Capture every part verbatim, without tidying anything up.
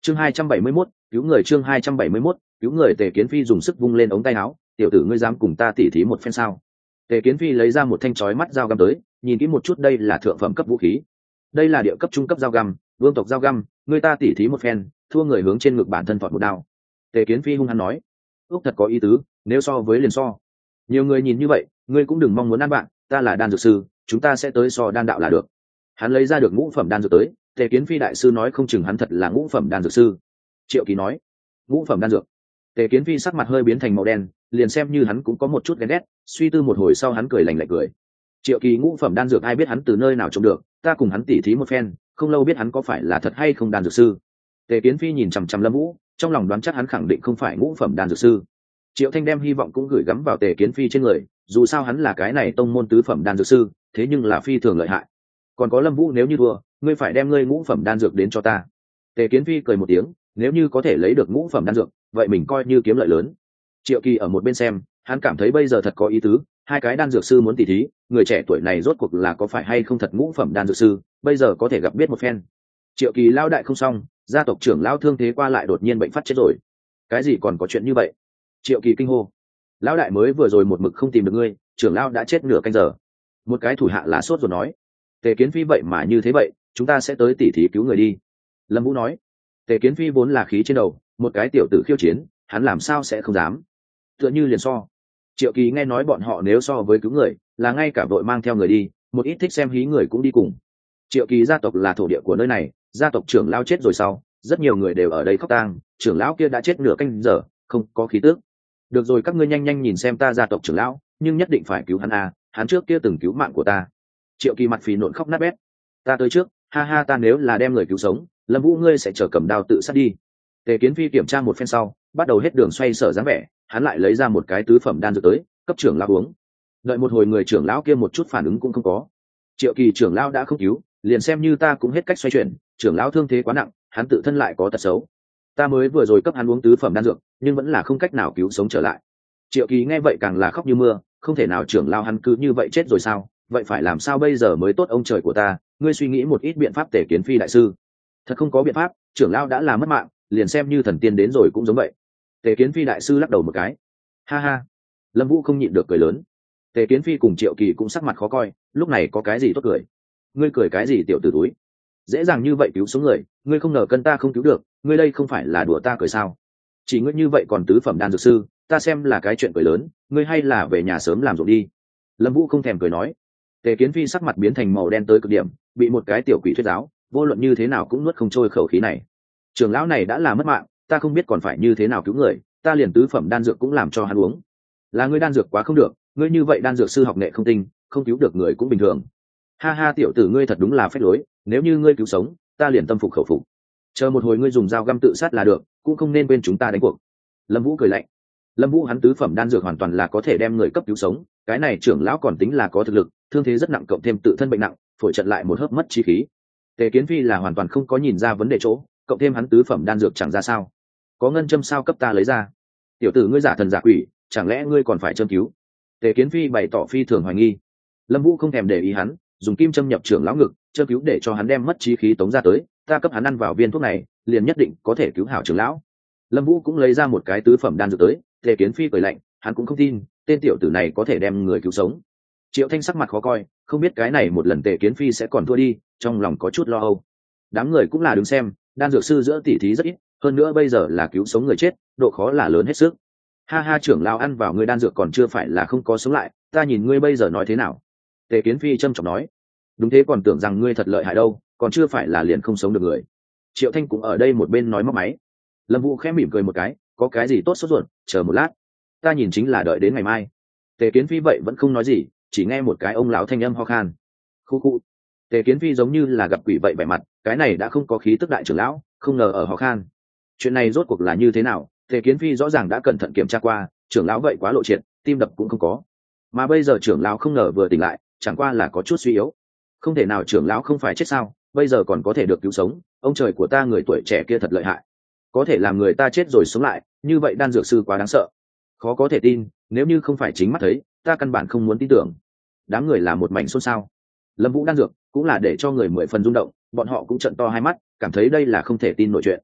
chương hai trăm bảy mươi mốt cứu người chương hai trăm bảy mươi mốt cứu người. Tề Kiến Phi dùng sức vung lên ống tay áo, tiểu tử ngươi dám cùng ta tỉ thí một phen sao? Tề Kiến Phi lấy ra một thanh chói mắt dao găm tới, nhìn kỹ một chút, đây là thượng phẩm cấp vũ khí, đây là địa cấp trung cấp dao găm, vương tộc dao găm, người ta tỉ thí một phen, thua người hướng trên ngực bản thân thọt một đao. Tề Kiến Phi hung hăng nói. Úc thật có ý tứ, nếu so với liền so. Nhiều người nhìn như vậy, ngươi cũng đừng mong muốn ăn bạn, ta là đan dược sư, chúng ta sẽ tới so đan đạo là được. Hắn lấy ra được ngũ phẩm đan dược tới. Tề Kiến Phi đại sư nói không chừng hắn thật là ngũ phẩm đan dược sư. Triệu Kỳ nói. Ngũ phẩm đan dược. Tề Kiến Phi sắc mặt hơi biến thành màu đen, liền xem như hắn cũng có một chút ghen ghét, suy tư một hồi sau hắn cười lạnh lạnh cười. Triệu Kỳ ngũ phẩm đan dược ai biết hắn từ nơi nào trông được, ta cùng hắn tỉ thí một phen, không lâu biết hắn có phải là thật hay không đan dược sư. Tề Kiến Phi nhìn chằm chằm Lâm Vũ, trong lòng đoán chắc hắn khẳng định không phải ngũ phẩm đan dược sư. Triệu Thanh đem hy vọng cũng gửi gắm vào Tề Kiến Phi trên người, dù sao hắn là cái này tông môn tứ phẩm đan dược sư, thế nhưng là phi thường lợi hại. Còn có Lâm Vũ, nếu như thua, ngươi phải đem ngươi ngũ phẩm đan dược đến cho ta. Tề Kiến Phi cười một tiếng, nếu như có thể lấy được ngũ phẩm đan dược, vậy mình coi như kiếm lợi lớn. Triệu Kỳ ở một bên xem, hắn cảm thấy bây giờ thật có ý tứ, hai cái đan dược sư muốn tỉ thí, người trẻ tuổi này rốt cuộc là có phải hay không thật ngũ phẩm đan dược sư, bây giờ có thể gặp biết một phen. Triệu Kỳ lao đại không xong, gia tộc trưởng lao thương thế qua lại đột nhiên bệnh phát chết rồi. Cái gì còn có chuyện như vậy? Triệu Kỳ kinh hô. Lão đại mới vừa rồi một mực không tìm được ngươi, trưởng lao đã chết nửa canh giờ. Một cái thủ hạ lá sốt rồi nói. Tề Kiến Phi vậy mà như thế vậy, chúng ta sẽ tới tỉ thí cứu người đi. Lâm Vũ nói. Tề Kiến Phi vốn là khí trên đầu, một cái tiểu tử khiêu chiến, hắn làm sao sẽ không dám? Tựa như liền so. Triệu Kỳ nghe nói bọn họ nếu so với cứu người, là ngay cả đội mang theo người đi, một ít thích xem hí người cũng đi cùng. Triệu Kỳ gia tộc là thổ địa của nơi này, gia tộc trưởng lao chết rồi sau, rất nhiều người đều ở đây khóc tang, trưởng lão kia đã chết nửa canh giờ, không có khí tước. Được rồi, các ngươi nhanh nhanh nhìn xem ta gia tộc trưởng lão, nhưng nhất định phải cứu hắn à, hắn trước kia từng cứu mạng của ta. Triệu Kỳ mặt phì nộn khóc nát bét. Ta tới trước, ha ha, ta nếu là đem người cứu sống, Lâm Vũ ngươi sẽ chờ cầm đao tự sát đi. Tề Kiến Phi kiểm tra một phen sau, bắt đầu hết đường xoay sở dáng vẻ, hắn lại lấy ra một cái tứ phẩm đan dược tới, cấp trưởng lão uống. Đợi một hồi người trưởng lão kia một chút phản ứng cũng không có. Triệu Kỳ trưởng lão đã không cứu, liền xem như ta cũng hết cách xoay chuyển, trưởng lão thương thế quá nặng, hắn tự thân lại có tật xấu. Ta mới vừa rồi cấp hắn uống tứ phẩm đan dược, nhưng vẫn là không cách nào cứu sống trở lại. Triệu Kỳ nghe vậy càng là khóc như mưa, không thể nào, trưởng lão hắn cứ như vậy chết rồi sao? Vậy phải làm sao bây giờ mới tốt, ông trời của ta, ngươi suy nghĩ một ít biện pháp. Tề Kiến Phi đại sư. Thật không có biện pháp, trưởng lão đã là mất mạng, liền xem như thần tiên đến rồi cũng giống vậy. Tề Kiến Phi đại sư lắc đầu một cái. Ha ha. Lâm Vũ không nhịn được cười lớn. Tề Kiến Phi cùng Triệu Kỳ cũng sắc mặt khó coi, lúc này có cái gì tốt cười? Ngươi cười cái gì tiểu tử túi? Dễ dàng như vậy cứu sống người, ngươi không ngờ cân ta không cứu được, ngươi đây không phải là đùa ta cười sao? Chỉ ngươi như vậy còn tứ phẩm đan dược sư, ta xem là cái chuyện cười lớn, ngươi hay là về nhà sớm làm ruộng đi. Lâm Vũ không thèm cười nói. Tề Kiến Phi sắc mặt biến thành màu đen tới cực điểm, bị một cái tiểu quỷ thuyết giáo, vô luận như thế nào cũng nuốt không trôi khẩu khí này. Trưởng lão này đã là mất mạng, ta không biết còn phải như thế nào cứu người, ta liền tứ phẩm đan dược cũng làm cho hắn uống. Là ngươi đan dược quá không được, ngươi như vậy đan dược sư học nghệ không tinh, không cứu được người cũng bình thường. Ha ha, tiểu tử ngươi thật đúng là phách lối, nếu như ngươi cứu sống, ta liền tâm phục khẩu phục. Chờ một hồi ngươi dùng dao găm tự sát là được, cũng không nên quên chúng ta đánh cuộc. Lâm Vũ cười lạnh. Lâm Vũ hắn tứ phẩm đan dược hoàn toàn là có thể đem người cấp cứu sống, cái này trưởng lão còn tính là có thực lực, thương thế rất nặng cộng thêm tự thân bệnh nặng, phổi trận lại một hớp mất chi khí. Tề Kiến Phi là hoàn toàn không có nhìn ra vấn đề chỗ, cộng thêm hắn tứ phẩm đan dược chẳng ra sao. Có ngân châm sao cấp ta lấy ra. Tiểu tử ngươi giả thần giả quỷ, chẳng lẽ ngươi còn phải châm cứu? Tề Kiến Phi bày tỏ phi thường hoài nghi. Lâm Vũ không thèm để ý hắn, dùng kim châm nhập trưởng lão ngực, châm cứu để cho hắn đem mất trí khí tống ra tới, ta cấp hắn ăn vào viên thuốc này, liền nhất định có thể cứu hảo trưởng lão. Lâm Vũ cũng lấy ra một cái tứ phẩm đan dược tới. Tề Kiến Phi cười lạnh, hắn cũng không tin, tên tiểu tử này có thể đem người cứu sống. Triệu Thanh sắc mặt khó coi, không biết cái này một lần Tề Kiến Phi sẽ còn thua đi, trong lòng có chút lo âu. Đám người cũng là đứng xem, đan dược sư giữa tỷ thí rất ít, hơn nữa bây giờ là cứu sống người chết, độ khó là lớn hết sức. Ha ha, trưởng lão ăn vào ngươi đan dược còn chưa phải là không có sống lại, ta nhìn ngươi bây giờ nói thế nào? Tề Kiến Phi trầm trọng nói. Đúng thế, còn tưởng rằng ngươi thật lợi hại đâu, còn chưa phải là liền không sống được người. Triệu Thanh cũng ở đây một bên nói móc máy. Lâm Vũ khẽ mỉm cười một cái, có cái gì tốt sốt ruột, chờ một lát, ta nhìn chính là đợi đến ngày mai. Tề Kiến Phi vậy vẫn không nói gì, chỉ nghe một cái ông lão thanh âm ho khan. Khu khu. Tề Kiến Phi giống như là gặp quỷ vậy vẻ mặt, cái này đã không có khí tức đại trưởng lão, không ngờ ở ho khan. Chuyện này rốt cuộc là như thế nào? Tề Kiến Phi rõ ràng đã cẩn thận kiểm tra qua, trưởng lão vậy quá lộ triệt, tim đập cũng không có. Mà bây giờ trưởng lão không ngờ vừa tỉnh lại, chẳng qua là có chút suy yếu. Không thể nào, trưởng lão không phải chết sao, bây giờ còn có thể được cứu sống, ông trời của ta, người tuổi trẻ kia thật lợi hại. Có thể làm người ta chết rồi sống lại, như vậy đan dược sư quá đáng sợ. Khó có thể tin, nếu như không phải chính mắt thấy, ta căn bản không muốn tin tưởng. Đám người là một mảnh xôn xao. Lâm Vũ đan dược cũng là để cho người mười phần rung động, bọn họ cũng trợn to hai mắt, cảm thấy đây là không thể tin nổi chuyện.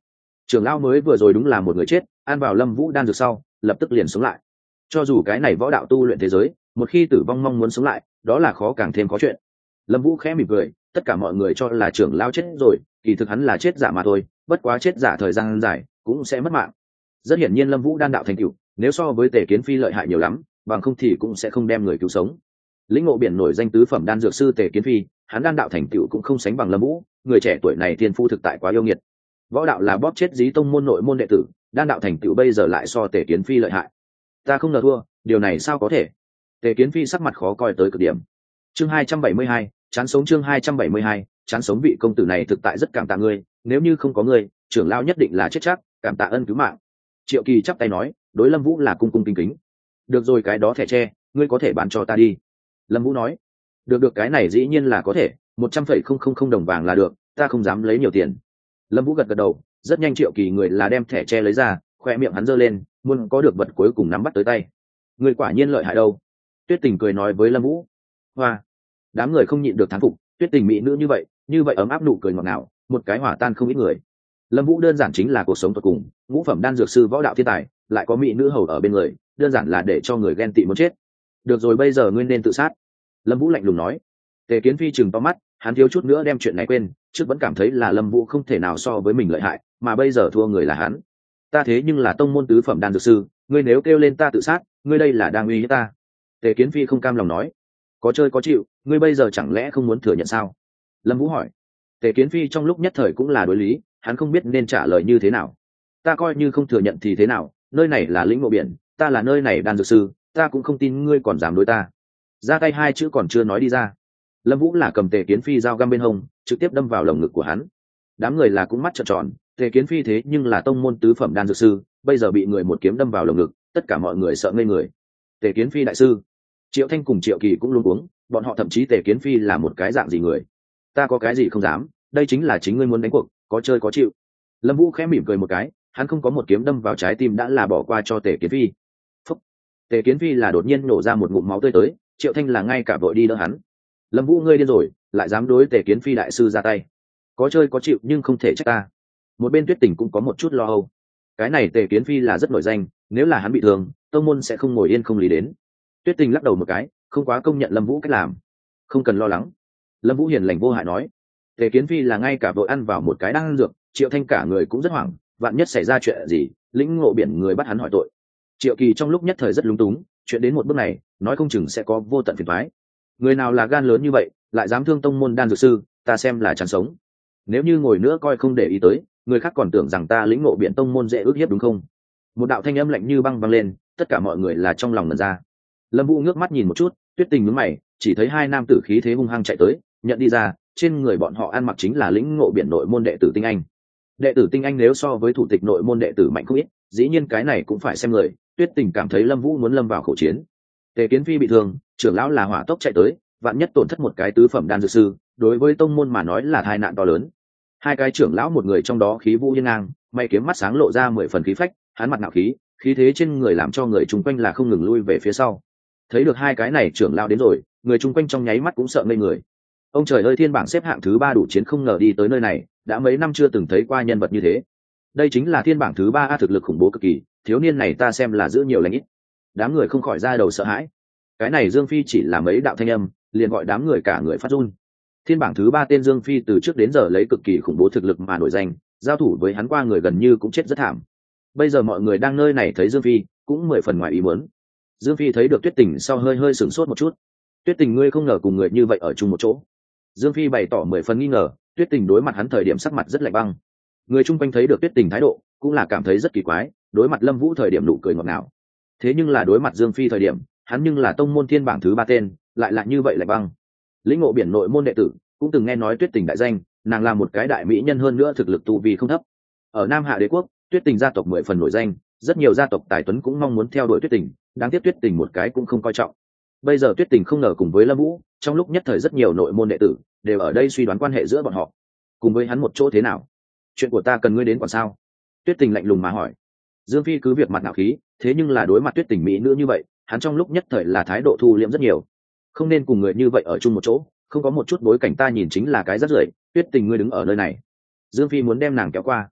Trưởng lão mới vừa rồi đúng là một người chết, ăn vào lâm vũ đan dược sau lập tức liền sống lại. Cho dù cái này võ đạo tu luyện thế giới một khi tử vong mong muốn sống lại đó là khó càng thêm khó chuyện. Lâm vũ khẽ mỉm cười, tất cả mọi người cho là trưởng lão chết rồi, kỳ thực hắn là chết giả mà thôi, bất quá chết giả thời gian dài cũng sẽ mất mạng. Rất hiển nhiên lâm vũ đan đạo thành tựu nếu so với Tề Kiến Phi lợi hại nhiều lắm, bằng không thì cũng sẽ không đem người cứu sống. Lĩnh ngộ biển nổi danh tứ phẩm đan dược sư Tề Kiến Phi, hắn đan đạo thành tựu cũng không sánh bằng lâm vũ, người trẻ tuổi này thiên phu thực tại quá yêu nghiệt. Võ đạo là bóp chết dí tông môn nội môn đệ tử, đan đạo thành tựu bây giờ lại so Tề Kiến Phi lợi hại. Ta không ngờ thua, điều này sao có thể? Tề Kiến Phi sắc mặt khó coi tới cực điểm. Chương hai trăm bảy mươi hai, chán sống. Chương hai trăm bảy mươi hai, chán sống. Vị công tử này thực tại rất cảm tạ ngươi, nếu như không có ngươi, trưởng lão nhất định là chết chắc, cảm tạ ân cứu mạng. Triệu Kỳ chắp tay nói, đối Lâm Vũ là cung cung kính kính. Được rồi, cái đó thẻ tre, ngươi có thể bán cho ta đi. Lâm Vũ nói, được được, cái này dĩ nhiên là có thể, một trăm phẩy không không không đồng vàng là được, ta không dám lấy nhiều tiền. Lâm Vũ gật gật đầu, rất nhanh Triệu Kỳ người là đem thẻ tre lấy ra, khoe miệng hắn giơ lên, muốn có được vật cuối cùng nắm bắt tới tay. Người quả nhiên lợi hại đâu. Tuyết Tình cười nói với Lâm Vũ. Hoa, đám người không nhịn được thán phục, Tuyết Tình mỹ nữ như vậy, như vậy ấm áp nụ cười ngọt ngào, một cái hỏa tan không ít người. Lâm Vũ đơn giản chính là cuộc sống tuyệt cùng, ngũ phẩm đan dược sư võ đạo thiên tài, lại có mỹ nữ hầu ở bên người, đơn giản là để cho người ghen tị muốn chết. Được rồi, bây giờ ngươi nên tự sát. Lâm Vũ lạnh lùng nói. Tề Kiến Phi trừng to mắt, hắn thiếu chút nữa đem chuyện này quên, trước vẫn cảm thấy là Lâm Vũ không thể nào so với mình lợi hại, mà bây giờ thua người là hắn. Ta thế nhưng là tông môn tứ phẩm đan dược sư, ngươi nếu kêu lên ta tự sát, ngươi đây là đang uy hiếp ta. Tề Kiến Phi không cam lòng nói. Có chơi có chịu, ngươi bây giờ chẳng lẽ không muốn thừa nhận sao? Lâm Vũ hỏi. Tề Kiến Phi trong lúc nhất thời cũng là đối lý, hắn không biết nên trả lời như thế nào. Ta coi như không thừa nhận thì thế nào, nơi này là lĩnh ngộ biển, ta là nơi này đan dược sư, ta cũng không tin ngươi còn dám đối ta. Ra tay hai chữ còn chưa nói đi ra. Lâm Vũ là cầm Tề Kiến Phi dao găm bên hông, trực tiếp đâm vào lồng ngực của hắn. Đám người là cũng mắt trợn tròn, Tề Kiến Phi thế nhưng là tông môn tứ phẩm đan dược sư, bây giờ bị người một kiếm đâm vào lồng ngực, tất cả mọi người sợ ngây người. Tề Kiến Phi đại sư. Triệu Thanh cùng Triệu Kỳ cũng luống cuống, bọn họ thậm chí Tề Kiến Phi là một cái dạng gì người. Ta có cái gì không dám, đây chính là chính ngươi muốn đánh cuộc, có chơi có chịu. Lâm Vũ khẽ mỉm cười một cái, hắn không có một kiếm đâm vào trái tim đã là bỏ qua cho Tề Kiến Phi. Phúc. Tề Kiến Phi là đột nhiên nổ ra một ngụm máu tươi tới, Triệu Thanh là ngay cả vội đi đỡ hắn. Lâm Vũ, ngươi điên rồi, lại dám đối Tề Kiến Phi đại sư ra tay. Có chơi có chịu nhưng không thể trách ta. Một bên Tuyết Tình cũng có một chút lo âu. Cái này Tề Kiến Phi là rất nổi danh, nếu là hắn bị thương, tông môn sẽ không ngồi yên không lý đến. Tuyết Tình lắc đầu một cái, không quá công nhận Lâm Vũ cách làm. Không cần lo lắng. Lâm Vũ hiền lành vô hại nói. Tề Kiến Phi là ngay cả vội ăn vào một cái đan dược, Triệu Thanh cả người cũng rất hoảng, vạn nhất xảy ra chuyện gì, lĩnh ngộ biển người bắt hắn hỏi tội. Triệu Kỳ trong lúc nhất thời rất lúng túng, chuyện đến một bước này, nói không chừng sẽ có vô tận phiền toái. Người nào là gan lớn như vậy, lại dám thương tông môn đan dược sư, ta xem là chán sống. Nếu như ngồi nữa coi không để ý tới, người khác còn tưởng rằng ta lĩnh ngộ biển tông môn dễ ước hiếp đúng không? Một đạo thanh âm lạnh như băng vang lên, tất cả mọi người là trong lòng ngẩn ra. Lâm Vũ ngước mắt nhìn một chút, Tuyết Tình nhướng mày, chỉ thấy hai nam tử khí thế hung hăng chạy tới, nhận đi ra, trên người bọn họ ăn mặc chính là lĩnh ngộ biển nội môn đệ tử tinh anh. Đệ tử tinh anh nếu so với thủ tịch nội môn đệ tử mạnh không ít, dĩ nhiên cái này cũng phải xem người. Tuyết Tình cảm thấy Lâm Vũ muốn lâm vào khẩu chiến. Tề Kiến Phi bị thương, trưởng lão là hỏa tốc chạy tới, vạn nhất tổn thất một cái tứ phẩm đan dược sư, đối với tông môn mà nói là tai nạn to lớn. Hai cái trưởng lão một người trong đó khí vũ hiên ngang, mày kiếm mắt sáng lộ ra mười phần khí phách, hắn mặt ngạo khí, khí thế trên người làm cho người chung quanh là không ngừng lui về phía sau. Thấy được hai cái này trưởng lão đến rồi, người chung quanh trong nháy mắt cũng sợ ngây người. Ông trời ơi, thiên bảng xếp hạng thứ ba đủ chiến không ngờ đi tới nơi này, đã mấy năm chưa từng thấy qua nhân vật như thế. Đây chính là thiên bảng thứ ba, a thực lực khủng bố cực kỳ, thiếu niên này ta xem là giữ nhiều lành ít. Đám người không khỏi ra đầu sợ hãi. Cái này Dương Phi chỉ là mấy đạo thanh âm, liền gọi đám người cả người phát run. Thiên bảng thứ ba tên Dương Phi từ trước đến giờ lấy cực kỳ khủng bố thực lực mà nổi danh, giao thủ với hắn qua người gần như cũng chết rất thảm. Bây giờ mọi người đang nơi này thấy Dương Phi, cũng mười phần ngoài ý muốn. Dương Phi thấy được Tuyết Tình sau hơi hơi sửng sốt một chút. Tuyết Tình, ngươi không ngờ cùng người như vậy ở chung một chỗ. Dương Phi bày tỏ mười phần nghi ngờ, Tuyết Tình đối mặt hắn thời điểm sắc mặt rất lạnh băng. Người chung quanh thấy được Tuyết Tình thái độ, cũng là cảm thấy rất kỳ quái, đối mặt Lâm Vũ thời điểm nụ cười ngọt ngào. Thế nhưng là đối mặt Dương Phi thời điểm, hắn nhưng là tông môn thiên bảng thứ ba tên, lại là như vậy lạnh băng. Lĩnh ngộ biển nội môn đệ tử, cũng từng nghe nói Tuyết Tình đại danh, nàng là một cái đại mỹ nhân, hơn nữa thực lực tu vi không thấp. Ở Nam Hạ Đế quốc, Tuyết Tình gia tộc mười phần nổi danh, rất nhiều gia tộc tài tuấn cũng mong muốn theo đuổi Tuyết Tình, đáng tiếc Tuyết Tình một cái cũng không coi trọng. Bây giờ Tuyết Tình không ngờ cùng với Lâm Vũ, trong lúc nhất thời rất nhiều nội môn đệ tử đều ở đây suy đoán quan hệ giữa bọn họ. Cùng với hắn một chỗ thế nào? Chuyện của ta cần ngươi đến quản sao? Tuyết Tình lạnh lùng mà hỏi. Dương Phi cứ việc mặt nạo khí, thế nhưng là đối mặt Tuyết Tình mỹ nữ như vậy, hắn trong lúc nhất thời là thái độ thu liễm rất nhiều. Không nên cùng người như vậy ở chung một chỗ, không có một chút bối cảnh, ta nhìn chính là cái rất rưởi. Tuyết Tình, ngươi đứng ở nơi này. Dương Phi muốn đem nàng kéo qua.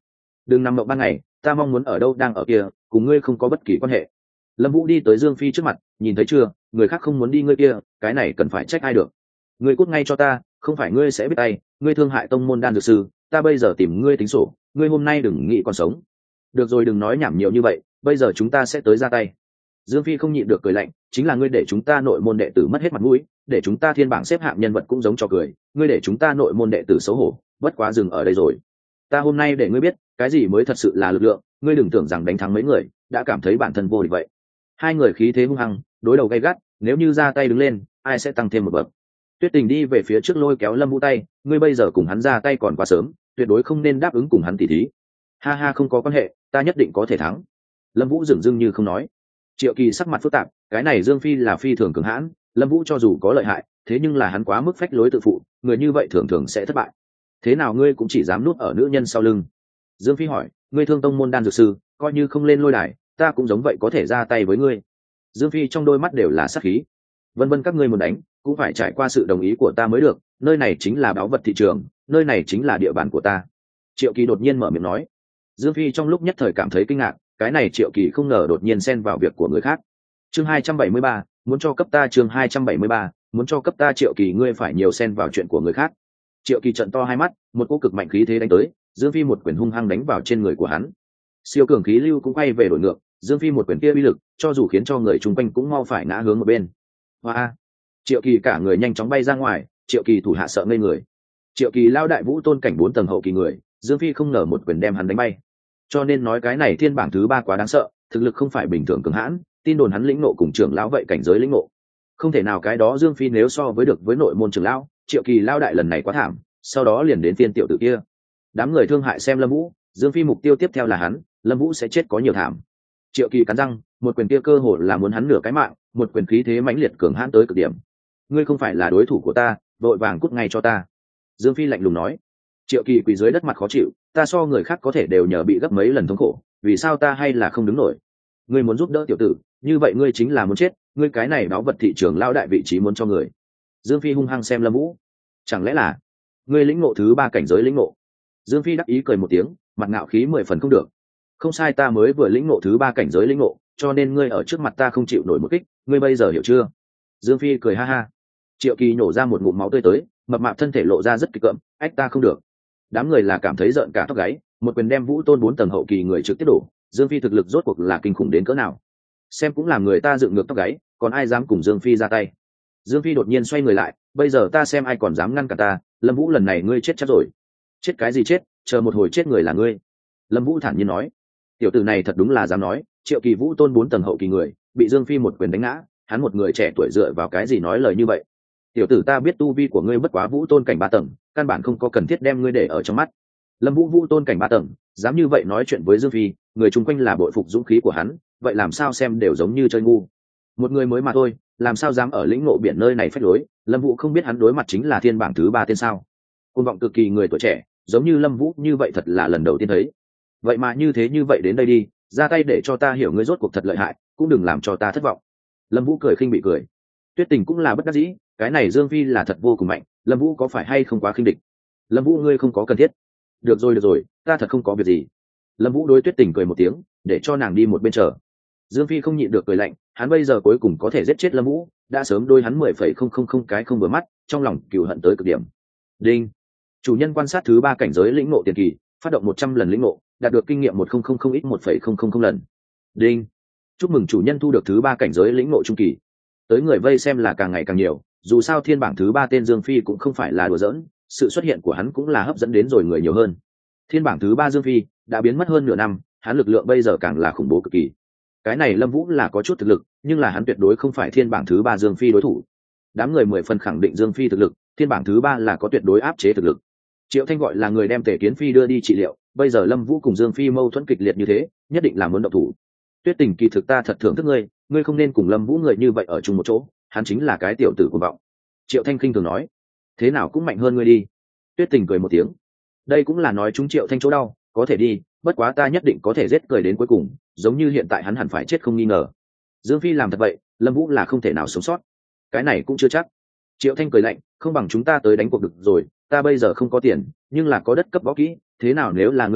đừng nằm mộng ban ngày, ta mong muốn ở đâu đang ở kia, cùng ngươi không có bất kỳ quan hệ. Lâm Vũ đi tới Dương Phi trước mặt, nhìn thấy chưa, người khác không muốn đi ngươi kia, cái này cần phải trách ai được. Ngươi cút ngay cho ta, không phải ngươi sẽ biết tay, ngươi thương hại tông môn đan dược sư, ta bây giờ tìm ngươi tính sổ, ngươi hôm nay đừng nghĩ còn sống. Được rồi, đừng nói nhảm nhiều như vậy, bây giờ chúng ta sẽ tới ra tay. Dương Phi không nhịn được cười lạnh, chính là ngươi để chúng ta nội môn đệ tử mất hết mặt mũi, để chúng ta thiên bảng xếp hạng nhân vật cũng giống cho cười, ngươi để chúng ta nội môn đệ tử xấu hổ, bất quá dừng ở đây rồi. Ta hôm nay để ngươi biết, cái gì mới thật sự là lực lượng, ngươi đừng tưởng rằng đánh thắng mấy người, đã cảm thấy bản thân vô địch vậy. Hai người khí thế hung hăng, đối đầu gay gắt, nếu như ra tay đứng lên, ai sẽ tăng thêm một bậc. Tuyết Tình đi về phía trước lôi kéo Lâm Vũ tay, ngươi bây giờ cùng hắn ra tay còn quá sớm, tuyệt đối không nên đáp ứng cùng hắn tỉ thí. Ha ha, không có quan hệ, ta nhất định có thể thắng. Lâm Vũ dửng dưng như không nói. Triệu Kỳ sắc mặt phức tạp, cái này Dương Phi là phi thường cường hãn, Lâm Vũ cho dù có lợi hại, thế nhưng là hắn quá mức phách lối tự phụ, người như vậy thường thường sẽ thất bại. Thế nào ngươi cũng chỉ dám núp ở nữ nhân sau lưng? Dương Phi hỏi, ngươi thương tông môn đan dược sư, coi như không lên lôi đài, ta cũng giống vậy có thể ra tay với ngươi. Dương Phi trong đôi mắt đều là sát khí. Vân vân, các ngươi muốn đánh, cũng phải trải qua sự đồng ý của ta mới được, nơi này chính là báu vật thị trường, nơi này chính là địa bàn của ta. Triệu Kỳ đột nhiên mở miệng nói. Dương Phi trong lúc nhất thời cảm thấy kinh ngạc, cái này Triệu Kỳ không ngờ đột nhiên xen vào việc của người khác. Chương hai trăm bảy mươi ba, muốn cho cấp ta. Chương hai trăm bảy mươi ba, muốn cho cấp ta. Triệu Kỳ, ngươi phải nhiều xen vào chuyện của người khác. Triệu Kỳ trợn to hai mắt, một cỗ cực mạnh khí thế đánh tới, Dương Phi một quyền hung hăng đánh vào trên người của hắn. Siêu cường khí lưu cũng quay về đổi ngược, Dương Phi một quyền kia uy lực, cho dù khiến cho người chung quanh cũng mau phải ngã hướng một bên. Hoa! Triệu Kỳ cả người nhanh chóng bay ra ngoài, Triệu Kỳ thủ hạ sợ ngây người. Triệu Kỳ lao đại vũ tôn cảnh bốn tầng hậu kỳ người, Dương Phi không ngờ một quyền đem hắn đánh bay. Cho nên nói cái này thiên bảng thứ ba quá đáng sợ, thực lực không phải bình thường cường hãn, tin đồn hắn lĩnh nộ cùng trưởng lão vậy cảnh giới lĩnh nộ. Không thể nào, cái đó Dương Phi nếu so với được với nội môn trưởng lão, Triệu Kỳ lao đại lần này quá thảm, sau đó liền đến phiên tiểu tử kia. Đám người thương hại xem Lâm Vũ, Dương Phi mục tiêu tiếp theo là hắn, Lâm Vũ sẽ chết có nhiều thảm. Triệu Kỳ cắn răng, một quyền kia cơ hồ là muốn hắn nửa cái mạng, một quyền khí thế mãnh liệt cường hãn tới cực điểm. Ngươi không phải là đối thủ của ta, vội vàng cút ngay cho ta. Dương Phi lạnh lùng nói. Triệu Kỳ quỳ dưới đất mặt khó chịu, ta so người khác có thể đều nhờ bị gấp mấy lần thống khổ, vì sao ta hay là không đứng nổi? Ngươi muốn giúp đỡ tiểu tử, như vậy ngươi chính là muốn chết, ngươi cái này báo vật thị trường lao đại vị trí muốn cho người. Dương Phi hung hăng xem Lâm Vũ, chẳng lẽ là ngươi lĩnh ngộ thứ ba cảnh giới lĩnh ngộ? Dương Phi đắc ý cười một tiếng, mặt ngạo khí mười phần không được. Không sai, ta mới vừa lĩnh ngộ thứ ba cảnh giới lĩnh ngộ, cho nên ngươi ở trước mặt ta không chịu nổi một kích, ngươi bây giờ hiểu chưa? Dương Phi cười ha ha. Triệu Kỳ nổ ra một ngụm máu tươi tới, mập mạp thân thể lộ ra rất kịch cỡm, ách ta không được. Đám người là cảm thấy rợn cả tóc gáy, một quyền đem vũ tôn bốn tầng hậu kỳ người trực tiếp đổ. Dương Phi thực lực rốt cuộc là kinh khủng đến cỡ nào, xem cũng làm người ta dựng ngược tóc gáy, còn ai dám cùng Dương Phi ra tay? Dương Phi đột nhiên xoay người lại, bây giờ ta xem ai còn dám ngăn cả ta. Lâm Vũ, lần này ngươi chết chắc rồi. Chết cái gì chết, chờ một hồi chết người là ngươi. Lâm Vũ thản nhiên nói. Tiểu tử này thật đúng là dám nói, Triệu Kỳ vũ tôn bốn tầng hậu kỳ người, bị Dương Phi một quyền đánh ngã, hắn một người trẻ tuổi dựa vào cái gì nói lời như vậy? Tiểu tử, ta biết tu vi của ngươi bất quá vũ tôn cảnh ba tầng, căn bản không có cần thiết đem ngươi để ở trong mắt. Lâm Vũ vũ tôn cảnh ba tầng, dám như vậy nói chuyện với Dương Phi, người chung quanh là bội phục dũng khí của hắn, vậy làm sao xem đều giống như chơi ngu. Một người mới mà thôi, làm sao dám ở lĩnh ngộ biển nơi này phách lối? Lâm Vũ không biết hắn đối mặt chính là thiên bảng thứ ba tên sao? Côn vọng cực kỳ người tuổi trẻ, giống như Lâm Vũ như vậy thật là lần đầu tiên thấy. Vậy mà như thế như vậy đến đây đi, ra tay để cho ta hiểu ngươi rốt cuộc thật lợi hại, cũng đừng làm cho ta thất vọng. Lâm Vũ cười khinh bị cười. Tuyết Tình cũng là bất đắc dĩ, cái này Dương Phi là thật vô cùng mạnh, Lâm Vũ có phải hay không quá khinh địch? Lâm Vũ, ngươi không có cần thiết. Được rồi được rồi, ta thật không có việc gì. Lâm Vũ đối Tuyết Tình cười một tiếng, để cho nàng đi một bên chờ. Dương Phi không nhịn được cười lạnh, hắn bây giờ cuối cùng có thể giết chết Lâm Vũ, đã sớm đôi hắn mười phẩy không không không cái không vừa mắt, trong lòng cừu hận tới cực điểm. Đinh. Chủ nhân quan sát thứ ba cảnh giới lĩnh ngộ tiền kỳ, phát động một trăm lần lĩnh ngộ, đạt được kinh nghiệm một không không không ít một phẩy không không không lần. Đinh. Chúc mừng chủ nhân thu được thứ ba cảnh giới lĩnh ngộ trung kỳ. Tới người vây xem là càng ngày càng nhiều, dù sao thiên bảng thứ ba tên Dương Phi cũng không phải là đùa giỡn, sự xuất hiện của hắn cũng là hấp dẫn đến rồi người nhiều hơn. Thiên bảng thứ ba Dương Phi đã biến mất hơn nửa năm, hắn lực lượng bây giờ càng là khủng bố cực kỳ. Cái này Lâm Vũ là có chút thực lực, nhưng là hắn tuyệt đối không phải thiên bảng thứ ba Dương Phi đối thủ. Đám người mười phần khẳng định Dương Phi thực lực, thiên bảng thứ ba là có tuyệt đối áp chế thực lực. Triệu Thanh gọi là người đem Tề Kiến Phi đưa đi trị liệu, bây giờ Lâm Vũ cùng Dương Phi mâu thuẫn kịch liệt như thế, nhất định là muốn động thủ. Tuyết Tình, kỳ thực ta thật thưởng thức ngươi, ngươi không nên cùng Lâm Vũ người như vậy ở chung một chỗ, hắn chính là cái tiểu tử cuồng vọng. Triệu Thanh khinh thường nói. Thế nào cũng mạnh hơn ngươi đi. Tuyết Tình cười một tiếng. Đây cũng là nói chúng Triệu Thanh chỗ đau, có thể đi, bất quá ta nhất định có thể giết cười đến cuối cùng, giống như hiện tại hắn hẳn phải chết không nghi ngờ. Dương Phi làm thật vậy, Lâm Vũ là không thể nào sống sót. Cái này cũng chưa chắc. Triệu Thanh cười lạnh, không bằng chúng ta tới đánh cuộc được rồi, ta bây giờ không có tiền, nhưng là có đất cấp võ kỹ, thế nào nếu là ngươi thua,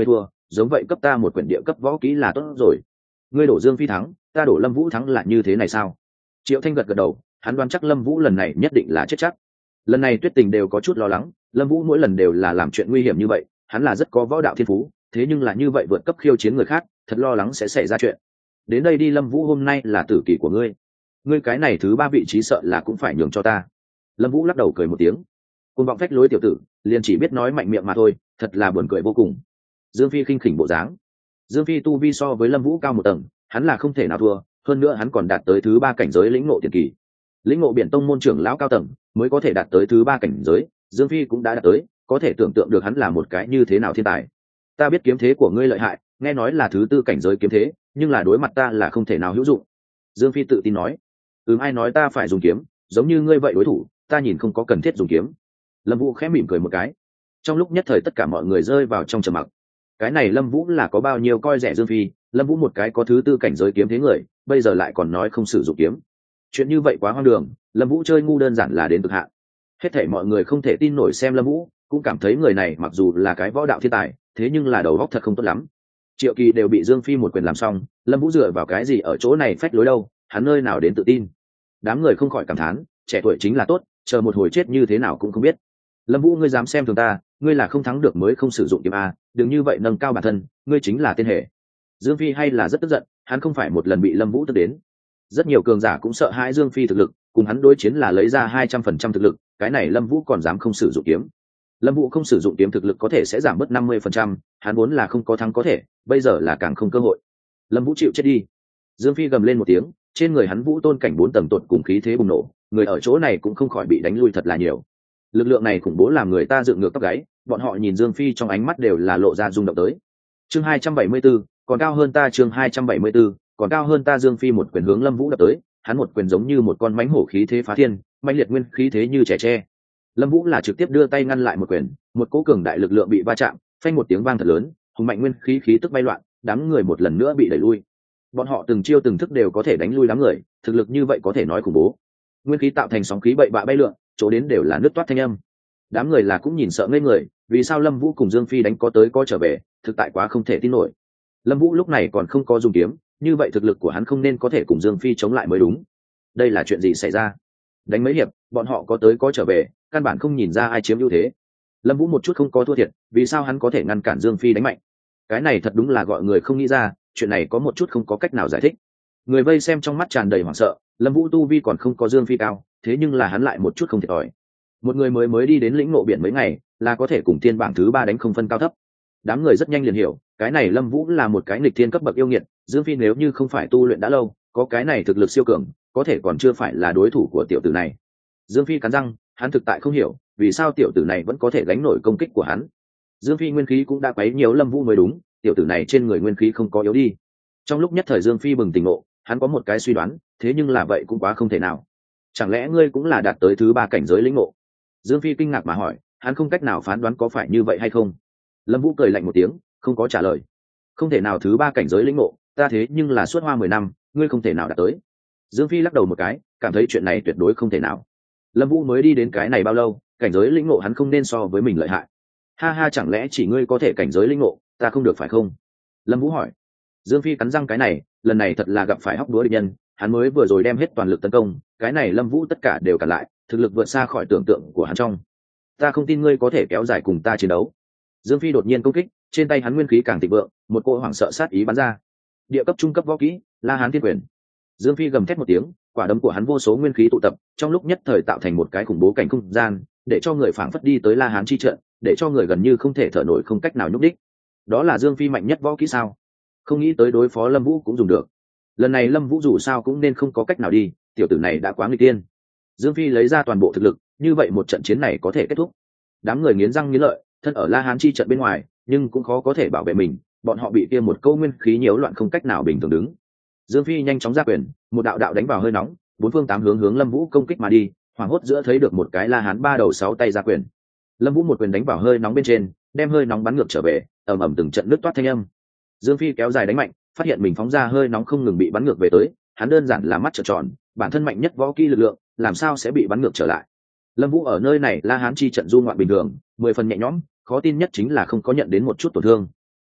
giống vậy cấp ta một quyển địa cấp võ kỹ là tốt rồi. Ngươi đổ Dương Phi thắng, ta đổ Lâm Vũ thắng là như thế này sao? Triệu Thanh gật gật đầu, hắn đoán chắc Lâm Vũ lần này nhất định là chết chắc. Lần này Tuyết Tình đều có chút lo lắng, Lâm Vũ mỗi lần đều là làm chuyện nguy hiểm như vậy, hắn là rất có võ đạo thiên phú, thế nhưng là như vậy vượt cấp khiêu chiến người khác, thật lo lắng sẽ xảy ra chuyện. Đến đây đi Lâm Vũ, hôm nay là tử kỳ của ngươi. Ngươi cái này thứ ba vị trí sợ là cũng phải nhường cho ta. Lâm Vũ lắc đầu cười một tiếng. Côn vọng phách lối tiểu tử, liền chỉ biết nói mạnh miệng mà thôi, thật là buồn cười vô cùng. Dương Phi khinh khỉnh bộ dáng. Dương Phi tu vi so với Lâm Vũ cao một tầng, hắn là không thể nào thua, hơn nữa hắn còn đạt tới thứ ba cảnh giới lĩnh ngộ tiền kỳ. Lĩnh ngộ biển tông môn trưởng lão cao tầng, mới có thể đạt tới thứ ba cảnh giới, Dương Phi cũng đã đạt tới, có thể tưởng tượng được hắn là một cái như thế nào thiên tài. Ta biết kiếm thế của ngươi lợi hại, nghe nói là thứ tư cảnh giới kiếm thế, nhưng là đối mặt ta là không thể nào hữu dụng. Dương Phi tự tin nói. Ừm, ai nói ta phải dùng kiếm, giống như ngươi vậy đối thủ, ta nhìn không có cần thiết dùng kiếm. Lâm Vũ khẽ mỉm cười một cái. Trong lúc nhất thời tất cả mọi người rơi vào trong trầm mặc. Cái này Lâm Vũ là có bao nhiêu coi rẻ Dương Phi, Lâm Vũ một cái có thứ tư cảnh giới kiếm thế người, bây giờ lại còn nói không sử dụng kiếm. Chuyện như vậy quá hoang đường, Lâm Vũ chơi ngu đơn giản là đến cực hạn. Hết thảy mọi người không thể tin nổi xem Lâm Vũ, cũng cảm thấy người này mặc dù là cái võ đạo thiên tài, thế nhưng là đầu óc thật không tốt lắm. Triệu Kỳ đều bị Dương Phi một quyền làm xong, Lâm Vũ dựa vào cái gì ở chỗ này phách lối đâu, hắn nơi nào đến tự tin. Đám người không khỏi cảm thán, trẻ tuổi chính là tốt, chờ một hồi chết như thế nào cũng không biết. Lâm Vũ, ngươi dám xem thường ta, ngươi là không thắng được mới không sử dụng kiếm a, đừng như vậy nâng cao bản thân, ngươi chính là tên hệ. Dương Phi hay là rất tức giận, hắn không phải một lần bị Lâm Vũ tức đến. Rất nhiều cường giả cũng sợ hãi Dương Phi thực lực, cùng hắn đối chiến là lấy ra hai trăm phần trăm thực lực, cái này Lâm Vũ còn dám không sử dụng kiếm. Lâm Vũ không sử dụng kiếm thực lực có thể sẽ giảm bớt năm mươi phần trăm, hắn vốn là không có thắng có thể, bây giờ là càng không cơ hội. Lâm Vũ chịu chết đi. Dương Phi gầm lên một tiếng, trên người hắn Vũ Tôn cảnh bốn tầng tột cùng khí thế bùng nổ, người ở chỗ này cũng không khỏi bị đánh lui thật là nhiều. Lực lượng này khủng bố làm người ta dựng ngược tóc gáy, bọn họ nhìn Dương Phi trong ánh mắt đều là lộ ra rung động tới. Chương hai trăm bảy mươi 74, còn cao hơn ta. Chương hai trăm bảy mươi 74, còn cao hơn ta. Dương Phi một quyền hướng Lâm Vũ đập tới, hắn một quyền giống như một con mãnh hổ khí thế phá thiên, mãnh liệt nguyên khí thế như trẻ tre. Lâm Vũ là trực tiếp đưa tay ngăn lại một quyền, một cỗ cường đại lực lượng bị va chạm, phanh một tiếng vang thật lớn, hùng mạnh nguyên khí khí tức bay loạn, đám người một lần nữa bị đẩy lui. Bọn họ từng chiêu từng thức đều có thể đánh lui đám người, thực lực như vậy có thể nói khủng bố. Nguyên khí tạo thành sóng khí bậy bạ bay lượn, chỗ đến đều là nứt toát thanh âm. Đám người là cũng nhìn sợ ngây người, vì sao Lâm Vũ cùng Dương Phi đánh có tới có trở về, thực tại quá không thể tin nổi. Lâm Vũ lúc này còn không có dùng kiếm, như vậy thực lực của hắn không nên có thể cùng Dương Phi chống lại mới đúng. Đây là chuyện gì xảy ra? Đánh mấy hiệp, bọn họ có tới có trở về, căn bản không nhìn ra ai chiếm ưu thế. Lâm Vũ một chút không có thua thiệt, vì sao hắn có thể ngăn cản Dương Phi đánh mạnh? Cái này thật đúng là gọi người không nghĩ ra, chuyện này có một chút không có cách nào giải thích. Người vây xem trong mắt tràn đầy hoảng sợ, Lâm Vũ tu vi còn không có Dương Phi cao, thế nhưng là hắn lại một chút không thiệt thòi. Một người mới mới đi đến lĩnh ngộ biển mấy ngày, là có thể cùng thiên bảng thứ ba đánh không phân cao thấp. Đám người rất nhanh liền hiểu, cái này Lâm Vũ là một cái nghịch thiên cấp bậc yêu nghiệt, Dương Phi nếu như không phải tu luyện đã lâu, có cái này thực lực siêu cường, có thể còn chưa phải là đối thủ của tiểu tử này. Dương Phi cắn răng, hắn thực tại không hiểu, vì sao tiểu tử này vẫn có thể gánh nổi công kích của hắn. Dương Phi nguyên khí cũng đã quấy nhiều Lâm Vũ mới đúng, tiểu tử này trên người nguyên khí không có yếu đi. Trong lúc nhất thời Dương Phi bừng tỉnh ngộ, hắn có một cái suy đoán, thế nhưng là vậy cũng quá không thể nào. Chẳng lẽ ngươi cũng là đạt tới thứ ba cảnh giới lĩnh ngộ? Dương Phi kinh ngạc mà hỏi, hắn không cách nào phán đoán có phải như vậy hay không. Lâm Vũ cười lạnh một tiếng, không có trả lời. Không thể nào thứ ba cảnh giới lĩnh ngộ, ta thế nhưng là suốt hoa mười năm, ngươi không thể nào đạt tới. Dương Phi lắc đầu một cái, cảm thấy chuyện này tuyệt đối không thể nào. Lâm Vũ mới đi đến cái này bao lâu, cảnh giới lĩnh ngộ hắn không nên so với mình lợi hại. Ha ha, chẳng lẽ chỉ ngươi có thể cảnh giới lĩnh ngộ, ta không được phải không? Lâm Vũ hỏi. Dương Phi cắn răng, cái này, lần này thật là gặp phải hóc búa địch nhân, hắn mới vừa rồi đem hết toàn lực tấn công, cái này Lâm Vũ tất cả đều cản lại, thực lực vượt xa khỏi tưởng tượng của hắn trong. Ta không tin ngươi có thể kéo dài cùng ta chiến đấu. Dương Phi đột nhiên công kích, trên tay hắn nguyên khí càng thịnh vượng, một cỗ hoảng sợ sát ý bắn ra. Địa cấp trung cấp võ kỹ, La Hán Thiên Quyền. Dương Phi gầm thét một tiếng, quả đấm của hắn vô số nguyên khí tụ tập, trong lúc nhất thời tạo thành một cái khủng bố cảnh không gian, để cho người phảng phất đi tới La Hán chi trận, để cho người gần như không thể thở nổi, không cách nào nhúc đích. Đó là Dương Phi mạnh nhất võ kỹ sao? Không nghĩ tới đối phó Lâm Vũ cũng dùng được. Lần này Lâm Vũ dù sao cũng nên không có cách nào đi, tiểu tử này đã quá nguy tiên. Dương Phi lấy ra toàn bộ thực lực, như vậy một trận chiến này có thể kết thúc. Đám người nghiến răng nghiến lợi, thân ở La Hán chi trận bên ngoài, nhưng cũng khó có thể bảo vệ mình, bọn họ bị kia một câu nguyên khí nhiễu loạn không cách nào bình thường đứng. Dương Phi nhanh chóng ra quyền, một đạo đạo đánh vào hơi nóng, bốn phương tám hướng hướng Lâm Vũ công kích mà đi, hoảng hốt giữa thấy được một cái La Hán ba đầu sáu tay ra quyền. Lâm Vũ một quyền đánh vào hơi nóng bên trên, đem hơi nóng bắn ngược trở về, ầm ầm từng trận nứt toát thanh âm. Dương Phi kéo dài đánh mạnh, phát hiện mình phóng ra hơi nóng không ngừng bị bắn ngược về tới, hắn đơn giản là mắt trợn tròn, bản thân mạnh nhất võ kỹ lực lượng, làm sao sẽ bị bắn ngược trở lại. Lâm Vũ ở nơi này La Hán chi trận du ngoạn bình thường, mười phần nhẹ nhõm, khó tin nhất chính là không có nhận đến một chút tổn thương.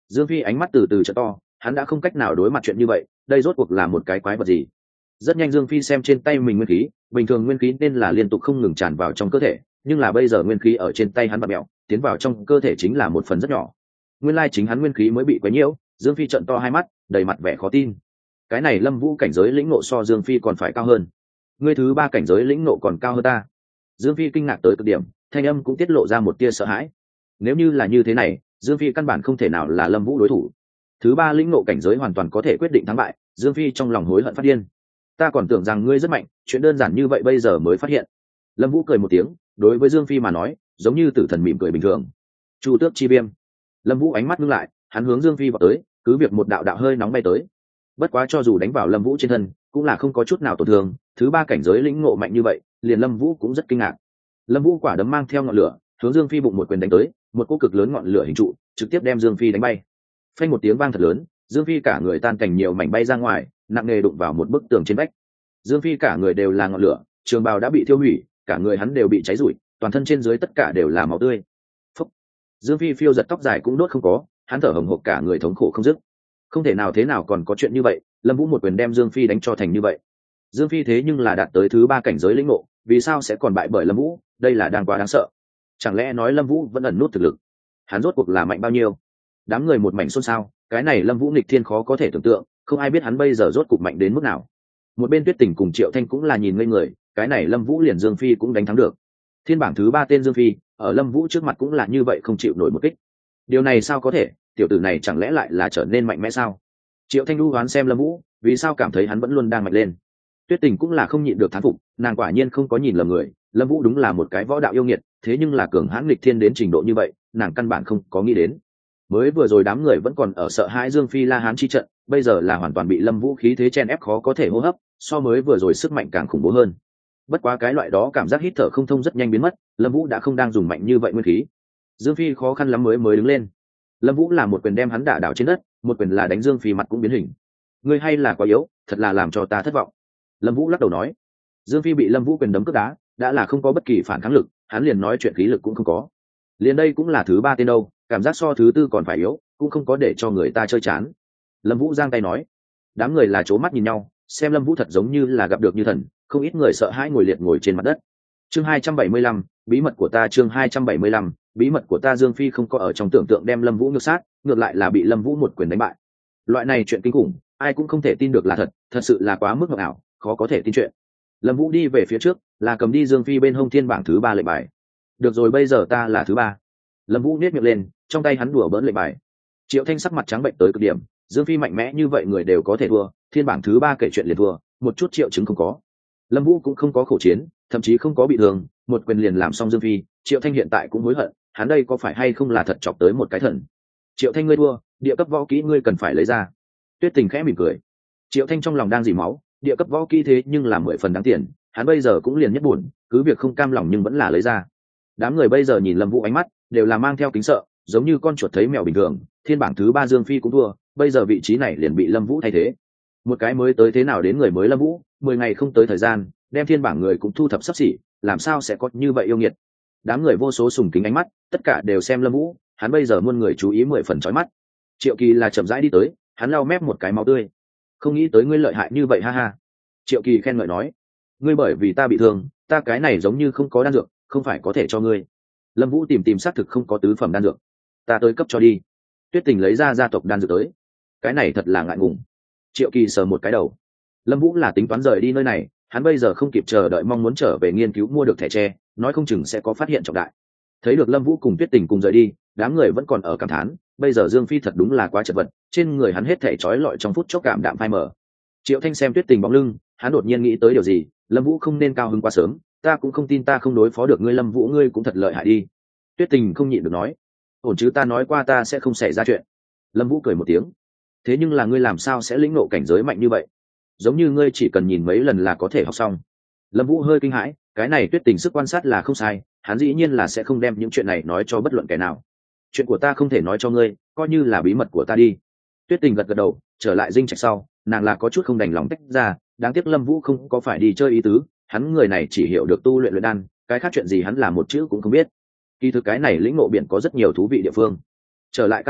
Dương Phi ánh mắt từ từ trợ to, hắn đã không cách nào đối mặt chuyện như vậy, đây rốt cuộc là một cái quái vật gì. Rất nhanh Dương Phi xem trên tay mình nguyên khí, bình thường nguyên khí nên là liên tục không ngừng tràn vào trong cơ thể, nhưng là bây giờ nguyên khí ở trên tay hắn bặm mẹo, tiến vào trong cơ thể chính là một phần rất nhỏ. Nguyên lai chính hắn nguyên khí mới bị quấy nhiễu. Dương Phi trợn to hai mắt, đầy mặt vẻ khó tin. Cái này Lâm Vũ cảnh giới lĩnh ngộ so Dương Phi còn phải cao hơn. Ngươi thứ ba cảnh giới lĩnh ngộ còn cao hơn ta. Dương Phi kinh ngạc tới cực điểm, thanh âm cũng tiết lộ ra một tia sợ hãi. Nếu như là như thế này, Dương Phi căn bản không thể nào là Lâm Vũ đối thủ. Thứ ba lĩnh ngộ cảnh giới hoàn toàn có thể quyết định thắng bại, Dương Phi trong lòng hối hận phát điên. Ta còn tưởng rằng ngươi rất mạnh, chuyện đơn giản như vậy bây giờ mới phát hiện. Lâm Vũ cười một tiếng, đối với Dương Phi mà nói, giống như tử thần mỉm cười bình thường. Chu Tước chi viêm. Lâm Vũ ánh mắt ngưng lại, hắn hướng Dương Phi vào tới, cứ việc một đạo đạo hơi nóng bay tới. Bất quá cho dù đánh vào Lâm Vũ trên thân, cũng là không có chút nào tổn thương, thứ ba cảnh giới lĩnh ngộ mạnh như vậy, liền Lâm Vũ cũng rất kinh ngạc. Lâm Vũ quả đấm mang theo ngọn lửa, hướng Dương Phi bụng một quyền đánh tới, một cỗ cực lớn ngọn lửa hình trụ, trực tiếp đem Dương Phi đánh bay. Phanh một tiếng vang thật lớn, Dương Phi cả người tan cảnh nhiều mảnh bay ra ngoài, nặng nề đụng vào một bức tường trên vách. Dương Phi cả người đều là ngọn lửa, trường bào đã bị thiêu hủy, cả người hắn đều bị cháy rụi, toàn thân trên dưới tất cả đều là máu tươi. Phúc. Dương Phi phiêu giật tóc dài cũng đốt không có, hắn thở hổn hộc cả người thống khổ không dứt. Không thể nào thế nào còn có chuyện như vậy, Lâm Vũ một quyền đem Dương Phi đánh cho thành như vậy. Dương Phi thế nhưng là đạt tới thứ ba cảnh giới lĩnh ngộ, vì sao sẽ còn bại bởi Lâm Vũ, đây là đang quá đáng sợ. Chẳng lẽ nói Lâm Vũ vẫn ẩn nút thực lực? Hắn rốt cuộc là mạnh bao nhiêu? Đám người một mảnh xôn xao, cái này Lâm Vũ nghịch thiên khó có thể tưởng tượng, không ai biết hắn bây giờ rốt cuộc mạnh đến mức nào. Một bên Tuyết Tình cùng Triệu Thanh cũng là nhìn ngây người, cái này Lâm Vũ liền Dương Phi cũng đánh thắng được. Thiên bảng thứ ba tên Dương Phi, ở Lâm Vũ trước mặt cũng là như vậy không chịu nổi một kích. Điều này sao có thể, tiểu tử này chẳng lẽ lại là trở nên mạnh mẽ sao? Triệu Thanh đu đoán xem Lâm Vũ, vì sao cảm thấy hắn vẫn luôn đang mạnh lên. Tuyết Tình cũng là không nhịn được thán phục, nàng quả nhiên không có nhìn lầm người, Lâm Vũ đúng là một cái võ đạo yêu nghiệt, thế nhưng là cường hãn nghịch thiên đến trình độ như vậy, nàng căn bản không có nghĩ đến. Mới vừa rồi đám người vẫn còn ở sợ hãi Dương Phi La Hán chi trận, bây giờ là hoàn toàn bị Lâm Vũ khí thế chen ép khó có thể hô hấp, so mới vừa rồi sức mạnh càng khủng bố hơn. Bất quá cái loại đó cảm giác hít thở không thông rất nhanh biến mất, Lâm Vũ đã không đang dùng mạnh như vậy nguyên khí. Dương Phi khó khăn lắm mới mới đứng lên. Lâm Vũ là một quyền đem hắn đả đảo trên đất, một quyền là đánh Dương Phi mặt cũng biến hình. Ngươi hay là quá yếu, thật là làm cho ta thất vọng. Lâm Vũ lắc đầu nói. Dương Phi bị Lâm Vũ quyền đấm cước đá, đã là không có bất kỳ phản kháng lực, hắn liền nói chuyện khí lực cũng không có. Liền đây cũng là thứ ba tên đâu, cảm giác so thứ tư còn phải yếu, cũng không có để cho người ta chơi chán. Lâm Vũ giang tay nói. Đám người là trố mắt nhìn nhau, xem Lâm Vũ thật giống như là gặp được như thần, không ít người sợ hãi ngồi liệt ngồi trên mặt đất. Chương hai trăm bảy mươi lăm, bí mật của ta. Chương hai trăm bảy mươi lăm, bí mật của ta. Dương Phi không có ở trong tưởng tượng đem Lâm Vũ ngược sát, ngược lại là bị Lâm Vũ một quyền đánh bại. Loại này chuyện kinh khủng, ai cũng không thể tin được là thật, thật sự là quá mức mộng ảo, khó có thể tin chuyện. Lâm Vũ đi về phía trước, là cầm đi Dương Phi bên hông thiên bảng thứ ba lệnh bài. Được rồi, bây giờ ta là thứ ba. Lâm Vũ nhếch miệng lên, trong tay hắn đùa bỡn lệnh bài. Triệu Thanh sắc mặt trắng bệnh tới cực điểm, Dương Phi mạnh mẽ như vậy người đều có thể thua, thiên bảng thứ ba kể chuyện liền thua, một chút triệu chứng không có. Lâm Vũ cũng không có khổ chiến, thậm chí không có bị thương, một quyền liền làm xong Dương Phi. Triệu Thanh hiện tại cũng hối hận, hắn đây có phải hay không là thật chọc tới một cái thần. Triệu Thanh ngươi thua, địa cấp võ kỹ ngươi cần phải lấy ra. Tuyết Tình khẽ mỉm cười. Triệu Thanh trong lòng đang dỉ máu, địa cấp võ kỹ thế nhưng là mười phần đáng tiền, hắn bây giờ cũng liền nhất buồn, cứ việc không cam lòng nhưng vẫn là lấy ra. Đám người bây giờ nhìn Lâm Vũ ánh mắt đều là mang theo kính sợ, giống như con chuột thấy mèo bình thường. Thiên bảng thứ ba Dương Phi cũng thua, bây giờ vị trí này liền bị Lâm Vũ thay thế. Một cái mới tới thế nào đến người mới Lâm Vũ, mười ngày không tới thời gian, đem thiên bảng người cũng thu thập sắp xỉ, làm sao sẽ có như vậy yêu nghiệt. Đám người vô số sùng kính ánh mắt, tất cả đều xem Lâm Vũ, hắn bây giờ muôn người chú ý mười phần chói mắt. Triệu Kỳ là chậm rãi đi tới, hắn lau mép một cái máu tươi. Không nghĩ tới ngươi lợi hại như vậy ha ha. Triệu Kỳ khen ngợi nói, ngươi bởi vì ta bị thương, ta cái này giống như không có đan dược, không phải có thể cho ngươi. Lâm Vũ tìm tìm xác thực không có tứ phẩm đan dược, ta tới cấp cho đi. Tuyết Tình lấy ra gia tộc đan dược tới, cái này thật là ngại ngùng. Triệu Kỳ sờ một cái đầu. Lâm Vũ là tính toán rời đi nơi này, hắn bây giờ không kịp chờ đợi mong muốn trở về nghiên cứu mua được thẻ tre, nói không chừng sẽ có phát hiện trọng đại. Thấy được Lâm Vũ cùng Tuyết Tình cùng rời đi, đám người vẫn còn ở cảm thán, bây giờ Dương Phi thật đúng là quá chật vật, trên người hắn hết thảy trói lọi trong phút chốc cảm đạm phai mờ. Triệu Thanh xem Tuyết Tình bóng lưng, hắn đột nhiên nghĩ tới điều gì, Lâm Vũ không nên cao hứng quá sớm, ta cũng không tin ta không đối phó được ngươi Lâm Vũ, ngươi cũng thật lợi hại đi. Tuyết Tình không nhịn được nói, ổn chứ, ta nói qua ta sẽ không xảy ra chuyện. Lâm Vũ cười một tiếng, thế nhưng là ngươi làm sao sẽ lĩnh ngộ cảnh giới mạnh như vậy, giống như ngươi chỉ cần nhìn mấy lần là có thể học xong. Lâm Vũ hơi kinh hãi, cái này Tuyết Tình sức quan sát là không sai, hắn dĩ nhiên là sẽ không đem những chuyện này nói cho bất luận kẻ nào. Chuyện của ta không thể nói cho ngươi, coi như là bí mật của ta đi. Tuyết Tình gật gật đầu, trở lại dinh trạch sau, nàng là có chút không đành lòng tách ra, đáng tiếc Lâm Vũ không có phải đi chơi ý tứ, hắn người này chỉ hiểu được tu luyện luyện đan, cái khác chuyện gì hắn làm một chữ cũng không biết. Kỳ thực cái này lĩnh ngộ biển có rất nhiều thú vị địa phương. Trở lại căn phòng,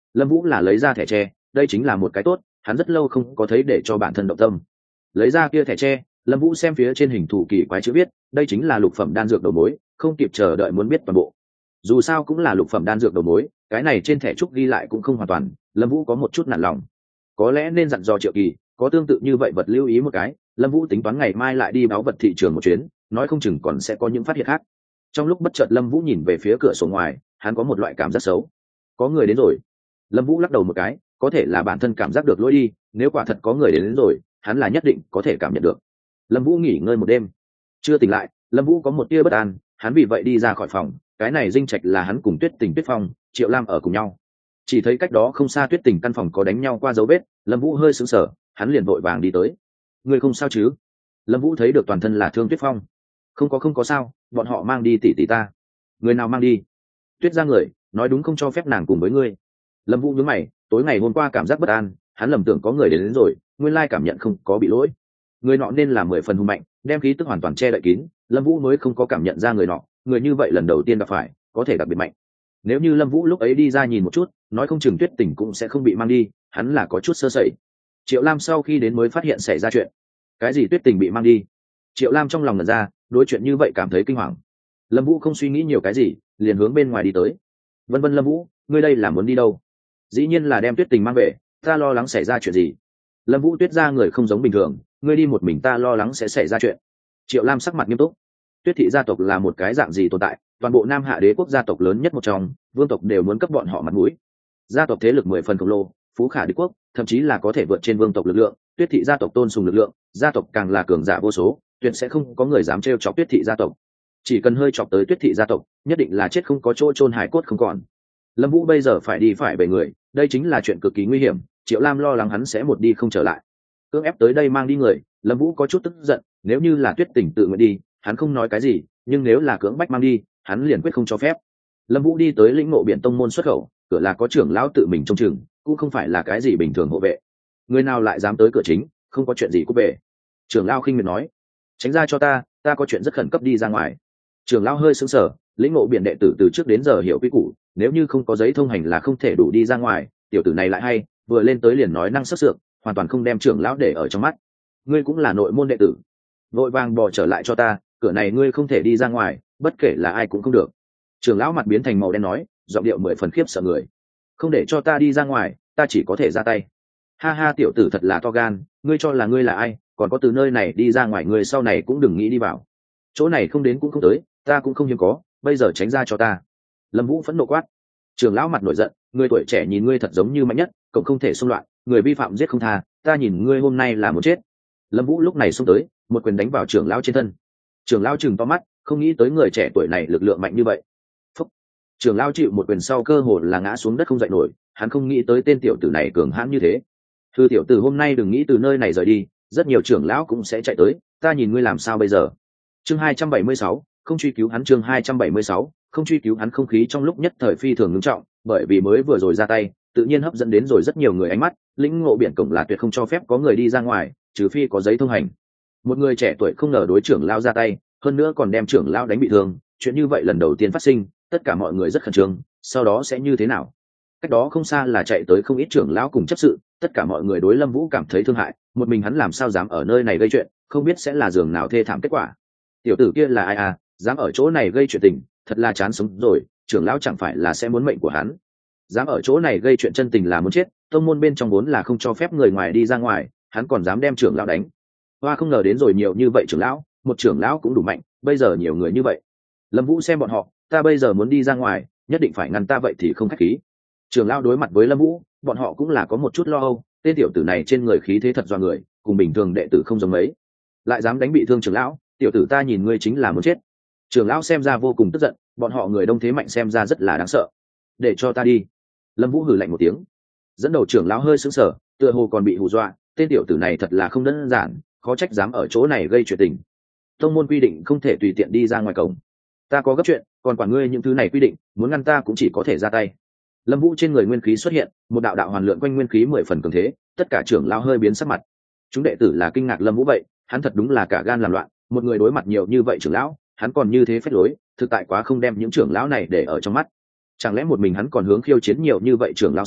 Lâm Vũ là lấy ra thẻ tre, đây chính là một cái tốt, hắn rất lâu không có thấy để cho bản thân động tâm. Lấy ra kia thẻ tre, Lâm Vũ xem phía trên hình thù kỳ quái chữ viết, đây chính là lục phẩm đan dược đầu mối, không kịp chờ đợi muốn biết toàn bộ. Dù sao cũng là lục phẩm đan dược đầu mối, cái này trên thẻ trúc ghi lại cũng không hoàn toàn, Lâm Vũ có một chút nản lòng. Có lẽ nên dặn dò Triệu Kỳ, có tương tự như vậy vật lưu ý một cái, Lâm Vũ tính toán ngày mai lại đi báo vật thị trường một chuyến, nói không chừng còn sẽ có những phát hiện khác. Trong lúc bất chợt Lâm Vũ nhìn về phía cửa sổ ngoài, hắn có một loại cảm giác xấu. Có người đến rồi. Lâm Vũ lắc đầu một cái, có thể là bản thân cảm giác được lỗi đi, nếu quả thật có người đến, đến rồi, hắn là nhất định có thể cảm nhận được. Lâm Vũ nghỉ ngơi một đêm, chưa tỉnh lại, Lâm Vũ có một tia bất an, hắn vì vậy đi ra khỏi phòng, cái này dinh trạch là hắn cùng Tuyết Tình, Tuyết Phong, Triệu Lam ở cùng nhau. Chỉ thấy cách đó không xa Tuyết Tình căn phòng có đánh nhau qua dấu vết, Lâm Vũ hơi sững sờ, hắn liền vội vàng đi tới. Người không sao chứ? Lâm Vũ thấy được toàn thân là thương Tuyết Phong. Không có không có sao, bọn họ mang đi tỷ tỷ ta. Người nào mang đi? Tuyết ra người, nói đúng không cho phép nàng cùng với ngươi. Lâm Vũ nhướng mày, tối ngày hôm qua cảm giác bất an, hắn lầm tưởng có người đến, đến rồi, nguyên lai cảm nhận không có bị lỗi. Người nọ nên là mười phần hung mạnh, đem khí tức hoàn toàn che đậy kín, Lâm Vũ mới không có cảm nhận ra người nọ, người như vậy lần đầu tiên gặp phải, có thể đặc biệt mạnh. Nếu như Lâm Vũ lúc ấy đi ra nhìn một chút, nói không chừng Tuyết Tình cũng sẽ không bị mang đi, hắn là có chút sơ sẩy. Triệu Lam sau khi đến mới phát hiện xảy ra chuyện. Cái gì Tuyết Tình bị mang đi? Triệu Lam trong lòng ngẩn ra, đối chuyện như vậy cảm thấy kinh hoàng. Lâm Vũ không suy nghĩ nhiều cái gì, liền hướng bên ngoài đi tới. Vân Vân Lâm Vũ, ngươi đây là muốn đi đâu? Dĩ nhiên là đem Tuyết Tình mang về, ta lo lắng xảy ra chuyện gì. Lâm Vũ Tuyết ra người không giống bình thường, ngươi đi một mình ta lo lắng sẽ xảy ra chuyện. Triệu Lam sắc mặt nghiêm túc. Tuyết thị gia tộc là một cái dạng gì tồn tại, toàn bộ Nam Hạ đế quốc gia tộc lớn nhất một trong, vương tộc đều muốn cấp bọn họ mặt mũi. Gia tộc thế lực mười phần khổng lồ, phú khả đế quốc, thậm chí là có thể vượt trên vương tộc lực lượng, Tuyết thị gia tộc tôn sùng lực lượng, gia tộc càng là cường giả vô số, tuyệt sẽ không có người dám trêu chọc Tuyết thị gia tộc. Chỉ cần hơi chọc tới Tuyết thị gia tộc, nhất định là chết không có chỗ chôn hải cốt không còn. Lâm Vũ bây giờ phải đi phải về người, đây chính là chuyện cực kỳ nguy hiểm, Triệu Lam lo lắng hắn sẽ một đi không trở lại. Cưỡng ép tới đây mang đi người, Lâm Vũ có chút tức giận, nếu như là Tuyết Tình tự nguyện đi, hắn không nói cái gì, nhưng nếu là cưỡng bách mang đi, hắn liền quyết không cho phép. Lâm Vũ đi tới lĩnh ngộ biển tông môn xuất khẩu, cửa là có trưởng lão tự mình trông chừng, cũng không phải là cái gì bình thường hộ vệ. Người nào lại dám tới cửa chính, không có chuyện gì cút về. Trưởng lão khinh miệt nói, tránh ra cho ta, ta có chuyện rất khẩn cấp đi ra ngoài. Trưởng lão hơi sững sờ, lĩnh ngộ biển đệ tử từ trước đến giờ hiểu quy củ, nếu như không có giấy thông hành là không thể đủ đi ra ngoài, tiểu tử này lại hay, vừa lên tới liền nói năng sắc sược, hoàn toàn không đem trưởng lão để ở trong mắt. Ngươi cũng là nội môn đệ tử, vội vàng bỏ trở lại cho ta, cửa này ngươi không thể đi ra ngoài, bất kể là ai cũng không được. Trưởng lão mặt biến thành màu đen nói, giọng điệu mười phần khiếp sợ người. Không để cho ta đi ra ngoài, ta chỉ có thể ra tay. Ha ha, tiểu tử thật là to gan, ngươi cho là ngươi là ai, còn có từ nơi này đi ra ngoài ngươi sau này cũng đừng nghĩ đi vào. Chỗ này không đến cũng không tới, ta cũng không hiếm có, bây giờ tránh ra cho ta. Lâm Vũ phẫn nộ quát. Trưởng lão mặt nổi giận, người tuổi trẻ nhìn ngươi thật giống như mạnh nhất, cậu không thể xung loạn, người vi phạm giết không tha, ta nhìn ngươi hôm nay là muốn chết. Lâm Vũ lúc này xông tới, một quyền đánh vào trưởng lão trên thân. Trưởng lão trừng to mắt, không nghĩ tới người trẻ tuổi này lực lượng mạnh như vậy. Phúc. Trưởng lão chịu một quyền sau cơ hồ là ngã xuống đất không dậy nổi, hắn không nghĩ tới tên tiểu tử này cường hãn như thế. Thư tiểu tử hôm nay đừng nghĩ từ nơi này rời đi, rất nhiều trưởng lão cũng sẽ chạy tới, ta nhìn ngươi làm sao bây giờ. Chương hai trăm bảy mươi sáu, không truy cứu hắn. Chương hai trăm bảy mươi sáu, không truy cứu hắn. Không khí trong lúc nhất thời phi thường nghiêm trọng, bởi vì mới vừa rồi ra tay, tự nhiên hấp dẫn đến rồi rất nhiều người ánh mắt, lĩnh ngộ biển cổng là tuyệt không cho phép có người đi ra ngoài, trừ phi có giấy thông hành. Một người trẻ tuổi không ngờ đối trưởng lão ra tay, hơn nữa còn đem trưởng lão đánh bị thương, chuyện như vậy lần đầu tiên phát sinh, tất cả mọi người rất khẩn trương, sau đó sẽ như thế nào? Cách đó không xa là chạy tới không ít trưởng lão cùng chấp sự, tất cả mọi người đối Lâm Vũ cảm thấy thương hại, một mình hắn làm sao dám ở nơi này gây chuyện, không biết sẽ là giường nào thê thảm kết quả. Tiểu tử kia là ai à, dám ở chỗ này gây chuyện tình, thật là chán sống rồi, trưởng lão chẳng phải là sẽ muốn mệnh của hắn. Dám ở chỗ này gây chuyện chân tình là muốn chết, tông môn bên trong vốn là không cho phép người ngoài đi ra ngoài, hắn còn dám đem trưởng lão đánh. Hoa không ngờ đến rồi nhiều như vậy trưởng lão, một trưởng lão cũng đủ mạnh, bây giờ nhiều người như vậy. Lâm Vũ xem bọn họ, ta bây giờ muốn đi ra ngoài, nhất định phải ngăn ta vậy thì không khách khí. Trưởng lão đối mặt với Lâm Vũ, bọn họ cũng là có một chút lo âu, tên tiểu tử này trên người khí thế thật dọa người, cùng bình thường đệ tử không giống mấy, lại dám đánh bị thương trưởng lão, tiểu tử ta nhìn ngươi chính là muốn chết. Trưởng lão xem ra vô cùng tức giận, bọn họ người đông thế mạnh xem ra rất là đáng sợ. Để cho ta đi. Lâm Vũ hừ lạnh một tiếng. Dẫn đầu trưởng lão hơi sững sờ, tựa hồ còn bị hù dọa, tên tiểu tử này thật là không đơn giản, khó trách dám ở chỗ này gây chuyện tình. Tông môn quy định không thể tùy tiện đi ra ngoài cổng. Ta có gấp chuyện, còn quản ngươi những thứ này quy định, muốn ngăn ta cũng chỉ có thể ra tay. Lâm Vũ trên người nguyên khí xuất hiện, một đạo đạo hoàn lượng quanh nguyên khí mười phần cường thế, tất cả trưởng lão hơi biến sắc mặt. Chúng đệ tử là kinh ngạc Lâm Vũ vậy, hắn thật đúng là cả gan làm loạn, một người đối mặt nhiều như vậy trưởng lão, hắn còn như thế phách lối, thực tại quá không đem những trưởng lão này để ở trong mắt. Chẳng lẽ một mình hắn còn hướng khiêu chiến nhiều như vậy trưởng lão sao?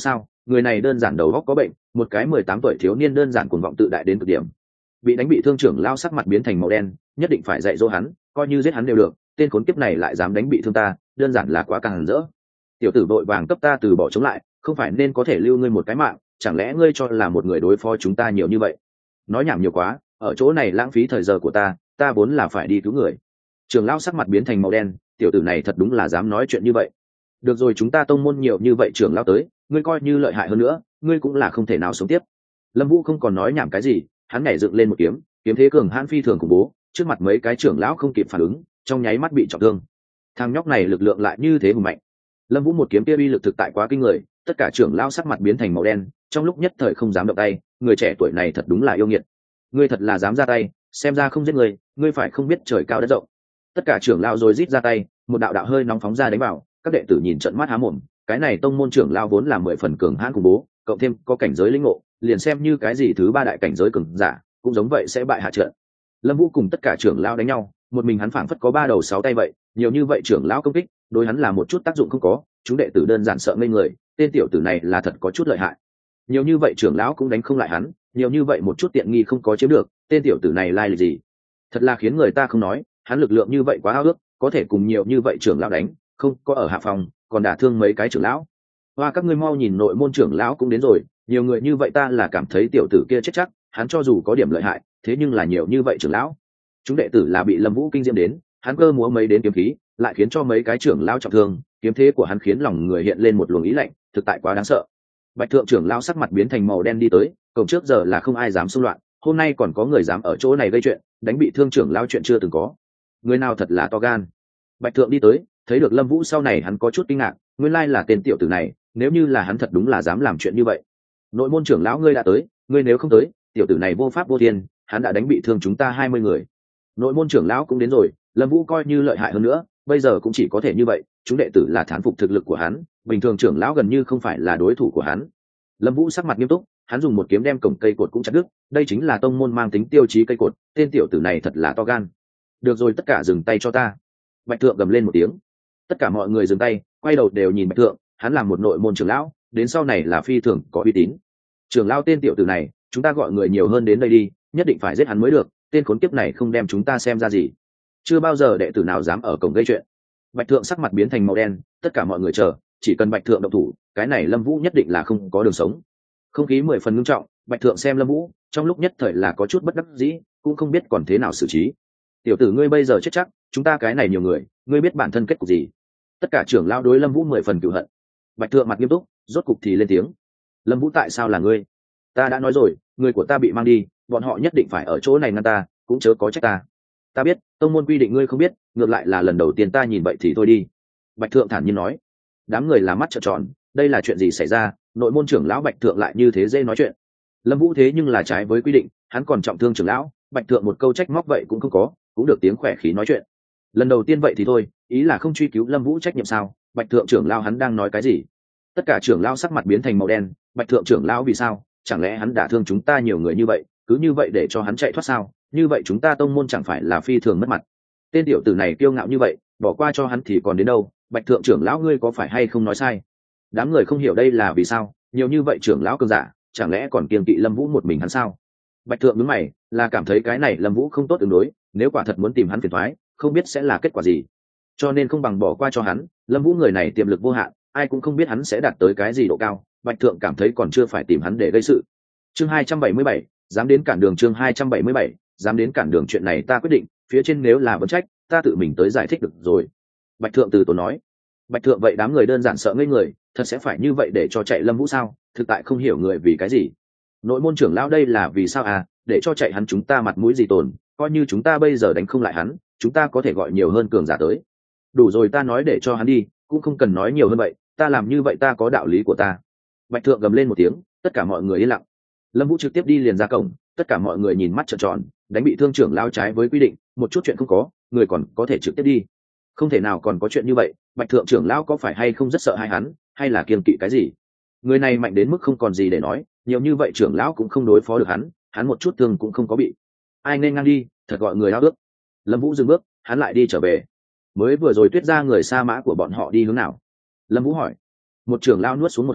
người này đơn giản đầu óc có bệnh, một cái mười tám tuổi thiếu niên đơn giản cuồng vọng tự đại đến cực điểm. Bị đánh bị thương trưởng lao sắc mặt biến thành màu đen, nhất định phải dạy dỗ hắn, coi như giết hắn đều được, tên khốn kiếp này lại dám đánh bị thương ta, đơn giản là quá càng rỡ. Tiểu tử vội vàng cấp ta từ bỏ chống lại, không phải nên có thể lưu ngươi một cái mạng, chẳng lẽ ngươi cho là một người đối phó chúng ta nhiều như vậy? Nói nhảm nhiều quá, ở chỗ này lãng phí thời giờ của ta, ta vốn là phải đi cứu người. Trưởng lão sắc mặt biến thành màu đen, tiểu tử này thật đúng là dám nói chuyện như vậy. Được rồi, chúng ta tông môn nhiều như vậy trưởng lão tới, ngươi coi như lợi hại hơn nữa, ngươi cũng là không thể nào sống tiếp. Lâm Vũ không còn nói nhảm cái gì, hắn nhảy dựng lên một kiếm, kiếm thế cường hãn phi thường khủng bố, trước mặt mấy cái trưởng lão không kịp phản ứng, trong nháy mắt bị trọng thương. Thằng nhóc này lực lượng lại như thế hùng mạnh. Lâm Vũ một kiếm kia uy lực thực tại quá kinh người, tất cả trưởng lão sắc mặt biến thành màu đen, trong lúc nhất thời không dám động tay, người trẻ tuổi này thật đúng là yêu nghiệt. Ngươi thật là dám ra tay, xem ra không giết người, ngươi phải không biết trời cao đất rộng. Tất cả trưởng lão rồi rít ra tay, một đạo đạo hơi nóng phóng ra đánh vào, các đệ tử nhìn trợn mắt há mồm, cái này tông môn trưởng lão vốn là mười phần cường hãn khủng bố, cộng thêm có cảnh giới linh ngộ, liền xem như cái gì thứ ba đại cảnh giới cường giả, cũng giống vậy sẽ bại hạ trận. Lâm Vũ cùng tất cả trưởng lão đánh nhau, một mình hắn phảng phất có ba đầu sáu tay vậy, nhiều như vậy trưởng lão công kích, đối hắn là một chút tác dụng không có, chúng đệ tử đơn giản sợ ngây người, tên tiểu tử này là thật có chút lợi hại. Nhiều như vậy trưởng lão cũng đánh không lại hắn, nhiều như vậy một chút tiện nghi không có chiếm được, tên tiểu tử này lai lịch gì? Thật là khiến người ta không nói, hắn lực lượng như vậy quá ao ước, có thể cùng nhiều như vậy trưởng lão đánh, không có ở hạ phòng, còn đả thương mấy cái trưởng lão. Hoa các ngươi mau nhìn, nội môn trưởng lão cũng đến rồi, nhiều người như vậy ta là cảm thấy tiểu tử kia chết chắc, hắn cho dù có điểm lợi hại, thế nhưng là nhiều như vậy trưởng lão. Chúng đệ tử là bị Lâm Vũ kinh diễm đến, hắn cơ múa mấy đến kiếm khí, lại khiến cho mấy cái trưởng lão trọng thương, kiếm thế của hắn khiến lòng người hiện lên một luồng ý lạnh, thực tại quá đáng sợ. Bạch thượng trưởng lão sắc mặt biến thành màu đen đi tới, cổng trước giờ là không ai dám xung loạn, hôm nay còn có người dám ở chỗ này gây chuyện, đánh bị thương trưởng lão chuyện chưa từng có. Người nào thật là to gan. Bạch thượng đi tới, thấy được Lâm Vũ sau này hắn có chút kinh ngạc, nguyên lai là tên tiểu tử này, nếu như là hắn thật đúng là dám làm chuyện như vậy. Nội môn trưởng lão ngươi đã tới, ngươi nếu không tới, tiểu tử này vô pháp vô thiên, hắn đã đánh bị thương chúng ta hai mươi người. Nội môn trưởng lão cũng đến rồi, Lâm Vũ coi như lợi hại hơn nữa, bây giờ cũng chỉ có thể như vậy, chúng đệ tử là thán phục thực lực của hắn, bình thường trưởng lão gần như không phải là đối thủ của hắn. Lâm Vũ sắc mặt nghiêm túc, hắn dùng một kiếm đem cổng cây cột cũng chặt đứt, đây chính là tông môn mang tính tiêu chí cây cột, tên tiểu tử này thật là to gan. Được rồi, tất cả dừng tay cho ta. Bạch thượng gầm lên một tiếng. Tất cả mọi người dừng tay, quay đầu đều nhìn Bạch thượng, hắn là một nội môn trưởng lão, đến sau này là phi thường có uy tín. Trưởng lão tên tiểu tử này, chúng ta gọi người nhiều hơn đến đây đi, nhất định phải giết hắn mới được, tên khốn kiếp này không đem chúng ta xem ra gì. Chưa bao giờ đệ tử nào dám ở cổng gây chuyện. Bạch thượng sắc mặt biến thành màu đen, tất cả mọi người chờ, chỉ cần Bạch thượng động thủ, cái này Lâm Vũ nhất định là không có đường sống. Không khí mười phần nghiêm trọng, Bạch thượng xem Lâm Vũ, trong lúc nhất thời là có chút bất đắc dĩ, cũng không biết còn thế nào xử trí. Tiểu tử ngươi bây giờ chết chắc, chúng ta cái này nhiều người, ngươi biết bản thân kết cục gì? Tất cả trưởng lão đối Lâm Vũ mười phần cừu hận. Bạch thượng mặt nghiêm túc, rốt cục thì lên tiếng. Lâm Vũ, tại sao là ngươi? Ta đã nói rồi, người của ta bị mang đi, bọn họ nhất định phải ở chỗ này ngăn ta, cũng chớ có trách ta. Ta biết, tông môn quy định ngươi không biết, ngược lại là lần đầu tiên ta nhìn vậy thì thôi đi. Bạch thượng thản nhiên nói. Đám người là mắt trợn tròn, đây là chuyện gì xảy ra, nội môn trưởng lão Bạch thượng lại như thế dễ nói chuyện. Lâm Vũ thế nhưng là trái với quy định, hắn còn trọng thương trưởng lão, Bạch thượng một câu trách móc vậy cũng không có, cũng được tiếng khỏe khí nói chuyện. Lần đầu tiên vậy thì thôi, ý là không truy cứu Lâm Vũ trách nhiệm sao? Bạch thượng trưởng lão hắn đang nói cái gì? Tất cả trưởng lão sắc mặt biến thành màu đen, Bạch thượng trưởng lão vì sao? Chẳng lẽ hắn đả thương chúng ta nhiều người như vậy, cứ như vậy để cho hắn chạy thoát sao? Như vậy chúng ta tông môn chẳng phải là phi thường mất mặt? Tên tiểu tử này kiêu ngạo như vậy, bỏ qua cho hắn thì còn đến đâu? Bạch thượng trưởng lão ngươi có phải hay không nói sai? Đám người không hiểu đây là vì sao, nhiều như vậy trưởng lão cường giả, chẳng lẽ còn kiêng kỵ Lâm Vũ một mình hắn sao? Bạch thượng nhướng mày, là cảm thấy cái này Lâm Vũ không tốt ứng đối, nếu quả thật muốn tìm hắn phiền toái, không biết sẽ là kết quả gì. Cho nên không bằng bỏ qua cho hắn, Lâm Vũ người này tiềm lực vô hạn, ai cũng không biết hắn sẽ đạt tới cái gì độ cao, Bạch thượng cảm thấy còn chưa phải tìm hắn để gây sự. Chương hai trăm bảy mươi bảy, dám đến cản đường. Chương hai trăm bảy mươi bảy, dám đến cản đường. Chuyện này ta quyết định, phía trên nếu là vấn trách, ta tự mình tới giải thích được rồi. Bạch thượng từ tốn nói. Bạch thượng vậy đám người đơn giản sợ ngây người, thật sẽ phải như vậy để cho chạy Lâm Vũ sao? Thực tại không hiểu người vì cái gì. Nội môn trưởng lão đây là vì sao à? Để cho chạy hắn chúng ta mặt mũi gì tồn, coi như chúng ta bây giờ đánh không lại hắn, chúng ta có thể gọi nhiều hơn cường giả tới. Đủ rồi, ta nói để cho hắn đi, cũng không cần nói nhiều hơn vậy, ta làm như vậy ta có đạo lý của ta. Bạch thượng gầm lên một tiếng, tất cả mọi người yên lặng. Lâm Vũ trực tiếp đi liền ra cổng, tất cả mọi người nhìn mắt trợn tròn, đánh bị thương trưởng lão trái với quy định, một chút chuyện không có, người còn có thể trực tiếp đi. Không thể nào còn có chuyện như vậy, Bạch thượng trưởng lão có phải hay không rất sợ hai hắn, hay là kiêng kỵ cái gì? Người này mạnh đến mức không còn gì để nói, nhiều như vậy trưởng lão cũng không đối phó được hắn, hắn một chút thương cũng không có bị. Ai nên ngang đi, thật gọi người lao bước. Lâm Vũ dừng bước, hắn lại đi trở về. Mới vừa rồi tuyết ra người Sa Mã của bọn họ đi hướng nào? Lâm Vũ hỏi. Một trưởng lão nuốt xuống một hơi,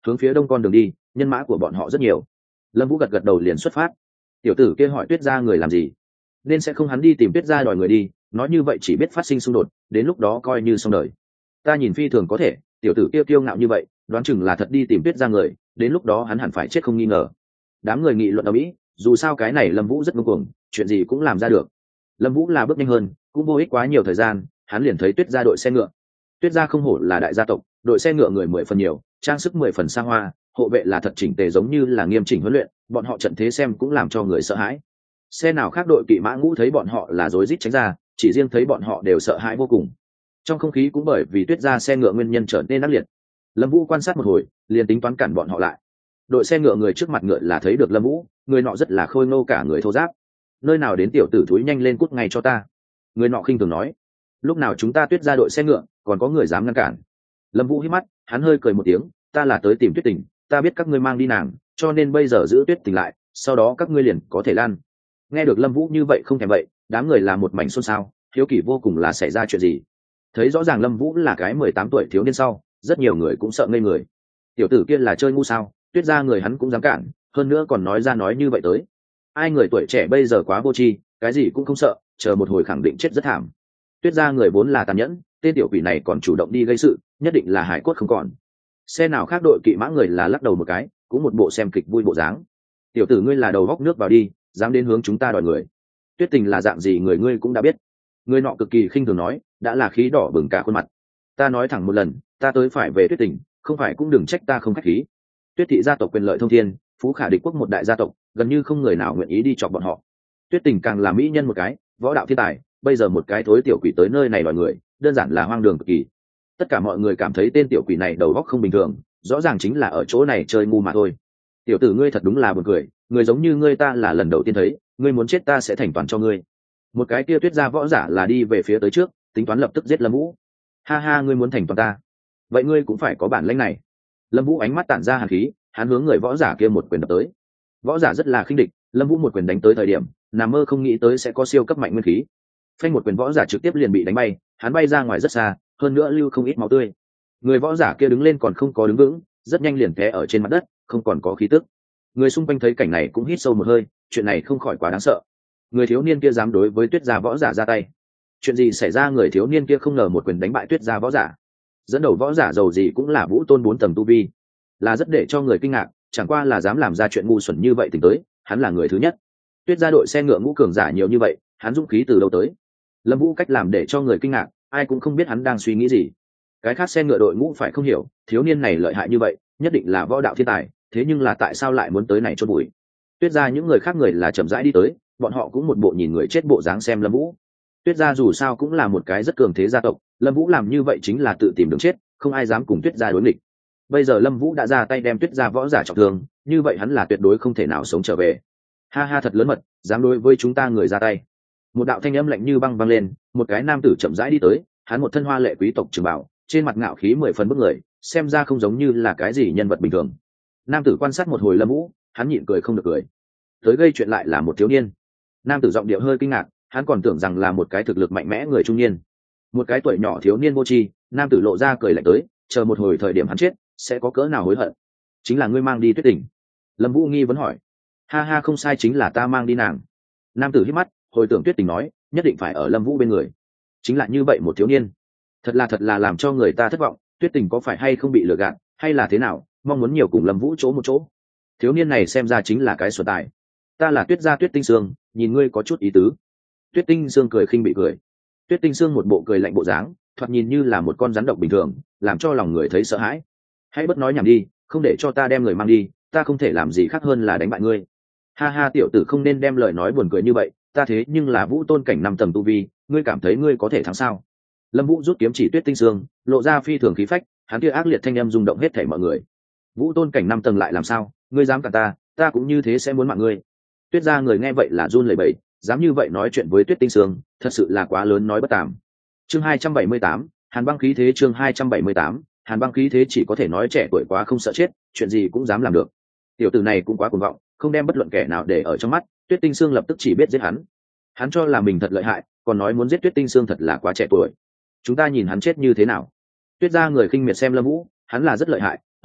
hướng phía đông con đường đi, nhân mã của bọn họ rất nhiều. Lâm Vũ gật gật đầu liền xuất phát. Tiểu tử kia hỏi Tuyết gia người làm gì, nên sẽ không hắn đi tìm Tuyết gia đòi người đi, nói như vậy chỉ biết phát sinh xung đột, đến lúc đó coi như xong đời. Ta nhìn phi thường có thể, tiểu tử kia kiêu ngạo như vậy, đoán chừng là thật đi tìm Tuyết gia người, đến lúc đó hắn hẳn phải chết không nghi ngờ. Đám người nghị luận ở mỹ, dù sao cái này Lâm Vũ rất ngông cuồng, chuyện gì cũng làm ra được. Lâm Vũ là bước nhanh hơn, cũng vô ích quá nhiều thời gian, hắn liền thấy Tuyết gia đội xe ngựa. Tuyết gia không hổ là đại gia tộc, đội xe ngựa người mười phần nhiều, trang sức mười phần xa hoa, hộ vệ là thật chỉnh tề giống như là nghiêm chỉnh huấn luyện, bọn họ trận thế xem cũng làm cho người sợ hãi. Xe nào khác đội kỵ mã ngũ thấy bọn họ là rối rít tránh ra, chỉ riêng thấy bọn họ đều sợ hãi vô cùng. Trong không khí cũng bởi vì Tuyết gia xe ngựa nguyên nhân trở nên ác liệt. Lâm Vũ quan sát một hồi, liền tính toán cản bọn họ lại. Đội xe ngựa người trước mặt ngựa là thấy được Lâm Vũ, người nọ rất là khôi ngô cả người thô ráp. Nơi nào đến tiểu tử thúi nhanh lên cút ngay cho ta. Người nọ khinh thường nói. Lúc nào chúng ta Tuyết gia đội xe ngựa, còn có người dám ngăn cản. Lâm Vũ hít mắt, hắn hơi cười một tiếng, ta là tới tìm Tuyết Tình, ta biết các ngươi mang đi nàng, cho nên bây giờ giữ Tuyết Tình lại, sau đó các ngươi liền có thể lan. Nghe được Lâm Vũ như vậy không thèm vậy, đám người là một mảnh xôn xao, hiếu kỳ vô cùng là xảy ra chuyện gì. Thấy rõ ràng Lâm Vũ là cái mười tám tuổi thiếu niên sau, rất nhiều người cũng sợ ngây người. Tiểu tử kia là chơi ngu sao, Tuyết gia người hắn cũng dám cản, hơn nữa còn nói ra nói như vậy tới. Ai người tuổi trẻ bây giờ quá vô tri, cái gì cũng không sợ, chờ một hồi khẳng định chết rất thảm. Tuyết gia người vốn là tàn nhẫn, tên tiểu quỷ này còn chủ động đi gây sự, nhất định là hải cốt không còn. Xe nào khác đội kỵ mã người là lắc đầu một cái, cũng một bộ xem kịch vui bộ dáng. Tiểu tử ngươi là đầu góc nước vào đi, dám đến hướng chúng ta đòi người. Tuyết Tình là dạng gì người ngươi cũng đã biết. Người nọ cực kỳ khinh thường nói, đã là khí đỏ bừng cả khuôn mặt. Ta nói thẳng một lần, ta tới phải về Tuyết Tình, không phải cũng đừng trách ta không khách khí. Tuyết thị gia tộc quyền lợi thông thiên, phú khả địch quốc một đại gia tộc, gần như không người nào nguyện ý đi chọc bọn họ. Tuyết Tình càng là mỹ nhân một cái, võ đạo thiên tài, bây giờ một cái thối tiểu quỷ tới nơi này đòi người, đơn giản là hoang đường cực kỳ. Tất cả mọi người cảm thấy tên tiểu quỷ này đầu óc không bình thường, rõ ràng chính là ở chỗ này chơi ngu mà thôi. Tiểu tử ngươi thật đúng là buồn cười, người giống như ngươi ta là lần đầu tiên thấy, ngươi muốn chết ta sẽ thành toàn cho ngươi. Một cái kia Tuyết gia võ giả là đi về phía tới trước, tính toán lập tức giết Lâm Vũ. Ha ha, ngươi muốn thành toàn ta, vậy ngươi cũng phải có bản lĩnh này. Lâm Vũ ánh mắt tản ra hàn khí, hắn hướng người võ giả kia một quyền đập tới. Võ giả rất là khinh địch, Lâm Vũ một quyền đánh tới thời điểm, nằm mơ không nghĩ tới sẽ có siêu cấp mạnh nguyên khí. Phanh một quyền võ giả trực tiếp liền bị đánh bay, hắn bay ra ngoài rất xa, hơn nữa lưu không ít máu tươi. Người võ giả kia đứng lên còn không có đứng vững, rất nhanh liền té ở trên mặt đất, không còn có khí tức. Người xung quanh thấy cảnh này cũng hít sâu một hơi, chuyện này không khỏi quá đáng sợ. Người thiếu niên kia dám đối với Tuyết gia võ giả ra tay. Chuyện gì xảy ra? Người thiếu niên kia không ngờ một quyền đánh bại Tuyết gia võ giả. Dẫn đầu võ giả giàu gì cũng là vũ tôn bốn tầng tu vi, là rất để cho người kinh ngạc, chẳng qua là dám làm ra chuyện ngu xuẩn như vậy tỉnh tới, hắn là người thứ nhất. Tuyết gia đội xe ngựa ngũ cường giả nhiều như vậy, hắn dũng khí từ đâu tới? Lâm Vũ cách làm để cho người kinh ngạc, ai cũng không biết hắn đang suy nghĩ gì. Cái khác xe ngựa đội ngũ phải không hiểu, thiếu niên này lợi hại như vậy, nhất định là võ đạo thiên tài, thế nhưng là tại sao lại muốn tới này chôn bụi? Tuyết gia những người khác người là chậm rãi đi tới, bọn họ cũng một bộ nhìn người chết bộ dáng xem Lâm Vũ. Tuyết gia dù sao cũng là một cái rất cường thế gia tộc, Lâm Vũ làm như vậy chính là tự tìm đường chết, không ai dám cùng Tuyết gia đối nghịch. Bây giờ Lâm Vũ đã ra tay đem Tuyết gia võ giả trọng thương, như vậy hắn là tuyệt đối không thể nào sống trở về. Ha ha, thật lớn mật, dám đối với chúng ta người ra tay. Một đạo thanh âm lạnh như băng vang lên, một cái nam tử chậm rãi đi tới, hắn một thân hoa lệ quý tộc trường bào, trên mặt ngạo khí mười phần bức người, xem ra không giống như là cái gì nhân vật bình thường. Nam tử quan sát một hồi Lâm Vũ, hắn nhịn cười không được cười. Tới gây chuyện lại là một thiếu niên. Nam tử giọng điệu hơi kinh ngạc, hắn còn tưởng rằng là một cái thực lực mạnh mẽ người trung niên. Một cái tuổi nhỏ thiếu niên vô tri, nam tử lộ ra cười lạnh tới, chờ một hồi thời điểm hắn chết, sẽ có cỡ nào hối hận. Chính là ngươi mang đi Tuyết Tình? Lâm Vũ nghi vấn hỏi. Ha ha, không sai, chính là ta mang đi nàng. Nam tử hít mắt, hồi tưởng Tuyết Tình nói, nhất định phải ở Lâm Vũ bên người. Chính là như vậy một thiếu niên, thật là thật là làm cho người ta thất vọng. Tuyết Tình có phải hay không bị lừa gạt, hay là thế nào, mong muốn nhiều cùng Lâm Vũ chỗ một chỗ. Thiếu niên này xem ra chính là cái xuẩn tài. Ta là Tuyết gia Tuyết Tinh Sương, nhìn ngươi có chút ý tứ. Tuyết Tinh Sương cười khinh bị cười. Tuyết Tinh Sương một bộ cười lạnh bộ dáng, thoạt nhìn như là một con rắn độc bình thường, làm cho lòng người thấy sợ hãi. Hãy bất nói nhảm đi, không để cho ta đem người mang đi, ta không thể làm gì khác hơn là đánh bại ngươi. Ha ha, tiểu tử không nên đem lời nói buồn cười như vậy, ta thế nhưng là vũ tôn cảnh năm tầng tu vi, ngươi cảm thấy ngươi có thể thắng sao? Lâm Vũ rút kiếm chỉ Tuyết Tinh Sương, lộ ra phi thường khí phách, hắn kia ác liệt thanh âm rung động hết thảy mọi người. Vũ tôn cảnh năm tầng lại làm sao? Ngươi dám cản ta, ta cũng như thế sẽ muốn mạng ngươi. Tuyết gia người nghe vậy là run lẩy bẩy, dám như vậy nói chuyện với Tuyết Tinh Sương, thật sự là quá lớn nói bất tàm. Chương hai trăm bảy mươi tám, Hàn băng khí thế. Chương hai trăm bảy mươi tám, Hàn băng khí thế. Chỉ có thể nói trẻ tuổi quá không sợ chết, chuyện gì cũng dám làm được. Tiểu tử này cũng quá cuồng vọng, không đem bất luận kẻ nào để ở trong mắt. Tuyết Tinh Sương lập tức chỉ biết giết hắn. Hắn cho là mình thật lợi hại, còn nói muốn giết Tuyết Tinh Sương thật là quá trẻ tuổi. Chúng ta nhìn hắn chết như thế nào. Tuyết gia người khinh miệt xem Lâm Vũ, hắn là rất lợi hại,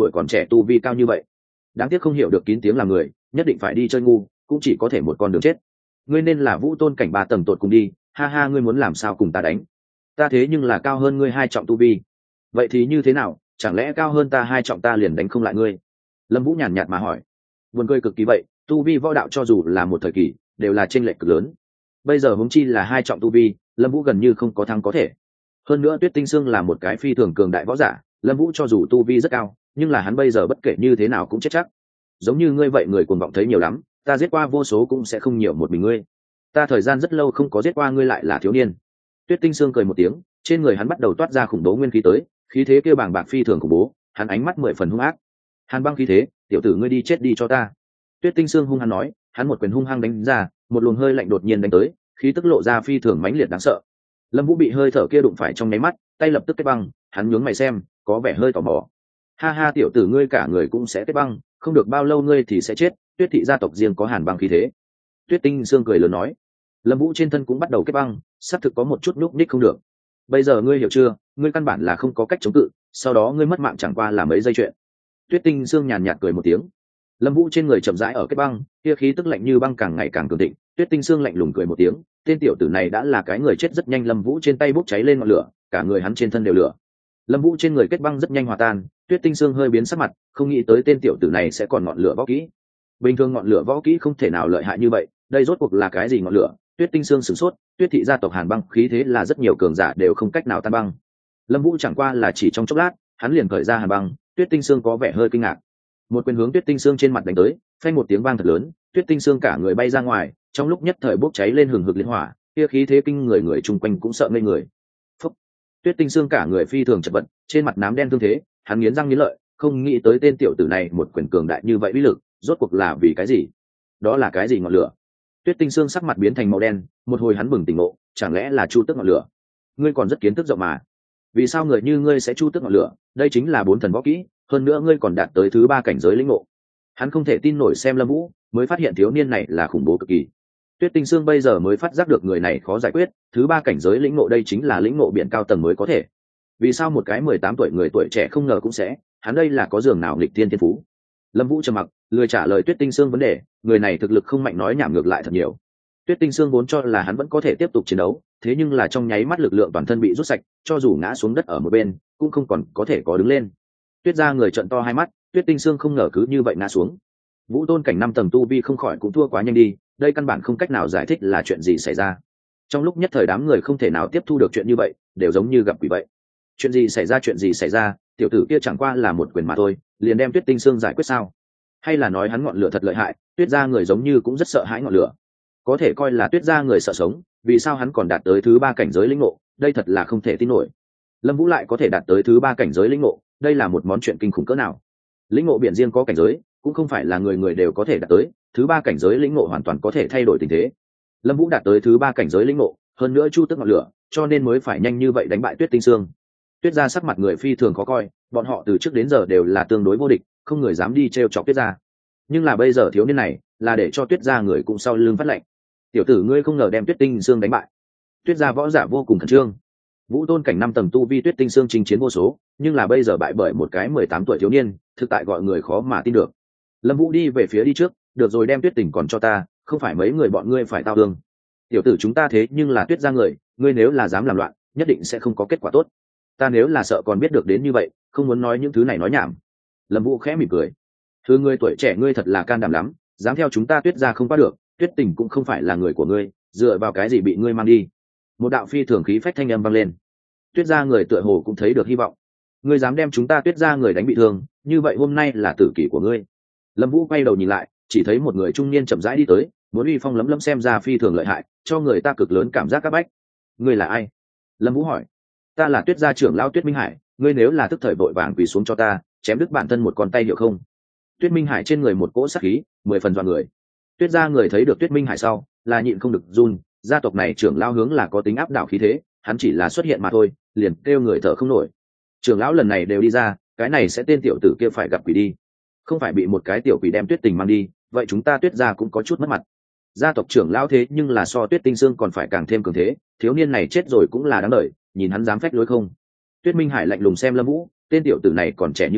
tuổi còn trẻ tu vi cao như vậy, đáng tiếc không hiểu được kín tiếng làm người, nhất định phải đi chơi ngu, cũng chỉ có thể một con đường chết. Ngươi nên là vũ tôn cảnh ba tầng tột cùng đi, ha ha, ngươi muốn làm sao cùng ta đánh? Ta thế nhưng là cao hơn ngươi hai trọng tu vi. Vậy thì như thế nào, chẳng lẽ cao hơn ta hai trọng ta liền đánh không lại ngươi? Lâm Vũ nhàn nhạt mà hỏi. Buồn cười cực kỳ vậy, tu vi võ đạo cho dù là một thời kỳ đều là chênh lệch cực lớn, bây giờ huống chi là hai trọng tu vi, Lâm Vũ gần như không có thắng có thể. Hơn nữa Tuyết Tinh Sương là một cái phi thường cường đại võ giả, Lâm Vũ cho dù tu vi rất cao, nhưng là hắn bây giờ bất kể như thế nào cũng chết chắc. Giống như ngươi vậy người cuồng vọng thấy nhiều lắm, ta giết qua vô số cũng sẽ không nhiều một mình ngươi. Ta thời gian rất lâu không có giết qua ngươi lại là thiếu niên. Tuyết Tinh Sương cười một tiếng, trên người hắn bắt đầu toát ra khủng bố nguyên khí tới, khí thế kia bàng bạc phi thường khủng bố, hắn ánh mắt mười phần hung ác. Hàn băng khí thế, tiểu tử ngươi đi chết đi cho ta. Tuyết Tinh Sương hung hăng nói, hắn một quyền hung hăng đánh ra, một luồng hơi lạnh đột nhiên đánh tới, khí tức lộ ra phi thường mãnh liệt đáng sợ. Lâm Vũ bị hơi thở kia đụng phải trong nháy mắt, tay lập tức kết băng, hắn nhướng mày xem, có vẻ hơi tò mò. Ha ha, tiểu tử ngươi cả người cũng sẽ kết băng, không được bao lâu ngươi thì sẽ chết, Tuyết thị gia tộc riêng có hàn băng khí thế. Tuyết Tinh Sương cười lớn nói. Lâm Vũ trên thân cũng bắt đầu kết băng, xác thực có một chút nhúc nhích không được. Bây giờ ngươi hiểu chưa, ngươi căn bản là không có cách chống cự, sau đó ngươi mất mạng chẳng qua là mấy giây chuyện. Tuyết Tinh Sương nhàn nhạt cười một tiếng. Lâm Vũ trên người chậm rãi ở kết băng, kia khí tức lạnh như băng càng ngày càng cường thịnh. Tuyết Tinh Sương lạnh lùng cười một tiếng, tên tiểu tử này đã là cái người chết rất nhanh. Lâm Vũ trên tay bốc cháy lên ngọn lửa, cả người hắn trên thân đều lửa. Lâm Vũ trên người kết băng rất nhanh hòa tan, Tuyết Tinh Sương hơi biến sắc mặt, không nghĩ tới tên tiểu tử này sẽ còn ngọn lửa võ kỹ. Bình thường ngọn lửa võ kỹ không thể nào lợi hại như vậy, đây rốt cuộc là cái gì ngọn lửa? Tuyết Tinh Sương sửng sốt, Tuyết thị gia tộc hàn băng khí thế là rất nhiều cường giả đều không cách nào tan băng. Lâm Vũ chẳng qua là chỉ trong chốc lát, hắn liền khởi ra hàn băng. Tuyết Tinh Sương có vẻ hơi kinh ngạc, một quyền hướng Tuyết Tinh Sương trên mặt đánh tới, phanh một tiếng vang thật lớn, Tuyết Tinh Sương cả người bay ra ngoài, trong lúc nhất thời bốc cháy lên hừng hực liên hỏa, kia khí thế kinh người, người chung quanh cũng sợ ngây người. Phúc! Tuyết Tinh Sương cả người phi thường chật vật, trên mặt nám đen thương thế, hắn nghiến răng nghiến lợi, không nghĩ tới tên tiểu tử này một quyền cường đại như vậy uy lực, rốt cuộc là vì cái gì? Đó là cái gì ngọn lửa? Tuyết Tinh Sương sắc mặt biến thành màu đen, một hồi hắn bừng tỉnh ngộ, chẳng lẽ là chu tước ngọn lửa? Ngươi còn rất kiến thức rộng mà, vì sao người như ngươi sẽ chu tước ngọn lửa? Đây chính là bốn thần võ kỹ, hơn nữa ngươi còn đạt tới thứ ba cảnh giới lĩnh ngộ. Hắn không thể tin nổi xem Lâm Vũ, mới phát hiện thiếu niên này là khủng bố cực kỳ. Tuyết Tinh Sương bây giờ mới phát giác được người này khó giải quyết, thứ ba cảnh giới lĩnh ngộ đây chính là lĩnh ngộ biển cao tầng mới có thể. Vì sao một cái mười tám tuổi người tuổi trẻ không ngờ cũng sẽ, hắn đây là có giường nào nghịch thiên thiên phú? Lâm Vũ trầm mặc, lười trả lời Tuyết Tinh Sương vấn đề, người này thực lực không mạnh nói nhảm ngược lại thật nhiều. Tuyết Tinh Sương vốn cho là hắn vẫn có thể tiếp tục chiến đấu, thế nhưng là trong nháy mắt lực lượng toàn thân bị rút sạch, cho dù ngã xuống đất ở một bên, cũng không còn có thể có đứng lên. Tuyết gia người trợn to hai mắt, Tuyết Tinh Sương không ngờ cứ như vậy ngã xuống. Vũ tôn cảnh năm tầng tu vi không khỏi cũng thua quá nhanh đi, đây căn bản không cách nào giải thích là chuyện gì xảy ra. Trong lúc nhất thời đám người không thể nào tiếp thu được chuyện như vậy, đều giống như gặp quỷ vậy. Chuyện gì xảy ra, chuyện gì xảy ra, tiểu tử kia chẳng qua là một quyền mà thôi, liền đem Tuyết Tinh Sương giải quyết sao? Hay là nói hắn ngọn lửa thật lợi hại? Tuyết gia người giống như cũng rất sợ hãi ngọn lửa, có thể coi là Tuyết gia người sợ sống, vì sao hắn còn đạt tới thứ ba cảnh giới lĩnh ngộ, đây thật là không thể tin nổi. Lâm Vũ lại có thể đạt tới thứ ba cảnh giới lĩnh ngộ, đây là một món chuyện kinh khủng cỡ nào. Lĩnh ngộ biển riêng có cảnh giới, cũng không phải là người người đều có thể đạt tới, thứ ba cảnh giới lĩnh ngộ hoàn toàn có thể thay đổi tình thế. Lâm Vũ đạt tới thứ ba cảnh giới lĩnh ngộ, hơn nữa chu tức ngọn lửa, cho nên mới phải nhanh như vậy đánh bại Tuyết Tinh Sương. Tuyết gia sắc mặt người phi thường khó coi, bọn họ từ trước đến giờ đều là tương đối vô địch, không người dám đi trêu chọc Tuyết gia. Nhưng là bây giờ thiếu niên này, là để cho Tuyết gia người cũng sau lưng phát lệnh. Tiểu tử ngươi không ngờ đem Tuyết Tinh Sương đánh bại. Tuyết gia võ giả vô cùng khẩn trương. Vũ tôn cảnh năm tầng tu vi Tuyết Tinh Sương chinh chiến vô số, nhưng là bây giờ bại bởi một cái mười tám tuổi thiếu niên, thực tại gọi người khó mà tin được. Lâm Vũ đi về phía đi trước, được rồi, đem Tuyết Tình còn cho ta, không phải mấy người bọn ngươi phải tao thương. Tiểu tử chúng ta thế nhưng là Tuyết gia người, ngươi nếu là dám làm loạn, nhất định sẽ không có kết quả tốt. Ta nếu là sợ còn biết được đến như vậy, không muốn nói những thứ này nói nhảm. Lâm Vũ khẽ mỉm cười. Thứ ngươi tuổi trẻ ngươi thật là can đảm lắm, dám theo chúng ta Tuyết gia không qua được, Tuyết Tình cũng không phải là người của ngươi, dựa vào cái gì bị ngươi mang đi? Một đạo phi thường khí phách thanh âm vang lên. Tuyết gia người tựa hồ cũng thấy được hy vọng. Ngươi dám đem chúng ta Tuyết gia người đánh bị thương, như vậy hôm nay là tử kỷ của ngươi. Lâm Vũ quay đầu nhìn lại, chỉ thấy một người trung niên chậm rãi đi tới, muốn uy phong lấm lấm xem ra phi thường lợi hại, cho người ta cực lớn cảm giác áp bách. Ngươi là ai? Lâm Vũ hỏi. Ta là Tuyết gia trưởng lão Tuyết Minh Hải, ngươi nếu là tức thời vội vàng quỳ xuống cho ta, chém đứt bản thân một con tay hiểu không? Tuyết Minh Hải trên người một cỗ sát khí, mười phần dọa người. Tuyết gia người thấy được Tuyết Minh Hải sau, là nhịn không được run, gia tộc này trưởng lão hướng là có tính áp đảo khí thế, hắn chỉ là xuất hiện mà thôi, liền kêu người thở không nổi. Trưởng lão lần này đều đi ra, cái này sẽ tên tiểu tử kia phải gặp quỷ đi. Không phải bị một cái tiểu quỷ đem Tuyết Tình mang đi, vậy chúng ta Tuyết gia cũng có chút mất mặt. Gia tộc trưởng lão thế nhưng là so Tuyết Tinh Sương còn phải càng thêm cường thế, thiếu niên này chết rồi cũng là đáng đợi, nhìn hắn dám phách lối không? Tuyết Minh Hải lạnh lùng xem Lâm Vũ, tên tiểu tử này còn trẻ như vậy,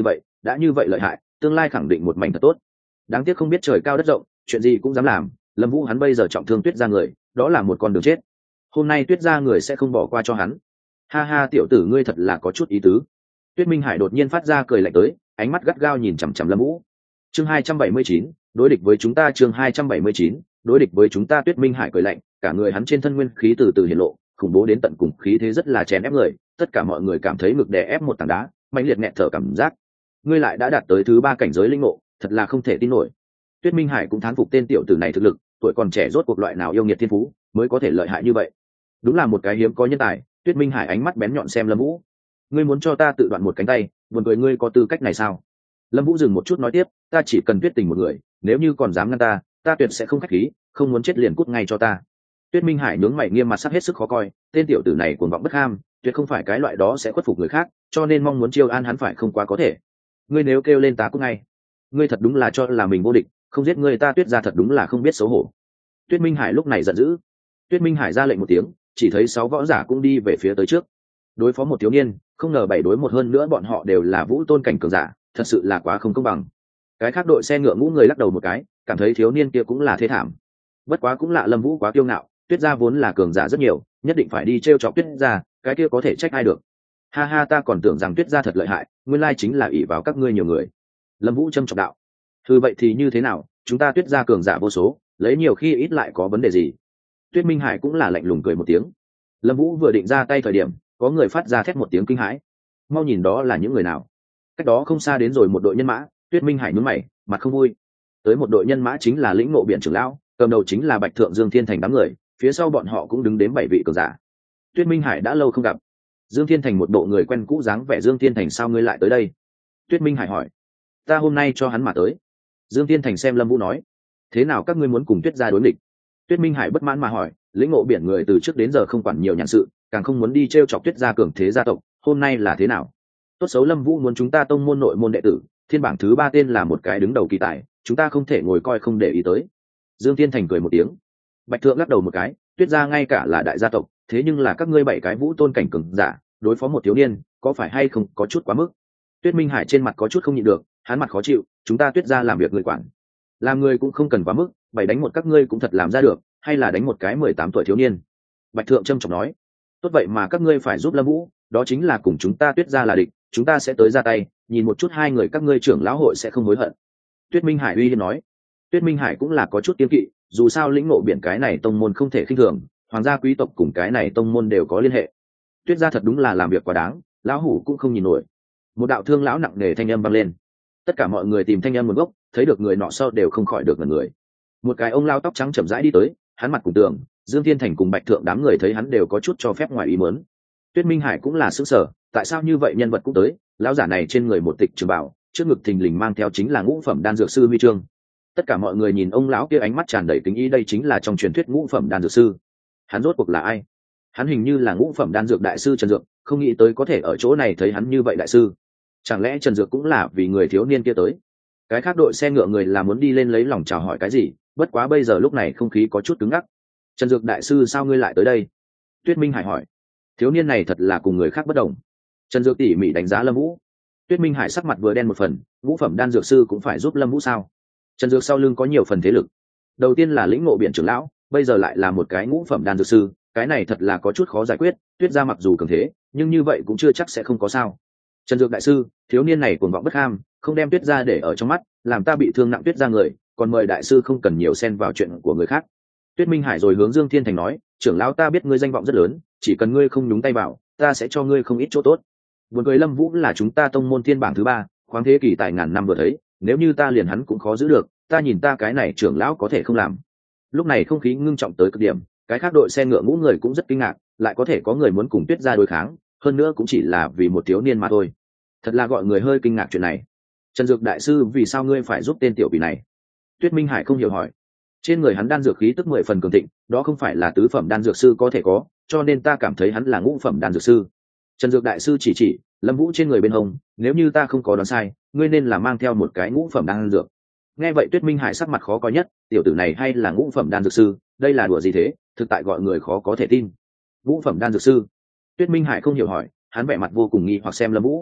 đã như vậy lợi hại, tương lai khẳng định một mảnh thật tốt. Đáng tiếc không biết trời cao đất rộng, chuyện gì cũng dám làm. Lâm Vũ hắn bây giờ trọng thương Tuyết gia người, đó là một con đường chết. Hôm nay Tuyết gia người sẽ không bỏ qua cho hắn. Ha ha, tiểu tử ngươi thật là có chút ý tứ. Tuyết Minh Hải đột nhiên phát ra cười lạnh tới, ánh mắt gắt gao nhìn chằm chằm Lâm Vũ. Chương hai trăm bảy mươi chín, đối địch với chúng ta. Chương hai trăm bảy mươi chín, đối địch với chúng ta. Tuyết Minh Hải cười lạnh, cả người hắn trên thân nguyên khí từ từ hiện lộ, khủng bố đến tận cùng khí thế rất là chèn ép người, tất cả mọi người cảm thấy ngực đè ép một tảng đá, mãnh liệt nghẹt thở cảm giác. Ngươi lại đã đạt tới thứ ba cảnh giới linh ngộ, thật là không thể tin nổi. Tuyết Minh Hải cũng thán phục tên tiểu tử này thực lực, tuổi còn trẻ rốt cuộc loại nào yêu nghiệt thiên phú, mới có thể lợi hại như vậy. Đúng là một cái hiếm có nhân tài. Tuyết Minh Hải ánh mắt bén nhọn xem Lâm Vũ. Ngươi muốn cho ta tự đoạn một cánh tay, buồn cười, ngươi có tư cách này sao? Lâm Vũ dừng một chút nói tiếp, ta chỉ cần Tuyết Tình một người, nếu như còn dám ngăn ta, ta tuyệt sẽ không khách khí, không muốn chết liền cút ngay cho ta. Tuyết Minh Hải nhướng mày nghiêm mặt sắc hết sức khó coi, tên tiểu tử này cuồng vọng bất ham, tuyệt không phải cái loại đó sẽ khuất phục người khác, cho nên mong muốn chiêu an hắn phải không quá có thể. Ngươi nếu kêu lên ta cút ngay, ngươi thật đúng là cho là mình vô địch, không giết ngươi ta Tuyết gia thật đúng là không biết xấu hổ. Tuyết Minh Hải lúc này giận dữ. Tuyết Minh Hải ra lệnh một tiếng, chỉ thấy sáu võ giả cũng đi về phía tới trước. Đối phó một thiếu niên, không ngờ bảy đối một, hơn nữa bọn họ đều là vũ tôn cảnh cường giả, thật sự là quá không công bằng. Cái khác đội xe ngựa ngũ người lắc đầu một cái, cảm thấy thiếu niên kia cũng là thê thảm. Bất quá cũng lạ Lâm Vũ quá kiêu ngạo, Tuyết gia vốn là cường giả rất nhiều, nhất định phải đi trêu chọc Tuyết gia, cái kia có thể trách ai được. Ha ha, ta còn tưởng rằng Tuyết gia thật lợi hại, nguyên lai chính là ỷ vào các ngươi nhiều người. Lâm Vũ châm chọc đạo. Thư vậy thì như thế nào, chúng ta Tuyết gia cường giả vô số, lấy nhiều khi ít lại có vấn đề gì? Tuyết Minh Hải cũng là lạnh lùng cười một tiếng. Lâm Vũ vừa định ra tay thời điểm, có người phát ra thét một tiếng kinh hãi. Mau nhìn đó là những người nào? Cách đó không xa đến rồi một đội nhân mã. Tuyết Minh Hải nhướng mày, mặt không vui. Tới một đội nhân mã chính là lĩnh ngộ biển trưởng lão, cầm đầu chính là Bạch Thượng Dương Thiên Thành đám người, phía sau bọn họ cũng đứng đến bảy vị cường giả. Tuyết Minh Hải đã lâu không gặp. Dương Thiên Thành một bộ người quen cũ dáng vẻ. Dương Thiên Thành, sao ngươi lại tới đây? Tuyết Minh Hải hỏi. Ta hôm nay cho hắn mà tới. Dương Thiên Thành xem Lâm Vũ nói. Thế nào các ngươi muốn cùng Tuyết gia đối nghịch? Tuyết Minh Hải bất mãn mà hỏi, lĩnh ngộ biển người từ trước đến giờ không quản nhiều nhàn sự, càng không muốn đi trêu chọc Tuyết gia cường thế gia tộc, hôm nay là thế nào? Tốt xấu Lâm Vũ muốn chúng ta tông môn nội môn đệ tử, thiên bảng thứ ba tên là một cái đứng đầu kỳ tài, chúng ta không thể ngồi coi không để ý tới. Dương Thiên Thành cười một tiếng. Bạch Thượng lắc đầu một cái, Tuyết gia ngay cả là đại gia tộc, thế nhưng là các ngươi bảy cái vũ tôn cảnh cường giả, đối phó một thiếu niên, có phải hay không có chút quá mức? Tuyết Minh Hải trên mặt có chút không nhịn được, hắn mặt khó chịu, chúng ta Tuyết gia làm việc người quản, làm người cũng không cần quá mức, bảy đánh một các ngươi cũng thật làm ra được, hay là đánh một cái mười tám tuổi thiếu niên? Bạch Thượng trâm trọng nói. Tốt vậy mà các ngươi phải giúp Lâm Vũ, đó chính là cùng chúng ta Tuyết gia là địch, chúng ta sẽ tới ra tay, nhìn một chút hai người các ngươi trưởng lão hội sẽ không hối hận. Tuyết Minh Hải uy hiếp nói. Tuyết Minh Hải cũng là có chút kiêng kỵ, dù sao lĩnh ngộ biển cái này tông môn không thể khinh thường, hoàng gia quý tộc cùng cái này tông môn đều có liên hệ. Tuyết gia thật đúng là làm việc quá đáng, lão hủ cũng không nhìn nổi. Một đạo thương lão nặng nề thanh âm vang lên. Tất cả mọi người tìm thanh âm nguồn gốc, thấy được người nọ sau đều không khỏi được ngẩn người. Một cái ông lao tóc trắng chậm rãi đi tới, hắn mặt cùng tường, Dương Thiên Thành cùng Bạch Thượng đám người thấy hắn đều có chút cho phép ngoài ý muốn. Tuyết Minh Hải cũng là sững sờ, tại sao như vậy nhân vật cũng tới? Lão giả này trên người một tịch trường bảo, trước ngực thình lình mang theo chính là ngũ phẩm đan dược sư huy chương. Tất cả mọi người nhìn ông lão kia ánh mắt tràn đầy kính ý, đây chính là trong truyền thuyết ngũ phẩm đan dược sư. Hắn rốt cuộc là ai? Hắn hình như là ngũ phẩm đan dược đại sư Trần Dược, không nghĩ tới có thể ở chỗ này thấy hắn như vậy đại sư. Chẳng lẽ Trần Dược cũng là vì người thiếu niên kia tới? Cái khác đội xe ngựa người là muốn đi lên lấy lòng chào hỏi cái gì, bất quá bây giờ lúc này không khí có chút cứng ngắc. Trần Dược đại sư, sao ngươi lại tới đây? Tuyết Minh Hải hỏi. Thiếu niên này thật là cùng người khác bất đồng. Trần Dược tỉ mỉ đánh giá Lâm Vũ. Tuyết Minh Hải sắc mặt vừa đen một phần, ngũ phẩm đan dược sư cũng phải giúp Lâm Vũ sao? Trần Dược sau lưng có nhiều phần thế lực. Đầu tiên là lĩnh ngộ biển trưởng lão, bây giờ lại là một cái ngũ phẩm đan dược sư, cái này thật là có chút khó giải quyết. Tuyết gia mặc dù cường thế, nhưng như vậy cũng chưa chắc sẽ không có sao. Trần Dược đại sư, thiếu niên này cuồng vọng bất ham, không đem Tuyết gia để ở trong mắt, làm ta bị thương nặng Tuyết gia người, còn mời đại sư không cần nhiều xen vào chuyện của người khác. Tuyết Minh Hải rồi hướng Dương Thiên Thành nói, trưởng lão ta biết ngươi danh vọng rất lớn, chỉ cần ngươi không nhúng tay vào, ta sẽ cho ngươi không ít chỗ tốt. Buồn cười, Lâm Vũ là chúng ta tông môn thiên bảng thứ ba, khoáng thế kỳ tài ngàn năm vừa thấy, nếu như ta liền hắn cũng khó giữ được, ta nhìn ta cái này trưởng lão có thể không làm. Lúc này không khí ngưng trọng tới cực điểm, cái khác đội xe ngựa ngũ người cũng rất kinh ngạc, lại có thể có người muốn cùng Tuyết gia đối kháng, hơn nữa cũng chỉ là vì một thiếu niên mà thôi. Thật là gọi người hơi kinh ngạc chuyện này. Trần Dược đại sư, vì sao ngươi phải giúp tên tiểu quỷ này? Tuyết Minh Hải không hiểu hỏi. Trên người hắn đan dược khí tức mười phần cường thịnh, đó không phải là tứ phẩm đan dược sư có thể có, cho nên ta cảm thấy hắn là ngũ phẩm đan dược sư. Trần Dược đại sư chỉ chỉ Lâm Vũ trên người bên hông, nếu như ta không có đoán sai, ngươi nên là mang theo một cái ngũ phẩm đan dược. Nghe vậy Tuyết Minh Hải sắc mặt khó coi nhất, tiểu tử này hay là ngũ phẩm đan dược sư, đây là đùa gì thế, thực tại gọi người khó có thể tin. Ngũ phẩm đan dược sư? Tuyết Minh Hải không hiểu hỏi, hắn vẻ mặt vô cùng nghi hoặc xem Lâm Vũ.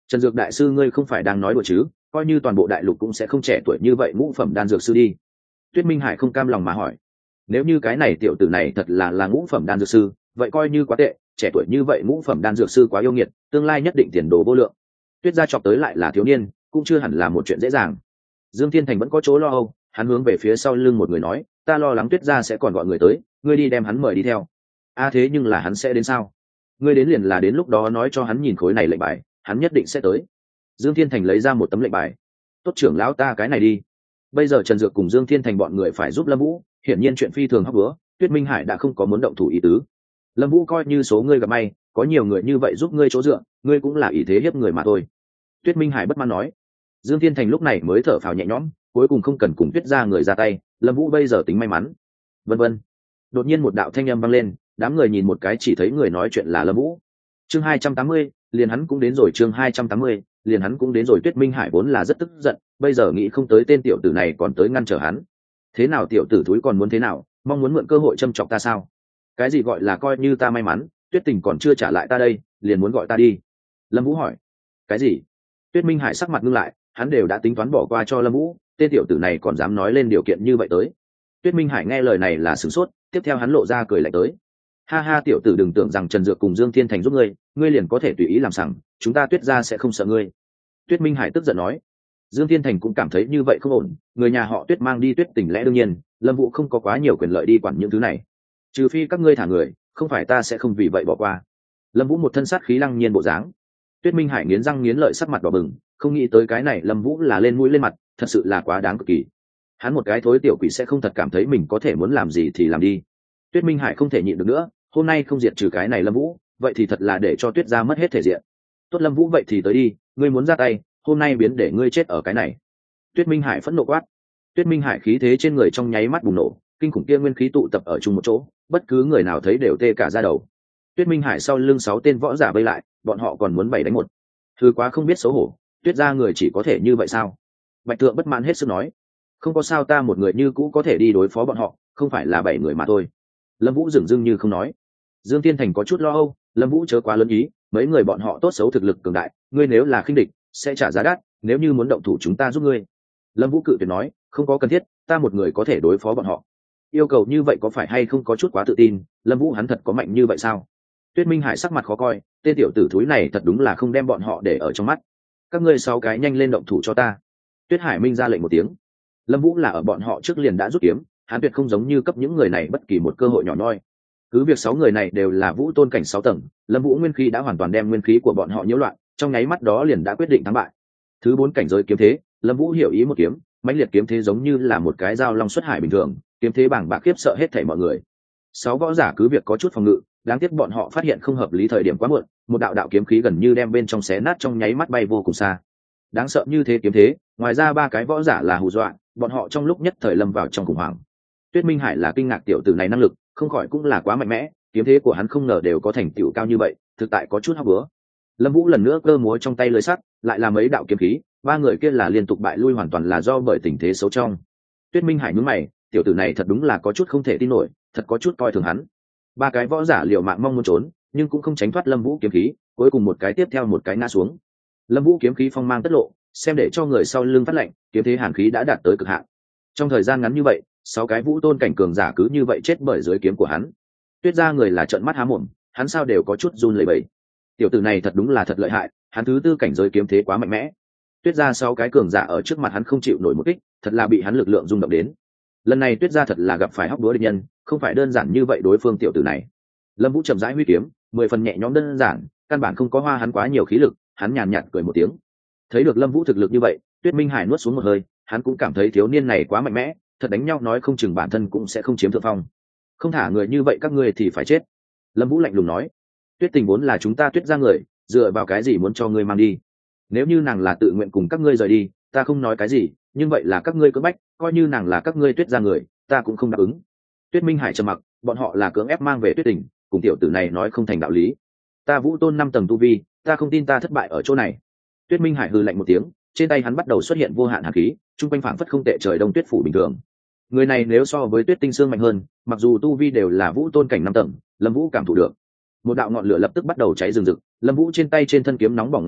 Trần Dược đại sư ngươi không phải đang nói đùa chứ? Coi như toàn bộ đại lục cũng sẽ không trẻ tuổi như vậy ngũ phẩm đan dược sư đi. Tuyết Minh Hải không cam lòng mà hỏi. Nếu như cái này tiểu tử này thật là là ngũ phẩm đan dược sư, vậy coi như quá tệ, trẻ tuổi như vậy ngũ phẩm đan dược sư quá yêu nghiệt, tương lai nhất định tiền đồ vô lượng. Tuyết gia chọc tới lại là thiếu niên, cũng chưa hẳn là một chuyện dễ dàng. Dương Thiên Thành vẫn có chỗ lo âu, hắn hướng về phía sau lưng một người nói, ta lo lắng Tuyết gia sẽ còn gọi người tới, ngươi đi đem hắn mời đi theo. A thế nhưng là hắn sẽ đến sao? Ngươi đến liền là đến lúc đó nói cho hắn nhìn khối này lệnh bài, hắn nhất định sẽ tới. Dương Thiên Thành lấy ra một tấm lệnh bài. Tốt trưởng lão ta cái này đi. Bây giờ Trần Dược cùng Dương Thiên Thành bọn người phải giúp Lâm Vũ, hiển nhiên chuyện phi thường hóc búa, Tuyết Minh Hải đã không có muốn động thủ ý tứ. Lâm Vũ coi như số ngươi gặp may, có nhiều người như vậy giúp ngươi chỗ dựa, ngươi cũng là ý thế hiếp người mà thôi. Tuyết Minh Hải bất mãn nói. Dương Thiên Thành lúc này mới thở phào nhẹ nhõm, cuối cùng không cần cùng Tuyết gia người ra tay, Lâm Vũ bây giờ tính may mắn. Vân vân. Đột nhiên một đạo thanh âm vang lên, đám người nhìn một cái chỉ thấy người nói chuyện là Lâm Vũ. Chương hai trăm tám mươi, liền hắn cũng đến rồi, chương hai trăm tám mươi, liền hắn cũng đến rồi. Tuyết Minh Hải vốn là rất tức giận, bây giờ nghĩ không tới tên tiểu tử này còn tới ngăn trở hắn. Thế nào tiểu tử thúi còn muốn thế nào, mong muốn mượn cơ hội châm chọc ta sao? Cái gì gọi là coi như ta may mắn, Tuyết Tình còn chưa trả lại ta đây, liền muốn gọi ta đi. Lâm Vũ hỏi. Cái gì? Tuyết Minh Hải sắc mặt ngưng lại, hắn đều đã tính toán bỏ qua cho Lâm Vũ, tên tiểu tử này còn dám nói lên điều kiện như vậy tới. Tuyết Minh Hải nghe lời này là sửng sốt, tiếp theo hắn lộ ra cười lạnh tới. Ha ha, tiểu tử đừng tưởng rằng Trần Dược cùng Dương Thiên Thành giúp ngươi, ngươi liền có thể tùy ý làm sằng, chúng ta Tuyết gia sẽ không sợ ngươi. Tuyết Minh Hải tức giận nói. Dương Thiên Thành cũng cảm thấy như vậy không ổn, người nhà họ Tuyết mang đi Tuyết Tình lẽ đương nhiên, Lâm Vũ không có quá nhiều quyền lợi đi quản những thứ này. Trừ phi các ngươi thả người, không phải ta sẽ không vì vậy bỏ qua. Lâm Vũ một thân sát khí lăng nhiên bộ dáng. Tuyết Minh Hải nghiến răng nghiến lợi, sắc mặt đỏ bừng, không nghĩ tới cái này Lâm Vũ là lên mũi lên mặt, thật sự là quá đáng cực kỳ. Hắn một cái thối tiểu quỷ sẽ không thật cảm thấy mình có thể muốn làm gì thì làm đi. Tuyết Minh Hải không thể nhịn được nữa, hôm nay không diệt trừ cái này Lâm Vũ, vậy thì thật là để cho Tuyết gia mất hết thể diện. Tốt Lâm Vũ, vậy thì tới đi, ngươi muốn ra tay, hôm nay biến để ngươi chết ở cái này. Tuyết Minh Hải phẫn nộ quát. Tuyết Minh Hải khí thế trên người trong nháy mắt bùng nổ, kinh khủng kia nguyên khí tụ tập ở chung một chỗ, bất cứ người nào thấy đều tê cả da đầu. Tuyết Minh Hải sau lưng sáu tên võ giả vây lại, bọn họ còn muốn bảy đánh một. Thứ quá không biết xấu hổ, Tuyết gia người chỉ có thể như vậy sao? Bạch Thượng bất mãn hết sức nói. Không có sao, ta một người như cũ có thể đi đối phó bọn họ, không phải là bảy người mà thôi. Lâm Vũ dửng dưng như không nói. Dương Thiên Thành có chút lo âu, Lâm Vũ chớ quá lớn ý, mấy người bọn họ tốt xấu thực lực cường đại, ngươi nếu là khinh địch sẽ trả giá đắt, nếu như muốn động thủ chúng ta giúp ngươi. Lâm Vũ cự tuyệt nói, không có cần thiết, ta một người có thể đối phó bọn họ. Yêu cầu như vậy có phải hay không có chút quá tự tin, Lâm Vũ hắn thật có mạnh như vậy sao? Tuyết Minh Hải sắc mặt khó coi, tên tiểu tử thúi này thật đúng là không đem bọn họ để ở trong mắt. Các ngươi sáu cái nhanh lên động thủ cho ta. Tuyết Hải Minh ra lệnh một tiếng. Lâm Vũ là ở bọn họ trước liền đã rút kiếm, hắn tuyệt không giống như cấp những người này bất kỳ một cơ hội nhỏ nhoi. Cứ việc sáu người này đều là vũ tôn cảnh sáu tầng, Lâm Vũ nguyên khí đã hoàn toàn đem nguyên khí của bọn họ nhiễu loạn, trong nháy mắt đó liền đã quyết định thắng bại. Thứ bốn cảnh giới kiếm thế, Lâm Vũ hiểu ý một kiếm, mãnh liệt kiếm thế giống như là một cái dao long xuất hải bình thường, kiếm thế bàng bạc khiếp sợ hết thảy mọi người. Sáu võ giả cứ việc có chút phòng ngự, đáng tiếc bọn họ phát hiện không hợp lý thời điểm quá muộn, một đạo đạo kiếm khí gần như đem bên trong xé nát, trong nháy mắt bay vô cùng xa. Đáng sợ như thế kiếm thế, ngoài ra ba cái võ giả là hù dọa, bọn họ trong lúc nhất thời lâm vào trong khủng hoảng. Tuyết Minh Hải là kinh ngạc tiểu tử này năng lực, không khỏi cũng là quá mạnh mẽ, kiếm thế của hắn không ngờ đều có thành tựu cao như vậy, thực tại có chút hóc búa. Lâm Vũ lần nữa cơ múa trong tay lưới sắt, lại là mấy đạo kiếm khí, ba người kia là liên tục bại lui hoàn toàn là do bởi tình thế xấu trong. Tuyết Minh Hải nhướng mày, tiểu tử này thật đúng là có chút không thể tin nổi, thật có chút coi thường hắn. Ba cái võ giả liều mạng mong muốn trốn, nhưng cũng không tránh thoát Lâm Vũ kiếm khí, cuối cùng một cái tiếp theo một cái ngã xuống. Lâm Vũ kiếm khí phong mang tất lộ, xem để cho người sau lưng phát lạnh, kiếm thế hàn khí đã đạt tới cực hạn. Trong thời gian ngắn như vậy, sáu cái vũ tôn cảnh cường giả cứ như vậy chết bởi dưới kiếm của hắn. Tuyết gia người là trợn mắt há mồm, hắn sao đều có chút run lẩy bẩy. Tiểu tử này thật đúng là thật lợi hại, hắn thứ tư cảnh giới kiếm thế quá mạnh mẽ. Tuyết gia sáu cái cường giả ở trước mặt hắn không chịu nổi một kích, thật là bị hắn lực lượng rung động đến. Lần này Tuyết gia thật là gặp phải hóc búa địch nhân, không phải đơn giản như vậy đối phương tiểu tử này. Lâm Vũ chậm rãi huy kiếm, mười phần nhẹ nhõm đơn giản, căn bản không có hoa hắn quá nhiều khí lực, hắn nhàn nhạt cười một tiếng. Thấy được Lâm Vũ thực lực như vậy, Tuyết Minh Hải nuốt xuống một hơi, hắn cũng cảm thấy thiếu niên này quá mạnh mẽ, thật đánh nhau nói không chừng bản thân cũng sẽ không chiếm thượng phong. Không thả người như vậy các ngươi thì phải chết. Lâm Vũ lạnh lùng nói. Tuyết Tình vốn là chúng ta Tuyết gia người, dựa vào cái gì muốn cho ngươi mang đi? Nếu như nàng là tự nguyện cùng các ngươi rời đi, ta không nói cái gì, nhưng vậy là các ngươi cưỡng bách, coi như nàng là các ngươi Tuyết gia người, ta cũng không đáp ứng. Tuyết Minh Hải trầm mặc, bọn họ là cưỡng ép mang về Tuyết Tình, cùng tiểu tử này nói không thành đạo lý. Ta vũ tôn năm tầng tu vi, ta không tin ta thất bại ở chỗ này. Tuyết Minh Hải hừ lạnh một tiếng, trên tay hắn bắt đầu xuất hiện vô hạn hàn khí, trung quanh phảng phất không tệ trời đông tuyết phủ bình thường. Người này nếu so với Tuyết Tinh Sương mạnh hơn, mặc dù tu vi đều là vũ tôn cảnh năm tầng, Lâm Vũ cảm thụ được. Một đạo ngọn lửa lập tức bắt đầu cháy rừng rực, Lâm Vũ trên tay trên thân kiếm nóng bỏng ngọn lửa,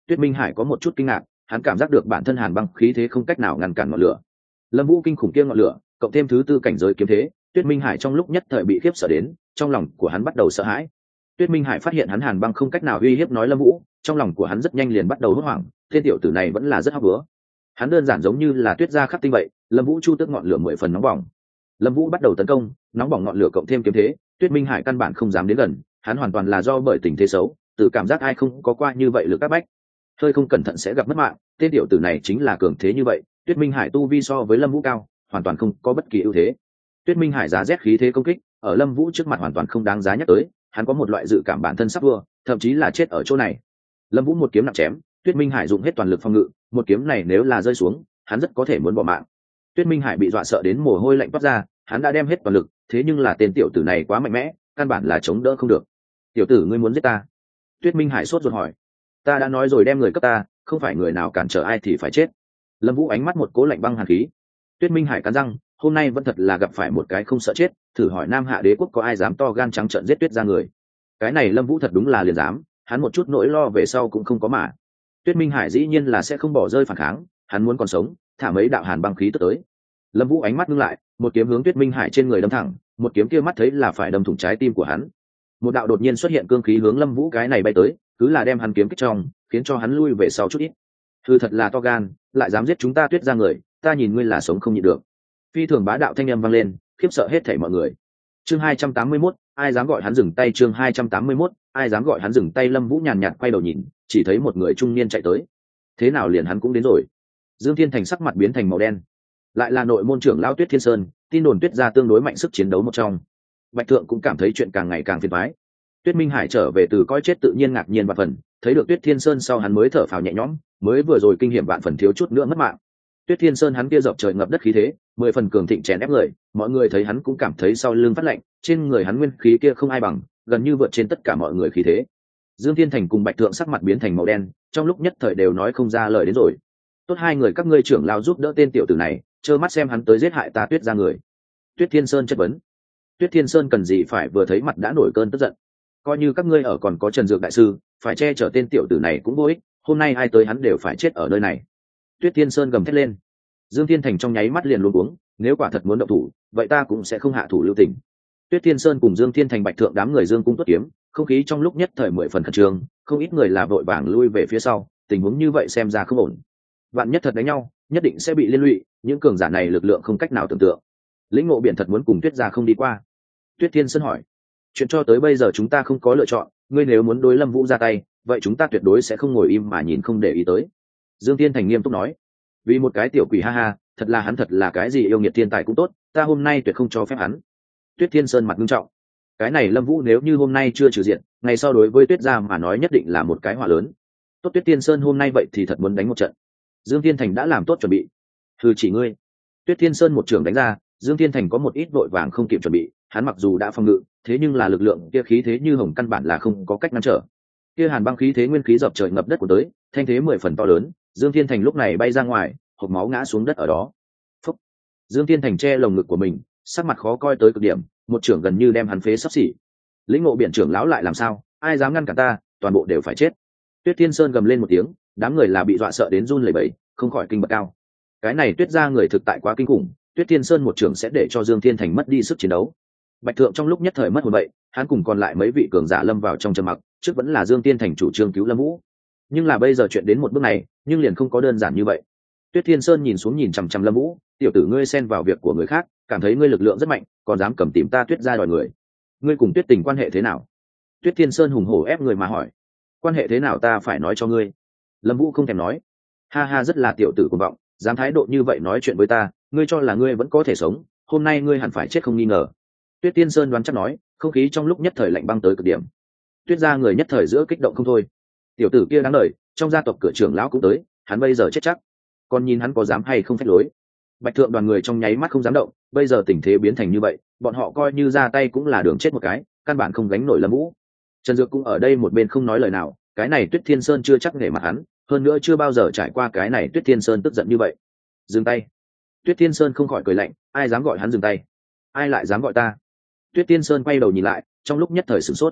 Tuyết Minh Hải có một chút kinh ngạc, hắn cảm giác được bản thân hàn băng khí thế không cách nào ngăn cản ngọn lửa. Lâm Vũ kinh khủng kia ngọn lửa, cộng thêm thứ tư cảnh giới kiếm thế, Tuyết Minh Hải trong lúc nhất thời bị khiếp sợ đến, trong lòng của hắn bắt đầu sợ hãi. Tuyết Minh Hải phát hiện hắn hàn băng không cách nào uy hiếp nói Lâm Vũ, trong lòng của hắn rất nhanh liền bắt đầu hốt hoảng, tên tiểu tử này vẫn là rất hấp bữa. Hắn đơn giản giống như là tuyết gia khắc tinh vậy, Lâm Vũ chu tước ngọn lửa mười phần nóng bỏng. Lâm Vũ bắt đầu tấn công, nóng bỏng ngọn lửa cộng thêm kiếm thế, Tuyết Minh Hải căn bản không dám đến gần, hắn hoàn toàn là do bởi tình thế xấu, từ cảm giác ai không có qua như vậy lực các bách. Hơi không cẩn thận sẽ gặp mất mạng, tên tiểu tử này chính là cường thế như vậy, Tuyết Minh Hải tu vi so với Lâm Vũ cao, hoàn toàn không có bất kỳ ưu thế. Tuyết Minh Hải giá rét khí thế công kích, ở Lâm Vũ trước mặt hoàn toàn không đáng giá nhắc tới, hắn có một loại dự cảm bản thân sắp thua, thậm chí là chết ở chỗ này. Lâm Vũ một kiếm nặng chém, Tuyết Minh Hải dùng hết toàn lực phòng ngự, một kiếm này nếu là rơi xuống, hắn rất có thể muốn bỏ mạng. Tuyết Minh Hải bị dọa sợ đến mồ hôi lạnh toát ra, hắn đã đem hết toàn lực, thế nhưng là tên tiểu tử này quá mạnh mẽ, căn bản là chống đỡ không được. "Tiểu tử ngươi muốn giết ta?" Tuyết Minh Hải sốt ruột hỏi. "Ta đã nói rồi đem người cấp ta, không phải người nào cản trở ai thì phải chết." Lâm Vũ ánh mắt một cố lạnh băng hàn khí. Tuyết Minh Hải cắn răng, hôm nay vẫn thật là gặp phải một cái không sợ chết, thử hỏi Nam Hạ Đế quốc có ai dám to gan trắng trợn giết Tuyết gia người. Cái này Lâm Vũ thật đúng là liền dám, hắn một chút nỗi lo về sau cũng không có mà. Tuyết Minh Hải dĩ nhiên là sẽ không bỏ rơi phản kháng, hắn muốn còn sống, thả mấy đạo hàn băng khí tức tới. Lâm Vũ ánh mắt ngưng lại, một kiếm hướng Tuyết Minh Hải trên người đâm thẳng, một kiếm kia mắt thấy là phải đâm thủng trái tim của hắn. Một đạo đột nhiên xuất hiện cương khí hướng Lâm Vũ cái này bay tới, cứ là đem hắn kiếm kích trong, khiến cho hắn lui về sau chút ít. Hừ, thật là to gan, lại dám giết chúng ta Tuyết gia người, ta nhìn ngươi là sống không nhịn được. Phi thường bá đạo thanh âm vang lên, khiếp sợ hết thảy mọi người. Chương hai trăm tám mươi mốt, ai dám gọi hắn dừng tay, chương hai trăm tám mươi mốt, ai dám gọi hắn dừng tay. Lâm Vũ nhàn nhạt quay đầu nhìn, chỉ thấy một người trung niên chạy tới. Thế nào liền hắn cũng đến rồi? Dương Thiên Thành sắc mặt biến thành màu đen. Lại là nội môn trưởng lão Tuyết Thiên Sơn, tin đồn Tuyết gia tương đối mạnh sức chiến đấu một trong. Bạch Thượng cũng cảm thấy chuyện càng ngày càng phiền toái. Tuyết Minh Hải trở về từ coi chết tự nhiên ngạc nhiên và phần, thấy được Tuyết Thiên Sơn sau hắn mới thở phào nhẹ nhõm, mới vừa rồi kinh nghiệm vạn phần thiếu chút nữa mất mạng. Tuyết Thiên Sơn hắn kia dọc trời ngập đất khí thế, mười phần cường thịnh chèn ép người, mọi người thấy hắn cũng cảm thấy sau lưng phát lạnh, trên người hắn nguyên khí kia không ai bằng, gần như vượt trên tất cả mọi người khí thế. Dương Thiên Thành cùng Bạch Thượng sắc mặt biến thành màu đen, trong lúc nhất thời đều nói không ra lời đến rồi. Tốt, hai người các ngươi trưởng lão giúp đỡ tên tiểu tử này, trơ mắt xem hắn tới giết hại ta Tuyết gia người. Tuyết Thiên Sơn chất vấn. Tuyết Thiên Sơn cần gì phải vừa thấy mặt đã nổi cơn tức giận. Coi như các ngươi ở còn có Trần Dược đại sư, phải che chở tên tiểu tử này cũng vô ích, hôm nay ai tới hắn đều phải chết ở nơi này. Tuyết Thiên Sơn gầm thét lên. Dương Thiên Thành trong nháy mắt liền luống cuống, nếu quả thật muốn động thủ, vậy ta cũng sẽ không hạ thủ lưu tình. Tuyết Thiên Sơn cùng Dương Thiên Thành Bạch Thượng đám người Dương cung tuất kiếm, không khí trong lúc nhất thời mười phần khẩn trương, không ít người là vội vàng lui về phía sau, tình huống như vậy xem ra không ổn. Vạn nhất thật đánh nhau, nhất định sẽ bị liên lụy, những cường giả này lực lượng không cách nào tưởng tượng. Lĩnh Ngộ Biển thật muốn cùng Tuyết gia không đi qua. Tuyết Thiên Sơn hỏi, chuyện cho tới bây giờ chúng ta không có lựa chọn, ngươi nếu muốn đối Lâm Vũ ra tay, vậy chúng ta tuyệt đối sẽ không ngồi im mà nhìn không để ý tới. Dương Thiên Thành nghiêm túc nói, vì một cái tiểu quỷ ha ha, thật là hắn thật là cái gì yêu nghiệt thiên tài cũng tốt, ta hôm nay tuyệt không cho phép hắn. Tuyết Thiên Sơn mặt nghiêm trọng, cái này Lâm Vũ nếu như hôm nay chưa trừ diện, ngày sau đối với Tuyết gia mà nói nhất định là một cái họa lớn. Tốt, Tuyết Thiên Sơn hôm nay vậy thì thật muốn đánh một trận. Dương Thiên Thành đã làm tốt chuẩn bị. Thư chỉ ngươi. Tuyết Thiên Sơn một trường đánh ra, Dương Thiên Thành có một ít vội vàng không kịp chuẩn bị, hắn mặc dù đã phòng ngự, thế nhưng là lực lượng kia khí thế như hồng căn bản là không có cách ngăn trở. Kia hàn băng khí thế nguyên khí dập trời ngập đất của tới, thanh thế mười phần to lớn, Dương Thiên Thành lúc này bay ra ngoài, hộc máu ngã xuống đất ở đó. Phúc. Dương Thiên Thành che lồng ngực của mình, sắc mặt khó coi tới cực điểm, một trưởng gần như đem hắn phế sắp xỉ. Lĩnh Ngộ Biển trưởng lão lại làm sao, ai dám ngăn cản ta, toàn bộ đều phải chết. Tuyết Thiên Sơn gầm lên một tiếng, đám người là bị dọa sợ đến run lẩy bẩy, không khỏi kinh bậc cao. Cái này Tuyết gia người thực tại quá kinh khủng, Tuyết Thiên Sơn một trưởng sẽ để cho Dương Thiên Thành mất đi sức chiến đấu. Bạch Thượng trong lúc nhất thời mất hồn vậy, hắn cùng còn lại mấy vị cường giả lâm vào trong trầm mặc, trước vẫn là Dương Thiên Thành chủ trương cứu Lâm Vũ, nhưng là bây giờ chuyện đến một bước này, nhưng liền không có đơn giản như vậy. Tuyết Thiên Sơn nhìn xuống nhìn chằm chằm Lâm Vũ, tiểu tử ngươi xen vào việc của người khác, cảm thấy ngươi lực lượng rất mạnh, còn dám cầm tìm ta Tuyết gia đòi người. Ngươi cùng Tuyết Tình quan hệ thế nào? Tuyết Thiên Sơn hùng hổ ép người mà hỏi. Quan hệ thế nào ta phải nói cho ngươi. Lâm Vũ không thèm nói. Ha ha, rất là tiểu tử cuồng vọng, dám thái độ như vậy nói chuyện với ta, ngươi cho là ngươi vẫn có thể sống, hôm nay ngươi hẳn phải chết không nghi ngờ. Tuyết Thiên Sơn đoán chắc nói, không khí trong lúc nhất thời lạnh băng tới cực điểm. Tuyết gia người nhất thời giữa kích động không thôi. Tiểu tử kia đáng đời, trong gia tộc cửa trưởng lão cũng tới, hắn bây giờ chết chắc. Còn nhìn hắn có dám hay không phách lối. Bạch Thượng đoàn người trong nháy mắt không dám động, bây giờ tình thế biến thành như vậy, bọn họ coi như ra tay cũng là đường chết một cái, căn bản không gánh nổi Lâm Vũ. Trần Dược cũng ở đây một bên không nói lời nào, cái này Tuyết Thiên Sơn chưa chắc nể mặt hắn, hơn nữa chưa bao giờ trải qua cái này Tuyết Thiên Sơn tức giận như vậy. Dừng tay. Tuyết Thiên Sơn không khỏi cười lạnh, ai dám gọi hắn dừng tay? Ai lại dám gọi ta? Tuyết Thiên Sơn quay đầu nhìn lại, trong lúc nhất thời sửng sốt.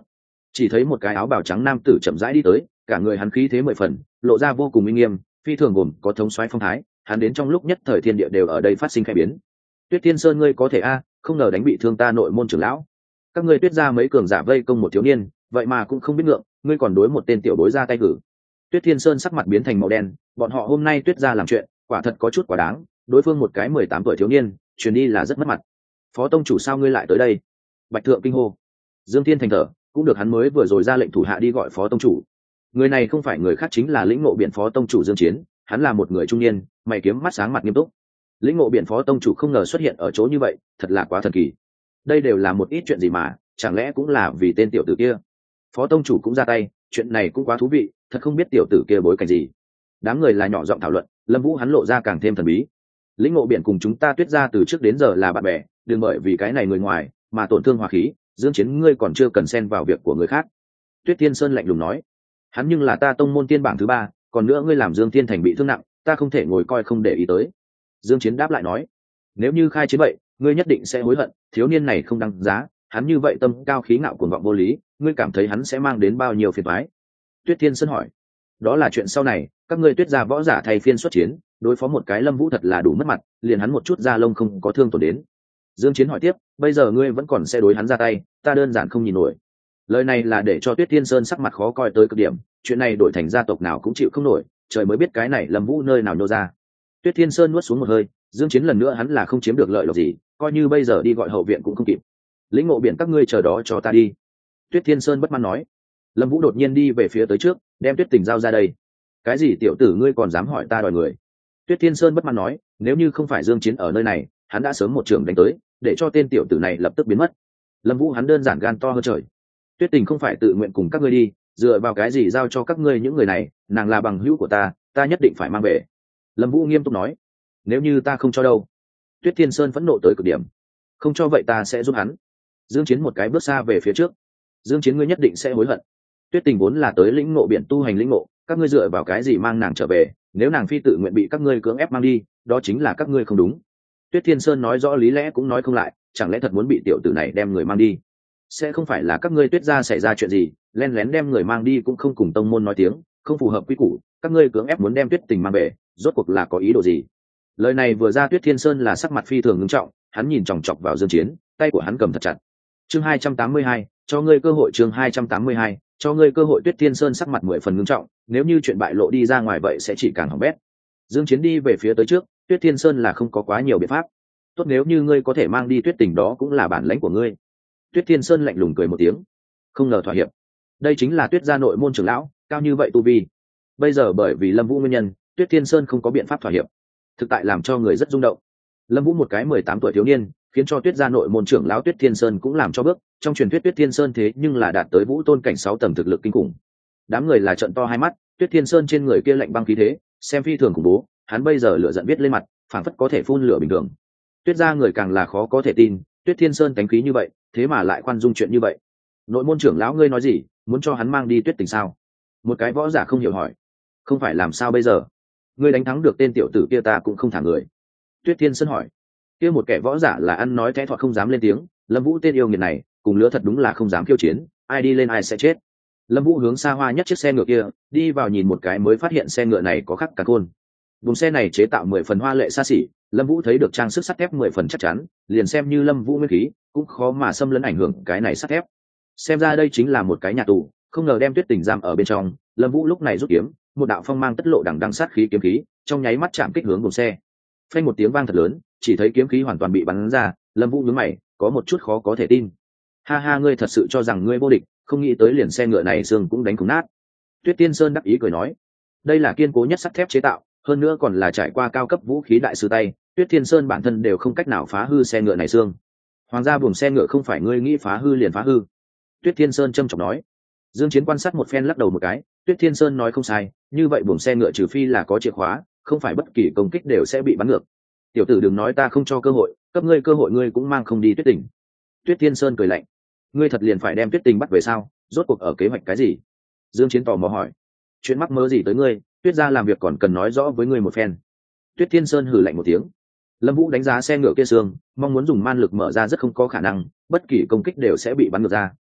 chỉ thấy một cái áo bào trắng nam tử chậm rãi đi tới, cả người hắn khí thế mười phần, lộ ra vô cùng uy nghiêm, phi thường gồm có thống soái phong thái. Hắn đến trong lúc nhất thời thiên địa đều ở đây phát sinh khẽ biến. Tuyết Thiên Sơn, ngươi có thể a, không ngờ đánh bị thương ta nội môn trưởng lão. Các ngươi Tuyết gia mấy cường giả vây công một thiếu niên, vậy mà cũng không biết ngượng, ngươi còn đối một tên tiểu bối ra tay cử. Tuyết Thiên Sơn sắc mặt biến thành màu đen, bọn họ hôm nay Tuyết gia làm chuyện, quả thật có chút quá đáng, đối phương một cái mười tám tuổi thiếu niên, truyền đi là rất mất mặt. Phó tông chủ, sao ngươi lại tới đây? Bạch Thượng kinh hô. Dương Thiên thành thở, cũng được, hắn mới vừa rồi ra lệnh thủ hạ đi gọi phó tông chủ. Người này không phải người khác, chính là lĩnh ngộ biện phó tông chủ Dương Chiến. Hắn là một người trung niên, mày kiếm mắt sáng, mặt nghiêm túc. Lĩnh ngộ biện phó tông chủ không ngờ xuất hiện ở chỗ như vậy, thật là quá thần kỳ. Đây đều là một ít chuyện gì mà, chẳng lẽ cũng là vì tên tiểu tử kia? Phó tông chủ cũng ra tay, chuyện này cũng quá thú vị, thật không biết tiểu tử kia bối cảnh gì. Đám người là nhỏ giọng thảo luận, Lâm Vũ hắn lộ ra càng thêm thần bí. Lĩnh ngộ biện cùng chúng ta Tuyết gia từ trước đến giờ là bạn bè, đừng bởi vì cái này người ngoài mà tổn thương hòa khí. Dương Chiến, ngươi còn chưa cần xen vào việc của người khác. Tuyết Thiên Sơn lạnh lùng nói, hắn nhưng là ta tông môn tiên bảng thứ ba, còn nữa ngươi làm Dương Thiên Thành bị thương nặng, ta không thể ngồi coi không để ý tới. Dương Chiến đáp lại nói, nếu như khai chiến vậy, ngươi nhất định sẽ hối hận, thiếu niên này không đáng giá, hắn như vậy tâm cao khí ngạo cuồng vọng vô lý, ngươi cảm thấy hắn sẽ mang đến bao nhiêu phiền toái? Tuyết Thiên Sơn hỏi, đó là chuyện sau này, các ngươi Tuyết gia võ giả thay phiên xuất chiến, đối phó một cái Lâm Vũ thật là đủ mất mặt, liền hắn một chút da lông không có thương tổn đến. Dương Chiến hỏi tiếp, bây giờ ngươi vẫn còn sẽ đối hắn ra tay, ta đơn giản không nhìn nổi. Lời này là để cho Tuyết Thiên Sơn sắc mặt khó coi tới cực điểm, chuyện này đổi thành gia tộc nào cũng chịu không nổi, trời mới biết cái này Lâm Vũ nơi nào nhô ra. Tuyết Thiên Sơn nuốt xuống một hơi, Dương Chiến lần nữa hắn là không chiếm được lợi lộc gì, coi như bây giờ đi gọi hậu viện cũng không kịp. Lĩnh ngộ biển các ngươi chờ đó cho ta đi. Tuyết Thiên Sơn bất mãn nói. Lâm Vũ đột nhiên đi về phía tới trước, đem Tuyết Tình giao ra đây. Cái gì tiểu tử ngươi còn dám hỏi ta đòi người? Tuyết Thiên Sơn bất mãn nói, nếu như không phải Dương Chiến ở nơi này, hắn đã sớm một trường đánh tới, để cho tên tiểu tử này lập tức biến mất. Lâm Vũ hắn đơn giản gan to hơn trời. Tuyết Tình không phải tự nguyện cùng các ngươi đi, dựa vào cái gì giao cho các ngươi những người này, nàng là bằng hữu của ta, ta nhất định phải mang về. Lâm Vũ nghiêm túc nói, nếu như ta không cho đâu? Tuyết Thiên Sơn phẫn nộ tới cực điểm. Không cho vậy ta sẽ giúp hắn. Dương Chiến một cái bước xa về phía trước. Dương Chiến, ngươi nhất định sẽ hối hận. Tuyết Tình vốn là tới lĩnh ngộ biển tu hành lĩnh ngộ, các ngươi dựa vào cái gì mang nàng trở về? Nếu nàng phi tự nguyện bị các ngươi cưỡng ép mang đi, đó chính là các ngươi không đúng. Tuyết Thiên Sơn nói rõ lý lẽ cũng nói không lại, chẳng lẽ thật muốn bị tiểu tử này đem người mang đi? Sẽ không phải là các ngươi Tuyết gia xảy ra chuyện gì, lén lén đem người mang đi cũng không cùng tông môn nói tiếng, không phù hợp quy củ, các ngươi cưỡng ép muốn đem Tuyết Tình mang về, rốt cuộc là có ý đồ gì? Lời này vừa ra, Tuyết Thiên Sơn là sắc mặt phi thường nghiêm trọng, hắn nhìn chòng chọc vào Dương Chiến, tay của hắn cầm thật chặt. Chương hai trăm tám mươi hai, cho ngươi cơ hội. Chương hai trăm tám mươi hai, cho ngươi cơ hội. Tuyết Thiên Sơn sắc mặt mười phần nghiêm trọng, nếu như chuyện bại lộ đi ra ngoài vậy sẽ chỉ càng hỏng bét. Dương Chiến đi về phía tới trước, Tuyết Thiên Sơn là không có quá nhiều biện pháp. Tốt, nếu như ngươi có thể mang đi Tuyết Tình đó cũng là bản lãnh của ngươi. Tuyết Thiên Sơn lạnh lùng cười một tiếng, không ngờ thỏa hiệp. Đây chính là Tuyết gia nội môn trưởng lão, cao như vậy tu vi. Bây giờ bởi vì Lâm Vũ nguyên nhân, Tuyết Thiên Sơn không có biện pháp thỏa hiệp. Thực tại làm cho người rất rung động. Lâm Vũ một cái mười tám tuổi thiếu niên, khiến cho Tuyết gia nội môn trưởng lão Tuyết Thiên Sơn cũng làm cho bước, trong truyền thuyết Tuyết Thiên Sơn thế nhưng là đạt tới vũ tôn cảnh sáu tầng thực lực kinh khủng. Đám người là trợn to hai mắt, Tuyết Thiên Sơn trên người kia lạnh băng khí thế, xem phi thường khủng bố, hắn bây giờ lửa giận viết lên mặt, phảng phất có thể phun lửa bình thường. Tuyết gia người càng là khó có thể tin, Tuyết Thiên Sơn cánh khí như vậy, thế mà lại khoan dung chuyện như vậy. Nội môn trưởng lão ngươi nói gì, muốn cho hắn mang đi Tuyết Tình sao? Một cái võ giả không hiểu hỏi. Không phải làm sao bây giờ? Ngươi đánh thắng được tên tiểu tử kia ta cũng không thả người. Tuyết Thiên Sơn hỏi. Kia một kẻ võ giả là ăn nói thẽ thọt không dám lên tiếng, Lâm Vũ tên yêu nghiệt này, cùng lứa thật đúng là không dám khiêu chiến, ai đi lên ai sẽ chết. Lâm Vũ hướng xa hoa nhất chiếc xe ngựa kia, đi vào nhìn một cái mới phát hiện xe ngựa này có khắc cả khôn. Vùng xe này chế tạo mười phần hoa lệ xa xỉ, Lâm Vũ thấy được trang sức sắt thép mười phần chắc chắn, liền xem như Lâm Vũ nguyên khí, cũng khó mà xâm lấn ảnh hưởng cái này sắt thép. Xem ra đây chính là một cái nhà tù, không ngờ đem Tuyết Tình giam ở bên trong. Lâm Vũ lúc này rút kiếm, một đạo phong mang tất lộ đằng đằng sát khí kiếm khí, trong nháy mắt chạm kích hướng vùng xe. Phanh một tiếng vang thật lớn, chỉ thấy kiếm khí hoàn toàn bị bắn ra. Lâm Vũ nhướng mày, có một chút khó có thể tin. Ha ha, ngươi thật sự cho rằng ngươi vô địch, không nghĩ tới liền xe ngựa này xương cũng đánh cùng nát. Tuyết Tiên Sơn đắc ý cười nói, đây là kiên cố nhất sắt thép chế tạo, hơn nữa còn là trải qua cao cấp vũ khí đại sư tay, Tuyết Thiên Sơn bản thân đều không cách nào phá hư xe ngựa này xương. Hoàng gia buồng xe ngựa không phải ngươi nghĩ phá hư liền phá hư. Tuyết Thiên Sơn trầm trọng nói. Dương Chiến quan sát một phen lắc đầu một cái, Tuyết Thiên Sơn nói không sai, như vậy buồng xe ngựa trừ phi là có chìa khóa, không phải bất kỳ công kích đều sẽ bị bắn ngược. Tiểu tử đừng nói ta không cho cơ hội, cấp ngươi cơ hội ngươi cũng mang không đi Tuyết Tình. Tuyết Thiên Sơn cười lạnh, ngươi thật liền phải đem Tuyết Tình bắt về sao? Rốt cuộc ở kế hoạch cái gì? Dương Chiến tò mò hỏi. Chuyện mắc mớ gì tới ngươi, Tuyết gia làm việc còn cần nói rõ với ngươi một phen. Tuyết Thiên Sơn hừ lạnh một tiếng. Lâm Vũ đánh giá xe ngựa kia xương, mong muốn dùng man lực mở ra rất không có khả năng, bất kỳ công kích đều sẽ bị bắn ngược ra.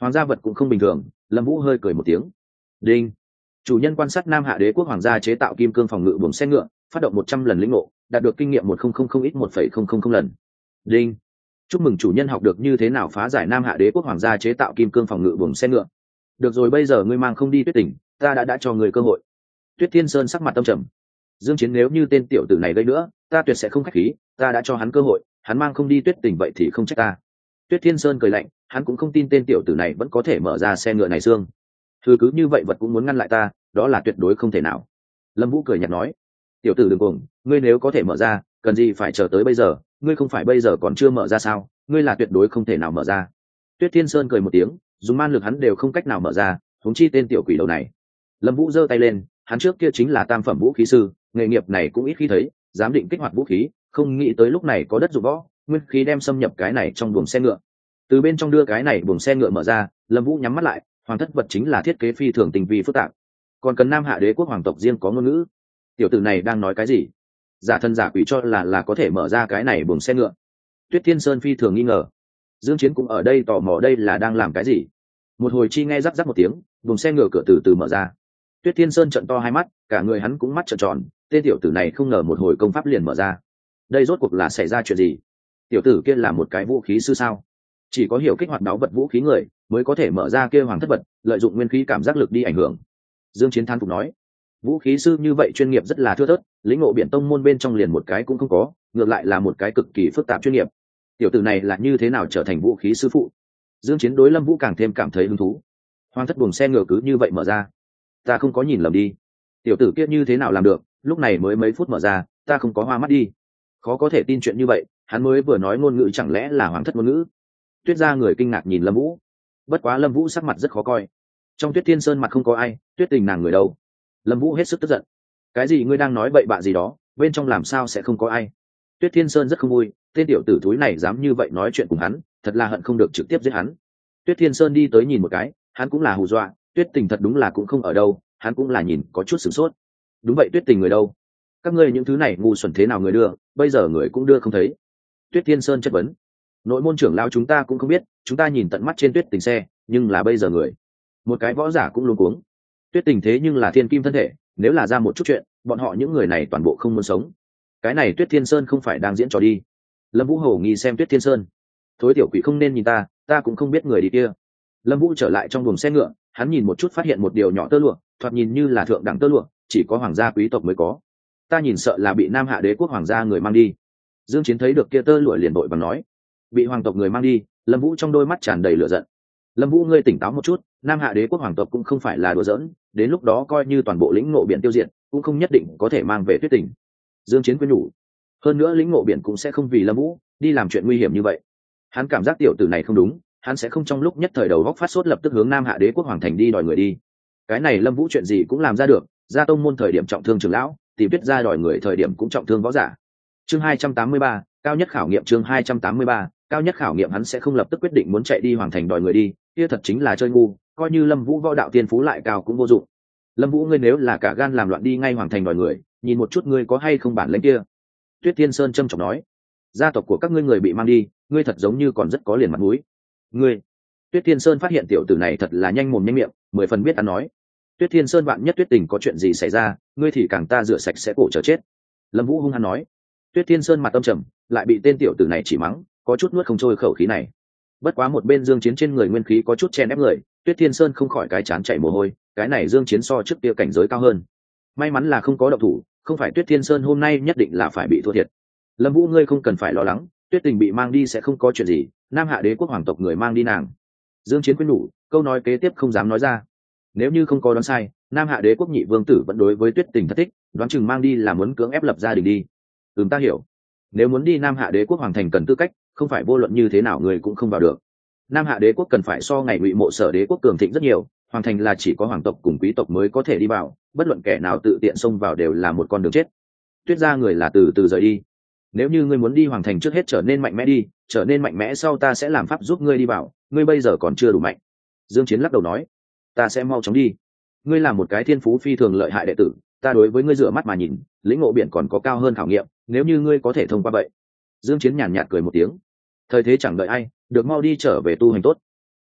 hoàng gia vật cũng không bình thường. Lâm Vũ hơi cười một tiếng. Đinh. Chủ nhân quan sát Nam Hạ Đế quốc hoàng gia chế tạo kim cương phòng ngự buồng xe ngựa, phát động một trăm lần lĩnh ngộ, đạt được kinh nghiệm một không không không ít một phẩy không không không lần. Đinh. Chúc mừng chủ nhân học được như thế nào phá giải Nam Hạ Đế quốc hoàng gia chế tạo kim cương phòng ngự buồng xe ngựa. Được rồi, bây giờ ngươi mang không đi Tuyết Tỉnh, ta đã đã cho ngươi cơ hội. Tuyết Thiên Sơn sắc mặt tâm trầm. Dương Chiến nếu như tên tiểu tử này gây nữa, ta tuyệt sẽ không khách khí, ta đã cho hắn cơ hội, hắn mang không đi Tuyết Tỉnh vậy thì không trách ta. Tuyết Thiên Sơn cười lạnh, hắn cũng không tin tên tiểu tử này vẫn có thể mở ra xe ngựa này xương. Thứ cứ như vậy vật cũng muốn ngăn lại ta, đó là tuyệt đối không thể nào. Lâm Vũ cười nhạt nói, tiểu tử đừng cuồng, ngươi nếu có thể mở ra, cần gì phải chờ tới bây giờ, ngươi không phải bây giờ còn chưa mở ra sao, ngươi là tuyệt đối không thể nào mở ra. Tuyết Thiên Sơn cười một tiếng, dùng man lực hắn đều không cách nào mở ra, huống chi tên tiểu quỷ đầu này. Lâm Vũ giơ tay lên, hắn trước kia chính là tam phẩm vũ khí sư, nghề nghiệp này cũng ít khi thấy, dám định kích hoạt vũ khí, không nghĩ tới lúc này có đất dụng võ, nguyên khí đem xâm nhập cái này trong buồng xe ngựa. Từ bên trong đưa cái này buồng xe ngựa mở ra, Lâm Vũ nhắm mắt lại, hoàng thất vật chính là thiết kế phi thường tinh vi phức tạp, còn cần Nam Hạ Đế quốc hoàng tộc riêng có ngôn ngữ. Tiểu tử này đang nói cái gì? Giả thân giả quỷ cho là là có thể mở ra cái này buồng xe ngựa. Tuyết Thiên Sơn phi thường nghi ngờ. Dương Chiến cũng ở đây tò mò đây là đang làm cái gì. Một hồi chi nghe rắc rắc một tiếng, buồng xe ngựa cửa từ từ mở ra. Tuyết Thiên Sơn trợn to hai mắt, cả người hắn cũng mắt trợn tròn, tên tiểu tử này không ngờ một hồi công pháp liền mở ra. Đây rốt cuộc là xảy ra chuyện gì? Tiểu tử kia là một cái vũ khí sư sao? Chỉ có hiểu kích hoạt đáo vật vũ khí người mới có thể mở ra kia hoàng thất vật, lợi dụng nguyên khí cảm giác lực đi ảnh hưởng. Dương Chiến thán phục nói, vũ khí sư như vậy chuyên nghiệp rất là thưa thớt, lĩnh ngộ biển tông môn bên trong liền một cái cũng không có, ngược lại là một cái cực kỳ phức tạp chuyên nghiệp. Tiểu tử này là như thế nào trở thành vũ khí sư phụ? Dương Chiến đối Lâm Vũ càng thêm cảm thấy hứng thú. Hoàng thất buồng xe ngựa cứ như vậy mở ra, ta không có nhìn lầm đi. Tiểu tử kia như thế nào làm được, lúc này mới mấy phút mở ra, ta không có hoa mắt đi. Khó có thể tin chuyện như vậy, hắn mới vừa nói ngôn ngữ chẳng lẽ là hoàng thất ngôn ngữ? Tuyết gia người kinh ngạc nhìn Lâm Vũ. Bất quá Lâm Vũ sắc mặt rất khó coi. Trong Tuyết Thiên Sơn mặt không có ai, Tuyết Tình nàng người đâu? Lâm Vũ hết sức tức giận. Cái gì ngươi đang nói bậy bạ gì đó, bên trong làm sao sẽ không có ai? Tuyết Thiên Sơn rất không vui, tên tiểu tử thúi này dám như vậy nói chuyện cùng hắn, thật là hận không được trực tiếp giết hắn. Tuyết Thiên Sơn đi tới nhìn một cái, hắn cũng là hù dọa, Tuyết Tình thật đúng là cũng không ở đâu, hắn cũng là nhìn có chút sửng sốt. Đúng vậy, Tuyết Tình người đâu? Các ngươi những thứ này ngu xuẩn thế nào người đưa, bây giờ người cũng đưa không thấy. Tuyết Thiên Sơn chất vấn. Nội môn trưởng lão chúng ta cũng không biết, chúng ta nhìn tận mắt trên Tuyết Tình xe, nhưng là bây giờ người. Một cái võ giả cũng luống cuống. Tuyết Tình thế nhưng là thiên kim thân thể, nếu là ra một chút chuyện, bọn họ những người này toàn bộ không muốn sống. Cái này Tuyết Thiên Sơn không phải đang diễn trò đi. Lâm Vũ hổ nghi xem Tuyết Thiên Sơn. Thối tiểu quỷ không nên nhìn ta, ta cũng không biết người đi kia. Lâm Vũ trở lại trong buồng xe ngựa, hắn nhìn một chút phát hiện một điều nhỏ tơ lụa, thoạt nhìn như là thượng đẳng tơ lụa, chỉ có hoàng gia quý tộc mới có. Ta nhìn sợ là bị Nam Hạ Đế quốc hoàng gia người mang đi. Dương Chiến thấy được kia tơ lụa liền đội bằng nói, bị hoàng tộc người mang đi. Lâm Vũ trong đôi mắt tràn đầy lửa giận. Lâm Vũ ngươi tỉnh táo một chút, Nam Hạ Đế quốc hoàng tộc cũng không phải là đùa giỡn, đến lúc đó coi như toàn bộ lĩnh ngộ biển tiêu diệt, cũng không nhất định có thể mang về Tuyết Tỉnh. Dương Chiến khuyên nhủ. Hơn nữa lĩnh ngộ biển cũng sẽ không vì Lâm Vũ đi làm chuyện nguy hiểm như vậy. Hắn cảm giác tiểu tử này không đúng, hắn sẽ không trong lúc nhất thời đầu góc phát sốt lập tức hướng Nam Hạ Đế quốc hoàng thành đi đòi người đi. Cái này Lâm Vũ chuyện gì cũng làm ra được, ra tông môn thời điểm trọng thương trưởng lão, tìm Tuyết gia đòi người thời điểm cũng trọng thương võ giả. Chương hai trăm tám mươi ba, cao nhất khảo nghiệm chương hai trăm tám mươi ba, cao nhất khảo nghiệm hắn sẽ không lập tức quyết định muốn chạy đi hoàng thành đòi người đi, kia thật chính là chơi ngu, coi như Lâm Vũ võ đạo tiên phú lại cao cũng vô dụng. Lâm Vũ ngươi nếu là cả gan làm loạn đi ngay hoàng thành đòi người, nhìn một chút ngươi có hay không bản lĩnh kia. Tuyết Thiên Sơn trầm trọng nói, gia tộc của các ngươi người bị mang đi, ngươi thật giống như còn rất có liền mặt mũi. Ngươi. Tuyết Thiên Sơn phát hiện tiểu tử này thật là nhanh mồm nhanh miệng, mười phần biết ăn nói. Tuyết Thiên Sơn bạn nhất Tuyết Tình có chuyện gì xảy ra, ngươi thì càng ta rửa sạch sẽ cổ chờ chết. Lâm Vũ hung hăng nói. Tuyết Thiên Sơn mặt âm trầm, lại bị tên tiểu tử này chỉ mắng, có chút nuốt không trôi khẩu khí này. Bất quá một bên Dương Chiến trên người nguyên khí có chút chen ép người, Tuyết Thiên Sơn không khỏi cái chán chảy mồ hôi, cái này Dương Chiến so trước kia cảnh giới cao hơn. May mắn là không có động thủ, không phải Tuyết Thiên Sơn hôm nay nhất định là phải bị thua thiệt. Lâm Vũ ngươi không cần phải lo lắng, Tuyết Tình bị mang đi sẽ không có chuyện gì, Nam Hạ Đế quốc hoàng tộc người mang đi nàng. Dương Chiến khuyên nhủ, câu nói kế tiếp không dám nói ra. Nếu như không có đoán sai, Nam Hạ Đế quốc nhị vương tử vẫn đối với Tuyết Tình thất thích, đoán chừng mang đi là muốn cưỡng ép lập gia đình đi. Ừm ta hiểu. Nếu muốn đi Nam Hạ Đế quốc hoàng thành cần tư cách, không phải vô luận như thế nào người cũng không vào được. Nam Hạ Đế quốc cần phải so ngày Ngụy Mộ Sở Đế quốc cường thịnh rất nhiều, hoàng thành là chỉ có hoàng tộc cùng quý tộc mới có thể đi vào, bất luận kẻ nào tự tiện xông vào đều là một con đường chết. Tuyết gia người là từ từ rời đi. Nếu như ngươi muốn đi hoàng thành trước hết trở nên mạnh mẽ đi, trở nên mạnh mẽ sau ta sẽ làm pháp giúp ngươi đi vào, ngươi bây giờ còn chưa đủ mạnh. Dương Chiến lắc đầu nói, ta sẽ mau chóng đi. Ngươi là một cái thiên phú phi thường lợi hại đệ tử, ta đối với ngươi rửa mắt mà nhìn, lĩnh ngộ biển còn có cao hơn khảo nghiệm, nếu như ngươi có thể thông qua vậy. Dương Chiến nhàn nhạt cười một tiếng. Thời thế chẳng đợi ai, được mau đi trở về tu hành tốt.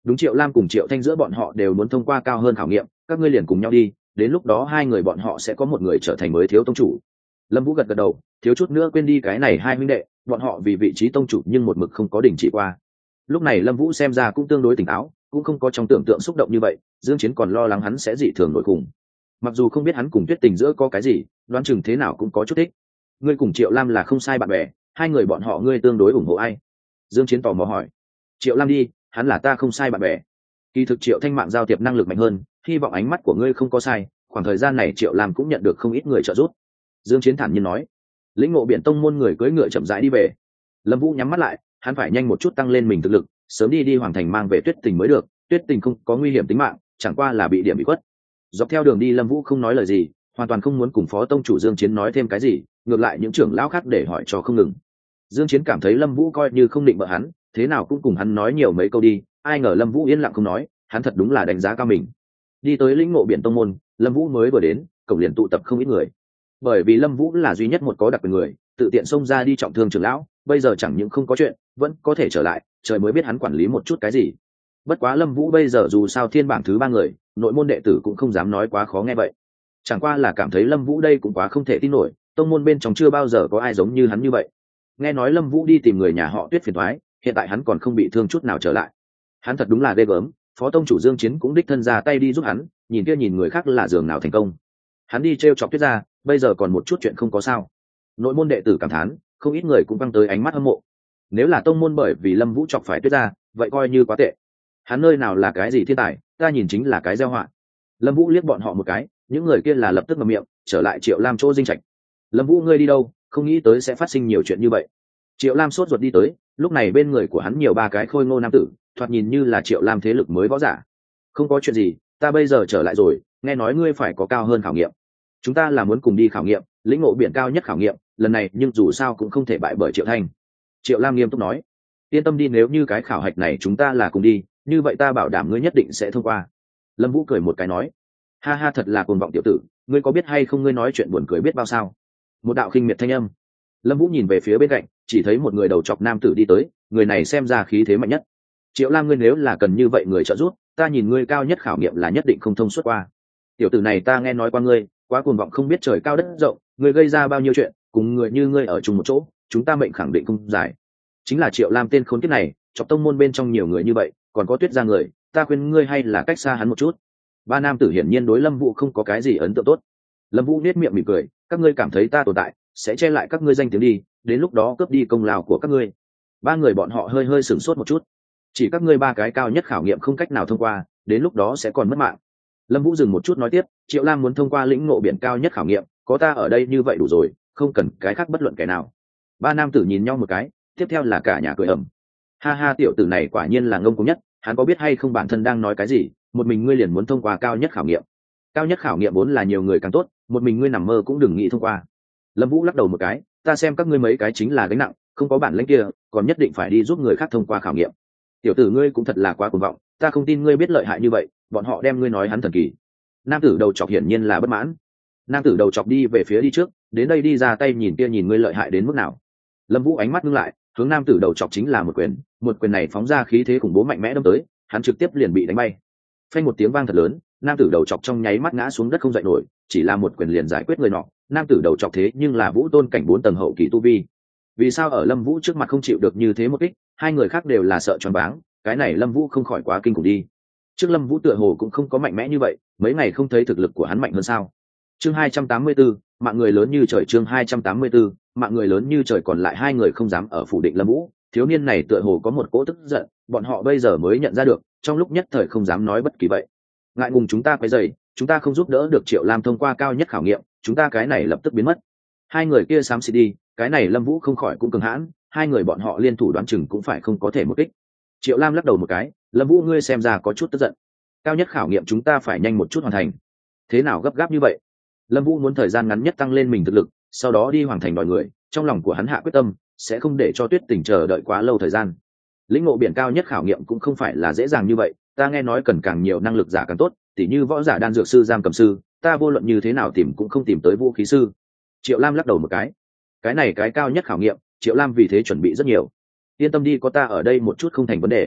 Đúng, Triệu Lam cùng Triệu Thanh giữa bọn họ đều muốn thông qua cao hơn khảo nghiệm, các ngươi liền cùng nhau đi, đến lúc đó hai người bọn họ sẽ có một người trở thành mới thiếu tông chủ. Lâm Vũ gật gật đầu, thiếu chút nữa quên đi cái này hai huynh đệ, bọn họ vì vị trí tông chủ nhưng một mực không có đình chỉ qua. Lúc này Lâm Vũ xem ra cũng tương đối tỉnh táo, cũng không có trong tưởng tượng xúc động như vậy. Dương Chiến còn lo lắng hắn sẽ dị thường nổi khủng. Mặc dù không biết hắn cùng Tuyết Tình giữa có cái gì, đoán chừng thế nào cũng có chút thích. Ngươi cùng Triệu Lam là không sai bạn bè, hai người bọn họ ngươi tương đối ủng hộ ai? Dương Chiến tò mò hỏi. Triệu Lam đi, hắn là ta không sai bạn bè. Kỳ thực Triệu Thanh mạng giao thiệp năng lực mạnh hơn, hy vọng ánh mắt của ngươi không có sai, khoảng thời gian này Triệu Lam cũng nhận được không ít người trợ giúp. Dương Chiến thản nhiên nói. Lĩnh Ngộ Biển tông môn người cưỡi ngựa chậm rãi đi về. Lâm Vũ nhắm mắt lại, hắn phải nhanh một chút tăng lên mình thực lực, sớm đi đi Hoàng Thành mang về Tuyết Tình mới được. Tuyết Tình không có nguy hiểm tính mạng, chẳng qua là bị điểm bị quất. Dọc theo đường đi Lâm Vũ không nói lời gì, hoàn toàn không muốn cùng Phó tông chủ Dương Chiến nói thêm cái gì, ngược lại những trưởng lão khác để hỏi cho không ngừng. Dương Chiến cảm thấy Lâm Vũ coi như không định bợ hắn, thế nào cũng cùng hắn nói nhiều mấy câu đi, ai ngờ Lâm Vũ yên lặng không nói, hắn thật đúng là đánh giá cao mình. Đi tới Lĩnh Ngộ Biển tông môn, Lâm Vũ mới vừa đến, cổng liền tụ tập không ít người. Bởi vì Lâm Vũ là duy nhất một có đặc quyền người, tự tiện xông ra đi trọng thương trưởng lão, bây giờ chẳng những không có chuyện, vẫn có thể trở lại, trời mới biết hắn quản lý một chút cái gì. Bất quá Lâm Vũ bây giờ dù sao thiên bảng thứ ba người, nội môn đệ tử cũng không dám nói quá khó nghe vậy. Chẳng qua là cảm thấy Lâm Vũ đây cũng quá không thể tin nổi, tông môn bên trong chưa bao giờ có ai giống như hắn như vậy. Nghe nói Lâm Vũ đi tìm người nhà họ Tuyết phiền toái, hiện tại hắn còn không bị thương chút nào trở lại. Hắn thật đúng là ghê gớm, Phó tông chủ Dương Chiến cũng đích thân ra tay đi giúp hắn, nhìn kia nhìn người khác là giường nào thành công. Hắn đi trêu chọc Tuyết gia, bây giờ còn một chút chuyện không có sao. Nội môn đệ tử cảm thán, không ít người cũng văng tới ánh mắt hâm mộ. Nếu là tông môn bởi vì Lâm Vũ chọc phải Tuyết gia, vậy coi như quá tệ. Hắn nơi nào là cái gì thiên tài, ta nhìn chính là cái gieo họa. Lâm Vũ liếc bọn họ một cái, những người kia là lập tức ngậm miệng, trở lại Triệu Lam chỗ dinh trạch. Lâm Vũ ngươi đi đâu, không nghĩ tới sẽ phát sinh nhiều chuyện như vậy. Triệu Lam sốt ruột đi tới, lúc này bên người của hắn nhiều ba cái khôi ngô nam tử, thoạt nhìn như là Triệu Lam thế lực mới võ giả. Không có chuyện gì, ta bây giờ trở lại rồi, nghe nói ngươi phải có cao hơn khảo nghiệm. Chúng ta là muốn cùng đi khảo nghiệm, lĩnh ngộ biển cao nhất khảo nghiệm, lần này nhưng dù sao cũng không thể bại bởi Triệu Thanh. Triệu Lam nghiêm túc nói, yên tâm đi, nếu như cái khảo hạch này chúng ta là cùng đi, như vậy ta bảo đảm ngươi nhất định sẽ thông qua. Lâm Vũ cười một cái nói, ha ha, thật là cuồng vọng tiểu tử, ngươi có biết hay không, ngươi nói chuyện buồn cười biết bao sao. Một đạo khinh miệt thanh âm. Lâm Vũ nhìn về phía bên cạnh, chỉ thấy một người đầu chọc nam tử đi tới, người này xem ra khí thế mạnh nhất. Triệu Lam ngươi nếu là cần như vậy người trợ giúp, ta nhìn ngươi cao nhất khảo nghiệm là nhất định không thông suốt qua. Tiểu tử này ta nghe nói qua ngươi, quá cuồng vọng không biết trời cao đất rộng, ngươi gây ra bao nhiêu chuyện, cùng người như ngươi ở chung một chỗ, chúng ta mệnh khẳng định không giải. Chính là Triệu Lam tên khốn kiếp này, chọc tông môn bên trong nhiều người như vậy, còn có Tuyết gia người, ta khuyên ngươi hay là cách xa hắn một chút. Ba nam tử hiển nhiên đối Lâm Vũ không có cái gì ấn tượng tốt. Lâm Vũ nét miệng mỉm cười, các ngươi cảm thấy ta tồn tại, sẽ che lại các ngươi danh tiếng đi, đến lúc đó cướp đi công lao của các ngươi. Ba người bọn họ hơi hơi sửng sốt một chút. Chỉ các ngươi ba cái cao nhất khảo nghiệm không cách nào thông qua, đến lúc đó sẽ còn mất mạng. Lâm Vũ dừng một chút nói tiếp, Triệu Lam muốn thông qua lĩnh ngộ biển cao nhất khảo nghiệm, có ta ở đây như vậy đủ rồi, không cần cái khác bất luận kẻ nào. Ba nam tử nhìn nhau một cái, tiếp theo là cả nhà cười ầm. Ha ha, tiểu tử này quả nhiên là ngông cuồng nhất, hắn có biết hay không bản thân đang nói cái gì, một mình ngươi liền muốn thông qua cao nhất khảo nghiệm. Cao nhất khảo nghiệm vốn là nhiều người càng tốt, một mình ngươi nằm mơ cũng đừng nghĩ thông qua. Lâm Vũ lắc đầu một cái, ta xem các ngươi mấy cái chính là gánh nặng, không có bản lĩnh kia, còn nhất định phải đi giúp người khác thông qua khảo nghiệm. Tiểu tử ngươi cũng thật là quá cuồng vọng, ta không tin ngươi biết lợi hại như vậy, bọn họ đem ngươi nói hắn thần kỳ. Nam tử đầu chọc hiển nhiên là bất mãn. Nam tử đầu chọc đi về phía đi trước, đến đây đi ra tay nhìn kia nhìn ngươi lợi hại đến mức nào. Lâm Vũ ánh mắt ngưng lại, hướng nam tử đầu chọc chính là một quyền, một quyền này phóng ra khí thế khủng bố mạnh mẽ đâm tới, hắn trực tiếp liền bị đánh bay. Phanh một tiếng vang thật lớn, nam tử đầu chọc trong nháy mắt ngã xuống đất không dậy nổi, chỉ là một quyền liền giải quyết người nọ. Nam tử đầu chọc thế nhưng là vũ tôn cảnh bốn tầng hậu kỳ tu vi. Vì sao ở Lâm Vũ trước mặt không chịu được như thế một kích, hai người khác đều là sợ choáng váng, cái này Lâm Vũ không khỏi quá kinh khủng đi. Trước Lâm Vũ tựa hồ cũng không có mạnh mẽ như vậy, mấy ngày không thấy thực lực của hắn mạnh hơn sao? Chương hai trăm tám mươi tư, mạng người lớn như trời, chương hai trăm tám mươi tư, mạng người lớn như trời, còn lại hai người không dám ở phủ định Lâm Vũ, thiếu niên này tựa hồ có một cỗ tức giận, bọn họ bây giờ mới nhận ra được, trong lúc nhất thời không dám nói bất kỳ vậy. Ngại ngùng chúng ta quấy rầy, chúng ta không giúp đỡ được Triệu Lam thông qua cao nhất khảo nghiệm, chúng ta cái này lập tức biến mất. Hai người kia xám xịt đi, cái này Lâm Vũ không khỏi cũng cường hãn, hai người bọn họ liên thủ đoán chừng cũng phải không có thể một kích. Triệu Lam lắc đầu một cái, Lâm Vũ ngươi xem ra có chút tức giận. Cao nhất khảo nghiệm chúng ta phải nhanh một chút hoàn thành. Thế nào gấp gáp như vậy? Lâm Vũ muốn thời gian ngắn nhất tăng lên mình thực lực, sau đó đi hoàn thành đòi người, trong lòng của hắn hạ quyết tâm, sẽ không để cho Tuyết Tình chờ đợi quá lâu thời gian. Lĩnh ngộ biển cao nhất khảo nghiệm cũng không phải là dễ dàng như vậy, ta nghe nói cần càng nhiều năng lực giả càng tốt, tỉ như võ giả đan dược sư, giam cầm sư, ta vô luận như thế nào tìm cũng không tìm tới vũ khí sư. Triệu Lam lắc đầu một cái. Cái này cái cao nhất khảo nghiệm, Triệu Lam vì thế chuẩn bị rất nhiều. Yên tâm đi, có ta ở đây một chút không thành vấn đề.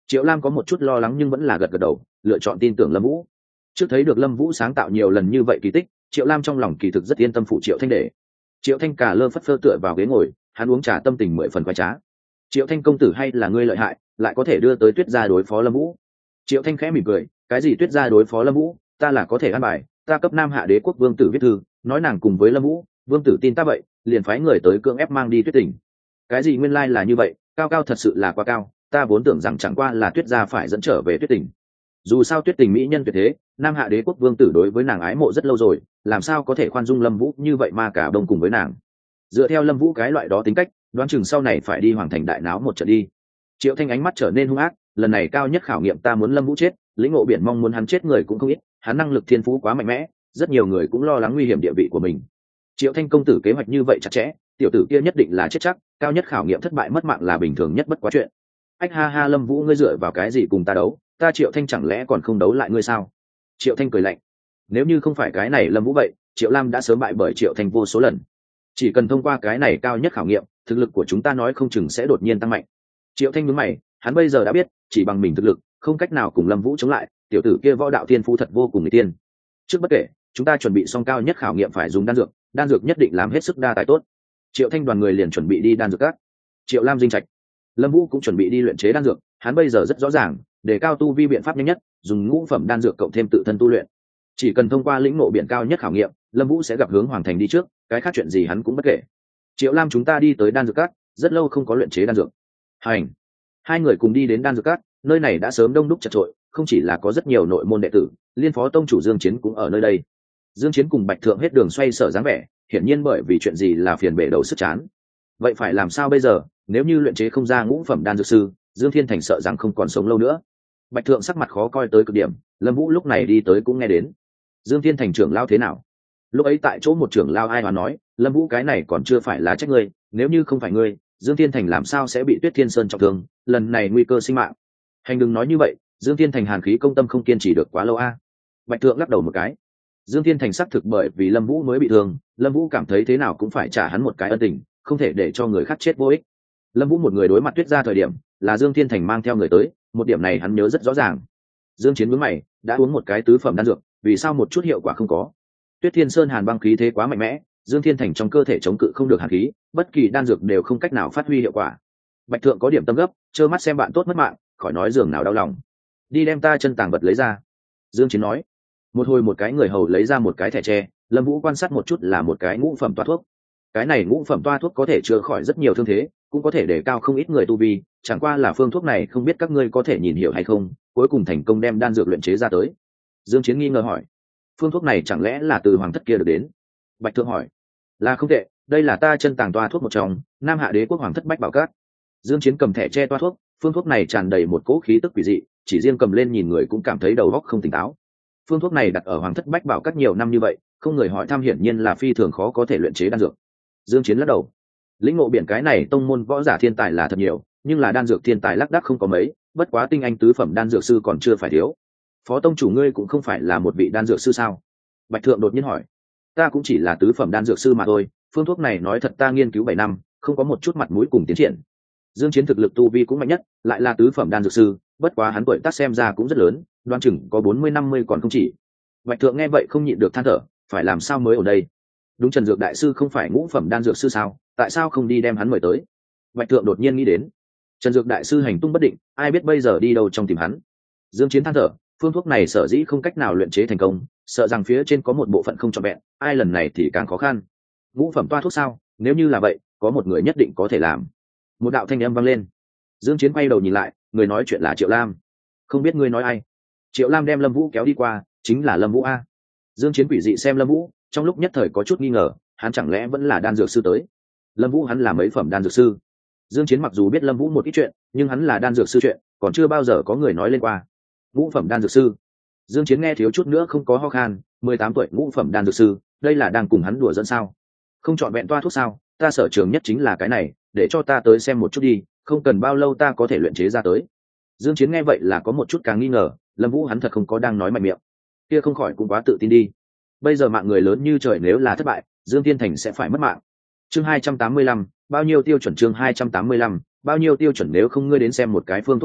Triệu Lam có một chút lo lắng nhưng vẫn là gật gật đầu, lựa chọn tin tưởng Lâm Vũ. Trước thấy được Lâm Vũ sáng tạo nhiều lần như vậy kỳ tích, Triệu Lam trong lòng kỳ thực rất yên tâm phụ Triệu Thanh để. Triệu Thanh cả lơ phất phơ tựa vào ghế ngồi, hắn uống trà tâm tình mười phần khoái trá. Triệu Thanh công tử hay là ngươi lợi hại, lại có thể đưa tới Tuyết gia đối phó Lâm Vũ. Triệu Thanh khẽ mỉm cười, cái gì Tuyết gia đối phó Lâm Vũ, ta là có thể ăn bài, ta cấp Nam Hạ Đế quốc vương tử viết thư, nói nàng cùng với Lâm Vũ, vương tử tin ta vậy, liền phái người tới cưỡng ép mang đi Tuyết Tỉnh. Cái gì nguyên lai là như vậy, cao cao thật sự là quá cao, ta vốn tưởng rằng chẳng qua là Tuyết gia phải dẫn trở về Tuyết Tỉnh. Dù sao Tuyết Tỉnh mỹ nhân tuyệt thế, Nam Hạ Đế quốc vương tử đối với nàng ái mộ rất lâu rồi, làm sao có thể khoan dung Lâm Vũ như vậy mà cả đông cùng với nàng. Dựa theo Lâm Vũ cái loại đó tính cách, đoán chừng sau này phải đi hoàng thành đại náo một trận đi. Triệu Thanh ánh mắt trở nên hung ác, lần này cao nhất khảo nghiệm ta muốn Lâm Vũ chết, lĩnh ngộ biển mong muốn hắn chết người cũng không ít, hắn năng lực thiên phú quá mạnh mẽ, rất nhiều người cũng lo lắng nguy hiểm địa vị của mình. Triệu Thanh công tử kế hoạch như vậy chặt chẽ, tiểu tử kia nhất định là chết chắc, cao nhất khảo nghiệm thất bại mất mạng là bình thường nhất bất quá chuyện. Ách ha ha, Lâm Vũ ngươi dựa vào cái gì cùng ta đấu, ta Triệu Thanh chẳng lẽ còn không đấu lại ngươi sao? Triệu Thanh cười lạnh, nếu như không phải cái này Lâm Vũ vậy, Triệu Lam đã sớm bại bởi Triệu Thanh vô số lần. Chỉ cần thông qua cái này cao nhất khảo nghiệm, thực lực của chúng ta nói không chừng sẽ đột nhiên tăng mạnh. Triệu Thanh nhướng mày, hắn bây giờ đã biết, chỉ bằng mình thực lực, không cách nào cùng Lâm Vũ chống lại, tiểu tử kia võ đạo thiên phú thật vô cùng người tiên. Trước bất kể, chúng ta chuẩn bị xong cao nhất khảo nghiệm phải dùng đan dược, đan dược nhất định làm hết sức đa tài tốt. Triệu Thanh đoàn người liền chuẩn bị đi đan dược các. Triệu Lam dinh trạch, Lâm Vũ cũng chuẩn bị đi luyện chế đan dược, hắn bây giờ rất rõ ràng, để cao tu vi biện pháp nhanh nhất, dùng ngũ phẩm đan dược cộng thêm tự thân tu luyện. Chỉ cần thông qua lĩnh ngộ biển cao nhất khảo nghiệm, Lâm Vũ sẽ gặp hướng hoàng thành đi trước, cái khác chuyện gì hắn cũng bất kể. Triệu Lam chúng ta đi tới đan dược các, rất lâu không có luyện chế đan dược. Hành. Hai người cùng đi đến đan dược các, nơi này đã sớm đông đúc chật chội, không chỉ là có rất nhiều nội môn đệ tử, liên phó tông chủ Dương Chiến cũng ở nơi đây. Dương Chiến cùng Bạch Thượng hết đường xoay sở dáng vẻ, hiển nhiên bởi vì chuyện gì là phiền bể đầu sức chán. Vậy phải làm sao bây giờ, nếu như luyện chế không ra ngũ phẩm đan dược sư, Dương Thiên Thành sợ rằng không còn sống lâu nữa. Bạch Thượng sắc mặt khó coi tới cực điểm, Lâm Vũ lúc này đi tới cũng nghe đến. Dương Thiên Thành trưởng lao thế nào? Lúc ấy tại chỗ một trưởng lao ai mà nói, Lâm Vũ cái này còn chưa phải là trách ngươi, nếu như không phải ngươi, Dương Thiên Thành làm sao sẽ bị Tuyết Thiên Sơn trọng thương, lần này nguy cơ sinh mạng. Hành đừng nói như vậy, Dương Thiên Thành hàn khí công tâm không kiên trì được quá lâu a. Bạch Thượng lắc đầu một cái. Dương Thiên Thành xác thực bởi vì Lâm Vũ mới bị thương, Lâm Vũ cảm thấy thế nào cũng phải trả hắn một cái ân tình, không thể để cho người khác chết vô ích. Lâm Vũ một người đối mặt Tuyết gia thời điểm, là Dương Thiên Thành mang theo người tới, một điểm này hắn nhớ rất rõ ràng. Dương Chiến nhướng mày, đã uống một cái tứ phẩm đan dược, vì sao một chút hiệu quả không có? Tuyết Thiên Sơn hàn băng khí thế quá mạnh mẽ, Dương Thiên Thành trong cơ thể chống cự không được hàn khí, bất kỳ đan dược đều không cách nào phát huy hiệu quả. Bạch Thượng có điểm tâm gấp, trơ mắt xem bạn tốt mất mạng, khỏi nói giường nào đau lòng. Đi đem ta chân tàng vật lấy ra. Dương Chiến nói. Một hồi một cái người hầu lấy ra một cái thẻ tre, Lâm Vũ quan sát một chút là một cái ngũ phẩm toa thuốc. Cái này ngũ phẩm toa thuốc có thể chữa khỏi rất nhiều thương thế, cũng có thể để cao không ít người tu vi, chẳng qua là phương thuốc này không biết các ngươi có thể nhìn hiểu hay không, cuối cùng thành công đem đan dược luyện chế ra tới. Dương Chiến nghi ngờ hỏi, phương thuốc này chẳng lẽ là từ hoàng thất kia được đến? Bạch Thượng hỏi, là không tệ, đây là ta chân tàng toa thuốc một trong, Nam Hạ Đế quốc hoàng thất bách bảo cát. Dương Chiến cầm thẻ che toa thuốc, phương thuốc này tràn đầy một cỗ khí tức quỷ dị, chỉ riêng cầm lên nhìn người cũng cảm thấy đầu óc không tỉnh táo. Phương thuốc này đặt ở hoàng thất bách bảo cát nhiều năm như vậy, không người hỏi thăm hiển nhiên là phi thường khó có thể luyện chế đan dược. Dương Chiến lắc đầu, lĩnh ngộ biển cái này tông môn võ giả thiên tài là thật nhiều, nhưng là đan dược thiên tài lác đác không có mấy, bất quá tinh anh tứ phẩm đan dược sư còn chưa phải thiếu. Phó tông chủ ngươi cũng không phải là một vị đan dược sư sao? Bạch Thượng đột nhiên hỏi. Ta cũng chỉ là tứ phẩm đan dược sư mà thôi, phương thuốc này nói thật ta nghiên cứu bảy năm, không có một chút mặt mũi cùng tiến triển. Dương Chiến thực lực tu vi cũng mạnh nhất, lại là tứ phẩm đan dược sư, bất quá hắn tuổi tác xem ra cũng rất lớn, đoán chừng có bốn mươi năm mươi còn không chỉ. Bạch Thượng nghe vậy không nhịn được than thở, phải làm sao mới ở đây? Đúng, Trần Dược đại sư không phải ngũ phẩm đan dược sư sao, tại sao không đi đem hắn mời tới? Bạch Thượng đột nhiên nghĩ đến, Trần Dược đại sư hành tung bất định, ai biết bây giờ đi đâu trong tìm hắn. Dương Chiến than thở, phương thuốc này sở dĩ không cách nào luyện chế thành công, sợ rằng phía trên có một bộ phận không trọn vẹn, ai lần này thì càng khó khăn. Ngũ phẩm toa thuốc sao? Nếu như là vậy, có một người nhất định có thể làm. Một đạo thanh âm vang lên. Dương Chiến quay đầu nhìn lại, người nói chuyện là Triệu Lam. Không biết ngươi nói ai? Triệu Lam đem Lâm Vũ kéo đi qua, chính là Lâm Vũ a. Dương Chiến quỷ dị xem Lâm Vũ, trong lúc nhất thời có chút nghi ngờ, hắn chẳng lẽ vẫn là đan dược sư tới? Lâm Vũ hắn là mấy phẩm đan dược sư? Dương Chiến mặc dù biết Lâm Vũ một ít chuyện, nhưng hắn là đan dược sư chuyện, còn chưa bao giờ có người nói lên qua. Ngũ phẩm đan dược sư? Dương Chiến nghe thiếu chút nữa không có ho khan, mười tám tuổi ngũ phẩm đan dược sư, đây là đang cùng hắn đùa dẫn sao? Không chọn vẹn toa thuốc sao? Ta sở trường nhất chính là cái này, để cho ta tới xem một chút đi, không cần bao lâu ta có thể luyện chế ra tới. Dương Chiến nghe vậy là có một chút càng nghi ngờ, Lâm Vũ hắn thật không có đang nói mạnh miệng. Kia không khỏi cũng quá tự tin đi. Bây giờ mạng người lớn như trời nếu là thất bại, Dương Thiên Thành sẽ phải mất mạng. Chương hai trăm tám mươi lăm, bao nhiêu tiêu chuẩn? Chương hai trăm tám mươi lăm, bao nhiêu tiêu chuẩn? Nếu không ngươi đến xem một cái phương thuốc này,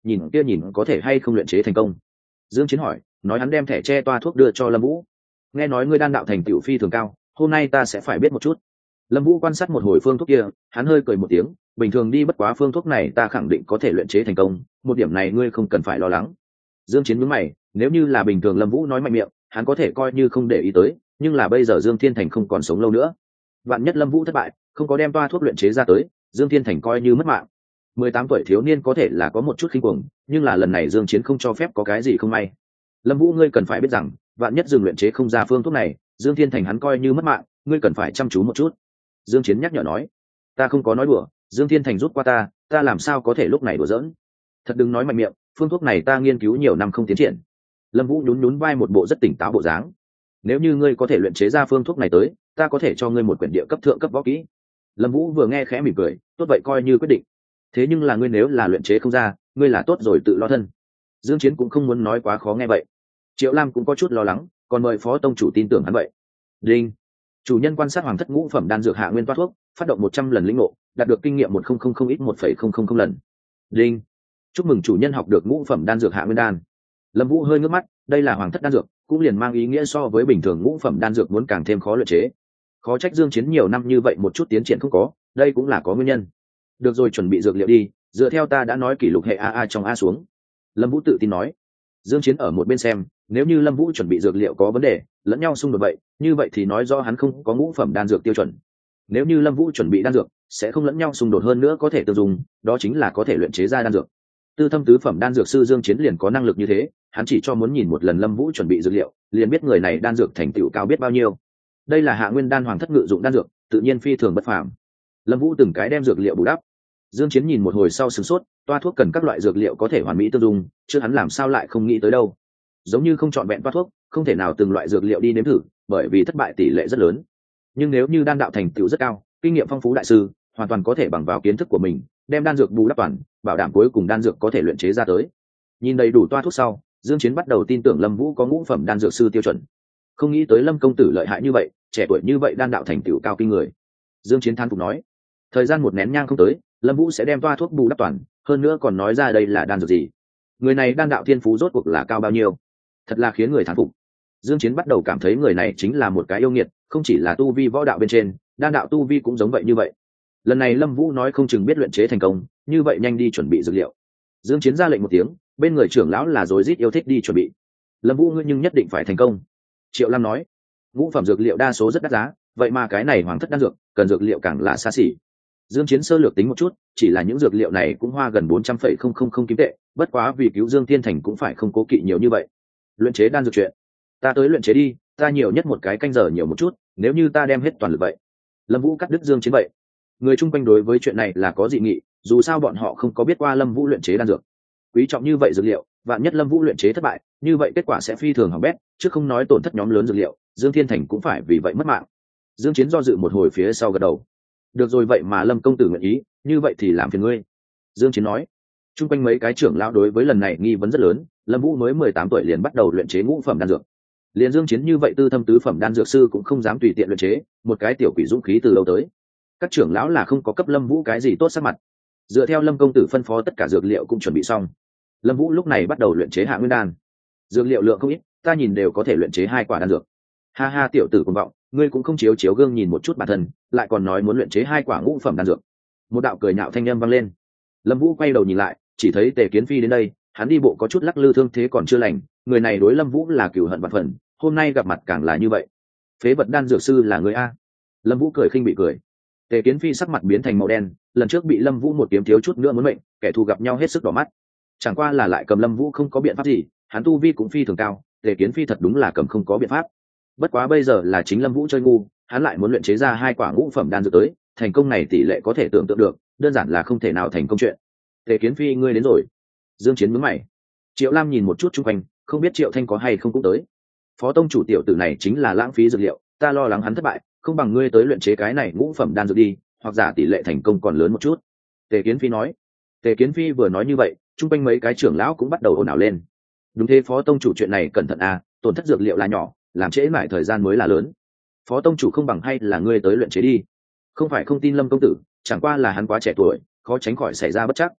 nhìn kia nhìn có thể hay không luyện chế thành công. Dương Chiến hỏi, nói hắn đem thẻ che toa thuốc đưa cho Lâm Vũ. Nghe nói ngươi đan đạo thành tựu phi thường cao, hôm nay ta sẽ phải biết một chút. Lâm Vũ quan sát một hồi phương thuốc kia, hắn hơi cười một tiếng, bình thường đi bất quá phương thuốc này ta khẳng định có thể luyện chế thành công, một điểm này ngươi không cần phải lo lắng. Dương Chiến nhướng mày, nếu như là bình thường Lâm Vũ nói mạnh miệng, hắn có thể coi như không để ý tới, nhưng là bây giờ Dương Thiên Thành không còn sống lâu nữa. Vạn nhất Lâm Vũ thất bại, không có đem toa thuốc luyện chế ra tới, Dương Thiên Thành coi như mất mạng. mười tám tuổi thiếu niên có thể là có một chút khinh cuồng, nhưng là lần này Dương Chiến không cho phép có cái gì không may. Lâm Vũ ngươi cần phải biết rằng, vạn nhất dừng luyện chế không ra phương thuốc này, Dương Thiên Thành hắn coi như mất mạng, ngươi cần phải chăm chú một chút. Dương Chiến nhắc nhở nói, ta không có nói đùa, Dương Thiên Thành rút qua ta, ta làm sao có thể lúc này đùa giỡn. Thật đừng nói mạnh miệng, phương thuốc này ta nghiên cứu nhiều năm không tiến triển. Lâm Vũ nhún nhún vai một bộ rất tỉnh táo bộ dáng. Nếu như ngươi có thể luyện chế ra phương thuốc này tới, ta có thể cho ngươi một quyển địa cấp thượng cấp võ kỹ. Lâm Vũ vừa nghe khẽ mỉm cười, tốt vậy coi như quyết định. Thế nhưng là ngươi nếu là luyện chế không ra, ngươi là tốt rồi tự lo thân. Dương Chiến cũng không muốn nói quá khó nghe vậy. Triệu Lam cũng có chút lo lắng, còn mời phó tông chủ tin tưởng hắn vậy. Đinh. Chủ nhân quan sát hoàng thất ngũ phẩm đan dược hạ nguyên toa thuốc, phát động một trăm lần lĩnh ngộ, đạt được kinh nghiệm một nghìn ít một phẩy không không không lần. Đinh. Chúc mừng chủ nhân học được ngũ phẩm đan dược hạ nguyên đan. Lâm Vũ hơi ngước mắt, đây là hoàng thất đan dược, cũng liền mang ý nghĩa so với bình thường ngũ phẩm đan dược muốn càng thêm khó luyện chế. Khó trách Dương Chiến nhiều năm như vậy một chút tiến triển không có, đây cũng là có nguyên nhân. Được rồi, chuẩn bị dược liệu đi, dựa theo ta đã nói kỷ lục hệ a a trong a xuống. Lâm Vũ tự tin nói. Dương Chiến ở một bên xem, nếu như Lâm Vũ chuẩn bị dược liệu có vấn đề, lẫn nhau xung đột vậy, như vậy thì nói do hắn không có ngũ phẩm đan dược tiêu chuẩn. Nếu như Lâm Vũ chuẩn bị đan dược, sẽ không lẫn nhau xung đột hơn nữa có thể tương dùng, đó chính là có thể luyện chế ra đan dược. Tư thâm tứ phẩm đan dược sư Dương Chiến liền có năng lực như thế, hắn chỉ cho muốn nhìn một lần Lâm Vũ chuẩn bị dược liệu, liền biết người này đan dược thành tựu cao biết bao nhiêu. Đây là hạ nguyên đan hoàng thất ngự dụng đan dược, tự nhiên phi thường bất phàm. Lâm Vũ từng cái đem dược liệu bù đắp. Dương Chiến nhìn một hồi sau sửng sốt, toa thuốc cần các loại dược liệu có thể hoàn mỹ tương dung, chứ hắn làm sao lại không nghĩ tới đâu. Giống như không chọn vẹn toa thuốc, không thể nào từng loại dược liệu đi nếm thử, bởi vì thất bại tỷ lệ rất lớn. Nhưng nếu như đan đạo thành tựu rất cao, kinh nghiệm phong phú đại sư, hoàn toàn có thể bằng vào kiến thức của mình, đem đan dược bù đắp toàn, bảo đảm cuối cùng đan dược có thể luyện chế ra tới. Nhìn đầy đủ toa thuốc sau, Dương Chiến bắt đầu tin tưởng Lâm Vũ có ngũ phẩm đan dược sư tiêu chuẩn. Không nghĩ tới Lâm công tử lợi hại như vậy, trẻ tuổi như vậy đan đạo thành tựu cao kinh người. Dương Chiến thán phục nói. Thời gian một nén nhang không tới, Lâm Vũ sẽ đem toa thuốc bù đắp toàn, hơn nữa còn nói ra đây là đan dược gì. Người này đan đạo thiên phú rốt cuộc là cao bao nhiêu? Thật là khiến người thán phục. Dương Chiến bắt đầu cảm thấy người này chính là một cái yêu nghiệt, không chỉ là tu vi võ đạo bên trên, đan đạo tu vi cũng giống vậy như vậy. Lần này Lâm Vũ nói không chừng biết luyện chế thành công, như vậy nhanh đi chuẩn bị dược liệu. Dương Chiến ra lệnh một tiếng, bên người trưởng lão là rối rít yêu thích đi chuẩn bị. Lâm Vũ ngươi nhưng nhất định phải thành công. Triệu Lam nói, ngũ phẩm dược liệu đa số rất đắt giá, vậy mà cái này hoàng thất đan dược, cần dược liệu càng là xa xỉ. Dương Chiến sơ lược tính một chút, chỉ là những dược liệu này cũng hoa gần bốn trăm phẩy không không không kim tệ, bất quá vì cứu Dương Thiên Thành cũng phải không cố kỵ nhiều như vậy. Luyện chế đan dược chuyện, ta tới luyện chế đi, ta nhiều nhất một cái canh giờ nhiều một chút, nếu như ta đem hết toàn lực vậy. Lâm Vũ cắt đứt Dương Chiến vậy. Người chung quanh đối với chuyện này là có dị nghị, dù sao bọn họ không có biết qua Lâm Vũ luyện chế đan dược. Quý trọng như vậy dược liệu, vạn nhất Lâm Vũ luyện chế thất bại, như vậy kết quả sẽ phi thường hỏng bét, chứ không nói tổn thất nhóm lớn dược liệu, Dương Thiên Thành cũng phải vì vậy mất mạng. Dương Chiến do dự một hồi phía sau gật đầu. Được rồi, vậy mà Lâm công tử nguyện ý, như vậy thì làm phiền ngươi. Dương Chiến nói. Chung quanh mấy cái trưởng lão đối với lần này nghi vấn rất lớn, Lâm Vũ mới mười tám tuổi liền bắt đầu luyện chế ngũ phẩm đan dược. Liền Dương Chiến như vậy tư thâm tứ phẩm đan dược sư cũng không dám tùy tiện luyện chế, một cái tiểu quỷ dũng khí từ lâu tới. Các trưởng lão là không có cấp Lâm Vũ cái gì tốt sắc mặt. Dựa theo Lâm công tử phân phó tất cả dược liệu cũng chuẩn bị xong. Lâm Vũ lúc này bắt đầu luyện chế hạ nguyên đan. Dược liệu lượng không ít, ta nhìn đều có thể luyện chế hai quả đan dược. Ha ha, tiểu tử cuồng vọng, ngươi cũng không chiếu chiếu gương nhìn một chút bản thân, lại còn nói muốn luyện chế hai quả ngũ phẩm đan dược. Một đạo cười nhạo thanh âm vang lên. Lâm Vũ quay đầu nhìn lại, chỉ thấy Tề Kiến Phi đến đây, hắn đi bộ có chút lắc lư thương thế còn chưa lành, người này đối Lâm Vũ là cừu hận vạn phần, hôm nay gặp mặt càng là như vậy. Phế vật đan dược sư là người a? Lâm Vũ cười khinh bị cười. Tề Kiến Phi sắc mặt biến thành màu đen, lần trước bị Lâm Vũ một kiếm thiếu chút nữa muốn mệnh, kẻ thù gặp nhau hết sức đỏ mắt. Chẳng qua là lại cầm Lâm Vũ không có biện pháp gì, hắn tu vi cũng phi thường cao, Tề Kiến Phi thật đúng là cầm không có biện pháp. Bất quá bây giờ là chính Lâm Vũ chơi ngu, hắn lại muốn luyện chế ra hai quả ngũ phẩm đan dược tới, thành công này tỷ lệ có thể tưởng tượng được, đơn giản là không thể nào thành công chuyện. Tề Kiến Phi ngươi đến rồi. Dương Chiến nhướng mày. Triệu Lam nhìn một chút xung quanh, không biết Triệu Thanh có hay không cũng tới. Phó tông chủ tiểu tử này chính là lãng phí dược liệu, ta lo lắng hắn thất bại, không bằng ngươi tới luyện chế cái này ngũ phẩm đan dược đi, hoặc giả tỷ lệ thành công còn lớn một chút. Tề Kiến Phi nói. Tề Kiến Phi vừa nói như vậy, xung quanh mấy cái trưởng lão cũng bắt đầu ồn ào lên. Đúng thế, phó tông chủ chuyện này cẩn thận à, tổn thất dược liệu là nhỏ, làm trễ mãi thời gian mới là lớn. Phó tông chủ không bằng hay là ngươi tới luyện chế đi. Không phải không tin Lâm công tử, chẳng qua là hắn quá trẻ tuổi, khó tránh khỏi xảy ra bất trắc.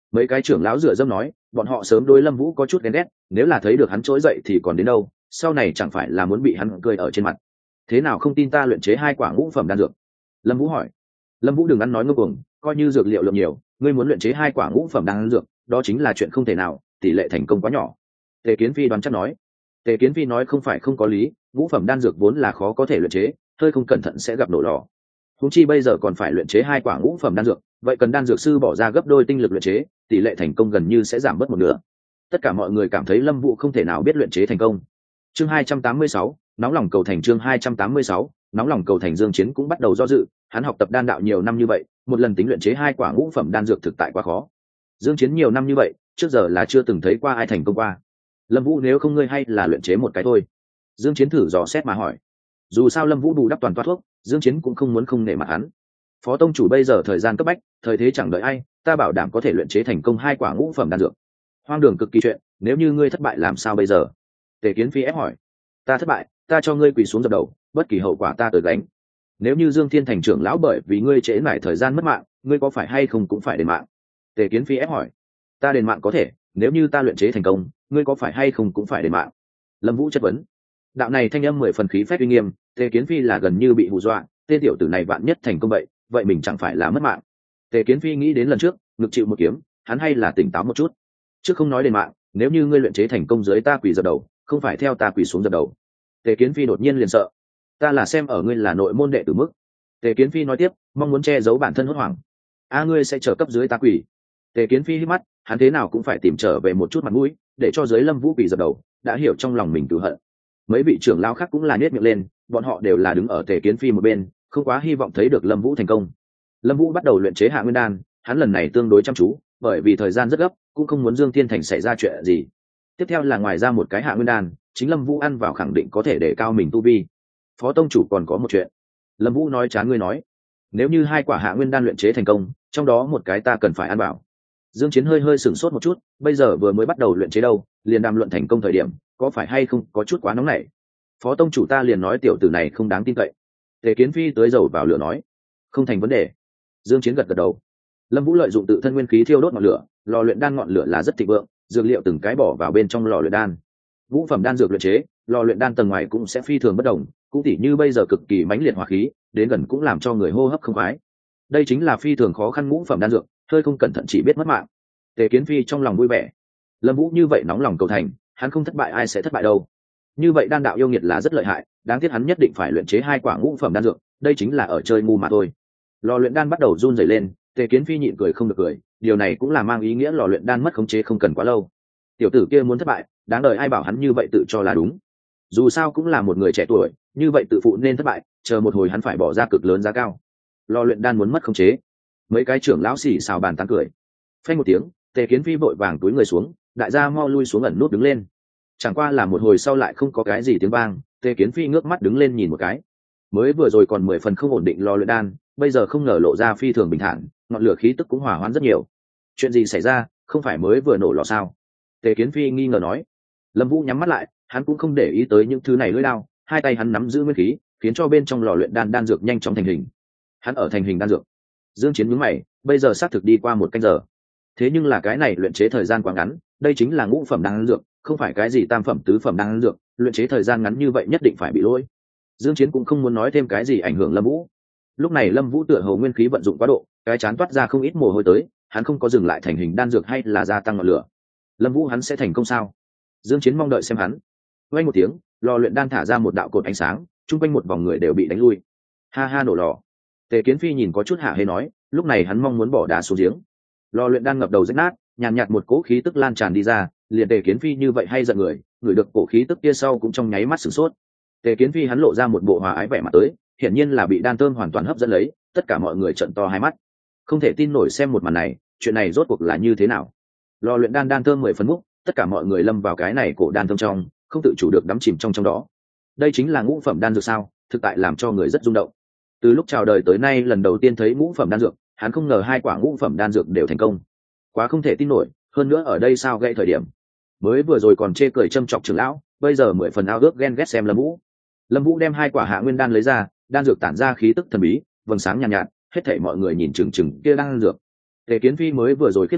Mấy cái trưởng lão dựa dâm nói, bọn họ sớm đối Lâm Vũ có chút ghen ghét, nếu là thấy được hắn trỗi dậy thì còn đến đâu, sau này chẳng phải là muốn bị hắn cười ở trên mặt. Thế nào không tin ta luyện chế hai quả ngũ phẩm đan dược? Lâm Vũ hỏi. Lâm Vũ đừng ăn nói ngông cuồng, coi như dược liệu lượng nhiều, ngươi muốn luyện chế hai quả ngũ phẩm đan dược, đó chính là chuyện không thể nào, tỷ lệ thành công quá nhỏ. Tề Kiến Phi đoán chắc nói. Tề Kiến Phi nói không phải không có lý, ngũ phẩm đan dược vốn là khó có thể luyện chế, hơi không cẩn thận sẽ gặp nổ lò. Huống chi bây giờ còn phải luyện chế hai quả ngũ phẩm đan dược, vậy cần đan dược sư bỏ ra gấp đôi tinh lực luyện chế, tỷ lệ thành công gần như sẽ giảm bớt một nửa. Tất cả mọi người cảm thấy Lâm Vũ không thể nào biết luyện chế thành công. Chương hai trăm tám mươi sáu, nóng lòng cầu thành. Chương hai trăm tám mươi sáu, nóng lòng cầu thành. Dương Chiến cũng bắt đầu do dự, hắn học tập đan đạo nhiều năm như vậy, một lần tính luyện chế hai quả ngũ phẩm đan dược thực tại quá khó. Dương Chiến nhiều năm như vậy, trước giờ là chưa từng thấy qua ai thành công qua. Lâm Vũ nếu không ngươi hay là luyện chế một cái thôi. Dương Chiến thử dò xét mà hỏi. Dù sao Lâm Vũ bù đắp toàn toa thuốc, Dương Chiến cũng không muốn không nể mặt hắn. Phó tông chủ bây giờ thời gian cấp bách, thời thế chẳng đợi ai, ta bảo đảm có thể luyện chế thành công hai quả ngũ phẩm đan dược. Hoang đường cực kỳ chuyện, nếu như ngươi thất bại làm sao bây giờ? Tề Kiến Phi ép hỏi. Ta thất bại, ta cho ngươi quỳ xuống dập đầu, bất kỳ hậu quả ta tới gánh. Nếu như Dương Thiên thành trưởng lão bởi vì ngươi trễ nải thời gian mất mạng, ngươi có phải hay không cũng phải đền mạng? Tề Kiến Phi ép hỏi. Ta đền mạng có thể, nếu như ta luyện chế thành công, ngươi có phải hay không cũng phải đền mạng? Lâm Vũ chất vấn. Đạo này thanh âm mười phần khí phách uy nghiêm, Tề Kiến Phi là gần như bị hù dọa, tên tiểu tử này vạn nhất thành công vậy, vậy mình chẳng phải là mất mạng. Tề Kiến Phi nghĩ đến lần trước, ngực chịu một kiếm, hắn hay là tỉnh táo một chút. Trước không nói đền mạng, nếu như ngươi luyện chế thành công dưới ta quỳ dập đầu, không phải theo ta quỳ xuống dập đầu. Tề Kiến Phi đột nhiên liền sợ. Ta là xem ở ngươi là nội môn đệ tử mức. Tề Kiến Phi nói tiếp, mong muốn che giấu bản thân hốt hoảng. A ngươi sẽ trở cấp dưới ta quỳ. Tề Kiến Phi hít mắt, hắn thế nào cũng phải tìm trở về một chút mặt mũi, để cho dưới Lâm Vũ quỳ dập đầu, đã hiểu trong lòng mình tự hận. Mấy vị trưởng lão khác cũng là nhếch miệng lên, bọn họ đều là đứng ở Tề Kiến Phi một bên, không quá hy vọng thấy được Lâm Vũ thành công. Lâm Vũ bắt đầu luyện chế Hạ Nguyên đan, hắn lần này tương đối chăm chú, bởi vì thời gian rất gấp, cũng không muốn Dương Thiên Thành xảy ra chuyện gì. Tiếp theo là ngoài ra một cái Hạ Nguyên đan, chính Lâm Vũ ăn vào khẳng định có thể để cao mình tu vi. Phó tông chủ còn có một chuyện. Lâm Vũ nói chán ngươi nói, nếu như hai quả Hạ Nguyên đan luyện chế thành công, trong đó một cái ta cần phải ăn vào. Dương Chiến hơi hơi sửng sốt một chút, bây giờ vừa mới bắt đầu luyện chế đâu, liền đàm luận thành công thời điểm, có phải hay không có chút quá nóng nảy. Phó tông chủ ta liền nói tiểu tử này không đáng tin cậy. Tề Kiến Phi tới dầu vào lửa nói, không thành vấn đề. Dương Chiến gật gật đầu. Lâm Vũ lợi dụng tự thân nguyên khí thiêu đốt ngọn lửa, lò luyện đan ngọn lửa là rất thịnh vượng, dược liệu từng cái bỏ vào bên trong lò luyện đan. Ngũ phẩm đan dược luyện chế, lò luyện đan tầng ngoài cũng sẽ phi thường bất động, cũng tỉ như bây giờ cực kỳ mãnh liệt hỏa khí, đến gần cũng làm cho người hô hấp không khoái. Đây chính là phi thường khó khăn ngũ phẩm đan dược, hơi không cẩn thận chỉ biết mất mạng. Tề Kiến Phi trong lòng vui vẻ. Lâm Vũ như vậy nóng lòng cầu thành, hắn không thất bại ai sẽ thất bại đâu. Như vậy đan đạo yêu nghiệt là rất lợi hại, đáng tiếc hắn nhất định phải luyện chế hai quả ngũ phẩm đan dược, đây chính là ở chơi ngu mà thôi. Lò luyện đan bắt đầu run rẩy lên, Tề Kiến Phi nhịn cười không được cười, điều này cũng là mang ý nghĩa lò luyện đan mất khống chế không cần quá lâu. Tiểu tử kia muốn thất bại, đáng đời ai bảo hắn như vậy tự cho là đúng. Dù sao cũng là một người trẻ tuổi, như vậy tự phụ nên thất bại, chờ một hồi hắn phải bỏ ra cực lớn giá cao. Lò luyện đan muốn mất khống chế. Mấy cái trưởng lão xì xào bàn tán cười. Phanh một tiếng, Tề Kiến Phi vội vàng túi người xuống, đại gia mau lui xuống ẩn nút đứng lên. Chẳng qua là một hồi sau lại không có cái gì tiếng vang, Tề Kiến Phi ngước mắt đứng lên nhìn một cái. Mới vừa rồi còn mười phần không ổn định lò luyện đan, bây giờ không ngờ lộ ra phi thường bình thản, ngọn lửa khí tức cũng hòa hoãn rất nhiều. Chuyện gì xảy ra, không phải mới vừa nổ lò sao? Tề Kiến Phi nghi ngờ nói. Lâm Vũ nhắm mắt lại, hắn cũng không để ý tới những thứ này lưỡi đao, hai tay hắn nắm giữ nguyên khí, khiến cho bên trong lò luyện đan đan dược nhanh chóng thành hình. Hắn ở thành hình đan dược. Dương Chiến nhướng mày, bây giờ xác thực đi qua một canh giờ. Thế nhưng là cái này luyện chế thời gian quá ngắn, đây chính là ngũ phẩm đan dược, không phải cái gì tam phẩm tứ phẩm đan dược, luyện chế thời gian ngắn như vậy nhất định phải bị lỗi. Dương Chiến cũng không muốn nói thêm cái gì ảnh hưởng Lâm Vũ. Lúc này Lâm Vũ tựa hồ nguyên khí vận dụng quá độ, cái chán toát ra không ít mồ hôi tới, hắn không có dừng lại thành hình đan dược hay là gia tăng ngọn lửa. Lâm Vũ hắn sẽ thành công sao? Dương Chiến mong đợi xem hắn. Vang một tiếng, lò luyện đan thả ra một đạo cột ánh sáng, trung quanh một vòng người đều bị đánh lui. Ha ha nổ lò. Tề Kiến Phi nhìn có chút hạ hê nói, lúc này hắn mong muốn bỏ đá xuống giếng. Lò luyện đan ngập đầu rách nát, nhàn nhạt một cỗ khí tức lan tràn đi ra, liền Tề Kiến Phi như vậy hay giận người, người được cổ khí tức kia sau cũng trong nháy mắt sửng sốt. Tề Kiến Phi hắn lộ ra một bộ hòa ái vẻ mặt tới, hiển nhiên là bị đan thơm hoàn toàn hấp dẫn lấy, tất cả mọi người trợn to hai mắt, không thể tin nổi xem một màn này, chuyện này rốt cuộc là như thế nào? Lò luyện đan đan thơm mười phần múc, tất cả mọi người lâm vào cái này cổ đan thơm trong, không tự chủ được đắm chìm trong trong đó. Đây chính là ngũ phẩm đan dược sao? Thực tại làm cho người rất rung động. Từ lúc chào đời tới nay lần đầu tiên thấy ngũ phẩm đan dược, hắn không ngờ hai quả ngũ phẩm đan dược đều thành công, quá không thể tin nổi. Hơn nữa ở đây sao gãy thời điểm, mới vừa rồi còn chê cười châm chọc trưởng lão, bây giờ mười phần ao ước ghen ghét xem Lâm Vũ. Lâm Vũ đem hai quả hạ nguyên đan lấy ra, đan dược tản ra khí tức thần bí, vầng sáng nhàn nhạt, nhạt, hết thảy mọi người nhìn chừng chừng kia đan dược. Tề Kiến Phi mới vừa rồi khiếp sợ,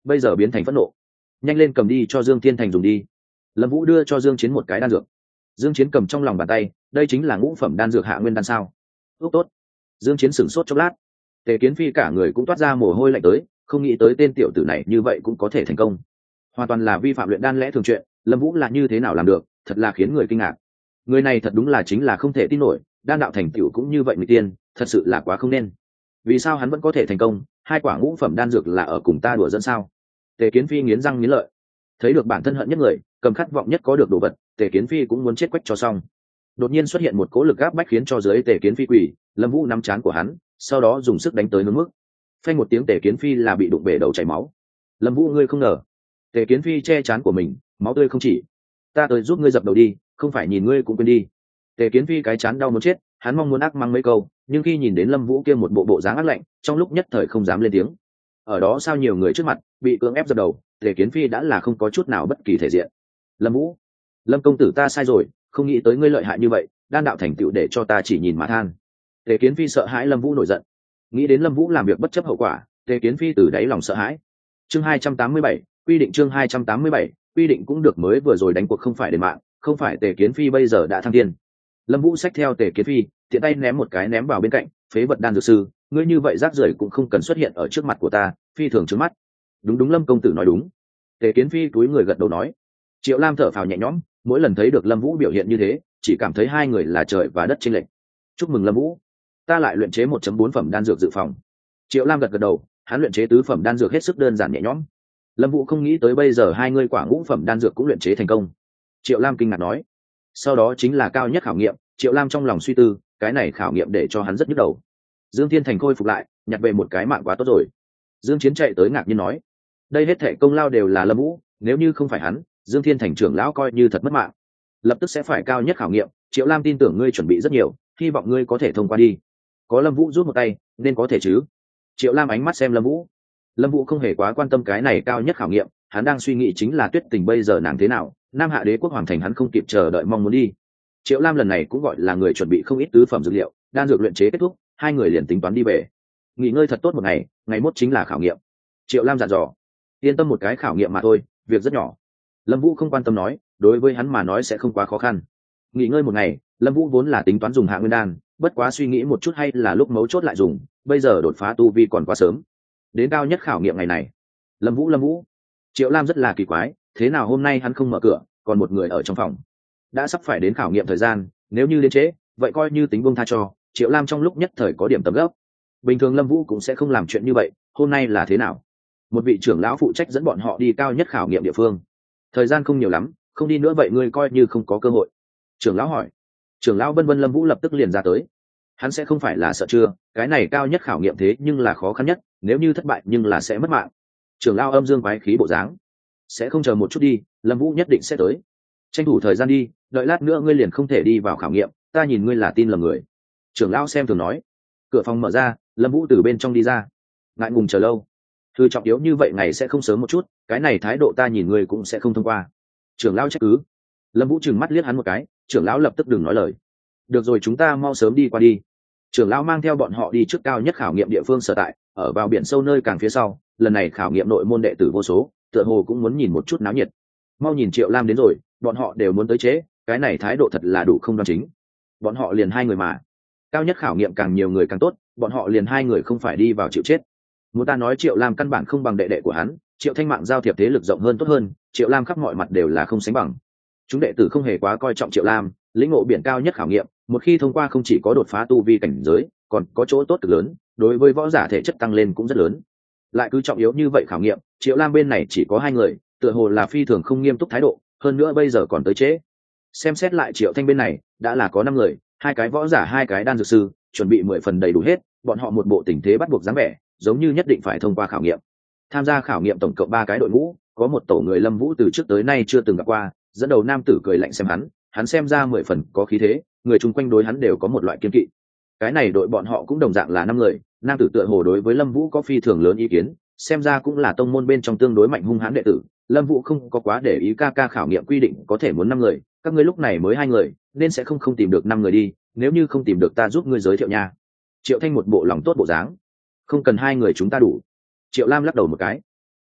bây giờ biến thành phẫn nộ. Nhanh lên cầm đi cho Dương Thiên Thành dùng đi. Lâm Vũ đưa cho Dương Chiến một cái đan dược. Dương Chiến cầm trong lòng bàn tay, đây chính là ngũ phẩm đan dược hạ nguyên đan sao? Tốt tốt. Dương Chiến sửng sốt chốc lát. Tề Kiến Phi cả người cũng toát ra mồ hôi lạnh tới, không nghĩ tới tên tiểu tử này như vậy cũng có thể thành công. Hoàn toàn là vi phạm luyện đan lẽ thường chuyện, Lâm Vũ là như thế nào làm được, thật là khiến người kinh ngạc. Người này thật đúng là chính là không thể tin nổi, đan đạo thành tựu cũng như vậy người tiên, thật sự là quá không nên. Vì sao hắn vẫn có thể thành công, hai quả ngũ phẩm đan dược là ở cùng ta đùa dẫn sao? Tề Kiến Phi nghiến răng nghiến lợi. Thấy được bản thân hận nhất người, cầm khát vọng nhất có được đồ vật, Tề Kiến Phi cũng muốn chết quách cho xong. Đột nhiên xuất hiện một cỗ lực áp bách khiến cho dưới Tề Kiến Phi quỳ, Lâm Vũ nắm trán của hắn, sau đó dùng sức đánh tới hướng mức. Phanh một tiếng, Tề Kiến Phi là bị đụng bể đầu chảy máu. Lâm Vũ, ngươi không ngờ. Tề Kiến Phi che trán của mình, máu tươi không chỉ. Ta tới giúp ngươi dập đầu đi, không phải nhìn ngươi cũng quên đi. Tề Kiến Phi cái trán đau muốn chết, hắn mong muốn ác mắng mấy câu, nhưng khi nhìn đến Lâm Vũ kia một bộ bộ dáng ác lạnh, trong lúc nhất thời không dám lên tiếng. Ở đó sao nhiều người trước mặt, bị cưỡng ép dập đầu, Tề Kiến Phi đã là không có chút nào bất kỳ thể diện. Lâm Vũ, Lâm công tử ta sai rồi, không nghĩ tới ngươi lợi hại như vậy, đan đạo thành tựu để cho ta chỉ nhìn mà than. Tề Kiến Phi sợ hãi Lâm Vũ nổi giận, nghĩ đến Lâm Vũ làm việc bất chấp hậu quả, Tề Kiến Phi từ đáy lòng sợ hãi. Chương hai trăm tám mươi bảy, quy định chương hai trăm tám mươi bảy, quy định cũng được, mới vừa rồi đánh cuộc không phải đền mạng, không phải Tề Kiến Phi bây giờ đã thăng thiên. Lâm Vũ xách theo Tề Kiến Phi, tiện tay ném một cái ném vào bên cạnh, phế vật đan dược sư, ngươi như vậy rác rưởi cũng không cần xuất hiện ở trước mặt của ta, phi thường trướng mắt. Đúng đúng, Lâm công tử nói đúng. Tề Kiến Phi cúi người gật đầu nói. Triệu Lam thở phào nhẹ nhõm, mỗi lần thấy được Lâm Vũ biểu hiện như thế, chỉ cảm thấy hai người là trời và đất chênh lệch. Chúc mừng Lâm Vũ, ta lại luyện chế một chấm bốn phẩm đan dược dự phòng. Triệu Lam gật gật đầu, hắn luyện chế tứ phẩm đan dược hết sức đơn giản nhẹ nhõm. Lâm Vũ không nghĩ tới bây giờ hai ngươi quả ngũ phẩm đan dược cũng luyện chế thành công. Triệu Lam kinh ngạc nói. Sau đó chính là cao nhất khảo nghiệm, Triệu Lam trong lòng suy tư, cái này khảo nghiệm để cho hắn rất nhức đầu. Dương Thiên Thành khôi phục lại, nhặt về một cái mạng quá tốt rồi. Dương Chiến chạy tới ngạc nhiên nói, đây hết thảy công lao đều là Lâm Vũ, nếu như không phải hắn, Dương Thiên Thành trưởng lão coi như thật mất mạng. Lập tức sẽ phải cao nhất khảo nghiệm, Triệu Lam tin tưởng ngươi chuẩn bị rất nhiều, hy vọng ngươi có thể thông qua đi. Có Lâm Vũ giúp một tay, nên có thể chứ? Triệu Lam ánh mắt xem Lâm Vũ. Lâm Vũ không hề quá quan tâm cái này cao nhất khảo nghiệm, hắn đang suy nghĩ chính là Tuyết Tình bây giờ nàng thế nào, Nam Hạ Đế quốc hoàng thành hắn không kịp chờ đợi mong muốn đi. Triệu Lam lần này cũng gọi là người chuẩn bị không ít tứ phẩm dược liệu, đan dược luyện chế kết thúc, hai người liền tính toán đi về. Nghỉ ngơi thật tốt một ngày, ngày mốt chính là khảo nghiệm. Triệu Lam dặn dò, yên tâm, một cái khảo nghiệm mà thôi, việc rất nhỏ. Lâm Vũ không quan tâm nói, đối với hắn mà nói sẽ không quá khó khăn. Nghỉ ngơi một ngày, Lâm Vũ vốn là tính toán dùng hạ nguyên đan, bất quá suy nghĩ một chút hay là lúc mấu chốt lại dùng, bây giờ đột phá tu vi còn quá sớm. Đến cao nhất khảo nghiệm ngày này, Lâm Vũ Lâm Vũ, Triệu Lam rất là kỳ quái, thế nào hôm nay hắn không mở cửa, còn một người ở trong phòng. Đã sắp phải đến khảo nghiệm thời gian, nếu như đến trễ, vậy coi như tính buông tha cho. Triệu Lam trong lúc nhất thời có điểm tầm gấp. Bình thường Lâm Vũ cũng sẽ không làm chuyện như vậy, hôm nay là thế nào? Một vị trưởng lão phụ trách dẫn bọn họ đi cao nhất khảo nghiệm địa phương. Thời gian không nhiều lắm, không đi nữa vậy ngươi coi như không có cơ hội. Trưởng lão hỏi. Trưởng lão vân vân, Lâm Vũ lập tức liền ra tới. Hắn sẽ không phải là sợ chưa, cái này cao nhất khảo nghiệm thế nhưng là khó khăn nhất, nếu như thất bại nhưng là sẽ mất mạng. Trưởng lão âm dương quái khí bộ dáng. Sẽ không chờ một chút đi, Lâm Vũ nhất định sẽ tới. Tranh thủ thời gian đi, đợi lát nữa ngươi liền không thể đi vào khảo nghiệm, ta nhìn ngươi là tin lầm người. Trưởng lão xem thường nói. Cửa phòng mở ra, Lâm Vũ từ bên trong đi ra. Ngại ngùng chờ lâu, thư trọng yếu như vậy ngày sẽ không sớm một chút, cái này thái độ ta nhìn ngươi cũng sẽ không thông qua. Trưởng lão trách cứ. Lâm Vũ trừng mắt liếc hắn một cái, trưởng lão lập tức đừng nói lời. Được rồi, chúng ta mau sớm đi qua đi. Trưởng lão mang theo bọn họ đi trước cao nhất khảo nghiệm địa phương sở tại, ở vào biển sâu nơi càng phía sau, lần này khảo nghiệm nội môn đệ tử vô số, tựa hồ cũng muốn nhìn một chút náo nhiệt. Mau nhìn, Triệu Lam đến rồi, bọn họ đều muốn tới chế, cái này thái độ thật là đủ không đoan chính. Bọn họ liền hai người mà, cao nhất khảo nghiệm càng nhiều người càng tốt, bọn họ liền hai người không phải đi vào chịu chết. Muốn ta nói Triệu Lam căn bản không bằng đệ đệ của hắn, Triệu Thanh Mạng giao thiệp thế lực rộng hơn tốt hơn, Triệu Lam khắp mọi mặt đều là không sánh bằng. Chúng đệ tử không hề quá coi trọng Triệu Lam, lĩnh ngộ biển cao nhất khảo nghiệm, một khi thông qua không chỉ có đột phá tu vi cảnh giới, còn có chỗ tốt cực lớn, đối với võ giả thể chất tăng lên cũng rất lớn. Lại cứ trọng yếu như vậy khảo nghiệm, Triệu Lam bên này chỉ có hai người, tựa hồ là phi thường không nghiêm túc thái độ, hơn nữa bây giờ còn tới trễ. Xem xét lại Triệu Thanh bên này, đã là có năm người, hai cái võ giả, hai cái đan dược sư, chuẩn bị mười phần đầy đủ hết, bọn họ một bộ tình thế bắt buộc dáng vẻ, giống như nhất định phải thông qua khảo nghiệm. Tham gia khảo nghiệm tổng cộng ba cái đội ngũ, có một tổ người Lâm Vũ từ trước tới nay chưa từng gặp qua, dẫn đầu nam tử cười lạnh xem hắn, hắn xem ra mười phần có khí thế, người chung quanh đối hắn đều có một loại kiên kỵ. Cái này đội bọn họ cũng đồng dạng là năm người, nam tử tựa hồ đối với Lâm Vũ có phi thường lớn ý kiến, xem ra cũng là tông môn bên trong tương đối mạnh hung hãn đệ tử. Lâm Vũ không có quá để ý, ca ca khảo nghiệm quy định có thể muốn năm người, các ngươi lúc này mới hai người, nên sẽ không không tìm được năm người đi, nếu như không tìm được ta giúp ngươi giới thiệu nha. Triệu Thanh một bộ lòng tốt bộ dáng. Không cần hai người chúng ta đủ. Triệu Lam lắc đầu một cái.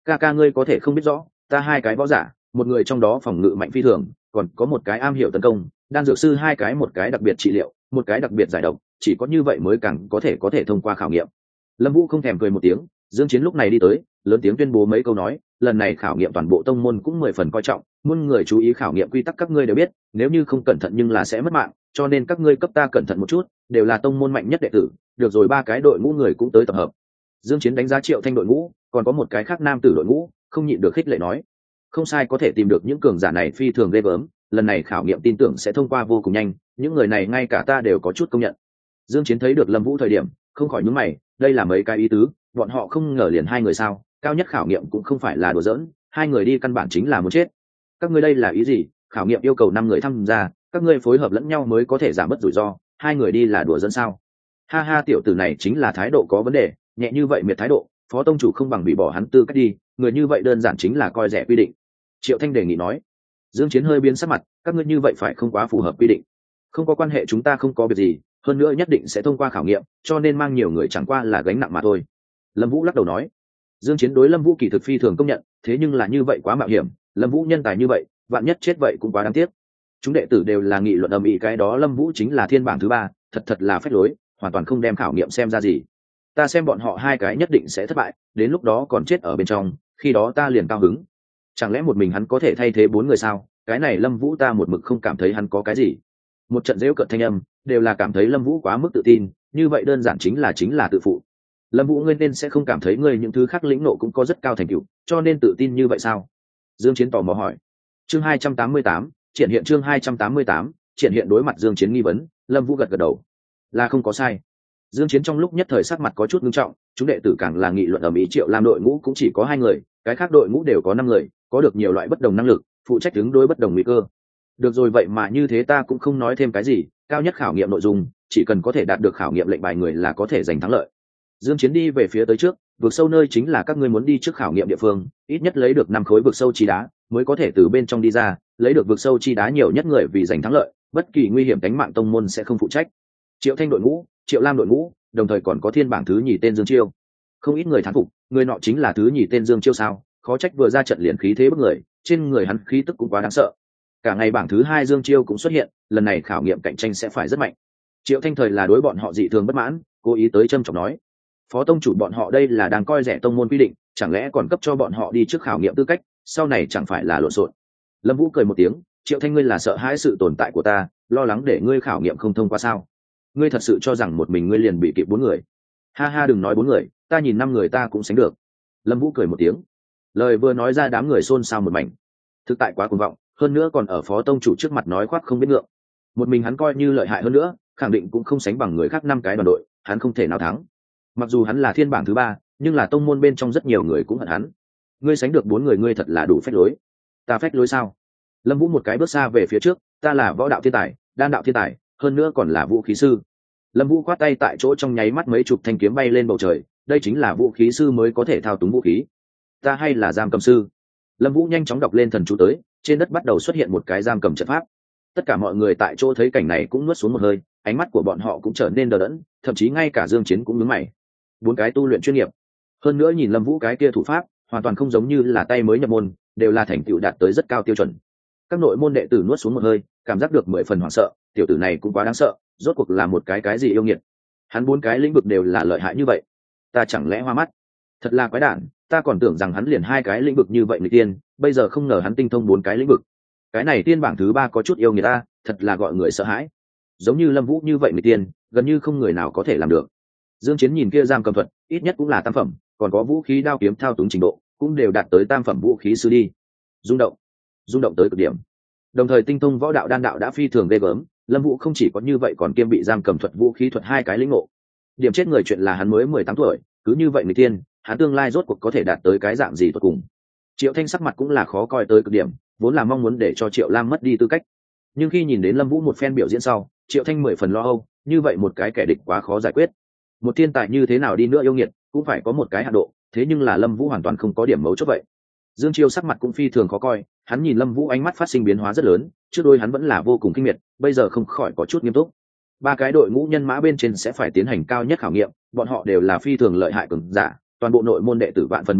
ca ca ngươi có thể không biết rõ, ta hai cái võ giả, một người trong đó phòng ngự mạnh phi thường, còn có một cái am hiểu tấn công, đan dược sư hai cái, một cái đặc biệt trị liệu, một cái đặc biệt giải độc, chỉ có như vậy mới càng có thể có thể thông qua khảo nghiệm. Lâm Vũ không thèm cười một tiếng, Dương Chiến lúc này đi tới, lớn tiếng tuyên bố mấy câu nói, lần này khảo nghiệm toàn bộ tông môn cũng mười phần coi trọng, muôn người chú ý khảo nghiệm quy tắc các ngươi đều biết, nếu như không cẩn thận nhưng là sẽ mất mạng, cho nên các ngươi cấp ta cẩn thận một chút, đều là tông môn mạnh nhất đệ tử, được rồi, ba cái đội ngũ người cũng tới tập hợp. Dương Chiến đánh giá Triệu Thanh đội ngũ, còn có một cái khác nam tử đội ngũ, không nhịn được khích lệ nói: "Không sai, có thể tìm được những cường giả này phi thường ghê gớm, lần này khảo nghiệm tin tưởng sẽ thông qua vô cùng nhanh, những người này ngay cả ta đều có chút công nhận." Dương Chiến thấy được Lâm Vũ thời điểm, không khỏi nhướng mày, đây là mấy cái ý tứ, bọn họ không ngờ liền hai người sao? Cao nhất khảo nghiệm cũng không phải là đùa giỡn, hai người đi căn bản chính là muốn chết. Các ngươi đây là ý gì? Khảo nghiệm yêu cầu năm người tham gia, các ngươi phối hợp lẫn nhau mới có thể giảm bớt rủi ro, hai người đi là đùa giỡn sao? Ha ha, tiểu tử này chính là thái độ có vấn đề, nhẹ như vậy miệt thái độ, phó tông chủ không bằng bị bỏ hắn tư cách đi, người như vậy đơn giản chính là coi rẻ quy định. Triệu Thanh đề nghị nói. Dương Chiến hơi biến sắc mặt, các ngươi như vậy phải không quá phù hợp quy định. Không có quan hệ, chúng ta không có việc gì, hơn nữa nhất định sẽ thông qua khảo nghiệm, cho nên mang nhiều người chẳng qua là gánh nặng mà thôi. Lâm Vũ lắc đầu nói. Dương Chiến đối Lâm Vũ kỳ thực phi thường công nhận, thế nhưng là như vậy quá mạo hiểm, Lâm Vũ nhân tài như vậy, vạn nhất chết vậy cũng quá đáng tiếc. Chúng đệ tử đều là nghị luận ầm ĩ, cái đó Lâm Vũ chính là thiên bảng thứ ba, thật thật là phách lối, hoàn toàn không đem khảo nghiệm xem ra gì. Ta xem bọn họ hai cái nhất định sẽ thất bại, đến lúc đó còn chết ở bên trong, khi đó ta liền cao hứng. Chẳng lẽ một mình hắn có thể thay thế bốn người sao? Cái này Lâm Vũ ta một mực không cảm thấy hắn có cái gì. Một trận giễu cợt thanh âm, đều là cảm thấy Lâm Vũ quá mức tự tin, như vậy đơn giản chính là chính là tự phụ. Lâm Vũ, ngươi nên sẽ không cảm thấy ngươi những thứ khác lĩnh nộ cũng có rất cao thành tựu, cho nên tự tin như vậy sao? Dương Chiến tò mò hỏi. Chương hai trăm tám mươi tám, triển hiện chương hai trăm tám mươi tám, triển hiện đối mặt Dương Chiến nghi vấn, Lâm Vũ gật gật đầu. Là không có sai. Dương Chiến trong lúc nhất thời sắc mặt có chút nghiêm trọng, chúng đệ tử càng là nghị luận ở Mỹ. Triệu Lam đội ngũ cũng chỉ có hai người, cái khác đội ngũ đều có năm người, có được nhiều loại bất đồng năng lực, phụ trách ứng đối bất đồng nguy cơ. Được rồi, vậy mà như thế ta cũng không nói thêm cái gì, cao nhất khảo nghiệm nội dung, chỉ cần có thể đạt được khảo nghiệm lệnh bài người là có thể giành thắng lợi. Dương Chiến đi về phía tới trước, vực sâu nơi chính là các ngươi muốn đi trước khảo nghiệm địa phương, ít nhất lấy được năm khối vực sâu chi đá, mới có thể từ bên trong đi ra, lấy được vực sâu chi đá nhiều nhất người vì giành thắng lợi, bất kỳ nguy hiểm tính mạng tông môn sẽ không phụ trách. Triệu Thanh đội ngũ, Triệu Lam đội ngũ, đồng thời còn có thiên bảng thứ nhì tên Dương Chiêu. Không ít người thán phục, người nọ chính là thứ nhì tên Dương Chiêu sao? Khó trách vừa ra trận liền khí thế bức người, trên người hắn khí tức cũng quá đáng sợ. Cả ngày bảng thứ hai Dương Chiêu cũng xuất hiện, lần này khảo nghiệm cạnh tranh sẽ phải rất mạnh. Triệu Thanh thời là đối bọn họ dị thường bất mãn, cố ý tới châm chọc nói: "Phó tông chủ, bọn họ đây là đang coi rẻ tông môn quy định, chẳng lẽ còn cấp cho bọn họ đi trước khảo nghiệm tư cách, sau này chẳng phải là lộn xộn?" Lâm Vũ cười một tiếng: "Triệu Thanh, ngươi là sợ hãi sự tồn tại của ta, lo lắng để ngươi khảo nghiệm không thông qua sao? Ngươi thật sự cho rằng một mình ngươi liền bị kịp bốn người? Ha ha, đừng nói bốn người, ta nhìn năm người ta cũng sánh được." Lâm Vũ cười một tiếng. Lời vừa nói ra đám người xôn xao một mảnh. Thực tại quá cuồng vọng, hơn nữa còn ở phó tông chủ trước mặt nói khoác không biết ngượng. Một mình hắn coi như lợi hại hơn nữa, khẳng định cũng không sánh bằng người khác năm cái đoàn đội, hắn không thể nào thắng. Mặc dù hắn là thiên bảng thứ ba, nhưng là tông môn bên trong rất nhiều người cũng hận hắn. Ngươi sánh được bốn người, ngươi thật là đủ phách lối. Ta phách lối sao? Lâm Vũ một cái bước xa về phía trước, ta là võ đạo thiên tài, đan đạo thiên tài, hơn nữa còn là vũ khí sư. Lâm Vũ quát tay tại chỗ, trong nháy mắt mấy chục thanh kiếm bay lên bầu trời, đây chính là vũ khí sư mới có thể thao túng vũ khí. Ta hay là giam cầm sư? Lâm Vũ nhanh chóng đọc lên thần chú tới, trên đất bắt đầu xuất hiện một cái giam cầm trận pháp. Tất cả mọi người tại chỗ thấy cảnh này cũng nuốt xuống một hơi, ánh mắt của bọn họ cũng trở nên đờ đẫn, thậm chí ngay cả Dương Chiến cũng nhướng mày. Bốn cái tu luyện chuyên nghiệp, hơn nữa nhìn Lâm Vũ cái kia thủ pháp, hoàn toàn không giống như là tay mới nhập môn, đều là thành tựu đạt tới rất cao tiêu chuẩn. Các nội môn đệ tử nuốt xuống một hơi, cảm giác được mười phần hoảng sợ, tiểu tử này cũng quá đáng sợ, rốt cuộc là một cái cái gì yêu nghiệt. Hắn bốn cái lĩnh vực đều là lợi hại như vậy, ta chẳng lẽ hoa mắt? Thật là quái đản, ta còn tưởng rằng hắn liền hai cái lĩnh vực như vậy người tiên, bây giờ không ngờ hắn tinh thông bốn cái lĩnh vực. Cái này tiên bảng thứ ba có chút yêu người ta, thật là gọi người sợ hãi. Giống như Lâm Vũ như vậy người tiên, gần như không người nào có thể làm được. Dương Chiến nhìn kia giam cầm thuật, ít nhất cũng là tam phẩm, còn có vũ khí đao kiếm thao túng trình độ, cũng đều đạt tới tam phẩm vũ khí sư đi. Rung động, rung động tới cực điểm. Đồng thời tinh thông võ đạo đan đạo đã phi thường ghê gớm, Lâm Vũ không chỉ có như vậy còn kiêm bị giam cầm thuật vũ khí thuật hai cái lĩnh ngộ. Điểm chết người chuyện là hắn mới mười tám tuổi, cứ như vậy người tiên, hắn tương lai rốt cuộc có thể đạt tới cái dạng gì tuyệt cùng. Triệu Thanh sắc mặt cũng là khó coi tới cực điểm, vốn là mong muốn để cho Triệu Lam mất đi tư cách, nhưng khi nhìn đến Lâm Vũ một phen biểu diễn sau, Triệu Thanh mười phần lo âu, như vậy một cái kẻ địch quá khó giải quyết. Một thiên tài như thế nào đi nữa yêu nghiệt, cũng phải có một cái hạn độ, thế nhưng là Lâm Vũ hoàn toàn không có điểm mấu chốt vậy. Dương Chiêu sắc mặt cũng phi thường khó coi, hắn nhìn Lâm Vũ ánh mắt phát sinh biến hóa rất lớn, trước đôi hắn vẫn là vô cùng kinh miệt, bây giờ không khỏi có chút nghiêm túc. Ba cái đội ngũ nhân mã bên trên sẽ phải tiến hành cao nhất khảo nghiệm, bọn họ đều là phi thường lợi hại cường giả, toàn bộ nội môn đệ tử vạn phần mong đợi,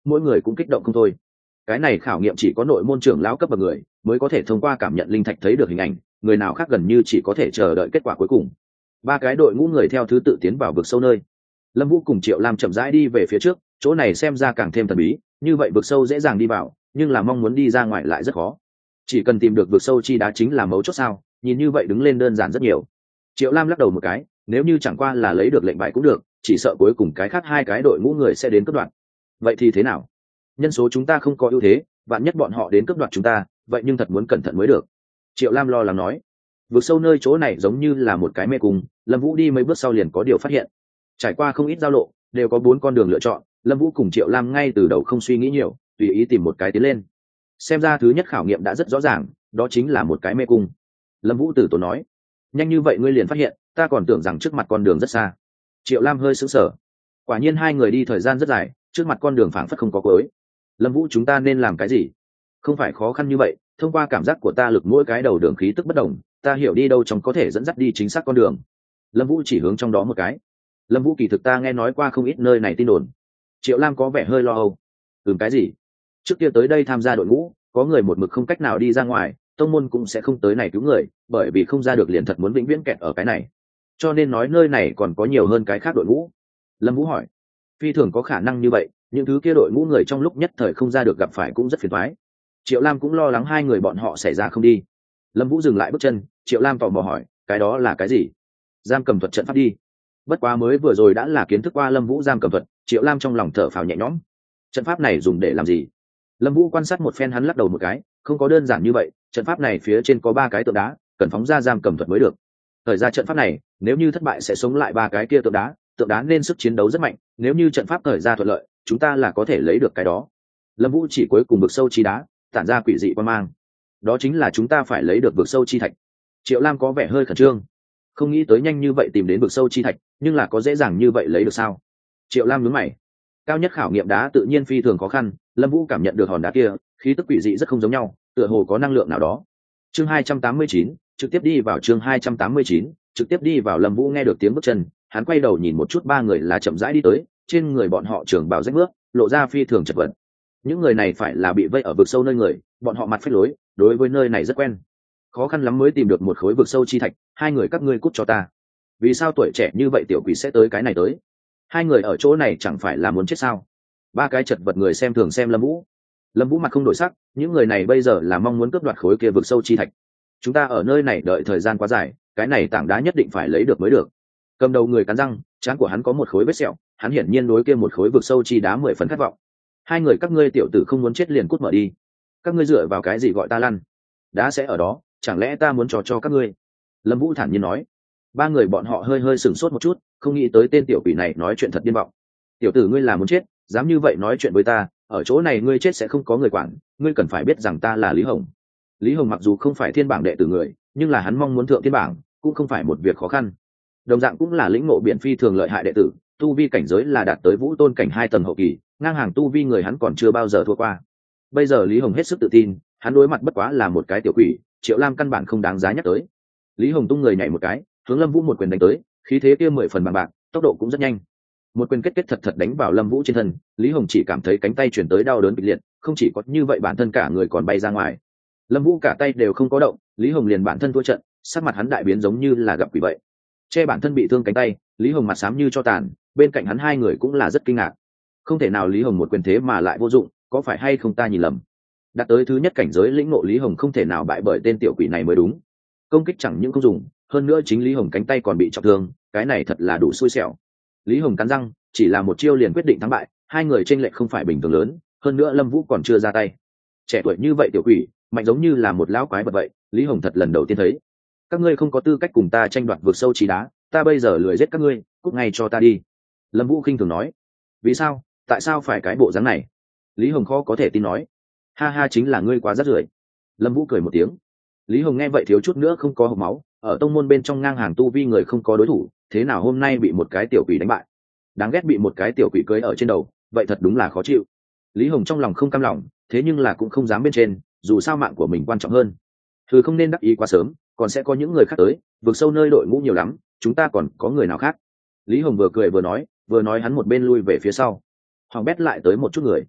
mỗi người cũng kích động không thôi. Cái này khảo nghiệm chỉ có nội môn trưởng lão cấp bậc người mới có thể thông qua cảm nhận linh thạch thấy được hình ảnh, người nào khác gần như chỉ có thể chờ đợi kết quả cuối cùng. Ba cái đội ngũ người theo thứ tự tiến vào vực sâu nơi. Lâm Vũ cùng Triệu Lam chậm rãi đi về phía trước, chỗ này xem ra càng thêm thần bí, như vậy vực sâu dễ dàng đi vào, nhưng là mong muốn đi ra ngoài lại rất khó. Chỉ cần tìm được vực sâu chi đá chính là mấu chốt sao? Nhìn như vậy đứng lên đơn giản rất nhiều. Triệu Lam lắc đầu một cái, nếu như chẳng qua là lấy được lệnh bài cũng được, chỉ sợ cuối cùng cái khác hai cái đội ngũ người sẽ đến cướp đoạt. Vậy thì thế nào? Nhân số chúng ta không có ưu thế, vạn nhất bọn họ đến cướp đoạt chúng ta, vậy nhưng thật muốn cẩn thận mới được. Triệu Lam lo lắng nói. Vực sâu nơi chỗ này giống như là một cái mê cung, Lâm Vũ đi mấy bước sau liền có điều phát hiện. Trải qua không ít giao lộ, đều có bốn con đường lựa chọn, Lâm Vũ cùng Triệu Lam ngay từ đầu không suy nghĩ nhiều, tùy ý tìm một cái tiến lên. Xem ra thứ nhất khảo nghiệm đã rất rõ ràng, đó chính là một cái mê cung. Lâm Vũ từ tốn nói, nhanh như vậy ngươi liền phát hiện, ta còn tưởng rằng trước mặt con đường rất xa. Triệu Lam hơi sững sờ. Quả nhiên hai người đi thời gian rất dài, trước mặt con đường phảng phất không có cuối. Lâm Vũ, chúng ta nên làm cái gì? Không phải khó khăn như vậy, thông qua cảm giác của ta lực mỗi cái đầu đường khí tức bất đồng, ta hiểu đi đâu trong có thể dẫn dắt đi chính xác con đường. Lâm Vũ chỉ hướng trong đó một cái. Lâm Vũ, kỳ thực ta nghe nói qua không ít nơi này tin đồn. Triệu Lam có vẻ hơi lo âu. Ừm, cái gì? Trước kia tới đây tham gia đội ngũ, có người một mực không cách nào đi ra ngoài, tông môn cũng sẽ không tới này cứu người, bởi vì không ra được liền thật muốn vĩnh viễn kẹt ở cái này. Cho nên nói nơi này còn có nhiều hơn cái khác đội ngũ. Lâm Vũ hỏi. Phi thường có khả năng như vậy, những thứ kia đội ngũ người trong lúc nhất thời không ra được gặp phải cũng rất phiền toái. Triệu Lam cũng lo lắng hai người bọn họ xảy ra không đi. Lâm Vũ dừng lại bước chân, Triệu Lam tò mò hỏi, cái đó là cái gì? Giam cầm thuật trận pháp đi. Bất quá mới vừa rồi đã là kiến thức qua Lâm Vũ giam cầm thuật, Triệu Lam trong lòng thở phào nhẹ nhõm. Trận pháp này dùng để làm gì? Lâm Vũ quan sát một phen, hắn lắc đầu một cái, không có đơn giản như vậy, trận pháp này phía trên có ba cái tượng đá, cần phóng ra giam cầm thuật mới được. Thời ra trận pháp này, nếu như thất bại sẽ sống lại ba cái kia tượng đá, tượng đá nên sức chiến đấu rất mạnh, nếu như trận pháp thời ra thuận lợi, chúng ta là có thể lấy được cái đó. Lâm Vũ chỉ cuối cùng vực sâu chi đá, tản ra quỷ dị quan mang. Đó chính là chúng ta phải lấy được vực sâu chi thạch. Triệu Lam có vẻ hơi khẩn trương, không nghĩ tới nhanh như vậy tìm đến vực sâu chi thạch, nhưng là có dễ dàng như vậy lấy được sao? Triệu Lam nhướng mày. Cao nhất khảo nghiệm đá tự nhiên phi thường khó khăn, Lâm Vũ cảm nhận được hòn đá kia, khí tức quỷ dị rất không giống nhau, tựa hồ có năng lượng nào đó. Chương hai trăm tám mươi chín, trực tiếp đi vào chương hai trăm tám mươi chín, trực tiếp đi vào Lâm Vũ nghe được tiếng bước chân, hắn quay đầu nhìn một chút ba người là chậm rãi đi tới, trên người bọn họ trường bào rách rưới, lộ ra phi thường chật vật. Những người này phải là bị vây ở vực sâu nơi người, bọn họ mặt phách lối, đối với nơi này rất quen. Khó khăn lắm mới tìm được một khối vực sâu chi thạch, hai người các ngươi cút cho ta. Vì sao tuổi trẻ như vậy tiểu quỷ sẽ tới cái này tới? Hai người ở chỗ này chẳng phải là muốn chết sao? Ba cái chật vật người xem thường xem Lâm Vũ. Lâm Vũ mặt không đổi sắc, những người này bây giờ là mong muốn cướp đoạt khối kia vực sâu chi thạch. Chúng ta ở nơi này đợi thời gian quá dài, cái này tảng đá nhất định phải lấy được mới được. Cầm đầu người cắn răng, trán của hắn có một khối vết sẹo, hắn hiển nhiên đối kia một khối vực sâu chi đá mười phần khát vọng. Hai người các ngươi tiểu tử không muốn chết liền cút mở đi. Các ngươi dựa vào cái gì gọi ta lăn? Đá sẽ ở đó, chẳng lẽ ta muốn trò cho các ngươi? Lâm Vũ thản nhiên nói. Ba người bọn họ hơi hơi sửng sốt một chút, không nghĩ tới tên tiểu quỷ này nói chuyện thật điên vọng. Tiểu tử ngươi là muốn chết, dám như vậy nói chuyện với ta, ở chỗ này ngươi chết sẽ không có người quản, ngươi cần phải biết rằng ta là Lý Hồng. Lý Hồng mặc dù không phải thiên bảng đệ tử người, nhưng là hắn mong muốn thượng thiên bảng cũng không phải một việc khó khăn. Đồng dạng cũng là lĩnh ngộ biện phi thường lợi hại đệ tử, tu vi cảnh giới là đạt tới vũ tôn cảnh hai tầng hậu kỳ, ngang hàng tu vi người hắn còn chưa bao giờ thua qua. Bây giờ Lý Hồng hết sức tự tin, hắn đối mặt bất quá là một cái tiểu quỷ, Triệu Lam căn bản không đáng giá nhắc tới. Lý Hồng tung người nhảy một cái, hướng Lâm Vũ một quyền đánh tới, khí thế kia mười phần bằng bạc, tốc độ cũng rất nhanh. Một quyền kết kết thật thật đánh vào Lâm Vũ trên thân, Lý Hồng chỉ cảm thấy cánh tay truyền tới đau đớn kịch liệt, không chỉ có như vậy bản thân cả người còn bay ra ngoài. Lâm Vũ cả tay đều không có động, Lý Hồng liền bản thân thua trận, sắc mặt hắn đại biến giống như là gặp quỷ vậy. Che bản thân bị thương cánh tay, Lý Hồng mặt xám như cho tàn, bên cạnh hắn hai người cũng là rất kinh ngạc. Không thể nào Lý Hồng một quyền thế mà lại vô dụng, có phải hay không ta nhìn lầm? Đạt tới thứ nhất cảnh giới lĩnh ngộ Lý Hồng không thể nào bại bởi tên tiểu quỷ này mới đúng. Công kích chẳng những không dùng, hơn nữa chính Lý Hồng cánh tay còn bị trọng thương, cái này thật là đủ xui xẻo. Lý Hồng cắn răng, chỉ là một chiêu liền quyết định thắng bại, hai người chênh lệch không phải bình thường lớn, hơn nữa Lâm Vũ còn chưa ra tay. Trẻ tuổi như vậy tiểu quỷ, mạnh giống như là một lão quái vật vậy, Lý Hồng thật lần đầu tiên thấy. Các ngươi không có tư cách cùng ta tranh đoạt vượt sâu trí đá, ta bây giờ lười giết các ngươi, cút ngay cho ta đi. Lâm Vũ khinh thường nói. Vì sao? Tại sao phải cái bộ dáng này? Lý Hồng khó có thể tin nói. Ha ha, chính là ngươi quá rác rưởi. Lâm Vũ cười một tiếng. Lý Hồng nghe vậy thiếu chút nữa không có hộc máu, ở tông môn bên trong ngang hàng tu vi người không có đối thủ, thế nào hôm nay bị một cái tiểu quỷ đánh bại? Đáng ghét, bị một cái tiểu quỷ cưỡi ở trên đầu, vậy thật đúng là khó chịu. Lý Hồng trong lòng không cam lòng, thế nhưng là cũng không dám bên trên, dù sao mạng của mình quan trọng hơn. Thứ không nên đắc ý quá sớm, còn sẽ có những người khác tới, vượt sâu nơi đội ngũ nhiều lắm, chúng ta còn có người nào khác? Lý Hồng vừa cười vừa nói, vừa nói hắn một bên lui về phía sau. Hoàng bét lại tới một chút người.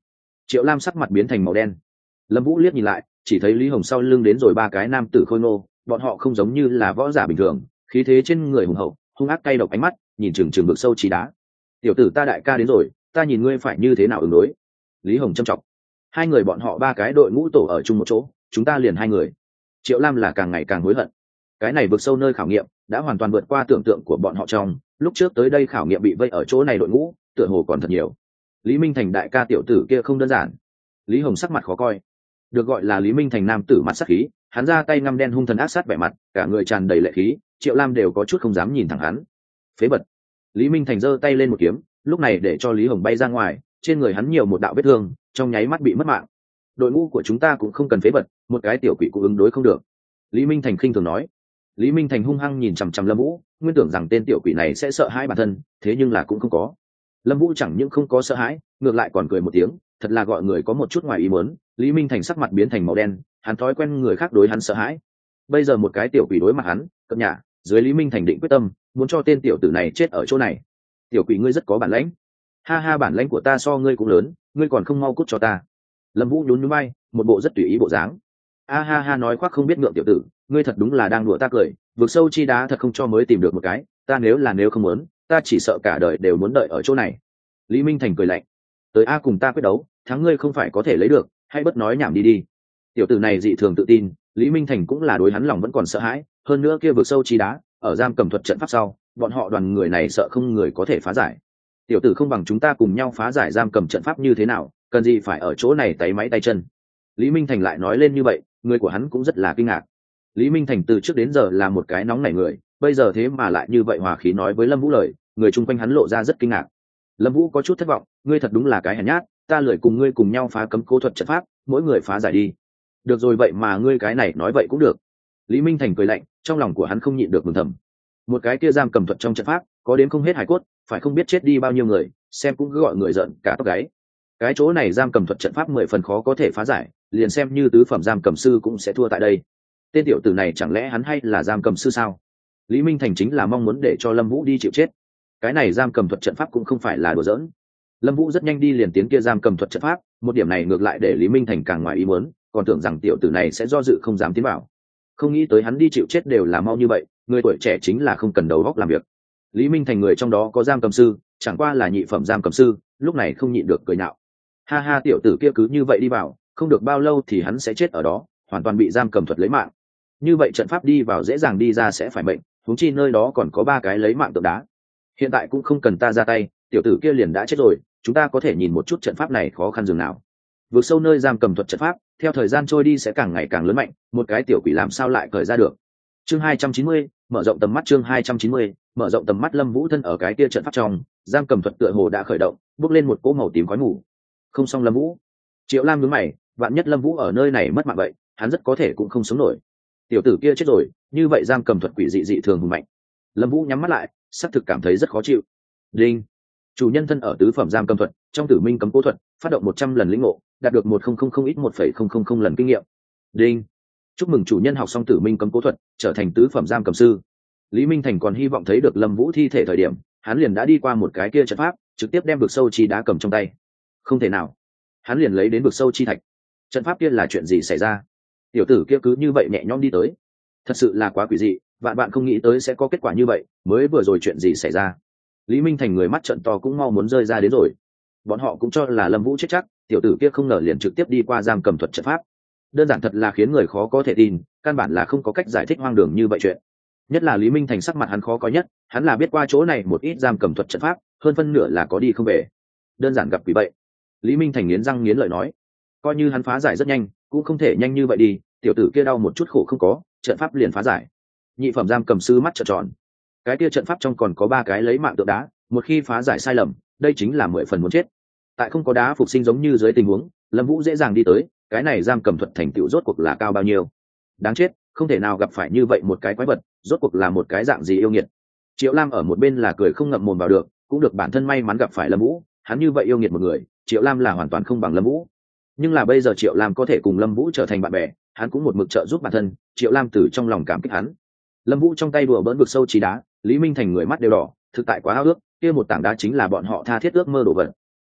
Triệu Lam sắc mặt biến thành màu đen. Lâm Vũ liếc nhìn lại, chỉ thấy Lý Hồng sau lưng đến rồi ba cái nam tử khôi ngô, bọn họ không giống như là võ giả bình thường, khí thế trên người hùng hậu, hung ác cay độc ánh mắt, nhìn chừng chừng vực sâu trí đá. Tiểu tử, ta đại ca đến rồi, ta nhìn ngươi phải như thế nào ứng đối. Lý Hồng châm trọng. Hai người bọn họ ba cái đội ngũ tổ ở chung một chỗ, chúng ta liền hai người. Triệu Lam là càng ngày càng hối hận. Cái này vực sâu nơi khảo nghiệm đã hoàn toàn vượt qua tưởng tượng của bọn họ. Trong lúc trước tới đây khảo nghiệm bị vây ở chỗ này đội ngũ tựa hồ còn thật nhiều. Lý Minh Thành đại ca, tiểu tử kia không đơn giản. Lý Hồng sắc mặt khó coi. Được gọi là Lý Minh Thành nam tử mặt sắc khí, hắn ra tay ngăm đen hung thần ác sát vẻ mặt, cả người tràn đầy lệ khí, Triệu Lam đều có chút không dám nhìn thẳng hắn. Phế bật. Lý Minh Thành giơ tay lên một kiếm, lúc này để cho Lý Hồng bay ra ngoài, trên người hắn nhiều một đạo vết thương, trong nháy mắt bị mất mạng. Đội ngũ của chúng ta cũng không cần phế bật, một cái tiểu quỷ cũng ứng đối không được. Lý Minh Thành khinh thường nói. Lý Minh Thành hung hăng nhìn chằm chằm Lâm Vũ, nguyên tưởng rằng tên tiểu quỷ này sẽ sợ hãi bản thân, thế nhưng là cũng không có. Lâm Vũ chẳng những không có sợ hãi, ngược lại còn cười một tiếng, thật là gọi người có một chút ngoài ý muốn. Lý Minh Thành sắc mặt biến thành màu đen, hắn thói quen người khác đối hắn sợ hãi. Bây giờ một cái tiểu quỷ đối mặt hắn, cập nhà, dưới Lý Minh Thành định quyết tâm, muốn cho tên tiểu tử này chết ở chỗ này. Tiểu quỷ, ngươi rất có bản lãnh. Ha ha, bản lãnh của ta so ngươi cũng lớn, ngươi còn không mau cút cho ta. Lâm Vũ nhún nhún vai, một bộ rất tùy ý bộ dáng. A ha ha, nói khoác không biết ngượng tiểu tử, ngươi thật đúng là đang đùa ta cười, vực sâu chi đá thật không cho mới tìm được một cái, ta nếu là nếu không muốn, ta chỉ sợ cả đời đều muốn đợi ở chỗ này. Lý Minh Thành cười lạnh. Tới a, cùng ta quyết đấu, thắng ngươi không phải có thể lấy được, hãy bất nói nhảm đi đi. Tiểu tử này dị thường tự tin, Lý Minh Thành cũng là đối hắn lòng vẫn còn sợ hãi, hơn nữa kia vực sâu chi đá, ở giam cầm thuật trận pháp sau, bọn họ đoàn người này sợ không người có thể phá giải. Tiểu tử, không bằng chúng ta cùng nhau phá giải giam cầm trận pháp như thế nào, cần gì phải ở chỗ này tay máy tay chân. Lý Minh Thành lại nói lên như vậy, người của hắn cũng rất là kinh ngạc. Lý Minh Thành từ trước đến giờ là một cái nóng nảy người, bây giờ thế mà lại như vậy hòa khí nói với Lâm Vũ lời, người chung quanh hắn lộ ra rất kinh ngạc. Lâm Vũ có chút thất vọng, ngươi thật đúng là cái hèn nhát, ta lười cùng ngươi cùng nhau phá cấm cố thuật trận pháp, mỗi người phá giải đi. Được rồi, vậy mà ngươi cái này nói vậy cũng được. Lý Minh Thành cười lạnh, trong lòng của hắn không nhịn được mừng thầm. Một cái kia giam cầm thuật trong trận pháp, có đến không hết hải cốt, phải không biết chết đi bao nhiêu người, xem cũng cứ gọi người giận cả tóc gáy. Cái chỗ này giam cầm thuật trận pháp mười phần khó có thể phá giải, liền xem như tứ phẩm giam cầm sư cũng sẽ thua tại đây. Tên tiểu tử này chẳng lẽ hắn hay là giam cầm sư sao? Lý Minh Thành chính là mong muốn để cho Lâm Vũ đi chịu chết. Cái này giam cầm thuật trận pháp cũng không phải là đùa giỡn. Lâm Vũ rất nhanh đi liền tiến kia giam cầm thuật trận pháp, một điểm này ngược lại để Lý Minh Thành càng ngoài ý muốn, còn tưởng rằng tiểu tử này sẽ do dự không dám tiến vào. Không nghĩ tới hắn đi chịu chết đều là mau như vậy, người tuổi trẻ chính là không cần đầu óc làm việc. Lý Minh Thành người trong đó có giam cầm sư, chẳng qua là nhị phẩm giam cầm sư, lúc này không nhịn được cười nhạo. Ha ha, tiểu tử kia cứ như vậy đi vào, không được bao lâu thì hắn sẽ chết ở đó, hoàn toàn bị giam cầm thuật lấy mạng. Như vậy trận pháp đi vào dễ dàng đi ra sẽ phải mệnh, huống chi nơi đó còn có ba cái lấy mạng tượng đá. Hiện tại cũng không cần ta ra tay, tiểu tử kia liền đã chết rồi, chúng ta có thể nhìn một chút trận pháp này khó khăn dường nào. Vượt sâu nơi giam cầm thuật trận pháp, theo thời gian trôi đi sẽ càng ngày càng lớn mạnh, một cái tiểu quỷ làm sao lại cởi ra được. Chương hai trăm chín mươi, mở rộng tầm mắt. Chương hai trăm chín mươi, mở rộng tầm mắt. Lâm Vũ thân ở cái kia trận pháp trong, giam cầm thuật tựa hồ đã khởi động, bốc lên một cỗ màu tím khói mù. Không xong Lâm Vũ. Triệu Lam nhướng mày, vạn nhất Lâm Vũ ở nơi này mất mạng vậy, hắn rất có thể cũng không sống nổi. Tiểu tử kia chết rồi, như vậy giam cầm thuật quỷ dị dị thường hùng mạnh. Lâm Vũ nhắm mắt lại, xác thực cảm thấy rất khó chịu. Đinh. Chủ nhân thân ở tứ phẩm giam cầm thuật, trong Tử Minh cấm cố thuật, phát động một trăm lần lĩnh ngộ, đạt được một không không không ít một phẩy không không không lần kinh nghiệm. Đinh. Chúc mừng chủ nhân học xong Tử Minh cấm cố thuật, trở thành tứ phẩm giam cầm sư. Lý Minh Thành còn hy vọng thấy được Lâm Vũ thi thể thời điểm, hắn liền đã đi qua một cái kia trận pháp, trực tiếp đem vực sâu chi đá cầm trong tay. Không thể nào. Hắn liền lấy đến vực sâu chi thạch. Trận pháp kia là chuyện gì xảy ra? Tiểu tử kia cứ như vậy nhẹ nhõm đi tới, thật sự là quá quỷ dị, vạn bạn không nghĩ tới sẽ có kết quả như vậy, mới vừa rồi chuyện gì xảy ra? Lý Minh Thành người mắt trợn to cũng mau muốn rơi ra đến rồi. Bọn họ cũng cho là Lâm Vũ chết chắc, tiểu tử kia không ngờ liền trực tiếp đi qua giam cầm thuật trận pháp. Đơn giản thật là khiến người khó có thể tin, căn bản là không có cách giải thích hoang đường như vậy chuyện. Nhất là Lý Minh Thành sắc mặt hắn khó coi nhất, hắn là biết qua chỗ này một ít giam cầm thuật trận pháp, hơn phân nửa là có đi không về. Đơn giản gặp quỷ vậy. Lý Minh Thành nghiến răng nghiến lợi nói, coi như hắn phá giải rất nhanh, cũng không thể nhanh như vậy đi, tiểu tử kia đau một chút khổ không có, trận pháp liền phá giải. Nhị phẩm giam cầm sư mắt trợn tròn. Cái kia trận pháp trong còn có ba cái lấy mạng tượng đá, một khi phá giải sai lầm, đây chính là mười phần muốn chết. Tại không có đá phục sinh giống như dưới tình huống, Lâm Vũ dễ dàng đi tới, cái này giam cầm thuật thành tựu rốt cuộc là cao bao nhiêu? Đáng chết, không thể nào gặp phải như vậy một cái quái vật, rốt cuộc là một cái dạng gì yêu nghiệt. Triệu Lam ở một bên là cười không ngậm mồm vào được, cũng được bản thân may mắn gặp phải Lâm Vũ, hắn như vậy yêu nghiệt một người, Triệu Lam là hoàn toàn không bằng Lâm Vũ. Nhưng là bây giờ Triệu Lam có thể cùng Lâm Vũ trở thành bạn bè, hắn cũng một mực trợ giúp bản thân, Triệu Lam từ trong lòng cảm kích hắn. Lâm Vũ trong tay đùa bỡn vực sâu trí đá, Lý Minh Thành người mắt đều đỏ, thực tại quá ao ước, kia một tảng đá chính là bọn họ tha thiết ước mơ đồ vật.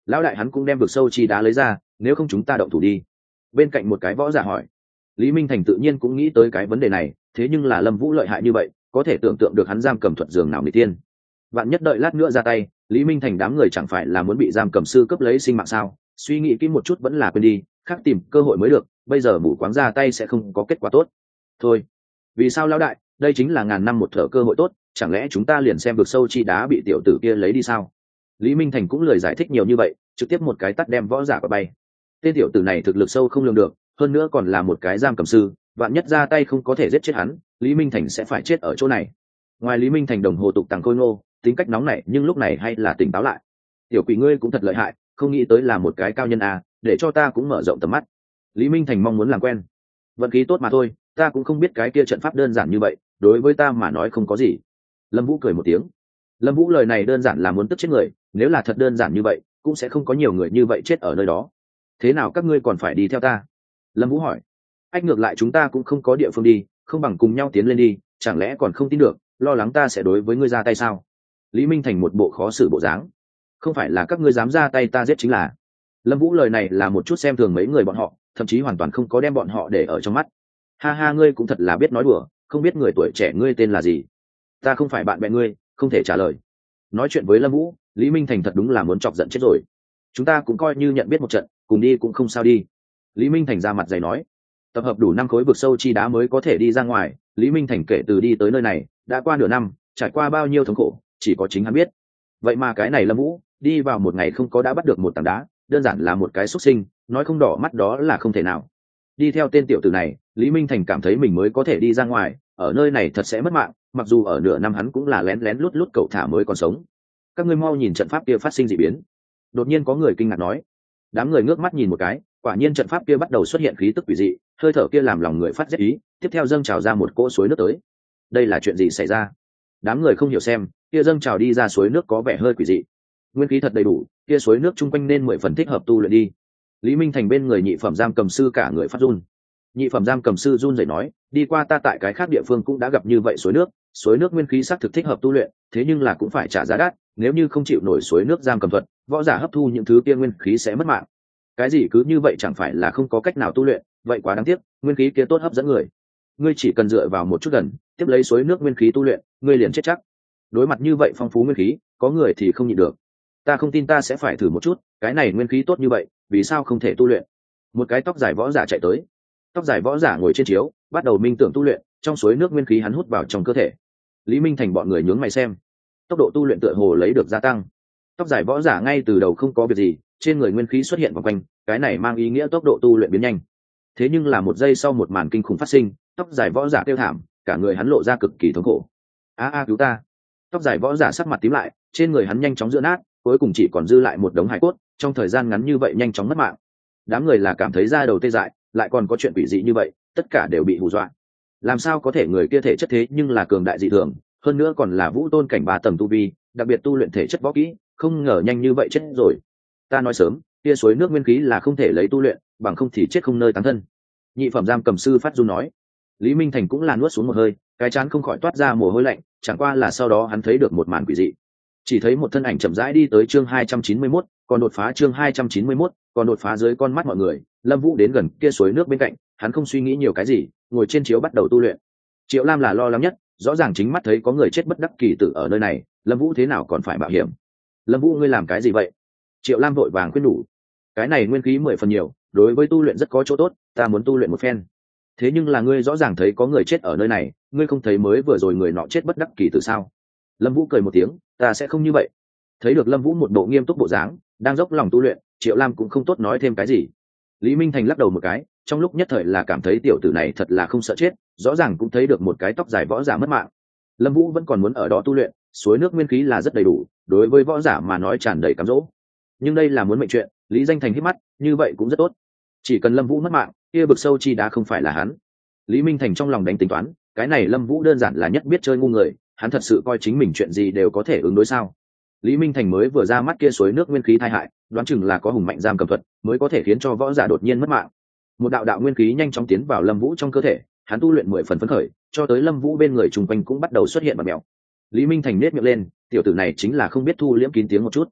lão đại hắn cũng đem vực sâu chi đá lấy ra, nếu không chúng ta động thủ đi. Bên cạnh một cái võ giả hỏi. Lý Minh Thành tự nhiên cũng nghĩ tới cái vấn đề này, thế nhưng là Lâm Vũ lợi hại như vậy, có thể tưởng tượng được hắn giam cầm thuật giường nào người tiên. Vạn nhất đợi lát nữa ra tay, Lý Minh Thành đám người chẳng phải là muốn bị giam cầm sư cướp lấy sinh mạng sao? Suy nghĩ kỹ một chút vẫn là quên đi, khác tìm cơ hội mới được, bây giờ mù quáng ra tay sẽ không có kết quả tốt. Thôi, vì sao lão đại, đây chính là ngàn năm một thở cơ hội tốt, chẳng lẽ chúng ta liền xem vực sâu chi đá bị tiểu tử kia lấy đi sao? Lý Minh Thành cũng lời giải thích nhiều như vậy, trực tiếp một cái tát đem võ giả vào bay. Tên tiểu tử này thực lực sâu không lường được, hơn nữa còn là một cái giam cầm sư, vạn nhất ra tay không có thể giết chết hắn, Lý Minh Thành sẽ phải chết ở chỗ này. Ngoài Lý Minh Thành đồng hồ tục tàng khôi ngô, tính cách nóng nảy nhưng lúc này hay là tỉnh táo lại. Tiểu quỷ ngươi cũng thật lợi hại, không nghĩ tới là một cái cao nhân à, để cho ta cũng mở rộng tầm mắt. Lý Minh Thành mong muốn làm quen. Vận khí tốt mà thôi, ta cũng không biết cái kia trận pháp đơn giản như vậy, đối với ta mà nói không có gì. Lâm Vũ cười một tiếng. Lâm Vũ lời này đơn giản là muốn tức chết người, nếu là thật đơn giản như vậy, cũng sẽ không có nhiều người như vậy chết ở nơi đó. Thế nào các ngươi còn phải đi theo ta? Lâm Vũ hỏi. Ách, ngược lại chúng ta cũng không có địa phương đi, không bằng cùng nhau tiến lên đi, chẳng lẽ còn không tin được, lo lắng ta sẽ đối với ngươi ra tay sao? Lý Minh Thành một bộ khó xử bộ dáng. Không phải là các ngươi dám ra tay ta giết chính là. Lâm Vũ lời này là một chút xem thường mấy người bọn họ, thậm chí hoàn toàn không có đem bọn họ để ở trong mắt. Ha ha, ngươi cũng thật là biết nói đùa, không biết người tuổi trẻ ngươi tên là gì? Ta không phải bạn bè ngươi, không thể trả lời. Nói chuyện với Lâm Vũ, Lý Minh Thành thật đúng là muốn chọc giận chết rồi. Chúng ta cũng coi như nhận biết một trận, cùng đi cũng không sao đi. Lý Minh Thành ra mặt dày nói. Tập hợp đủ năm khối vực sâu chi đá mới có thể đi ra ngoài. Lý Minh Thành kể từ đi tới nơi này đã qua nửa năm, trải qua bao nhiêu thống khổ chỉ có chính hắn biết. Vậy mà cái này Lâm Vũ đi vào một ngày không có đã bắt được một tảng đá, đơn giản là một cái xuất sinh, nói không đỏ mắt đó là không thể nào. Đi theo tên tiểu tử này, Lý Minh Thành cảm thấy mình mới có thể đi ra ngoài, ở nơi này thật sẽ mất mạng, mặc dù ở nửa năm hắn cũng là lén lén lút lút cậu thả mới còn sống. Các ngươi mau nhìn trận pháp kia phát sinh dị biến. Đột nhiên có người kinh ngạc nói. Đám người ngước mắt nhìn một cái, quả nhiên trận pháp kia bắt đầu xuất hiện khí tức quỷ dị, hơi thở kia làm lòng người phát rét ý, tiếp theo dâng trào ra một cỗ suối nước tới. Đây là chuyện gì xảy ra? Đám người không hiểu xem, kia dâng trào đi ra suối nước có vẻ hơi quỷ dị. Nguyên khí thật đầy đủ, kia suối nước chung quanh nên mười phần thích hợp tu luyện đi. Lý Minh Thành bên người nhị phẩm giam cầm sư cả người phát run. Nhị phẩm giam cầm sư run rẩy nói, đi qua ta tại cái khác địa phương cũng đã gặp như vậy suối nước, suối nước nguyên khí xác thực thích hợp tu luyện, thế nhưng là cũng phải trả giá đắt, nếu như không chịu nổi suối nước giam cầm thuật, võ giả hấp thu những thứ kia nguyên khí sẽ mất mạng. Cái gì cứ như vậy chẳng phải là không có cách nào tu luyện, vậy quá đáng tiếc, nguyên khí kia tốt hấp dẫn người. Ngươi chỉ cần dựa vào một chút gần, tiếp lấy suối nước nguyên khí tu luyện, ngươi liền chết chắc. Đối mặt như vậy phong phú nguyên khí, có người thì không nhịn được. Ta không tin, ta sẽ phải thử một chút, cái này nguyên khí tốt như vậy, vì sao không thể tu luyện? Một cái tóc dài võ giả chạy tới. Tóc dài võ giả ngồi trên chiếu, bắt đầu minh tưởng tu luyện, trong suối nước nguyên khí hắn hút vào trong cơ thể. Lý Minh Thành bọn người nhướng mày xem, tốc độ tu luyện tựa hồ lấy được gia tăng. Tóc dài võ giả ngay từ đầu không có việc gì, trên người nguyên khí xuất hiện vòng quanh, cái này mang ý nghĩa tốc độ tu luyện biến nhanh. Thế nhưng là một giây sau một màn kinh khủng phát sinh, tóc dài võ giả kêu thảm, cả người hắn lộ ra cực kỳ thống khổ. A a, cứu ta! Tóc dài võ giả sắc mặt tím lại, trên người hắn nhanh chóng giữa nát, cuối cùng chỉ còn dư lại một đống hải cốt, trong thời gian ngắn như vậy nhanh chóng mất mạng. Đám người là cảm thấy da đầu tê dại, lại còn có chuyện quỷ dị như vậy, tất cả đều bị hù dọa. Làm sao có thể người kia thể chất thế nhưng là cường đại dị thường, hơn nữa còn là vũ tôn cảnh ba tầng tu vi, đặc biệt tu luyện thể chất võ kỹ, không ngờ nhanh như vậy chết rồi. Ta nói sớm, kia suối nước nguyên khí là không thể lấy tu luyện, bằng không thì chết không nơi táng thân. Nhị phẩm giam cầm sư phát run nói. Lý Minh Thành cũng là nuốt xuống một hơi, cái chán không khỏi toát ra mồ hôi lạnh, chẳng qua là sau đó hắn thấy được một màn quỷ dị. Chỉ thấy một thân ảnh chậm rãi đi tới chương hai trăm chín mươi mốt, còn đột phá chương hai trăm chín mươi mốt, còn đột phá dưới con mắt mọi người, Lâm Vũ đến gần kia suối nước bên cạnh, hắn không suy nghĩ nhiều cái gì, ngồi trên chiếu bắt đầu tu luyện. Triệu Lam là lo lắng nhất, rõ ràng chính mắt thấy có người chết bất đắc kỳ tử ở nơi này, Lâm Vũ thế nào còn phải mạo hiểm? Lâm Vũ, ngươi làm cái gì vậy? Triệu Lam vội vàng khuyên nhủ. Cái này nguyên khí mười phần nhiều, đối với tu luyện rất có chỗ tốt, ta muốn tu luyện một phen. Thế nhưng là ngươi rõ ràng thấy có người chết ở nơi này, ngươi không thấy mới vừa rồi người nọ chết bất đắc kỳ tử sao? Lâm Vũ cười một tiếng, ta sẽ không như vậy. Thấy được Lâm Vũ một bộ nghiêm túc bộ dáng, đang dốc lòng tu luyện, Triệu Lam cũng không tốt nói thêm cái gì. Lý Minh Thành lắc đầu một cái, trong lúc nhất thời là cảm thấy tiểu tử này thật là không sợ chết, rõ ràng cũng thấy được một cái tóc dài võ giả mất mạng. Lâm Vũ vẫn còn muốn ở đó tu luyện, suối nước nguyên khí là rất đầy đủ, đối với võ giả mà nói tràn đầy cám dỗ. Nhưng đây là muốn mệnh chuyện, Lý Danh Thành hít mắt, như vậy cũng rất tốt. Chỉ cần Lâm Vũ mất mạng, kia bực sâu chi đá không phải là hắn. Lý Minh Thành trong lòng đánh tính toán, cái này Lâm Vũ đơn giản là nhất biết chơi ngu người, hắn thật sự coi chính mình chuyện gì đều có thể ứng đối sao? Lý Minh Thành mới vừa ra mắt kia suối nước nguyên khí tai hại, đoán chừng là có hùng mạnh giam cầm thuật, mới có thể khiến cho võ giả đột nhiên mất mạng. Một đạo đạo nguyên khí nhanh chóng tiến vào Lâm Vũ trong cơ thể, hắn tu luyện mười phần phấn khởi, cho tới Lâm Vũ bên người trùng quanh cũng bắt đầu xuất hiện mặt mèo. Lý Minh Thành nết miệng lên, tiểu tử này chính là không biết thu liễm kín tiếng một chút.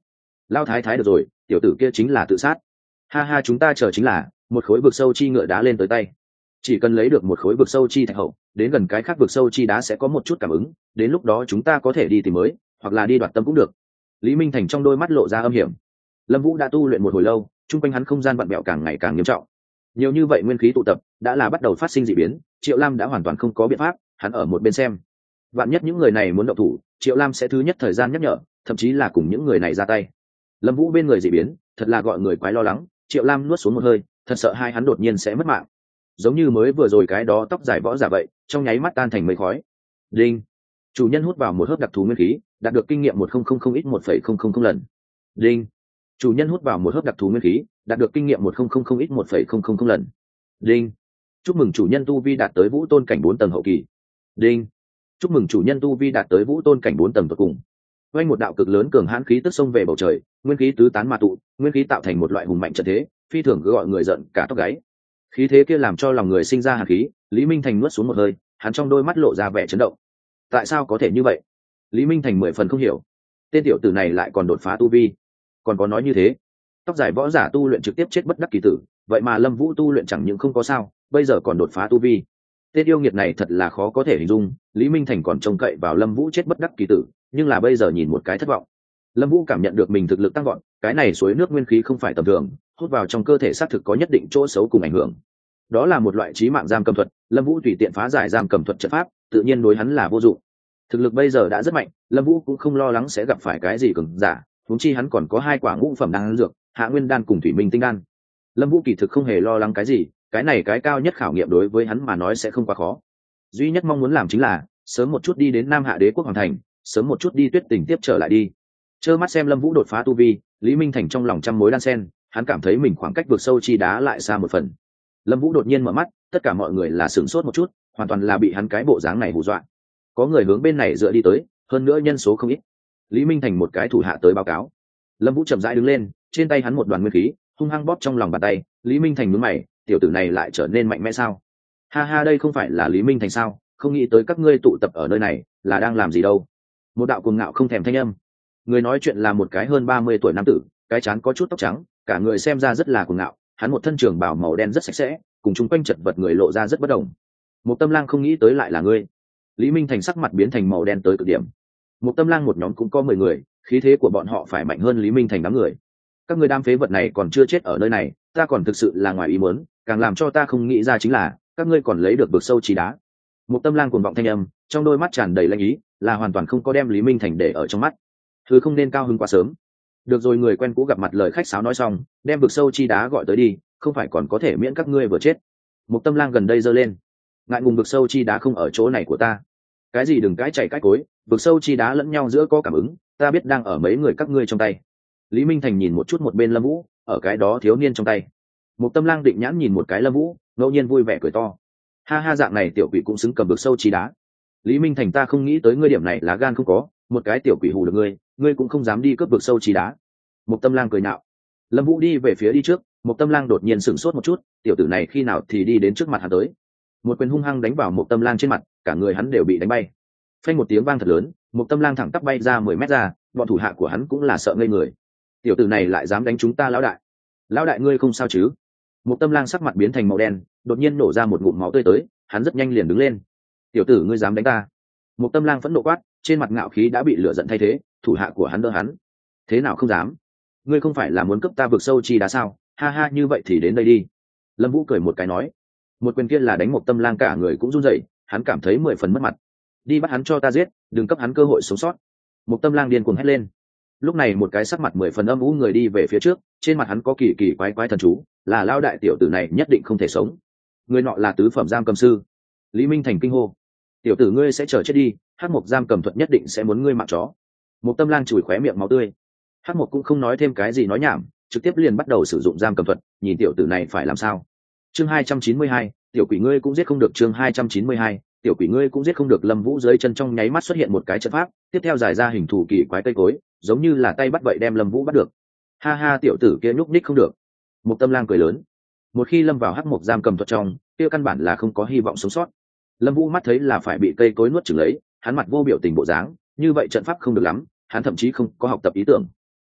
Lao thái thái được rồi, tiểu tử kia chính là tự sát. Ha ha, chúng ta chờ chính là một khối vực sâu chi ngựa đá lên tới tay. Chỉ cần lấy được một khối vực sâu chi thạch hậu, đến gần cái khác vực sâu chi đá sẽ có một chút cảm ứng, đến lúc đó chúng ta có thể đi tìm mới, hoặc là đi đoạt tâm cũng được. Lý Minh Thành trong đôi mắt lộ ra âm hiểm. Lâm Vũ đã tu luyện một hồi lâu, trung quanh hắn không gian vặn vẹo càng ngày càng nghiêm trọng. Nhiều như vậy nguyên khí tụ tập, đã là bắt đầu phát sinh dị biến, Triệu Lam đã hoàn toàn không có biện pháp, hắn ở một bên xem. Vạn nhất những người này muốn động thủ, Triệu Lam sẽ thứ nhất thời gian nhắc nhở, thậm chí là cùng những người này ra tay. Lâm Vũ bên người dị biến, thật là gọi người quái lo lắng, Triệu Lam nuốt xuống một hơi, thật sợ hai hắn đột nhiên sẽ mất mạng. Giống như mới vừa rồi cái đó tóc dài võ giả vậy, trong nháy mắt tan thành mây khói. Đinh. Chủ nhân hút vào một hớp đặc thù nguyên khí, đạt được kinh nghiệm một nghìn ít một phẩy không không không lần. Đinh. Chủ nhân hút vào một hớp đặc thù nguyên khí, đạt được kinh nghiệm một nghìn ít một phẩy không không không lần. Đinh. Chúc mừng chủ nhân tu vi đạt tới vũ tôn cảnh bốn tầng hậu kỳ. Đinh. Chúc mừng chủ nhân tu vi đạt tới vũ tôn cảnh bốn tầng tột cùng. Quanh một đạo cực lớn cường hãn khí tức xông về bầu trời, nguyên khí tứ tán mà tụ, nguyên khí tạo thành một loại hùng mạnh trận thế, phi thường cứ gọi người giận cả tóc gáy. Khí thế kia làm cho lòng người sinh ra hàn khí, Lý Minh Thành nuốt xuống một hơi, hắn trong đôi mắt lộ ra vẻ chấn động. Tại sao có thể như vậy? Lý Minh Thành mười phần không hiểu. Tên tiểu tử này lại còn đột phá tu vi, còn có nói như thế. Tóc dài võ giả tu luyện trực tiếp chết bất đắc kỳ tử, vậy mà Lâm Vũ tu luyện chẳng những không có sao, bây giờ còn đột phá tu vi. Tên yêu nghiệt này thật là khó có thể hình dung, Lý Minh Thành còn trông cậy vào Lâm Vũ chết bất đắc kỳ tử, nhưng là bây giờ nhìn một cái thất vọng. Lâm Vũ cảm nhận được mình thực lực tăng vọt, cái này suối nước nguyên khí không phải tầm thường, hút vào trong cơ thể xác thực có nhất định chỗ xấu cùng ảnh hưởng. Đó là một loại chí mạng giam cầm thuật, Lâm Vũ tùy tiện phá giải giam cầm thuật trận pháp, tự nhiên đối hắn là vô dụng. Thực lực bây giờ đã rất mạnh, Lâm Vũ cũng không lo lắng sẽ gặp phải cái gì cường giả, huống chi hắn còn có hai quả ngũ phẩm đan dược, Hạ Nguyên đan cùng Thủy Minh tinh đan. Lâm Vũ kỳ thực không hề lo lắng cái gì, cái này cái cao nhất khảo nghiệm đối với hắn mà nói sẽ không quá khó. Duy nhất mong muốn làm chính là sớm một chút đi đến Nam Hạ Đế quốc hoàng thành, sớm một chút đi Tuyết Tình tiếp trở lại đi. Trơ mắt xem Lâm Vũ đột phá tu vi, Lý Minh Thành trong lòng trăm mối đan xen, hắn cảm thấy mình khoảng cách vượt sâu chi đá lại xa một phần. Lâm Vũ đột nhiên mở mắt, tất cả mọi người là sửng sốt một chút, hoàn toàn là bị hắn cái bộ dáng này hù dọa. Có người hướng bên này dựa đi tới, hơn nữa nhân số không ít. Lý Minh Thành một cái thủ hạ tới báo cáo. Lâm Vũ chậm rãi đứng lên, trên tay hắn một đoàn nguyên khí, hung hăng bóp trong lòng bàn tay. Lý Minh Thành nhướng mày, tiểu tử này lại trở nên mạnh mẽ sao? Ha ha, đây không phải là Lý Minh Thành sao? Không nghĩ tới các ngươi tụ tập ở nơi này, là đang làm gì đâu? Một đạo cuồng ngạo không thèm thanh âm. Người nói chuyện là một cái hơn ba mươi tuổi nam tử, cái trán có chút tóc trắng, cả người xem ra rất là cuồng ngạo, hắn một thân trường bào màu đen rất sạch sẽ, cùng chung quanh chật vật người lộ ra rất bất đồng. Một Tâm Lang không nghĩ tới lại là ngươi. Lý Minh Thành sắc mặt biến thành màu đen tới cực điểm. Một Tâm Lang một nhóm cũng có mười người, khí thế của bọn họ phải mạnh hơn Lý Minh Thành đám người. Các người đam phế vật này còn chưa chết ở nơi này, ta còn thực sự là ngoài ý muốn, càng làm cho ta không nghĩ ra chính là các ngươi còn lấy được vực sâu trí đá. Một Tâm Lang cuồng vọng thanh âm, trong đôi mắt tràn đầy lanh ý, là hoàn toàn không có đem Lý Minh Thành để ở trong mắt. Thứ không nên cao hứng quá sớm. Được rồi, người quen cũ gặp mặt lời khách sáo nói xong, đem vực sâu chi đá gọi tới đi, không phải còn có thể miễn các ngươi vừa chết. Một Tâm Lang gần đây giơ lên, ngại ngùng vực sâu chi đá không ở chỗ này của ta. Cái gì đừng cãi chạy cãi cối, vực sâu chi đá lẫn nhau giữa có cảm ứng, ta biết đang ở mấy người các ngươi trong tay. Lý Minh Thành nhìn một chút một bên Lâm Vũ, ở cái đó thiếu niên trong tay. Một Tâm Lang định nhãn nhìn một cái Lâm Vũ, ngẫu nhiên vui vẻ cười to. Ha ha, dạng này tiểu quỷ cũng xứng cầm vực sâu chi đá. Lý Minh Thành, ta không nghĩ tới ngươi điểm này lá gan không có, một cái tiểu quỷ hù được ngươi, ngươi cũng không dám đi cướp vực sâu chi đá. Một Tâm Lang cười nhạo. Lâm Vũ đi về phía đi trước, Một Tâm Lang đột nhiên sửng sốt một chút, tiểu tử này khi nào thì đi đến trước mặt hắn tới. Một quyền hung hăng đánh vào Một Tâm Lang trên mặt, cả người hắn đều bị đánh bay. Phanh một tiếng vang thật lớn, Một Tâm Lang thẳng tắp bay ra mười mét ra, bọn thủ hạ của hắn cũng là sợ ngây người. Tiểu tử này lại dám đánh chúng ta lão đại. Lão đại ngươi không sao chứ? Một Tâm Lang sắc mặt biến thành màu đen, đột nhiên nổ ra một ngụm máu tươi tới, hắn rất nhanh liền đứng lên. Tiểu tử ngươi dám đánh ta? Một Tâm Lang phẫn nộ quát, trên mặt ngạo khí đã bị lửa giận thay thế, thủ hạ của hắn đỡ hắn. Thế nào không dám? Ngươi không phải là muốn cướp ta vực sâu chi đá sao? Ha ha, như vậy thì đến đây đi. Lâm Vũ cười một cái nói. Một quyền kia là đánh Một Tâm Lang cả người cũng run rẩy, hắn cảm thấy mười phần mất mặt. Đi bắt hắn cho ta giết, đừng cấp hắn cơ hội sống sót. Một Tâm Lang điên cuồng hét lên. Lúc này một cái sắc mặt mười phần âm u người đi về phía trước, trên mặt hắn có kỳ kỳ quái quái thần chú, là lao đại tiểu tử này nhất định không thể sống. Người nọ là tứ phẩm giam cầm sư. Lý Minh Thành kinh hô. Tiểu tử ngươi sẽ chờ chết đi, Hắc Mộc giam cầm thuật nhất định sẽ muốn ngươi mạng chó. Một Tâm Lang chùi khóe miệng máu tươi. Hắc Mộc cũng không nói thêm cái gì nói nhảm, trực tiếp liền bắt đầu sử dụng giam cầm thuật, nhìn tiểu tử này phải làm sao. Chương hai trăm chín mươi hai, tiểu quỷ ngươi cũng giết không được. Chương hai trăm chín mươi hai, tiểu quỷ ngươi cũng giết không được. Lâm Vũ dưới chân trong nháy mắt xuất hiện một cái trận pháp, tiếp theo giải ra hình thù kỳ quái cây cối, giống như là tay bắt vậy đem Lâm Vũ bắt được. Ha ha, tiểu tử kia nhúc nhích không được. Một Tâm Lang cười lớn. Một khi lâm vào Hắc Mộc giam cầm thuật trong, kia căn bản là không có hy vọng sống sót. Lâm Vũ mắt thấy là phải bị cây cối nuốt chửng lấy, hắn mặt vô biểu tình bộ dáng, như vậy trận pháp không được lắm, hắn thậm chí không có học tập ý tưởng.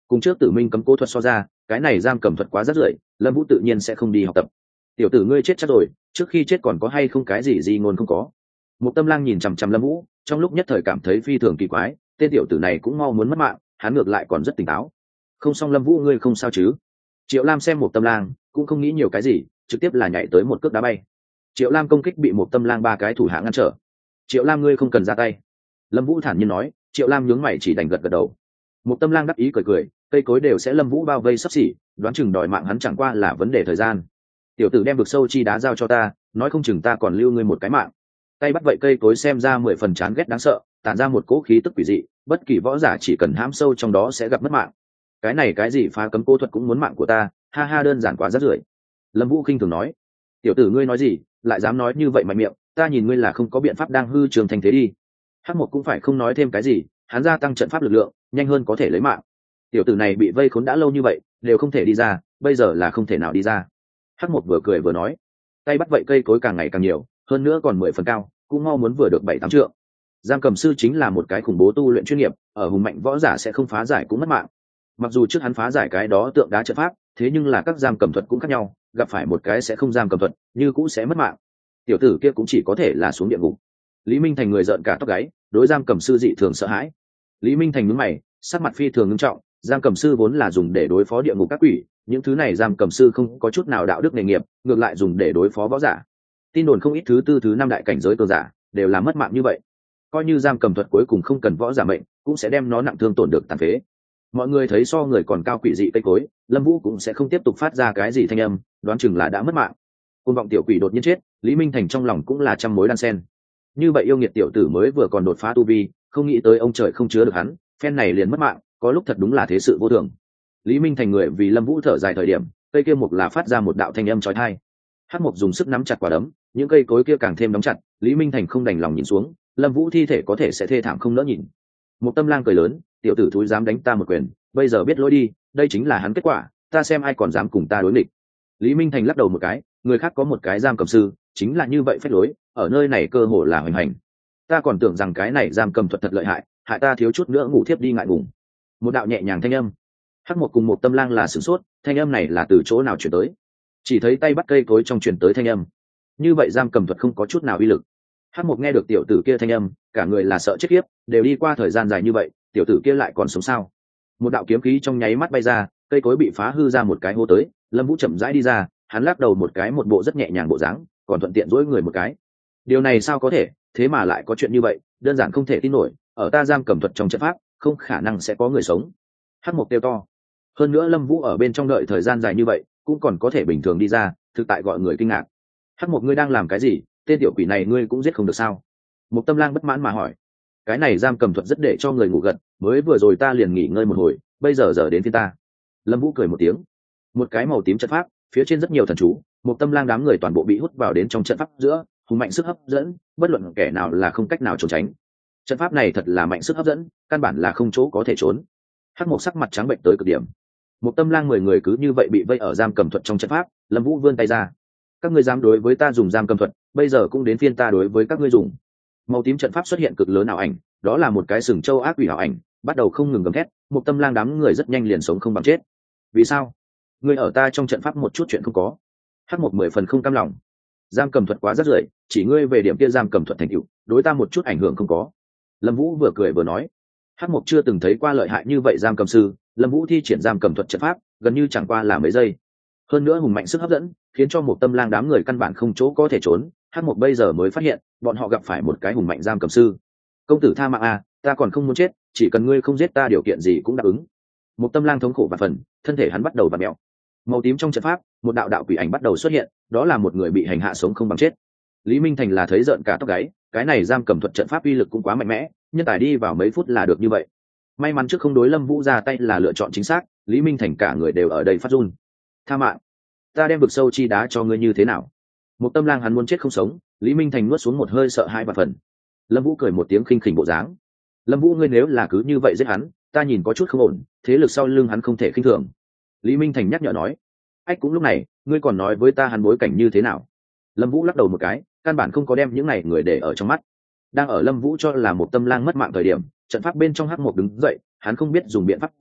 cùng trước tử minh cấm cố thuật so ra, cái này giam cầm thuật quá rất rưởi, lâm vũ tự nhiên sẽ không đi học tập. Tiểu tử ngươi chết chắc rồi, trước khi chết còn có hay không cái gì gì ngôn không có. Một Tâm Lang nhìn chằm chằm lâm vũ, trong lúc nhất thời cảm thấy phi thường kỳ quái, tên tiểu tử này cũng mau muốn mất mạng, hắn ngược lại còn rất tỉnh táo. Không xong lâm vũ ngươi không sao chứ? Triệu Lam xem Một Tâm Lang cũng không nghĩ nhiều cái gì, trực tiếp là nhảy tới một cước đá bay. Triệu Lam công kích bị Một Tâm Lang ba cái thủ hạ ngăn trở. Triệu Lam ngươi không cần ra tay, lâm vũ thản nhiên nói. Triệu Lam nhướng mày chỉ đành gật gật đầu. Một Tâm Lang đắc ý cười cười, cây cối đều sẽ lâm vũ bao vây sắp xỉ, đoán chừng đòi mạng hắn chẳng qua là vấn đề thời gian. Tiểu tử đem vực sâu chi đá giao cho ta, nói không chừng ta còn lưu ngươi một cái mạng. Tay bắt vậy cây cối xem ra mười phần chán ghét đáng sợ, tản ra một cỗ khí tức quỷ dị, bất kỳ võ giả chỉ cần hãm sâu trong đó sẽ gặp mất mạng. Cái này cái gì phá cấm cô thuật cũng muốn mạng của ta, ha ha, đơn giản quá rất rưởi. Lâm Vũ khinh thường nói. Tiểu tử ngươi nói gì, lại dám nói như vậy mạnh miệng, ta nhìn ngươi là không có biện pháp đang hư trường thành thế đi. Hắc Mộc cũng phải không nói thêm cái gì, hắn gia tăng trận pháp lực lượng, nhanh hơn có thể lấy mạng. Tiểu tử này bị vây khốn đã lâu như vậy, đều không thể đi ra, bây giờ là không thể nào đi ra. Hắc Mộc vừa cười vừa nói, tay bắt vậy cây cối càng ngày càng nhiều, hơn nữa còn mười phần cao, cũng mau muốn vừa được bảy tám trượng. Giam cầm sư chính là một cái khủng bố tu luyện chuyên nghiệp, ở hùng mạnh võ giả sẽ không phá giải cũng mất mạng. Mặc dù trước hắn phá giải cái đó tượng đá trận pháp, thế nhưng là các giam cầm thuật cũng khác nhau, gặp phải một cái sẽ không giam cầm thuật, như cũng sẽ mất mạng. Tiểu tử kia cũng chỉ có thể là xuống địa ngục. Lý Minh Thành người giận cả tóc gáy, đối giam cầm sư dị thường sợ hãi. Lý Minh Thành nhướng mày, sắc mặt phi thường nghiêm trọng, giam cầm sư vốn là dùng để đối phó địa ngục các quỷ, những thứ này giam cầm sư không có chút nào đạo đức nghề nghiệp, ngược lại dùng để đối phó võ giả. Tin đồn không ít thứ tư thứ năm đại cảnh giới cường giả đều là mất mạng như vậy. Coi như giam cầm thuật cuối cùng không cần võ giả mệnh, cũng sẽ đem nó nặng thương tổn được tàn phế. Mọi người thấy so người còn cao quỷ dị cây cối, Lâm Vũ cũng sẽ không tiếp tục phát ra cái gì thanh âm, đoán chừng là đã mất mạng. Côn vọng tiểu quỷ đột nhiên chết, Lý Minh Thành trong lòng cũng là trăm mối đan xen. Như vậy yêu nghiệt tiểu tử mới vừa còn đột phá tu vi, không nghĩ tới ông trời không chứa được hắn, phen này liền mất mạng, có lúc thật đúng là thế sự vô thường. Lý Minh Thành người vì Lâm Vũ thở dài thời điểm, cây kia mục là phát ra một đạo thanh âm chói tai. Hắc Mộc dùng sức nắm chặt quả đấm, những cây cối kia càng thêm đóng chặt, Lý Minh Thành không đành lòng nhìn xuống, Lâm Vũ thi thể có thể sẽ thê thảm không nỡ nhìn. Một Tâm Lang cười lớn, tiểu tử thúi dám đánh ta một quyền, bây giờ biết lỗi đi, đây chính là hắn kết quả, ta xem ai còn dám cùng ta đối nghịch. Lý Minh Thành lắc đầu một cái, người khác có một cái giam cầm sư, chính là như vậy phép lối, ở nơi này cơ hồ là hoành hành. Ta còn tưởng rằng cái này giam cầm thuật thật lợi hại, hại ta thiếu chút nữa ngủ thiếp đi ngại ngùng. Một đạo nhẹ nhàng thanh âm. Hắc Mộc cùng Một Tâm Lang là sửng sốt, thanh âm này là từ chỗ nào truyền tới? Chỉ thấy tay bắt cây cối trong truyền tới thanh âm. Như vậy giam cầm thuật không có chút nào uy lực. Hắc Mộc nghe được tiểu tử kia thanh âm, cả người là sợ chết khiếp, đều đi qua thời gian dài như vậy, tiểu tử kia lại còn sống sao? Một đạo kiếm khí trong nháy mắt bay ra, cây cối bị phá hư ra một cái hố tới, Lâm Vũ chậm rãi đi ra, hắn lắc đầu một cái, một bộ rất nhẹ nhàng bộ dáng, còn thuận tiện duỗi người một cái. Điều này sao có thể, thế mà lại có chuyện như vậy, đơn giản không thể tin nổi, ở ta giam cầm thuật trong trận pháp, không khả năng sẽ có người sống. Hắc Mộc kêu to. Hơn nữa Lâm Vũ ở bên trong đợi thời gian dài như vậy, cũng còn có thể bình thường đi ra, thực tại gọi người kinh ngạc. Hắc Mộc ngươi đang làm cái gì, tên tiểu quỷ này ngươi cũng giết không được sao? Một Tâm Lang bất mãn mà hỏi. Cái này giam cầm thuật rất để cho người ngủ gật, mới vừa rồi ta liền nghỉ ngơi một hồi, bây giờ giờ đến phiên ta. Lâm Vũ cười một tiếng. Một cái màu tím trận pháp, phía trên rất nhiều thần chú, Một Tâm Lang đám người toàn bộ bị hút vào đến trong trận pháp giữa, hùng mạnh sức hấp dẫn, bất luận kẻ nào là không cách nào trốn tránh. Trận pháp này thật là mạnh sức hấp dẫn, căn bản là không chỗ có thể trốn. Hắc Mộc sắc mặt trắng bệnh tới cực điểm. Một Tâm Lang mười người cứ như vậy bị vây ở giam cầm thuật trong trận pháp, Lâm Vũ vươn tay ra. Các ngươi dám đối với ta dùng giam cầm thuật, bây giờ cũng đến phiên ta đối với các ngươi dùng. Màu tím trận pháp xuất hiện cực lớn ảo ảnh, đó là một cái sừng châu ác quỷ ảo ảnh, bắt đầu không ngừng gầm thét, Một Tâm Lang đám người rất nhanh liền sống không bằng chết. Vì sao? Ngươi ở ta trong trận pháp một chút chuyện không có. Hắc Mộc mười phần không cam lòng. Giam cầm thuật quá rất rưởi, chỉ ngươi về điểm kia giam cầm thuật thành tựu, đối ta một chút ảnh hưởng không có. Lâm Vũ vừa cười vừa nói. Hắc Mộc chưa từng thấy qua lợi hại như vậy giam cầm sư, Lâm Vũ thi triển giam cầm thuật trận pháp, gần như chẳng qua là mấy giây. Hơn nữa hùng mạnh sức hấp dẫn, khiến cho Một Tâm Lang đám người căn bản không chỗ có thể trốn. Hắc Mộc bây giờ mới phát hiện, bọn họ gặp phải một cái hùng mạnh giam cầm sư. Công tử tha mạng a, ta còn không muốn chết, chỉ cần ngươi không giết ta điều kiện gì cũng đáp ứng. Một Tâm Lang thống khổ và phần, thân thể hắn bắt đầu vặn mèo. Màu tím trong trận pháp, một đạo đạo quỷ ảnh bắt đầu xuất hiện, đó là một người bị hành hạ sống không bằng chết. Lý Minh Thành là thấy rợn cả tóc gáy, cái này giam cầm thuật trận pháp uy lực cũng quá mạnh mẽ, nhân tài đi vào mấy phút là được như vậy. May mắn trước không đối Lâm Vũ ra tay là lựa chọn chính xác, Lý Minh Thành cả người đều ở đây phát run. Tha mạng, ta đem vực sâu chi đá cho ngươi như thế nào? Một Tâm Lang hắn muốn chết không sống, Lý Minh Thành nuốt xuống một hơi sợ hãi và phần. Lâm Vũ cười một tiếng khinh khỉnh bộ dáng. Lâm Vũ ngươi nếu là cứ như vậy giết hắn, ta nhìn có chút không ổn, thế lực sau lưng hắn không thể khinh thường. Lý Minh Thành nhắc nhở nói. Ách cũng lúc này, ngươi còn nói với ta hắn bối cảnh như thế nào? Lâm Vũ lắc đầu một cái, căn bản không có đem những này người để ở trong mắt. Đang ở Lâm Vũ cho là Một Tâm Lang mất mạng thời điểm, trận pháp bên trong Hắc Mộc đứng dậy, hắn không biết dùng biện pháp gì,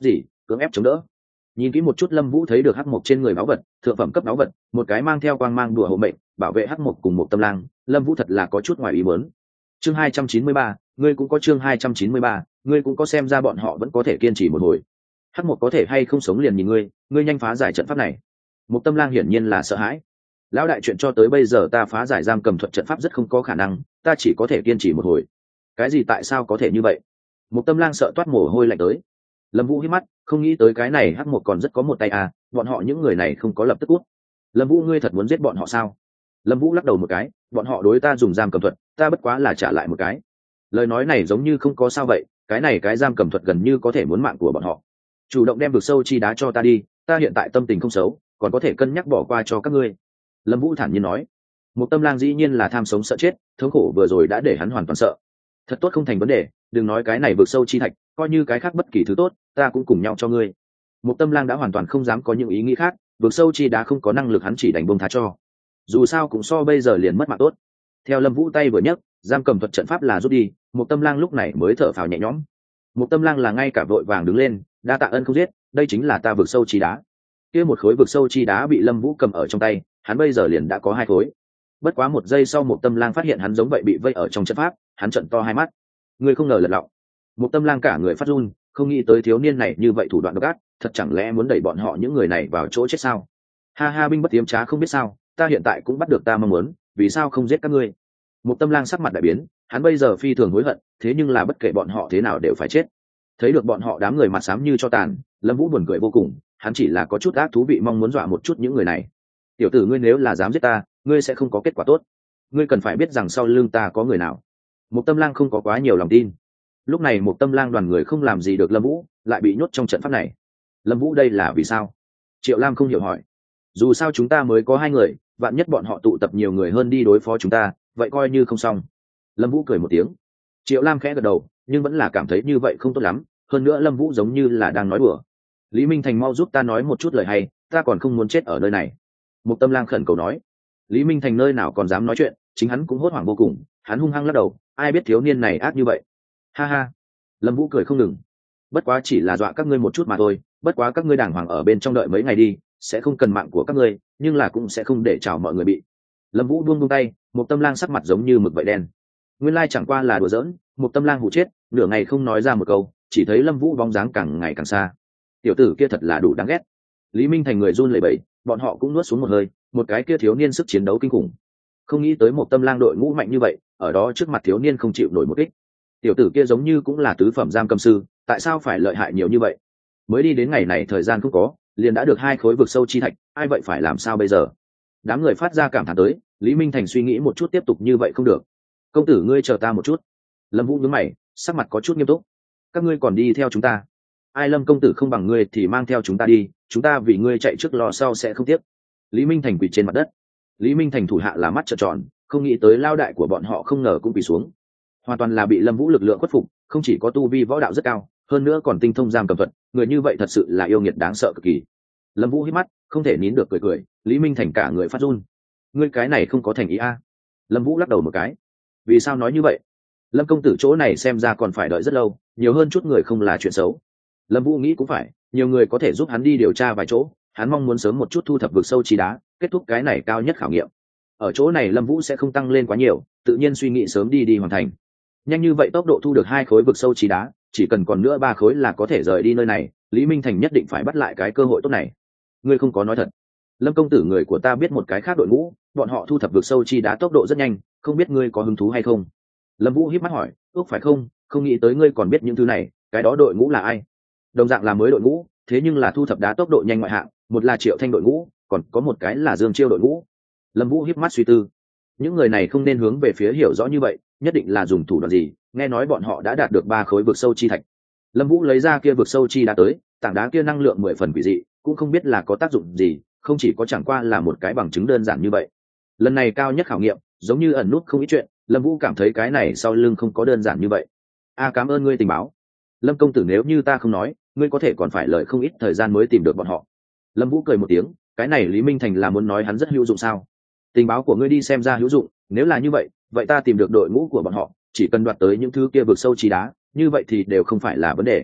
cưỡng ép chống đỡ. Nhìn kỹ một chút, Lâm Vũ thấy được hắc mộc trên người báu vật, thượng phẩm cấp báu vật, một cái mang theo quang mang đùa hộ mệnh, bảo vệ hắc mộc cùng một tâm lang. Lâm Vũ thật là có chút ngoài ý muốn. Chương hai trăm chín mươi ba, ngươi cũng có chương hai trăm chín mươi ba, ngươi cũng có, xem ra bọn họ vẫn có thể kiên trì một hồi. Hắc mộc có thể hay không sống liền nhìn ngươi, ngươi nhanh phá giải trận pháp này. Một tâm lang hiển nhiên là sợ hãi. Lão đại, chuyện cho tới bây giờ ta phá giải giam cầm thuật trận pháp rất không có khả năng, ta chỉ có thể kiên trì một hồi. Cái gì, tại sao có thể như vậy? Một tâm lang sợ toát mồ hôi lạnh tới. Lâm Vũ hít mắt, không nghĩ tới cái này hắc mộc còn rất có một tay à, bọn họ những người này không có lập tức cút. Lâm Vũ, ngươi thật muốn giết bọn họ sao? Lâm Vũ lắc đầu một cái, bọn họ đối ta dùng giam cầm thuật, ta bất quá là trả lại một cái. Lời nói này giống như không có sao vậy, cái này cái giam cầm thuật gần như có thể muốn mạng của bọn họ. Chủ động đem vực sâu chi đá cho ta đi, ta hiện tại tâm tình không xấu, còn có thể cân nhắc bỏ qua cho các ngươi. Lâm Vũ thản nhiên nói. Một tâm lang dĩ nhiên là tham sống sợ chết, thống khổ vừa rồi đã để hắn hoàn toàn sợ. Thật tốt, không thành vấn đề, đừng nói cái này vực sâu chi thạch, coi như cái khác bất kỳ thứ tốt, ta cũng cùng nhau cho ngươi. Một tâm lang đã hoàn toàn không dám có những ý nghĩ khác, vực sâu chi đá không có năng lực hắn chỉ đành bông tha cho. Dù sao cũng so bây giờ liền mất mạng tốt. Theo Lâm Vũ tay vừa nhấc, giam cầm thuật trận pháp là rút đi, một tâm lang lúc này mới thở phào nhẹ nhõm. Một tâm lang là ngay cả vội vàng đứng lên, đa tạ ân không giết, đây chính là ta vực sâu chi đá. Kia một khối vực sâu chi đá bị Lâm Vũ cầm ở trong tay, hắn bây giờ liền đã có hai khối. Bất quá một giây sau, một tâm lang phát hiện hắn giống vậy bị vây ở trong trận pháp, hắn trợn to hai mắt. Ngươi không ngờ lật lọng. Một tâm lang cả người phát run, không nghĩ tới thiếu niên này như vậy thủ đoạn độc ác, thật chẳng lẽ muốn đẩy bọn họ những người này vào chỗ chết sao? Ha ha, binh bất tiếm trá không biết sao, ta hiện tại cũng bắt được ta mong muốn, vì sao không giết các ngươi? Một tâm lang sắc mặt đại biến, hắn bây giờ phi thường hối hận, thế nhưng là bất kể bọn họ thế nào đều phải chết. Thấy được bọn họ đám người mặt xám như cho tàn, Lâm Vũ buồn cười vô cùng, hắn chỉ là có chút ác thú vị mong muốn dọa một chút những người này. Tiểu tử, ngươi nếu là dám giết ta, ngươi sẽ không có kết quả tốt. Ngươi cần phải biết rằng sau lưng ta có người nào. Một tâm lang không có quá nhiều lòng tin. Lúc này một tâm lang đoàn người không làm gì được Lâm Vũ, lại bị nhốt trong trận pháp này. Lâm Vũ, đây là vì sao? Triệu Lam không hiểu hỏi. Dù sao chúng ta mới có hai người, vạn nhất bọn họ tụ tập nhiều người hơn đi đối phó chúng ta, vậy coi như không xong. Lâm Vũ cười một tiếng. Triệu Lam khẽ gật đầu, nhưng vẫn là cảm thấy như vậy không tốt lắm, hơn nữa Lâm Vũ giống như là đang nói đùa. Lý Minh Thành, mau giúp ta nói một chút lời hay, ta còn không muốn chết ở nơi này. Một tâm lang khẩn cầu nói. Lý Minh Thành nơi nào còn dám nói chuyện, chính hắn cũng hốt hoảng vô cùng, hắn hung hăng lắc đầu, ai biết thiếu niên này ác như vậy. Ha ha. Lâm Vũ cười không ngừng. Bất quá chỉ là dọa các ngươi một chút mà thôi, bất quá các ngươi đàng hoàng ở bên trong đợi mấy ngày đi, sẽ không cần mạng của các ngươi, nhưng là cũng sẽ không để chào mọi người bị. Lâm Vũ buông buông tay, một tâm lang sắc mặt giống như mực vậy đen. Nguyên lai chẳng qua là đùa giỡn, một tâm lang hù chết, nửa ngày không nói ra một câu, chỉ thấy Lâm Vũ bóng dáng càng ngày càng xa. Tiểu tử kia thật là đủ đáng ghét. Lý Minh Thành người run lẩy bẩy, bọn họ cũng nuốt xuống một hơi, một cái kia thiếu niên sức chiến đấu kinh khủng. Không nghĩ tới một tâm lang đội ngũ mạnh như vậy, ở đó trước mặt thiếu niên không chịu nổi một kích. Tiểu tử kia giống như cũng là tứ phẩm giam cầm sư, tại sao phải lợi hại nhiều như vậy? Mới đi đến ngày này thời gian không có, liền đã được hai khối vực sâu chi thạch, ai vậy phải làm sao bây giờ? Đám người phát ra cảm thán tới, Lý Minh Thành suy nghĩ một chút, tiếp tục như vậy không được. Công tử, ngươi chờ ta một chút. Lâm Vũ nhướng mày, sắc mặt có chút nghiêm túc. Các ngươi còn đi theo chúng ta? Ai, Lâm công tử không bằng ngươi thì mang theo chúng ta đi, chúng ta vì ngươi chạy trước lo sau sẽ không tiếc. Lý Minh Thành quỳ trên mặt đất. Lý Minh Thành thủ hạ là mắt trợn tròn, không nghĩ tới lao đại của bọn họ không ngờ cũng quỳ xuống. Hoàn toàn là bị Lâm Vũ lực lượng khuất phục, không chỉ có tu vi võ đạo rất cao, hơn nữa còn tinh thông giam cầm thuật, người như vậy thật sự là yêu nghiệt đáng sợ cực kỳ. Lâm Vũ hít mắt, không thể nín được cười cười, Lý Minh Thành cả người phát run. Ngươi cái này không có thành ý a? Lâm Vũ lắc đầu một cái. Vì sao nói như vậy? Lâm công tử chỗ này xem ra còn phải đợi rất lâu, nhiều hơn chút người không là chuyện xấu. Lâm Vũ nghĩ cũng phải, nhiều người có thể giúp hắn đi điều tra vài chỗ, hắn mong muốn sớm một chút thu thập vực sâu chi đá, kết thúc cái này cao nhất khảo nghiệm. Ở chỗ này Lâm Vũ sẽ không tăng lên quá nhiều, tự nhiên suy nghĩ sớm đi đi hoàn thành. Nhanh như vậy tốc độ thu được hai khối vực sâu chi đá, chỉ cần còn nữa ba khối là có thể rời đi nơi này, Lý Minh Thành nhất định phải bắt lại cái cơ hội tốt này. Ngươi không có nói thật. Lâm công tử, người của ta biết một cái khác đội ngũ, bọn họ thu thập vực sâu chi đá tốc độ rất nhanh, không biết ngươi có hứng thú hay không? Lâm Vũ híp mắt hỏi. Ước phải không, không nghĩ tới ngươi còn biết những thứ này, cái đó đội ngũ là ai? Đồng dạng là mới đội ngũ, thế nhưng là thu thập đá tốc độ nhanh ngoại hạng, một là Triệu Thanh đội ngũ, còn có một cái là Dương Chiêu đội ngũ. Lâm Vũ híp mắt suy tư. Những người này không nên hướng về phía hiểu rõ như vậy, nhất định là dùng thủ đoạn gì, nghe nói bọn họ đã đạt được ba khối vực sâu chi thạch. Lâm Vũ lấy ra kia vực sâu chi đá tới, tảng đá kia năng lượng mười phần quỷ dị, cũng không biết là có tác dụng gì, không chỉ có chẳng qua là một cái bằng chứng đơn giản như vậy. Lần này cao nhất khảo nghiệm, giống như ẩn nút không ít chuyện, Lâm Vũ cảm thấy cái này sau lưng không có đơn giản như vậy. A, cảm ơn ngươi tình báo. Lâm công tử, nếu như ta không nói, ngươi có thể còn phải lợi không ít thời gian mới tìm được bọn họ. Lâm Vũ cười một tiếng, cái này Lý Minh Thành là muốn nói hắn rất hữu dụng sao? Tình báo của ngươi đi xem ra hữu dụng, nếu là như vậy, vậy ta tìm được đội ngũ của bọn họ, chỉ cần đoạt tới những thứ kia vực sâu chi đá, như vậy thì đều không phải là vấn đề.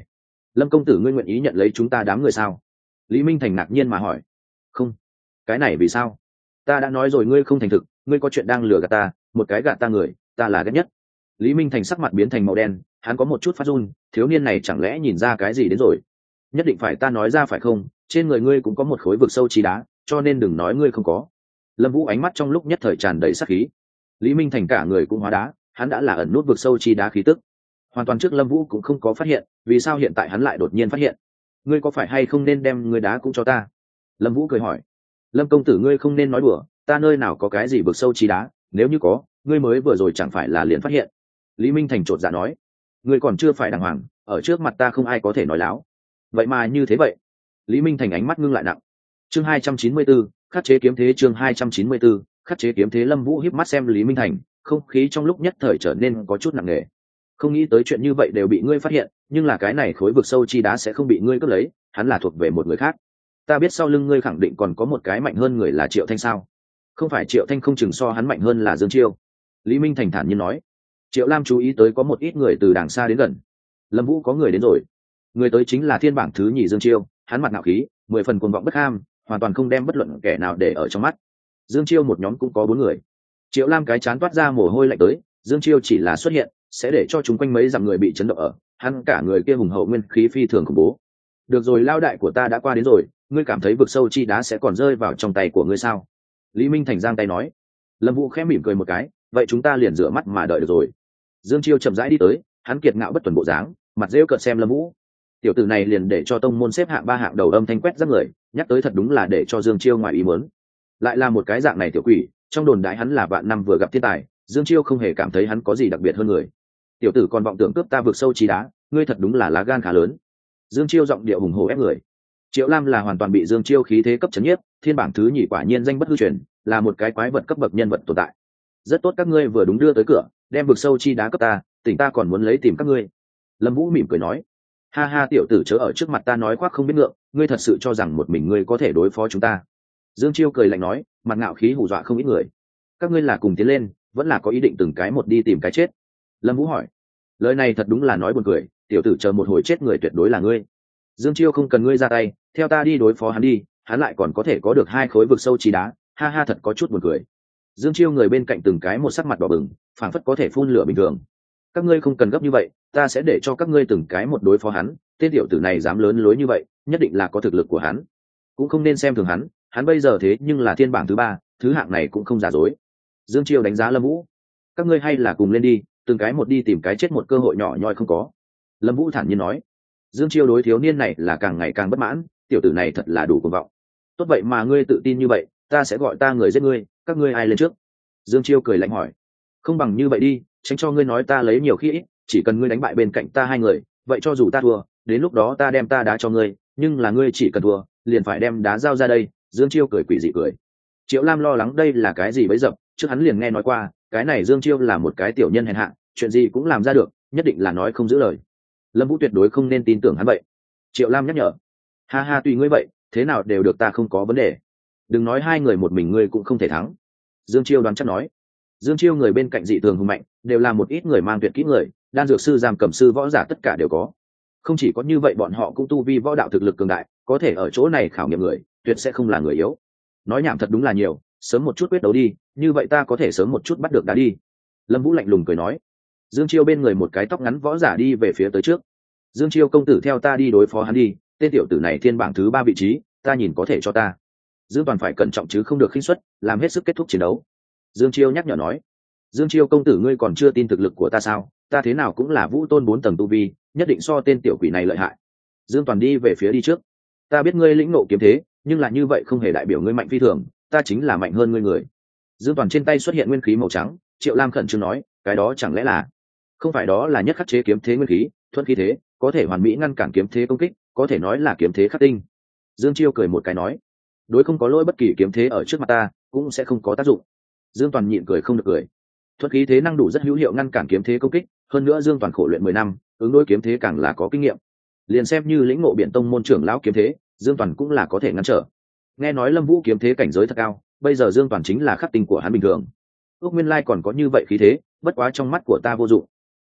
Lâm công tử ngươi nguyện ý nhận lấy chúng ta đám người sao? Lý Minh Thành ngạc nhiên mà hỏi. Không. Cái này vì sao? Ta đã nói rồi ngươi không thành thực, ngươi có chuyện đang lừa gạt ta, một cái gạt ta người, ta là ghét nhất. Lý Minh Thành sắc mặt biến thành màu đen, hắn có một chút phát run, thiếu niên này chẳng lẽ nhìn ra cái gì đến rồi? Nhất định phải ta nói ra phải không? Trên người ngươi cũng có một khối vực sâu trí đá, cho nên đừng nói ngươi không có. Lâm Vũ ánh mắt trong lúc nhất thời tràn đầy sát khí. Lý Minh Thành cả người cũng hóa đá, hắn đã là ẩn nút vực sâu chi đá khí tức. Hoàn toàn trước Lâm Vũ cũng không có phát hiện, vì sao hiện tại hắn lại đột nhiên phát hiện? Ngươi có phải hay không nên đem ngươi đá cũng cho ta? Lâm Vũ cười hỏi. Lâm công tử ngươi không nên nói đùa, ta nơi nào có cái gì vực sâu chi đá, nếu như có, ngươi mới vừa rồi chẳng phải là liền phát hiện. Lý Minh Thành chột dạ nói. Ngươi còn chưa phải đàng hoàng, ở trước mặt ta không ai có thể nói láo. Vậy mà như thế vậy. Lý Minh Thành ánh mắt ngưng lại nặng. Chương hai trăm chín mươi 4, khắc chế kiếm thế chương hai trăm chín mươi 4, khắc chế kiếm thế. Lâm Vũ híp mắt xem Lý Minh Thành, không khí trong lúc nhất thời trở nên có chút nặng nề. Không nghĩ tới chuyện như vậy đều bị ngươi phát hiện, nhưng là cái này khối vực sâu chi đá sẽ không bị ngươi cướp lấy, hắn là thuộc về một người khác. Ta biết sau lưng ngươi khẳng định còn có một cái mạnh hơn người là Triệu Thanh sao? Không phải Triệu Thanh không chừng so hắn mạnh hơn là Dương Chiêu. Lý Minh Thành thản nhiên nói. Triệu Lam chú ý tới có một ít người từ đàng xa đến gần. Lâm Vũ có người đến rồi. Người tới chính là thiên bảng thứ nhì Dương Chiêu, hắn mặt ngạo khí, mười phần cuồng vọng bất ham, hoàn toàn không đem bất luận kẻ nào để ở trong mắt. Dương Chiêu một nhóm cũng có bốn người. Triệu Lam cái chán toát ra mồ hôi lạnh tới, Dương Chiêu chỉ là xuất hiện sẽ để cho chúng quanh mấy dặm người bị chấn động ở, hắn cả người kia hùng hậu nguyên khí phi thường khủng bố. Được rồi, lao đại của ta đã qua đến rồi, ngươi cảm thấy vực sâu chi đá sẽ còn rơi vào trong tay của ngươi sao? Lý Minh Thành giang tay nói. Lâm Vũ khẽ mỉm cười một cái, vậy chúng ta liền rửa mắt mà đợi được rồi. Dương Chiêu chậm rãi đi tới, hắn kiệt ngạo bất tuần bộ dáng, mặt rêu cợt xem Lâm Vũ. Tiểu tử này liền để cho tông môn xếp hạng ba hạng đầu âm thanh quét rất người, nhắc tới thật đúng là để cho Dương Chiêu ngoài ý muốn. Lại là một cái dạng này tiểu quỷ, trong đồn đại hắn là vạn năm vừa gặp thiên tài, Dương Chiêu không hề cảm thấy hắn có gì đặc biệt hơn người. Tiểu tử còn vọng tưởng cướp ta vực sâu trí đá, ngươi thật đúng là lá gan khá lớn. Dương Chiêu giọng điệu hùng hổ ép người. Triệu Lam là hoàn toàn bị Dương Chiêu khí thế cấp chấn nhiếp, thiên bảng thứ nhì quả nhiên danh bất hư truyền, là một cái quái vật cấp bậc nhân vật tồn tại. Rất tốt, các ngươi vừa đúng đưa tới cửa, đem vực sâu chi đá cấp ta, tỉnh ta còn muốn lấy tìm các ngươi. Lâm Vũ mỉm cười nói. Ha ha, tiểu tử chớ ở trước mặt ta nói khoác không biết ngượng, ngươi thật sự cho rằng một mình ngươi có thể đối phó chúng ta? Dương Chiêu cười lạnh nói, mặt ngạo khí hù dọa không ít người. Các ngươi là cùng tiến lên, vẫn là có ý định từng cái một đi tìm cái chết? Lâm Vũ hỏi. Lời này thật đúng là nói buồn cười, tiểu tử chờ một hồi chết người tuyệt đối là ngươi. Dương Chiêu không cần ngươi ra tay, theo ta đi đối phó hắn đi, hắn lại còn có thể có được hai khối vực sâu chi đá, ha ha, thật có chút buồn cười. Dương Chiêu người bên cạnh từng cái một sắc mặt đỏ bừng, phảng phất có thể phun lửa bình thường. Các ngươi không cần gấp như vậy, ta sẽ để cho các ngươi từng cái một đối phó hắn, tên tiểu tử này dám lớn lối như vậy, nhất định là có thực lực của hắn. Cũng không nên xem thường hắn, hắn bây giờ thế nhưng là thiên bảng thứ ba, thứ hạng này cũng không giả dối. Dương Chiêu đánh giá Lâm Vũ. Các ngươi hay là cùng lên đi, từng cái một đi tìm cái chết một cơ hội nhỏ nhoi không có. Lâm Vũ thản nhiên nói. Dương Chiêu đối thiếu niên này là càng ngày càng bất mãn, tiểu tử này thật là đủ cuồng vọng. Tốt vậy mà ngươi tự tin như vậy, ta sẽ gọi ta người giết ngươi, các ngươi ai lên trước? Dương Chiêu cười lạnh hỏi. Không bằng như vậy đi, tránh cho ngươi nói ta lấy nhiều khi ít, chỉ cần ngươi đánh bại bên cạnh ta hai người, vậy cho dù ta thua, đến lúc đó ta đem ta đá cho ngươi, nhưng là ngươi chỉ cần thua, liền phải đem đá giao ra đây. Dương Chiêu cười quỷ dị cười. Triệu Lam lo lắng đây là cái gì bấy dập, trước hắn liền nghe nói qua, cái này Dương Chiêu là một cái tiểu nhân hèn hạ, chuyện gì cũng làm ra được, nhất định là nói không giữ lời. Lâm Vũ tuyệt đối không nên tin tưởng hắn vậy. Triệu Lam nhắc nhở. Ha ha, tùy ngươi vậy, thế nào đều được, ta không có vấn đề. Đừng nói hai người một mình ngươi cũng không thể thắng. Dương Chiêu đoán chắc nói. Dương Chiêu người bên cạnh dị thường hùng mạnh, đều là một ít người mang tuyệt kỹ người, đan dược sư, giam cầm sư, võ giả tất cả đều có. Không chỉ có như vậy, bọn họ cũng tu vi võ đạo thực lực cường đại, có thể ở chỗ này khảo nghiệm người, tuyệt sẽ không là người yếu. Nói nhảm thật đúng là nhiều, sớm một chút quyết đấu đi, như vậy ta có thể sớm một chút bắt được đá đi. Lâm Vũ lạnh lùng cười nói. Dương Chiêu bên người một cái tóc ngắn võ giả đi về phía tới trước. Dương Chiêu công tử theo ta đi đối phó hắn đi, tên tiểu tử này thiên bảng thứ ba vị trí, ta nhìn có thể cho ta. Dương Toàn phải cẩn trọng chứ không được khinh suất, làm hết sức kết thúc chiến đấu. Dương Chiêu nhắc nhở nói. Dương Chiêu công tử ngươi còn chưa tin thực lực của ta sao? Ta thế nào cũng là vũ tôn bốn tầng tu vi, nhất định so tên tiểu quỷ này lợi hại. Dương Toàn đi về phía đi trước. Ta biết ngươi lĩnh ngộ kiếm thế, nhưng là như vậy không hề đại biểu ngươi mạnh phi thường, ta chính là mạnh hơn ngươi người. Dương Toàn trên tay xuất hiện nguyên khí màu trắng, Triệu Lam khẩn trương nói, cái đó chẳng lẽ là? Không phải, đó là nhất khắc chế kiếm thế nguyên khí, thuận khí thế, có thể hoàn mỹ ngăn cản kiếm thế công kích, có thể nói là kiếm thế khắc tinh. Dương Chiêu cười một cái nói, đối không có lỗi bất kỳ kiếm thế ở trước mặt ta, cũng sẽ không có tác dụng. Dương Toàn nhịn cười không được cười. Thuận khí thế năng đủ rất hữu hiệu ngăn cản kiếm thế công kích, hơn nữa Dương Toàn khổ luyện mười năm, ứng đối kiếm thế càng là có kinh nghiệm. Liền xem như lĩnh ngộ Biển Tông môn trưởng lão kiếm thế, Dương Toàn cũng là có thể ngăn trở. Nghe nói Lâm Vũ kiếm thế cảnh giới thật cao, bây giờ Dương Toàn chính là khắc tinh của hắn bình thường. Ước nguyên lai còn có như vậy khí thế, bất quá trong mắt của ta vô dụng.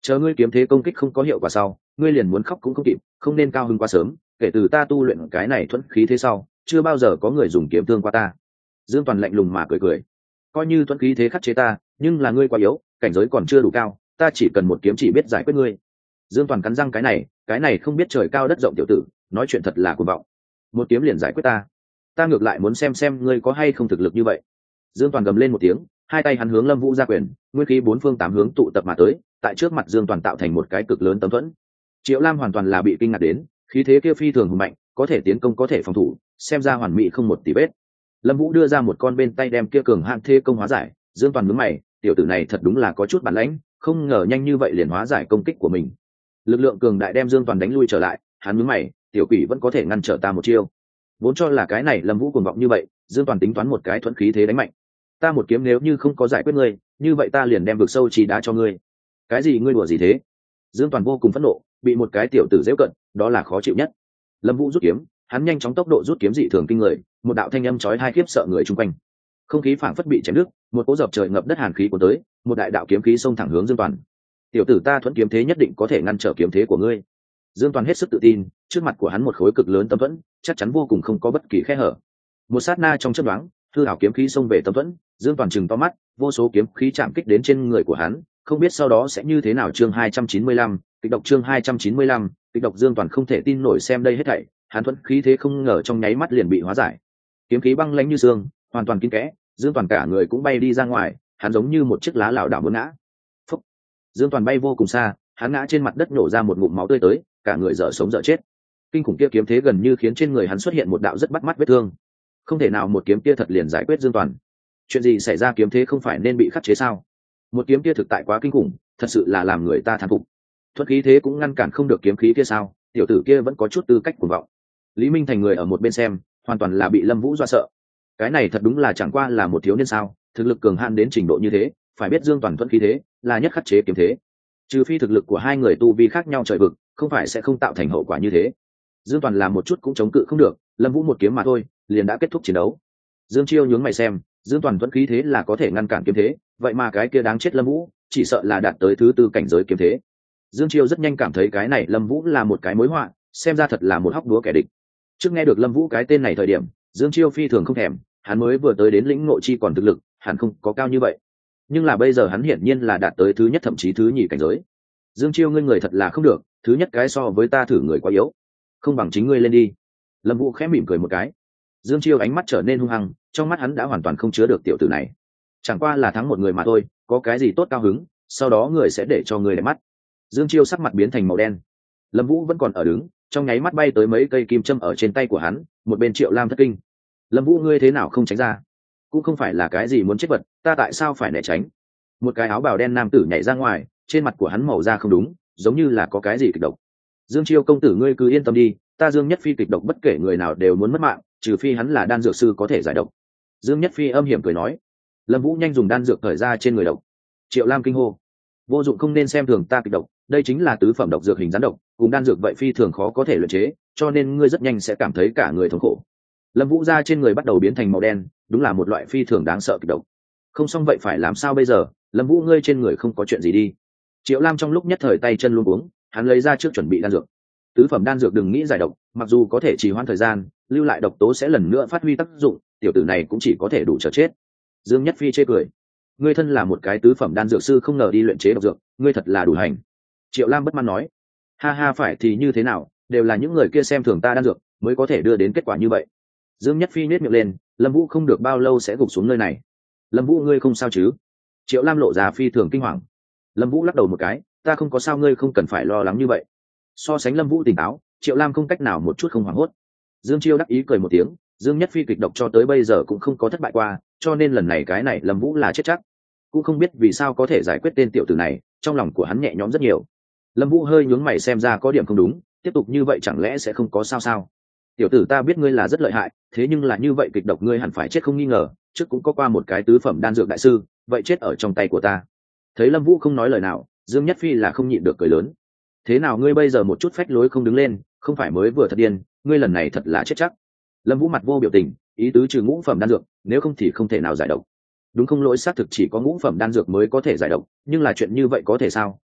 chờ ngươi kiếm thế công kích không có hiệu quả sau ngươi liền muốn khóc cũng không kịp, không nên cao hứng quá sớm. Kể từ ta tu luyện cái này thuẫn khí thế sau chưa bao giờ có người dùng kiếm thương qua ta. Dương Toàn lạnh lùng mà cười cười, coi như thuẫn khí thế khắc chế ta, nhưng là ngươi quá yếu, cảnh giới còn chưa đủ cao, ta chỉ cần một kiếm chỉ biết giải quyết ngươi. Dương Toàn cắn răng, cái này cái này không biết trời cao đất rộng tiểu tử nói chuyện thật là cuồng vọng, một kiếm liền giải quyết ta, ta ngược lại muốn xem xem ngươi có hay không thực lực như vậy. Dương Toàn gầm lên một tiếng, hai tay hắn hướng Lâm Vũ ra quyền, nguyên khí bốn phương tám hướng tụ tập mà tới, tại trước mặt Dương Toàn tạo thành một cái cực lớn tấm thuẫn. Triệu Lam hoàn toàn là bị kinh ngạc đến, khí thế kia phi thường hùng mạnh, có thể tiến công có thể phòng thủ, xem ra hoàn mỹ không một tì vết. Lâm Vũ đưa ra một con bên tay đem kia cường hạn thế công hóa giải. Dương Toàn nhướng mày, tiểu tử này thật đúng là có chút bản lãnh, không ngờ nhanh như vậy liền hóa giải công kích của mình. Lực lượng cường đại đem Dương Toàn đánh lui trở lại, hắn nhướng mày, tiểu quỷ vẫn có thể ngăn trở ta một chiêu. Vốn cho là cái này Lâm Vũ cuồng vọng như vậy, Dương Toàn tính toán một cái thuẫn khí thế đánh mạnh. Ta một kiếm nếu như không có giải quyết ngươi, như vậy ta liền đem vực sâu chỉ đá cho ngươi. Cái gì ngươi đùa gì thế? Dương Toàn vô cùng phẫn nộ, bị một cái tiểu tử giễu cận, đó là khó chịu nhất. Lâm Vũ rút kiếm, hắn nhanh chóng tốc độ rút kiếm dị thường kinh người, một đạo thanh âm chói tai khiếp sợ người chung quanh. Không khí phảng phất bị chém đứt, một cỗ dập trời ngập đất hàn khí cuốn tới, một đại đạo kiếm khí xông thẳng hướng Dương Toàn. Tiểu tử, ta thuẫn kiếm thế nhất định có thể ngăn trở kiếm thế của ngươi. Dương Toàn hết sức tự tin, trước mặt của hắn một khối cực lớn tấm thuẫn, chắc chắn vô cùng không có bất kỳ khe hở. Một sát na trong chớp nhoáng, hư ảo kiếm khí xông về tấm thuẫn, Dương Toàn trừng to mắt, vô số kiếm khí chạm kích đến trên người của hắn, không biết sau đó sẽ như thế nào. Chương hai trăm chín mươi lăm, kịch độc. Chương hai trăm chín mươi lăm, kịch độc. Dương Toàn không thể tin nổi xem đây hết thảy, hắn thuẫn khí thế không ngờ trong nháy mắt liền bị hóa giải. Kiếm khí băng lãnh như xương, hoàn toàn kín kẽ, Dương Toàn cả người cũng bay đi ra ngoài, hắn giống như một chiếc lá lảo đảo muốn ngã. Phúc. Dương Toàn bay vô cùng xa, hắn ngã trên mặt đất nổ ra một ngụm máu tươi tới, cả người dở sống dở chết. Kinh khủng kia kiếm thế gần như khiến trên người hắn xuất hiện một đạo rất bắt mắt vết thương. Không thể nào một kiếm kia thật liền giải quyết Dương Toàn. Chuyện gì xảy ra, kiếm thế không phải nên bị khắc chế sao? Một kiếm kia thực tại quá kinh khủng, thật sự là làm người ta thán phục. Thuật khí thế cũng ngăn cản không được kiếm khí kia sao? Tiểu tử kia vẫn có chút tư cách cuồng vọng. Lý Minh Thành người ở một bên xem, hoàn toàn là bị Lâm Vũ dọa sợ. Cái này thật đúng là chẳng qua là một thiếu niên sao? Thực lực cường hãn đến trình độ như thế, phải biết Dương Toàn thuận khí thế là nhất khắc chế kiếm thế. Trừ phi thực lực của hai người tu vi khác nhau trời vực, không phải sẽ không tạo thành hậu quả như thế. Dương Toàn làm một chút cũng chống cự không được, Lâm Vũ một kiếm mà thôi, liền đã kết thúc chiến đấu. Dương Chiêu nhướng mày xem, Dương Toàn thuận khí thế là có thể ngăn cản kiếm thế, vậy mà cái kia đáng chết Lâm Vũ, chỉ sợ là đạt tới thứ tư cảnh giới kiếm thế. Dương Chiêu rất nhanh cảm thấy cái này Lâm Vũ là một cái mối họa, xem ra thật là một hóc búa kẻ địch. Trước nghe được Lâm Vũ cái tên này thời điểm, Dương Chiêu phi thường không thèm, hắn mới vừa tới đến lĩnh ngộ chi còn thực lực, hẳn không có cao như vậy. Nhưng là bây giờ hắn hiển nhiên là đạt tới thứ nhất thậm chí thứ nhì cảnh giới. Dương Chiêu, ngươi người thật là không được, thứ nhất cái so với ta thử người quá yếu, không bằng chính ngươi lên đi. Lâm Vũ khẽ mỉm cười một cái. Dương Chiêu ánh mắt trở nên hung hăng, trong mắt hắn đã hoàn toàn không chứa được tiểu tử này. Chẳng qua là thắng một người mà thôi, có cái gì tốt cao hứng, sau đó người sẽ để cho người để mắt. Dương Chiêu sắc mặt biến thành màu đen. Lâm Vũ vẫn còn ở đứng, trong nháy mắt bay tới mấy cây kim châm ở trên tay của hắn, một bên Triệu Lam thất kinh. Lâm Vũ, ngươi thế nào không tránh ra? Cũng không phải là cái gì muốn chết vật, ta tại sao phải né tránh? Một cái áo bào đen nam tử nhảy ra ngoài, trên mặt của hắn màu da không đúng, giống như là có cái gì kịch độc. Dương Chiêu công tử, ngươi cứ yên tâm đi, ta Dương Nhất Phi kịch độc bất kể người nào đều muốn mất mạng, trừ phi hắn là đan dược sư có thể giải độc. Dương Nhất Phi âm hiểm cười nói. Lâm Vũ nhanh dùng đan dược thời ra trên người độc. Triệu Lam kinh hô, vô dụng, không nên xem thường ta kịch độc, đây chính là tứ phẩm độc dược hình rắn độc, cùng đan dược vậy phi thường khó có thể luyện chế, cho nên ngươi rất nhanh sẽ cảm thấy cả người thống khổ. Lâm Vũ da trên người bắt đầu biến thành màu đen, đúng là một loại phi thường đáng sợ kịch độc. Không xong vậy phải làm sao bây giờ? Lâm Vũ, ngươi trên người không có chuyện gì đi? Triệu Lam trong lúc nhất thời tay chân luống cuống, hắn lấy ra trước chuẩn bị đan dược. Tứ phẩm đan dược đừng nghĩ giải độc, mặc dù có thể trì hoãn thời gian, lưu lại độc tố sẽ lần nữa phát huy tác dụng, tiểu tử này cũng chỉ có thể đủ chờ chết. Dương Nhất Phi chê cười, ngươi thân là một cái tứ phẩm đan dược sư không ngờ đi luyện chế độc dược, ngươi thật là đủ hành. Triệu Lam bất mãn nói, ha ha, phải thì như thế nào, đều là những người kia xem thường ta đan dược mới có thể đưa đến kết quả như vậy. Dương Nhất Phi nhếch miệng lên, Lâm Vũ không được bao lâu sẽ gục xuống nơi này. Lâm Vũ, ngươi không sao chứ? Triệu Lam lộ ra phi thường kinh hoàng. Lâm Vũ lắc đầu một cái, ta không có sao, ngươi không cần phải lo lắng như vậy. So sánh Lâm Vũ tỉnh táo, Triệu Lam không cách nào một chút không hoảng hốt. Dương Chiêu đắc ý cười một tiếng, Dương Nhất Phi kịch độc cho tới bây giờ cũng không có thất bại qua, cho nên lần này cái này Lâm Vũ là chết chắc. Cũng không biết vì sao có thể giải quyết tên tiểu tử này, trong lòng của hắn nhẹ nhõm rất nhiều. Lâm Vũ hơi nhướng mày xem ra có điểm không đúng, tiếp tục như vậy chẳng lẽ sẽ không có sao sao? Tiểu tử, ta biết ngươi là rất lợi hại, thế nhưng là như vậy kịch độc ngươi hẳn phải chết không nghi ngờ, trước cũng có qua một cái tứ phẩm đan dược đại sư, vậy chết ở trong tay của ta. Thấy Lâm Vũ không nói lời nào, Dương Nhất Phi là không nhịn được cười lớn. Thế nào ngươi bây giờ một chút phách lối không đứng lên, không phải mới vừa thật điên, ngươi lần này thật là chết chắc. Lâm Vũ mặt vô biểu tình, ý tứ trừ ngũ phẩm đan dược, nếu không thì không thể nào giải độc. Đúng không, lỗi xác thực chỉ có ngũ phẩm đan dược mới có thể giải độc, nhưng là chuyện như vậy có thể sao?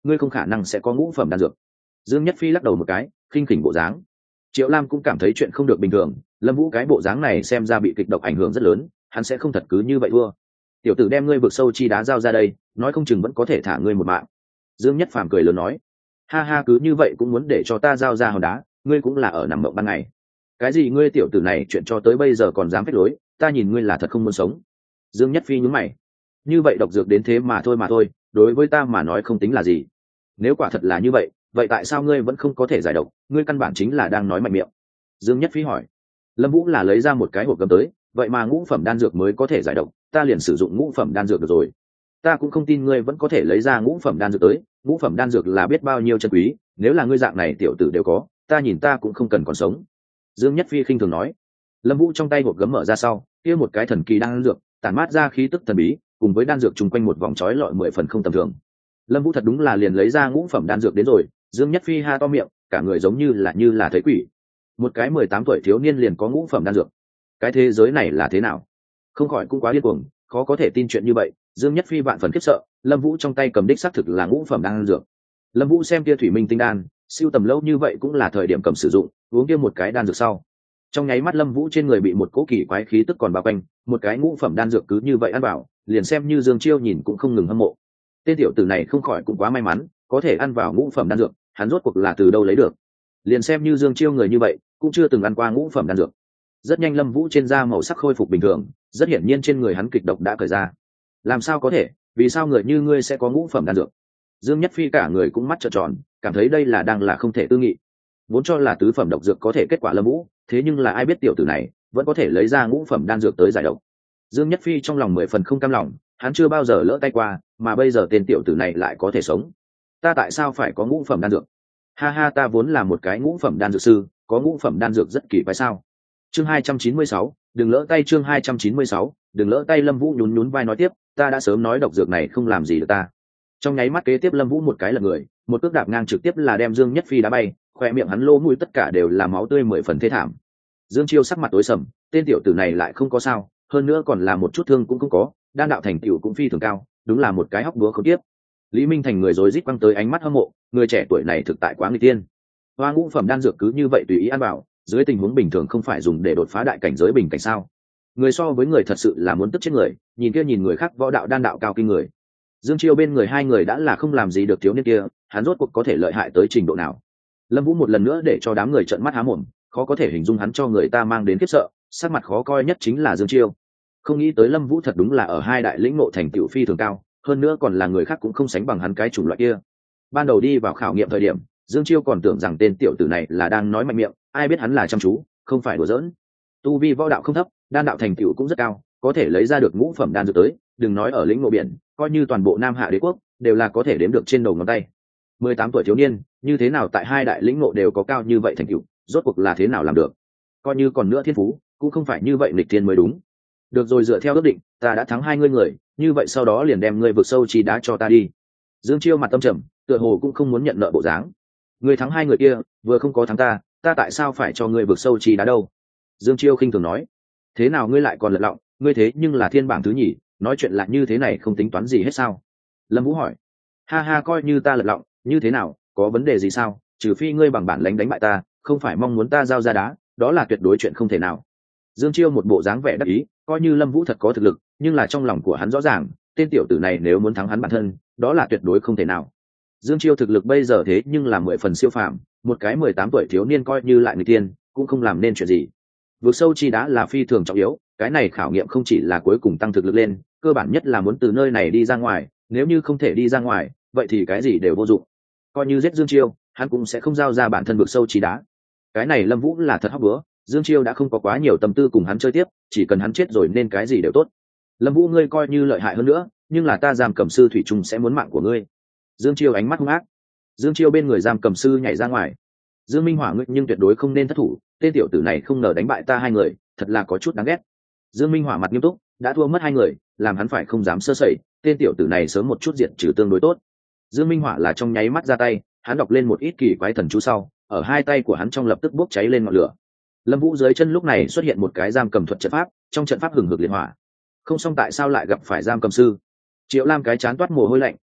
ngươi không khả năng sẽ có ngũ phẩm đan dược. Dương Nhất Phi lắc đầu một cái, khinh khỉnh bộ dáng. Triệu Lam cũng cảm thấy chuyện không được bình thường, Lâm Vũ cái bộ dáng này xem ra bị kịch độc ảnh hưởng rất lớn, hắn sẽ không thật cứ như vậy thua. Tiểu tử đem ngươi vực sâu chi đá giao ra đây, nói không chừng vẫn có thể thả ngươi một mạng. Dương Nhất Phàm cười lớn nói, ha ha, cứ như vậy cũng muốn để cho ta giao ra hòn đá, ngươi cũng là ở nằm mộng ban ngày. Cái gì ngươi tiểu tử này chuyện cho tới bây giờ còn dám phách lối, ta nhìn ngươi là thật không muốn sống. Dương Nhất Phi nhướng mày, như vậy độc dược đến thế mà thôi mà thôi, đối với ta mà nói không tính là gì. Nếu quả thật là như vậy, vậy tại sao ngươi vẫn không có thể giải độc, ngươi căn bản chính là đang nói mạnh miệng. Dương Nhất Phi hỏi. Lâm Vũ là lấy ra một cái hộp gấm tới, vậy mà ngũ phẩm đan dược mới có thể giải độc, ta liền sử dụng ngũ phẩm đan dược được rồi. Ta cũng không tin ngươi vẫn có thể lấy ra ngũ phẩm đan dược tới, ngũ phẩm đan dược là biết bao nhiêu chân quý, nếu là ngươi dạng này tiểu tử đều có, ta nhìn ta cũng không cần còn sống. Dương Nhất Phi khinh thường nói. Lâm Vũ trong tay hộp gấm mở ra sau, kia một cái thần kỳ đan dược, tản mát ra khí tức thần bí, cùng với đan dược chung quanh một vòng trói lọi mười phần không tầm thường. Lâm Vũ thật đúng là liền lấy ra ngũ phẩm đan dược đến rồi. Dương Nhất Phi ha to miệng, cả người giống như là như là thấy quỷ. Một cái mười tám tuổi thiếu niên liền có ngũ phẩm đan dược, cái thế giới này là thế nào? Không khỏi cũng quá điên cuồng, khó có thể tin chuyện như vậy. Dương Nhất Phi vạn phần khiếp sợ, Lâm Vũ trong tay cầm đích xác thực là ngũ phẩm đan dược. Lâm Vũ xem kia thủy minh tinh đan, siêu tầm lâu như vậy cũng là thời điểm cầm sử dụng, uống kia một cái đan dược sau, trong nháy mắt Lâm Vũ trên người bị một cỗ kỳ quái khí tức còn bao quanh, một cái ngũ phẩm đan dược cứ như vậy ăn vào, liền xem như Dương Chiêu nhìn cũng không ngừng hâm mộ. Tên tiểu tử này không khỏi cũng quá may mắn, có thể ăn vào ngũ phẩm đan dược, hắn rốt cuộc là từ đâu lấy được? Liền xem như Dương Chiêu người như vậy, cũng chưa từng ăn qua ngũ phẩm đan dược. Rất nhanh Lâm Vũ trên da màu sắc khôi phục bình thường, rất hiển nhiên trên người hắn kịch độc đã cởi ra. Làm sao có thể, vì sao người như ngươi sẽ có ngũ phẩm đan dược? Dương Nhất Phi cả người cũng mắt trợn tròn, cảm thấy đây là đang là không thể tư nghị. Vốn cho là tứ phẩm độc dược có thể kết quả Lâm Vũ, thế nhưng là ai biết tiểu tử này vẫn có thể lấy ra ngũ phẩm đan dược tới giải độc. Dương Nhất Phi trong lòng mười phần không cam lòng, hắn chưa bao giờ lỡ tay qua, mà bây giờ tên tiểu tử này lại có thể sống. Ta tại sao phải có ngũ phẩm đan dược? Ha ha, ta vốn là một cái ngũ phẩm đan dược sư, có ngũ phẩm đan dược rất kỳ quái sao? Chương hai trăm chín mươi sáu, đừng lỡ tay. Chương hai trăm chín mươi sáu, đừng lỡ tay. Lâm Vũ nhún nhún vai nói tiếp, ta đã sớm nói độc dược này không làm gì được ta. Trong nháy mắt kế tiếp Lâm Vũ một cái lật người, một cước đạp ngang trực tiếp là đem Dương Nhất Phi đá bay, khoe miệng hắn lỗ mũi tất cả đều là máu tươi mười phần thê thảm. Dương Chiêu sắc mặt tối sầm, tên tiểu tử này lại không có sao, hơn nữa còn là một chút thương cũng không có, đan đạo thành tựu cũng phi thường cao, đúng là một cái hóc búa không tiếp. Lý Minh Thành người rối rít quăng tới ánh mắt hâm mộ, người trẻ tuổi này thực tại quá nguy tiên. Hoa ngũ phẩm đan dược cứ như vậy tùy ý ăn vào, dưới tình huống bình thường không phải dùng để đột phá đại cảnh giới bình cảnh sao? Người so với người thật sự là muốn tức chết người, nhìn kia nhìn người khác võ đạo đan đạo cao kinh người. Dương Chiêu bên người hai người đã là không làm gì được thiếu niên kia, hắn rốt cuộc có thể lợi hại tới trình độ nào? Lâm Vũ một lần nữa để cho đám người trợn mắt há mồm, khó có thể hình dung hắn cho người ta mang đến khiếp sợ, sắc mặt khó coi nhất chính là Dương Chiêu. Không nghĩ tới Lâm Vũ thật đúng là ở hai đại lĩnh ngộ thành tựu phi thường cao, hơn nữa còn là người khác cũng không sánh bằng hắn cái chủng loại kia. Ban đầu đi vào khảo nghiệm thời điểm, Dương Chiêu còn tưởng rằng tên tiểu tử này là đang nói mạnh miệng, ai biết hắn là chăm chú, không phải đùa giỡn. Tu vi võ đạo không thấp, đan đạo thành tựu cũng rất cao, có thể lấy ra được ngũ phẩm đan dược tới, đừng nói ở lĩnh ngộ biển, coi như toàn bộ Nam Hạ Đế quốc đều là có thể đếm được trên đầu ngón tay. mười tám tuổi thiếu niên, như thế nào tại hai đại lĩnh ngộ đều có cao như vậy thành tựu, rốt cuộc là thế nào làm được? Coi như còn nữa thiên phú, cũng không phải như vậy nghịch thiên mới đúng. Được rồi, dựa theo ước định, ta đã thắng hai ngươi người, như vậy sau đó liền đem ngươi vực sâu chi đá cho ta đi. Dương Chiêu mặt tâm trầm, tựa hồ cũng không muốn nhận nợ bộ dáng. Ngươi thắng hai người kia, vừa không có thắng ta, ta tại sao phải cho ngươi vực sâu chi đá đâu? Dương Chiêu khinh thường nói. Thế nào ngươi lại còn lật lọng, ngươi thế nhưng là thiên bảng thứ nhì, nói chuyện lại như thế này không tính toán gì hết sao? Lâm Vũ hỏi. Ha ha, coi như ta lật lọng, như thế nào, có vấn đề gì sao? Trừ phi ngươi bằng bản lãnh đánh bại ta, không phải mong muốn ta giao ra đá, đó là tuyệt đối chuyện không thể nào. Dương Chiêu một bộ dáng vẻ đắc ý, coi như Lâm Vũ thật có thực lực, nhưng là trong lòng của hắn rõ ràng, tên tiểu tử này nếu muốn thắng hắn bản thân, đó là tuyệt đối không thể nào. Dương Chiêu thực lực bây giờ thế nhưng là mười phần siêu phàm, một cái mười tám tuổi thiếu niên coi như lại người tiên, cũng không làm nên chuyện gì. Vượt sâu chi đá là phi thường trọng yếu, cái này khảo nghiệm không chỉ là cuối cùng tăng thực lực lên, cơ bản nhất là muốn từ nơi này đi ra ngoài, nếu như không thể đi ra ngoài, vậy thì cái gì đều vô dụng. Coi như giết Dương Chiêu, hắn cũng sẽ không giao ra bản thân vượt sâu chi đá. Cái này Lâm Vũ là thật hóc búa, Dương Chiêu đã không có quá nhiều tâm tư cùng hắn chơi tiếp, chỉ cần hắn chết rồi nên cái gì đều tốt. Lâm Vũ ngươi coi như lợi hại hơn nữa, nhưng là ta giam cầm sư thủy chung sẽ muốn mạng của ngươi. Dương Chiêu ánh mắt hung ác. Dương Chiêu bên người giam cầm sư nhảy ra ngoài. Dương Minh Hỏa ngươi nhưng tuyệt đối không nên thất thủ, tên tiểu tử này không ngờ đánh bại ta hai người, thật là có chút đáng ghét. Dương Minh Hỏa mặt nghiêm túc, đã thua mất hai người, làm hắn phải không dám sơ sẩy, tên tiểu tử này sớm một chút diệt trừ tương đối tốt. Dương Minh Hỏa là trong nháy mắt ra tay, hắn đọc lên một ít kỳ quái thần chú sau, ở hai tay của hắn trong lập tức bốc cháy lên ngọn lửa. Lâm Vũ dưới chân lúc này xuất hiện một cái giam cầm thuật trận pháp, trong trận pháp hừng hực liệt hỏa. Không xong tại sao lại gặp phải giam cầm sư? Triệu Lam cái chán toát mồ hôi lạnh,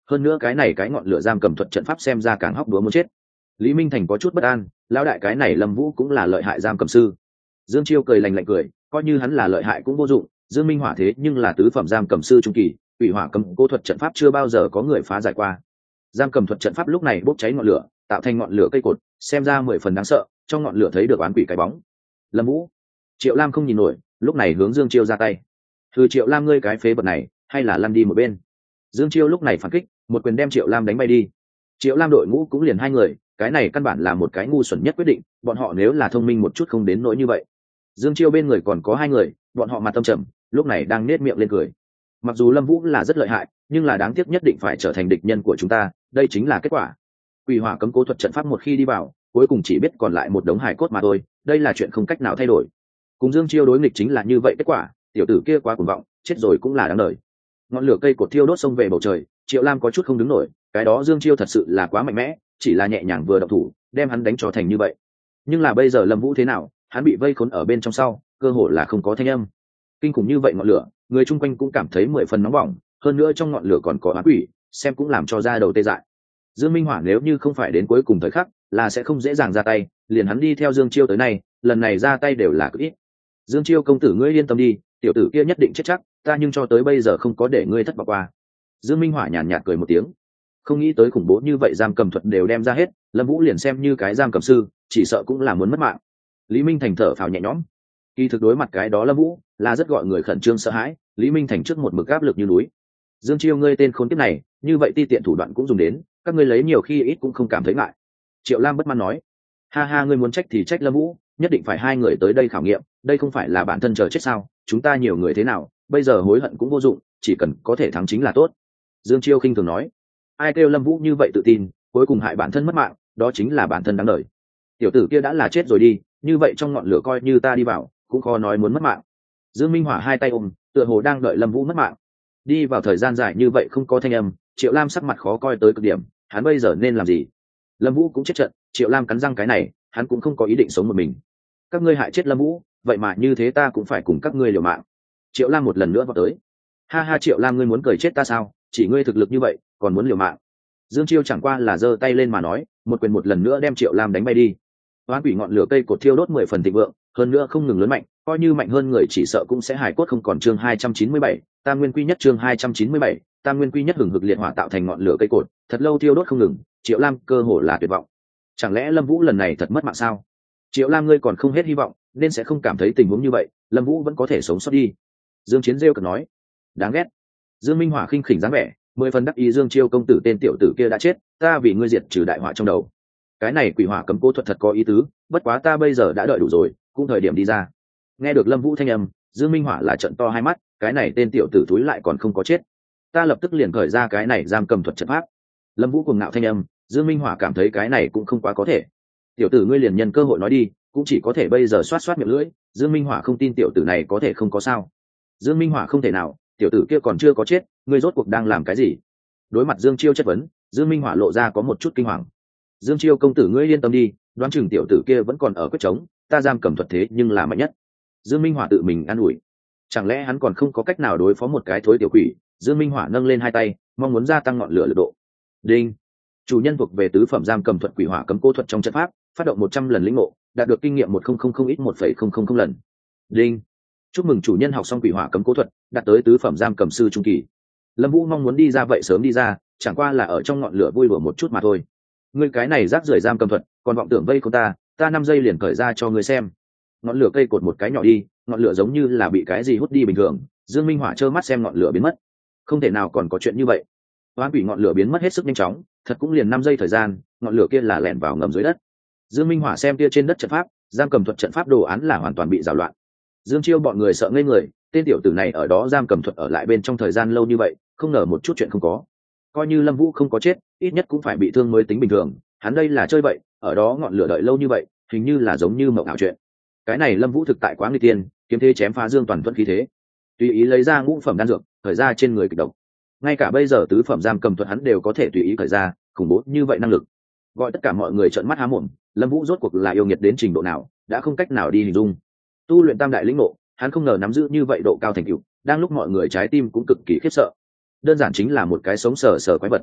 hơn nữa cái này cái ngọn lửa giam cầm thuật trận pháp xem ra càng hóc búa muốn chết. Lý Minh Thành có chút bất an, lão đại cái này Lâm Vũ cũng là lợi hại giam cầm sư. Dương Chiêu cười lạnh lạnh cười, coi như hắn là lợi hại cũng vô dụng, Dương Minh Hỏa thế nhưng là tứ phẩm giam cầm sư trung kỳ, quỷ hỏa cầm cố thuật trận pháp chưa bao giờ có người phá giải qua. Giam cầm thuật trận pháp lúc này bốc cháy ngọn lửa, tạo thành ngọn lửa cây cột, xem ra mười phần đáng sợ, trong ngọn lửa thấy được oán quỷ cái bóng. Lâm Vũ, Triệu Lam không nhìn nổi, lúc này hướng Dương Chiêu ra tay. Thư Triệu Lam ngươi cái phế vật này, hay là lăn đi một bên. Dương Chiêu lúc này phản kích, một quyền đem Triệu Lam đánh bay đi. Triệu Lam đội ngũ cũng liền hai người, cái này căn bản là một cái ngu xuẩn nhất quyết định, bọn họ nếu là thông minh một chút không đến nỗi như vậy. Dương Chiêu bên người còn có hai người, bọn họ mặt tâm trầm, lúc này đang nết miệng lên cười. Mặc dù Lâm Vũ là rất lợi hại, nhưng là đáng tiếc nhất định phải trở thành địch nhân của chúng ta, đây chính là kết quả. Quỷ hỏa cấm cố thuật trận pháp một khi đi vào, cuối cùng chỉ biết còn lại một đống hài cốt mà thôi, đây là chuyện không cách nào thay đổi. Cùng Dương Chiêu đối nghịch chính là như vậy kết quả, tiểu tử kia quá cuồng vọng, chết rồi cũng là đáng đời. Ngọn lửa cây cột thiêu đốt xông về bầu trời, Triệu Lam có chút không đứng nổi, cái đó Dương Chiêu thật sự là quá mạnh mẽ, chỉ là nhẹ nhàng vừa động thủ, đem hắn đánh cho thành như vậy. Nhưng là bây giờ Lâm Vũ thế nào, hắn bị vây khốn ở bên trong sau, cơ hồ là không có thanh âm. Kinh khủng như vậy ngọn lửa, người chung quanh cũng cảm thấy mười phần nóng bỏng, hơn nữa trong ngọn lửa còn có ám quỷ, xem cũng làm cho da đầu tê dại. Dương Minh Hỏa nếu như không phải đến cuối cùng thời khắc, là sẽ không dễ dàng ra tay, liền hắn đi theo Dương Chiêu tới nay, lần này ra tay đều là cực ít. Dương Chiêu công tử ngươi yên tâm đi, tiểu tử kia nhất định chết chắc, ta nhưng cho tới bây giờ không có để ngươi thất vọng qua. Dương Minh Hỏa nhàn nhạt cười một tiếng, không nghĩ tới khủng bố như vậy giam cầm thuật đều đem ra hết, Lâm Vũ liền xem như cái giam cầm sư, chỉ sợ cũng là muốn mất mạng. Lý Minh Thành thở phào nhẹ nhõm, kỳ thực đối mặt cái đó Lâm Vũ là rất gọi người khẩn trương sợ hãi, Lý Minh Thành trước một mực áp lực như núi. Dương Chiêu ngươi tên khốn kiếp này, như vậy ti tiện thủ đoạn cũng dùng đến, các ngươi lấy nhiều khi ít cũng không cảm thấy ngại. Triệu Lam bất mãn nói, ha ha ngươi muốn trách thì trách Lâm Vũ, nhất định phải hai người tới đây khảo nghiệm, đây không phải là bản thân chờ chết sao, chúng ta nhiều người thế nào, bây giờ hối hận cũng vô dụng, chỉ cần có thể thắng chính là tốt. Dương Chiêu khinh thường nói, ai kêu Lâm Vũ như vậy tự tin, cuối cùng hại bản thân mất mạng, đó chính là bản thân đáng đời. Tiểu tử kia đã là chết rồi đi, như vậy trong ngọn lửa coi như ta đi vào, cũng khó nói muốn mất mạng. Dương Minh Hỏa hai tay ôm, tựa hồ đang đợi Lâm Vũ mất mạng. Đi vào thời gian dài như vậy không có thanh âm, Triệu Lam sắc mặt khó coi tới cực điểm, hắn bây giờ nên làm gì? Lâm Vũ cũng chết trận, Triệu Lam cắn răng cái này, hắn cũng không có ý định sống một mình. Các ngươi hại chết Lâm Vũ, vậy mà như thế ta cũng phải cùng các ngươi liều mạng. Triệu Lam một lần nữa vào tới. Ha ha Triệu Lam ngươi muốn cười chết ta sao? Chỉ ngươi thực lực như vậy, còn muốn liều mạng. Dương Chiêu chẳng qua là giơ tay lên mà nói, một quyền một lần nữa đem Triệu Lam đánh bay đi. Oán quỷ ngọn lửa cây cột thiêu đốt mười phần thịnh vượng, hơn nữa không ngừng lớn mạnh, coi như mạnh hơn người chỉ sợ cũng sẽ hài cốt không còn. Chương hai trăm chín mươi bảy, Tam Nguyên Quy Nhất. Chương hai trăm chín mươi bảy, Tam Nguyên Quy Nhất. Hừng hực liệt hỏa tạo thành ngọn lửa cây cột, thật lâu thiêu đốt không ngừng, Triệu Lam cơ hồ là tuyệt vọng. Chẳng lẽ Lâm Vũ lần này thật mất mạng sao? Triệu Lam ngươi còn không hết hy vọng, nên sẽ không cảm thấy tình huống như vậy, Lâm Vũ vẫn có thể sống sót đi. Dương Chiến rêu cợt nói, đáng ghét. Dương Minh Hỏa khinh khỉnh dáng vẻ, mười phần đắc ý. Dương Chiêu công tử tên tiểu tử kia đã chết, ta vì ngươi diệt trừ đại họa trong đầu. Cái này quỷ hỏa cấm cố thuật thật có ý tứ, bất quá ta bây giờ đã đợi đủ rồi, cũng thời điểm đi ra. Nghe được Lâm Vũ thanh âm, Dương Minh Hỏa là trợn to hai mắt, cái này tên tiểu tử túi lại còn không có chết, ta lập tức liền khởi ra cái này giam cầm thuật trận pháp. Lâm Vũ cuồng ngạo thanh âm, Dương Minh Hỏa cảm thấy cái này cũng không quá có thể. Tiểu tử ngươi liền nhân cơ hội nói đi, cũng chỉ có thể bây giờ xoát xoát miệng lưỡi. Dương Minh Hỏa không tin tiểu tử này có thể không có sao. Dương Minh Hỏa không thể nào, tiểu tử kia còn chưa có chết, ngươi rốt cuộc đang làm cái gì? Đối mặt Dương Chiêu chất vấn, Dương Minh Hỏa lộ ra có một chút kinh hoàng. Dương Chiêu công tử ngươi yên tâm đi, đoán chừng tiểu tử kia vẫn còn ở quyết chống, ta giam cầm thuật thế nhưng là mạnh nhất. Dương Minh Hỏa tự mình an ủi. Chẳng lẽ hắn còn không có cách nào đối phó một cái thối tiểu quỷ? Dương Minh Hỏa nâng lên hai tay, mong muốn gia tăng ngọn lửa lực độ. Đinh. Chủ nhân thuộc về tứ phẩm giam cầm thuật quỷ hỏa cấm cố thuật trong trận pháp, phát động một trăm lần lĩnh ngộ, đạt được kinh nghiệm một nghìn ít một phẩy không không không lần. Đinh. Chúc mừng chủ nhân học xong quỷ hỏa cấm cố thuật, đạt tới tứ phẩm giam cầm sư trung kỳ. Lâm Vũ mong muốn đi ra vậy sớm đi ra, chẳng qua là ở trong ngọn lửa vui đùa một chút mà thôi. Ngươi cái này rác rưởi giam cầm thuật, còn vọng tưởng vây con ta, ta năm giây liền cởi ra cho ngươi xem. Ngọn lửa cây cột một cái nhỏ đi, ngọn lửa giống như là bị cái gì hút đi bình thường. Dương Minh Hỏa trơ mắt xem ngọn lửa biến mất. Không thể nào còn có chuyện như vậy. Oán quỷ ngọn lửa biến mất hết sức nhanh chóng, thật cũng liền năm giây thời gian, ngọn lửa kia là lẻn vào ngầm dưới đất. Dương Minh Hỏa xem kia trên đất trận pháp, giam cầm thuật trận pháp đồ án là hoàn toàn bị rào loạn. Dương Chiêu bọn người sợ ngây người, tên tiểu tử này ở đó giam cầm thuật ở lại bên trong thời gian lâu như vậy, không ngờ một chút chuyện không có. Coi như Lâm Vũ không có chết, ít nhất cũng phải bị thương mới tính bình thường, hắn đây là chơi vậy, ở đó ngọn lửa đợi lâu như vậy, hình như là giống như mộng ảo chuyện. Cái này Lâm Vũ thực tại quá nguy tiên, kiếm thế chém phá Dương Toàn Thuận khí thế. Tùy ý lấy ra ngũ phẩm đan dược, khởi ra trên người kịch độc. Ngay cả bây giờ tứ phẩm giam cầm thuật hắn đều có thể tùy ý khởi ra, khủng bố như vậy năng lực. Gọi tất cả mọi người trợn mắt há mồm, Lâm Vũ rốt cuộc là yêu nghiệt đến trình độ nào, đã không cách nào đi hình dung. Tu luyện tam đại lĩnh ngộ, hắn không ngờ nắm giữ như vậy độ cao thành tựu, đang lúc mọi người trái tim cũng cực kỳ khiếp sợ. Đơn giản chính là một cái sống sờ sờ quái vật.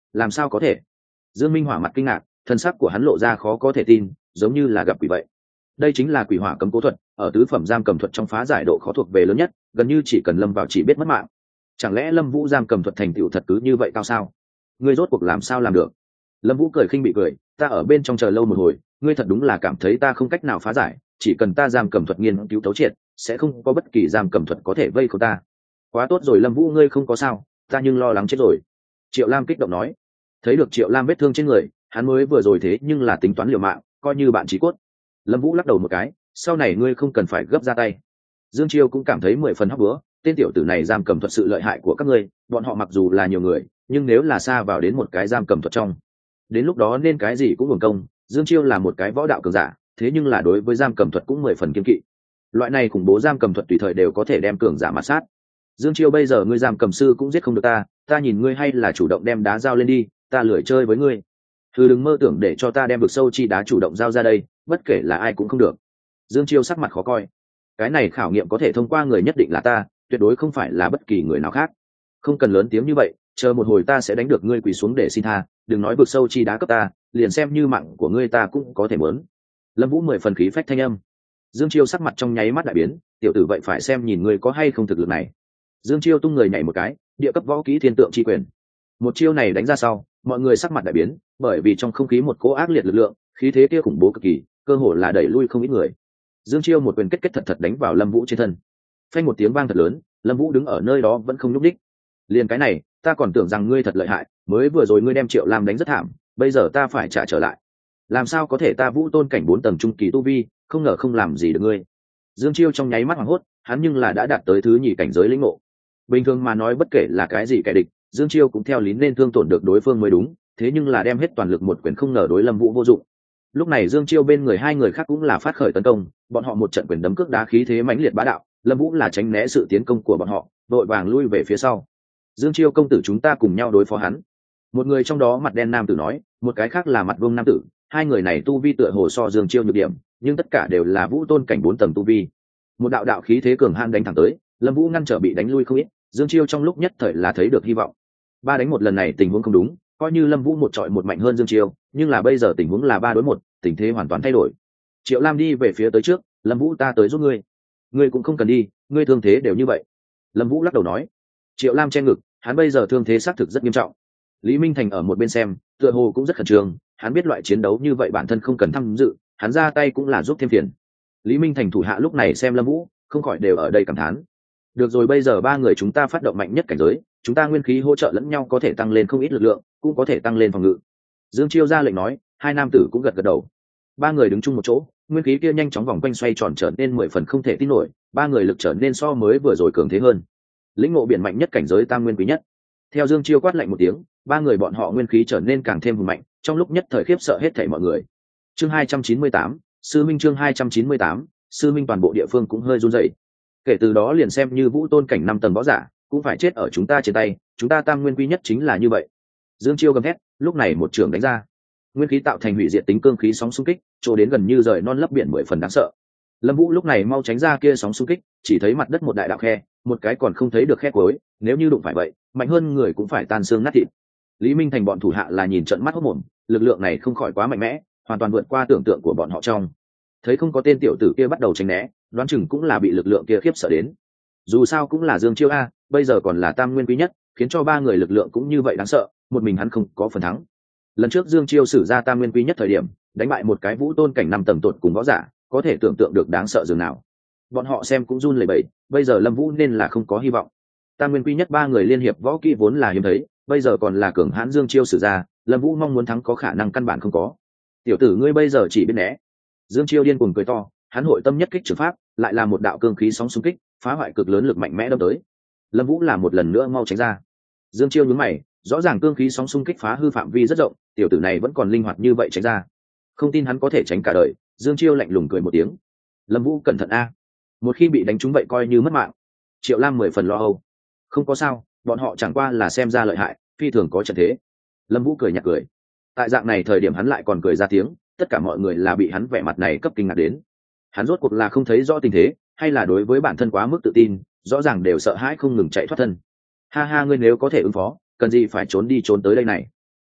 làm sao có thể? Dương Minh Hỏa mặt kinh ngạc, thân sắc của hắn lộ ra khó có thể tin, giống như là gặp quỷ vậy. Đây chính là quỷ hỏa cấm cố thuật, ở tứ phẩm giam cầm thuật trong phá giải độ khó thuộc về lớn nhất, gần như chỉ cần lâm vào chỉ biết mất mạng. Chẳng lẽ Lâm Vũ giam cầm thuật thành tựu thật cứ như vậy cao sao? Ngươi rốt cuộc làm sao làm được? Lâm Vũ cười khinh bị cười, ta ở bên trong chờ lâu một hồi, ngươi thật đúng là cảm thấy ta không cách nào phá giải, chỉ cần ta giam cầm thuật nghiên cứu thấu triệt, sẽ không có bất kỳ giam cầm thuật có thể vây khốn ta. Quá tốt rồi Lâm Vũ, ngươi không có sao, ta nhưng lo lắng chết rồi. Triệu Lam kích động nói. Thấy được Triệu Lam vết thương trên người, hắn mới vừa rồi thế nhưng là tính toán liều mạng, coi như bạn chí cốt. Lâm Vũ lắc đầu một cái, sau này ngươi không cần phải gấp ra tay. Dương Chiêu cũng cảm thấy mười phần hóc búa, tên tiểu tử này giam cầm thuật sự lợi hại của các ngươi, bọn họ mặc dù là nhiều người, nhưng nếu là xa vào đến một cái giam cầm thuật trong, đến lúc đó nên cái gì cũng hưởng công. Dương Chiêu là một cái võ đạo cường giả, thế nhưng là đối với giam cầm thuật cũng mười phần kiên kỵ. Loại này khủng bố giam cầm thuật tùy thời đều có thể đem cường giả mà sát. Dương Chiêu, bây giờ ngươi giam cầm sư cũng giết không được ta, ta nhìn ngươi hay là chủ động đem đá giao lên đi, ta lười chơi với ngươi. Thư đừng mơ tưởng để cho ta đem vực sâu chi đá chủ động giao ra đây, bất kể là ai cũng không được. Dương Chiêu sắc mặt khó coi. Cái này khảo nghiệm có thể thông qua người nhất định là ta, tuyệt đối không phải là bất kỳ người nào khác. Không cần lớn tiếng như vậy, chờ một hồi ta sẽ đánh được ngươi quỳ xuống để xin tha, đừng nói vực sâu chi đá cấp ta, liền xem như mạng của ngươi ta cũng có thể muốn. Lâm Vũ mười phần khí phách thanh âm. Dương Chiêu sắc mặt trong nháy mắt đại biến, tiểu tử vậy phải xem nhìn ngươi có hay không thực lực này. Dương Chiêu tung người nhảy một cái, địa cấp võ kỹ thiên tượng chi quyền. Một chiêu này đánh ra sau, mọi người sắc mặt đại biến, bởi vì trong không khí một cỗ ác liệt lực lượng, khí thế kia khủng bố cực kỳ, cơ hồ là đẩy lui không ít người. Dương Chiêu một quyền kết kết thật thật đánh vào Lâm Vũ trên thân. Phanh một tiếng vang thật lớn, Lâm Vũ đứng ở nơi đó vẫn không nhúc nhích. Liền cái này, ta còn tưởng rằng ngươi thật lợi hại, mới vừa rồi ngươi đem Triệu Lam đánh rất thảm, bây giờ ta phải trả trở lại. Làm sao có thể, ta Vũ tôn cảnh bốn tầng trung kỳ tu vi, không ngờ không làm gì được ngươi. Dương Chiêu trong nháy mắt hoảng hốt, hắn nhưng là đã đạt tới thứ nhì cảnh giới lĩnh ngộ. Bình thường mà nói bất kể là cái gì kẻ địch, Dương Chiêu cũng theo lý nên thương tổn được đối phương mới đúng, thế nhưng là đem hết toàn lực một quyền không ngờ đối Lâm Vũ vô dụng. Lúc này Dương Chiêu bên người hai người khác cũng là phát khởi tấn công, bọn họ một trận quyền đấm cước đá khí thế mãnh liệt bá đạo, Lâm Vũ là tránh né sự tiến công của bọn họ, vội vàng lui về phía sau. Dương Chiêu công tử, chúng ta cùng nhau đối phó hắn. Một người trong đó mặt đen nam tử nói, một cái khác là mặt vương nam tử, hai người này tu vi tựa hồ so Dương Chiêu nhược điểm, nhưng tất cả đều là Vũ tôn cảnh bốn tầng tu vi. Một đạo đạo khí thế cường hãn đánh thẳng tới, Lâm Vũ ngăn trở bị đánh lui không ít, Dương Chiêu trong lúc nhất thời là thấy được hy vọng. Ba đánh một lần này tình huống không đúng, coi như Lâm Vũ một trọi một mạnh hơn Dương Chiêu, nhưng là bây giờ tình huống là ba đối một, tình thế hoàn toàn thay đổi. Triệu Lam đi về phía tới trước, Lâm Vũ, ta tới giúp ngươi. Ngươi cũng không cần đi, ngươi thương thế đều như vậy. Lâm Vũ lắc đầu nói. Triệu Lam che ngực, hắn bây giờ thương thế xác thực rất nghiêm trọng. Lý Minh Thành ở một bên xem, tựa hồ cũng rất khẩn trương, hắn biết loại chiến đấu như vậy bản thân không cần tham dự, hắn ra tay cũng là giúp thêm phiền. Lý Minh Thành thủ hạ lúc này xem Lâm Vũ, không khỏi đều ở đây cảm thán. Được rồi, bây giờ ba người chúng ta phát động mạnh nhất cảnh giới, chúng ta nguyên khí hỗ trợ lẫn nhau có thể tăng lên không ít lực lượng, cũng có thể tăng lên phòng ngự. Dương Chiêu ra lệnh nói, hai nam tử cũng gật gật đầu. Ba người đứng chung một chỗ, nguyên khí kia nhanh chóng vòng quanh xoay tròn trở nên mười phần không thể tin nổi, ba người lực trở nên so mới vừa rồi cường thế hơn. Lĩnh ngộ biển mạnh nhất cảnh giới tam nguyên quý nhất. Theo Dương Chiêu quát lạnh một tiếng, ba người bọn họ nguyên khí trở nên càng thêm hùng mạnh, trong lúc nhất thời khiếp sợ hết thảy mọi người. Chương hai trăm chín mươi tám, sư minh, chương hai trăm chín mươi tám, sư minh, toàn bộ địa phương cũng hơi run rẩy. Kể từ đó liền xem như Vũ tôn cảnh năm tầng võ giả, cũng phải chết ở chúng ta trên tay, chúng ta tam nguyên quý nhất chính là như vậy. Dương Chiêu gầm thét, lúc này một trường đánh ra. Nguyên khí tạo thành hủy diệt tính cương khí sóng xung kích, chỗ đến gần như rời non lấp biển mười phần đáng sợ. Lâm Vũ lúc này mau tránh ra kia sóng xung kích, chỉ thấy mặt đất một đại đạo khe, một cái còn không thấy được khe cuối, nếu như đụng phải vậy, mạnh hơn người cũng phải tan xương nát thịt. Lý Minh Thành bọn thủ hạ là nhìn trợn mắt hốt mồm, lực lượng này không khỏi quá mạnh mẽ, hoàn toàn vượt qua tưởng tượng của bọn họ trong. Thấy không có tên tiểu tử kia bắt đầu tránh né, đoán chừng cũng là bị lực lượng kia khiếp sợ đến. Dù sao cũng là Dương Chiêu a, bây giờ còn là tam nguyên quý nhất, khiến cho ba người lực lượng cũng như vậy đáng sợ, một mình hắn không có phần thắng. Lần trước Dương Chiêu sử ra tam nguyên quý nhất thời điểm, đánh bại một cái Vũ tôn cảnh năm tầng tột cùng võ giả, có thể tưởng tượng được đáng sợ dường nào. Bọn họ xem cũng run lẩy bẩy, bây giờ Lâm Vũ nên là không có hy vọng. Tam nguyên quý nhất ba người liên hiệp võ kỹ vốn là hiếm thấy, bây giờ còn là cường hãn Dương Chiêu sử ra, Lâm Vũ mong muốn thắng có khả năng căn bản không có. Tiểu tử ngươi bây giờ chỉ biết né. Dương Chiêu điên cuồng cười to, hắn hội tâm nhất kích trường pháp, lại là một đạo cương khí sóng xung kích, phá hoại cực lớn lực mạnh mẽ đâm tới. Lâm Vũ là một lần nữa mau tránh ra. Dương Chiêu nhướng mày, rõ ràng cương khí sóng xung kích phá hư phạm vi rất rộng, tiểu tử này vẫn còn linh hoạt như vậy tránh ra. Không tin hắn có thể tránh cả đời. Dương Chiêu lạnh lùng cười một tiếng. Lâm Vũ cẩn thận a, một khi bị đánh trúng vậy coi như mất mạng. Triệu Lam mười phần lo âu. Không có sao, bọn họ chẳng qua là xem ra lợi hại, phi thường có trận thế. Lâm Vũ cười nhạt cười. Tại dạng này thời điểm hắn lại còn cười ra tiếng, tất cả mọi người là bị hắn vẻ mặt này cấp kinh ngạc đến. Hắn rốt cuộc là không thấy rõ tình thế, hay là đối với bản thân quá mức tự tin, rõ ràng đều sợ hãi không ngừng chạy thoát thân. Ha ha, ngươi nếu có thể ứng phó, cần gì phải trốn đi trốn tới đây này.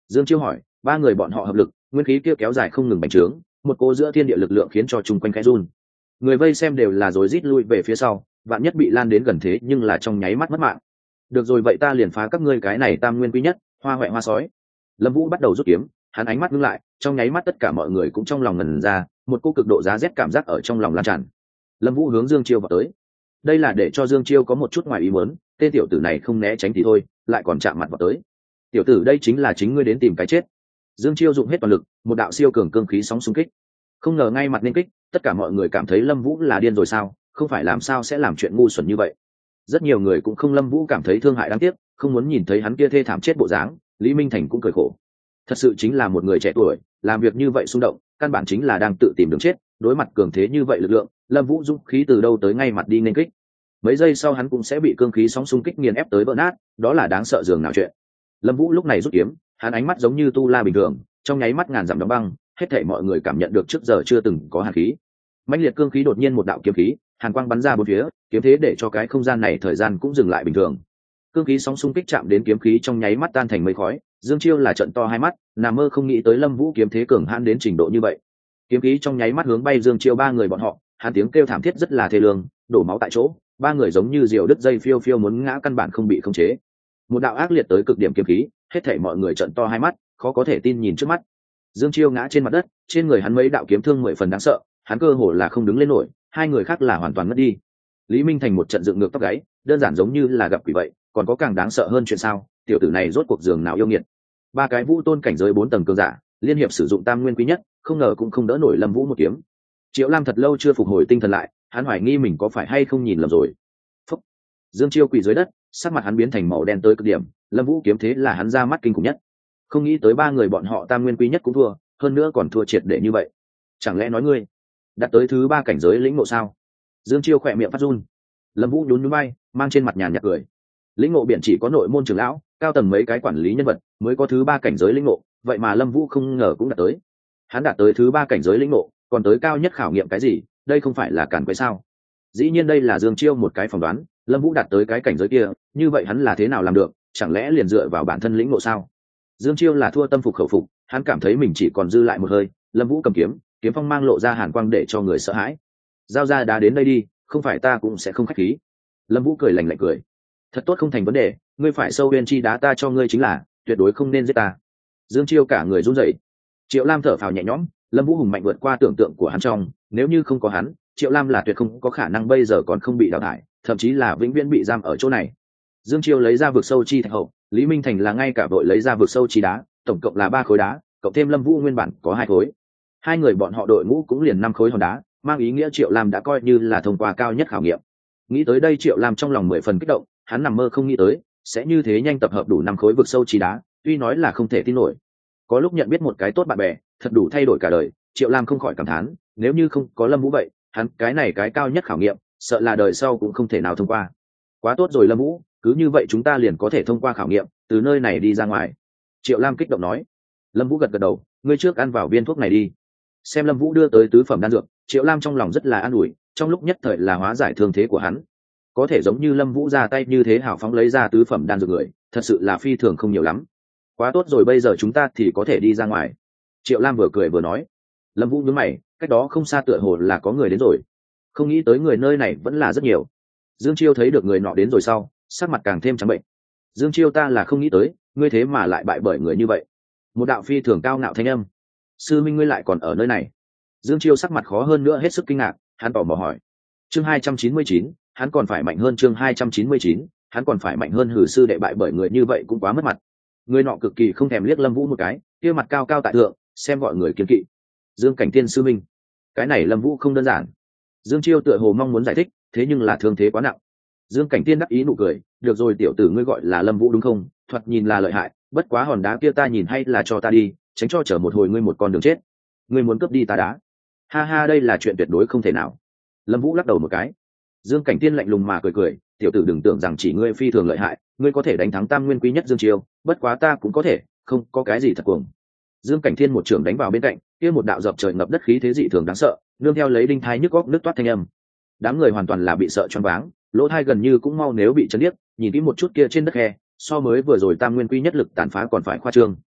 Dương Chiêu hỏi. Ba người bọn họ hợp lực, nguyên khí kia kéo dài không ngừng bành trướng, một cô giữa thiên địa lực lượng khiến cho chung quanh khẽ run. Người vây xem đều là rối rít lui về phía sau, vạn nhất bị lan đến gần thế nhưng là trong nháy mắt mất mạng. Được rồi, vậy ta liền phá các ngươi cái này tam nguyên quý nhất, hoa hoẹ hoa sói. Lâm Vũ bắt đầu rút kiếm, hắn ánh mắt ngưng lại, trong nháy mắt tất cả mọi người cũng trong lòng ngần ra, một cô cực độ giá rét cảm giác ở trong lòng lan tràn. Lâm Vũ hướng Dương Chiêu vào tới. Đây là để cho Dương Chiêu có một chút ngoài ý muốn, tên tiểu tử này không né tránh thì thôi, lại còn chạm mặt vào tới. Tiểu tử, đây chính là chính ngươi đến tìm cái chết. Dương Chiêu dụng hết toàn lực, một đạo siêu cường cương khí sóng xung kích. Không ngờ ngay mặt nên kích, tất cả mọi người cảm thấy Lâm Vũ là điên rồi sao, không phải làm sao sẽ làm chuyện ngu xuẩn như vậy. Rất nhiều người cũng không Lâm Vũ cảm thấy thương hại đáng tiếc, không muốn nhìn thấy hắn kia thê thảm chết bộ dáng. Lý Minh Thành cũng cười khổ. Thật sự chính là một người trẻ tuổi, làm việc như vậy xung động, căn bản chính là đang tự tìm đường chết, đối mặt cường thế như vậy lực lượng, Lâm Vũ dũng khí từ đâu tới ngay mặt đi nên kích. Mấy giây sau hắn cũng sẽ bị cương khí sóng xung kích nghiền ép tới vỡ nát, đó là đáng sợ dường nào chuyện. Lâm Vũ lúc này rút kiếm, hắn ánh mắt giống như tu la bình thường, trong nháy mắt ngàn dặm đóng băng, hết thảy mọi người cảm nhận được trước giờ chưa từng có hàn khí. Mãnh liệt cương khí đột nhiên một đạo kiếm khí, hàn quang bắn ra bốn phía, kiếm thế để cho cái không gian này thời gian cũng dừng lại bình thường. Cương khí sóng xung kích chạm đến kiếm khí trong nháy mắt tan thành mây khói. Dương Chiêu là trận to hai mắt, nằm mơ không nghĩ tới Lâm Vũ kiếm thế cường hãn đến trình độ như vậy. Kiếm khí trong nháy mắt hướng bay Dương Chiêu ba người bọn họ, hắn tiếng kêu thảm thiết rất là thê lương, đổ máu tại chỗ, ba người giống như diều đứt dây phiêu phiêu muốn ngã, căn bản không bị khống chế. Một đạo ác liệt tới cực điểm kiếm khí, hết thảy mọi người trận to hai mắt, khó có thể tin nhìn trước mắt. Dương Chiêu ngã trên mặt đất, trên người hắn mấy đạo kiếm thương mười phần đáng sợ, hắn cơ hồ là không đứng lên nổi, hai người khác là hoàn toàn mất đi. Lý Minh Thành một trận dựng ngược tóc gáy, đơn giản giống như là gặp quỷ vậy, còn có càng đáng sợ hơn chuyện sao? Tiểu tử này rốt cuộc giường nào yêu nghiệt. Ba cái vũ tôn cảnh giới bốn tầng cường giả, liên hiệp sử dụng tam nguyên quý nhất, không ngờ cũng không đỡ nổi Lâm Vũ một kiếm. Triệu Lam thật lâu chưa phục hồi tinh thần lại, hắn hoài nghi mình có phải hay không nhìn lầm rồi. Phúc. Dương Chiêu quỳ dưới đất, sắc mặt hắn biến thành màu đen tới cực điểm, Lâm Vũ kiếm thế là hắn ra mắt kinh khủng nhất. Không nghĩ tới ba người bọn họ tam nguyên quý nhất cũng thua, hơn nữa còn thua triệt để như vậy. Chẳng lẽ nói ngươi đạt tới thứ ba cảnh giới lĩnh ngộ sao? Dương Chiêu khỏe miệng phát run. Lâm Vũ nhún nhún vai, mang trên mặt nhàn nhạt cười. Lĩnh ngộ biển chỉ có nội môn trưởng lão, cao tầng mấy cái quản lý nhân vật mới có thứ ba cảnh giới lĩnh ngộ, vậy mà Lâm Vũ không ngờ cũng đạt tới. Hắn đạt tới thứ ba cảnh giới lĩnh ngộ, còn tới cao nhất khảo nghiệm cái gì, đây không phải là cản quấy sao? Dĩ nhiên đây là Dương Chiêu một cái phỏng đoán, Lâm Vũ đạt tới cái cảnh giới kia, như vậy hắn là thế nào làm được, chẳng lẽ liền dựa vào bản thân lĩnh ngộ sao? Dương Chiêu là thua tâm phục khẩu phục, hắn cảm thấy mình chỉ còn dư lại một hơi. Lâm Vũ cầm kiếm, kiếm phong mang lộ ra hàn quang để cho người sợ hãi. Giao ra đá đến đây đi, không phải ta cũng sẽ không khách khí. Lâm Vũ cười lạnh lạnh cười. Thật tốt, không thành vấn đề, ngươi phải sâu bên chi đá ta cho ngươi chính là, tuyệt đối không nên giết ta. Dương Chiêu cả người run rẩy. Triệu Lam thở phào nhẹ nhõm, Lâm Vũ hùng mạnh vượt qua tưởng tượng của hắn trong, nếu như không có hắn, Triệu Lam là tuyệt không có khả năng bây giờ còn không bị đào thải, thậm chí là vĩnh viễn bị giam ở chỗ này. Dương Chiêu lấy ra vực sâu chi thạch hậu, Lý Minh Thành là ngay cả vội lấy ra vực sâu chi đá, tổng cộng là ba khối đá, cộng thêm Lâm Vũ nguyên bản có hai khối. Hai người bọn họ đội ngũ cũng liền năm khối hòn đá, mang ý nghĩa Triệu Lam đã coi như là thông qua cao nhất khảo nghiệm. Nghĩ tới đây Triệu Lam trong lòng mười phần kích động, hắn nằm mơ không nghĩ tới sẽ như thế nhanh tập hợp đủ năm khối vực sâu chi đá, tuy nói là không thể tin nổi. Có lúc nhận biết một cái tốt bạn bè, thật đủ thay đổi cả đời. Triệu Lam không khỏi cảm thán, nếu như không có Lâm Vũ vậy, hắn cái này cái cao nhất khảo nghiệm, sợ là đời sau cũng không thể nào thông qua. Quá tốt rồi Lâm Vũ, cứ như vậy chúng ta liền có thể thông qua khảo nghiệm, từ nơi này đi ra ngoài. Triệu Lam kích động nói. Lâm Vũ gật gật đầu, ngươi trước ăn vào viên thuốc này đi. Xem Lâm Vũ đưa tới tứ phẩm đan dược, Triệu Lam trong lòng rất là an ủi, trong lúc nhất thời là hóa giải thương thế của hắn. Có thể giống như Lâm Vũ ra tay như thế hào phóng lấy ra tứ phẩm đan dược người, thật sự là phi thường không nhiều lắm. Quá tốt rồi, bây giờ chúng ta thì có thể đi ra ngoài. Triệu Lam vừa cười vừa nói. Lâm Vũ nhướng mày, cách đó không xa tựa hồ là có người đến rồi. Không nghĩ tới người nơi này vẫn là rất nhiều. Dương Chiêu thấy được người nọ đến rồi sau, sắc mặt càng thêm trắng bệnh. Dương Chiêu, ta là không nghĩ tới, ngươi thế mà lại bại bởi người như vậy. Một đạo phi thường cao ngạo thanh âm. Sư minh, ngươi lại còn ở nơi này? Dương Chiêu sắc mặt khó hơn nữa, hết sức kinh ngạc, hắn tò mò hỏi. Chương hai trăm chín mươi chín, hắn còn phải mạnh hơn. Chương hai trăm chín mươi chín, hắn còn phải mạnh hơn. Hử, sư đệ bại bởi người như vậy cũng quá mất mặt. Người nọ cực kỳ không thèm liếc Lâm Vũ một cái, kia mặt cao cao tại thượng, xem gọi người kiêng kỵ. Dương Cảnh Tiên sư minh, cái này Lâm Vũ không đơn giản. Dương Chiêu tựa hồ mong muốn giải thích, thế nhưng là thương thế quá nặng. Dương Cảnh Tiên đắc ý nụ cười, được rồi tiểu tử, ngươi gọi là Lâm Vũ đúng không? Thoạt nhìn là lợi hại, bất quá hòn đá kia ta nhìn hay là cho ta đi, tránh cho chở một hồi ngươi một con đường chết. Ngươi muốn cướp đi ta đá? Ha ha, đây là chuyện tuyệt đối không thể nào. Lâm Vũ lắc đầu một cái. Dương Cảnh Tiên lạnh lùng mà cười cười, tiểu tử đừng tưởng rằng chỉ ngươi phi thường lợi hại, ngươi có thể đánh thắng tam nguyên quý nhất Dương Chiêu, bất quá ta cũng có thể, không có cái gì thật cuồng. Dương Cảnh Thiên một trường đánh vào bên cạnh, kia một đạo dập trời ngập đất khí thế dị thường đáng sợ, nương theo lấy đinh thai nhức góc nước toát thanh âm. Đám người hoàn toàn là bị sợ choáng váng, lỗ tai gần như cũng mau nếu bị chấn điếc, nhìn kỹ một chút kia trên đất khe, so mới vừa rồi tam nguyên quý nhất lực tàn phá còn phải khoa trương.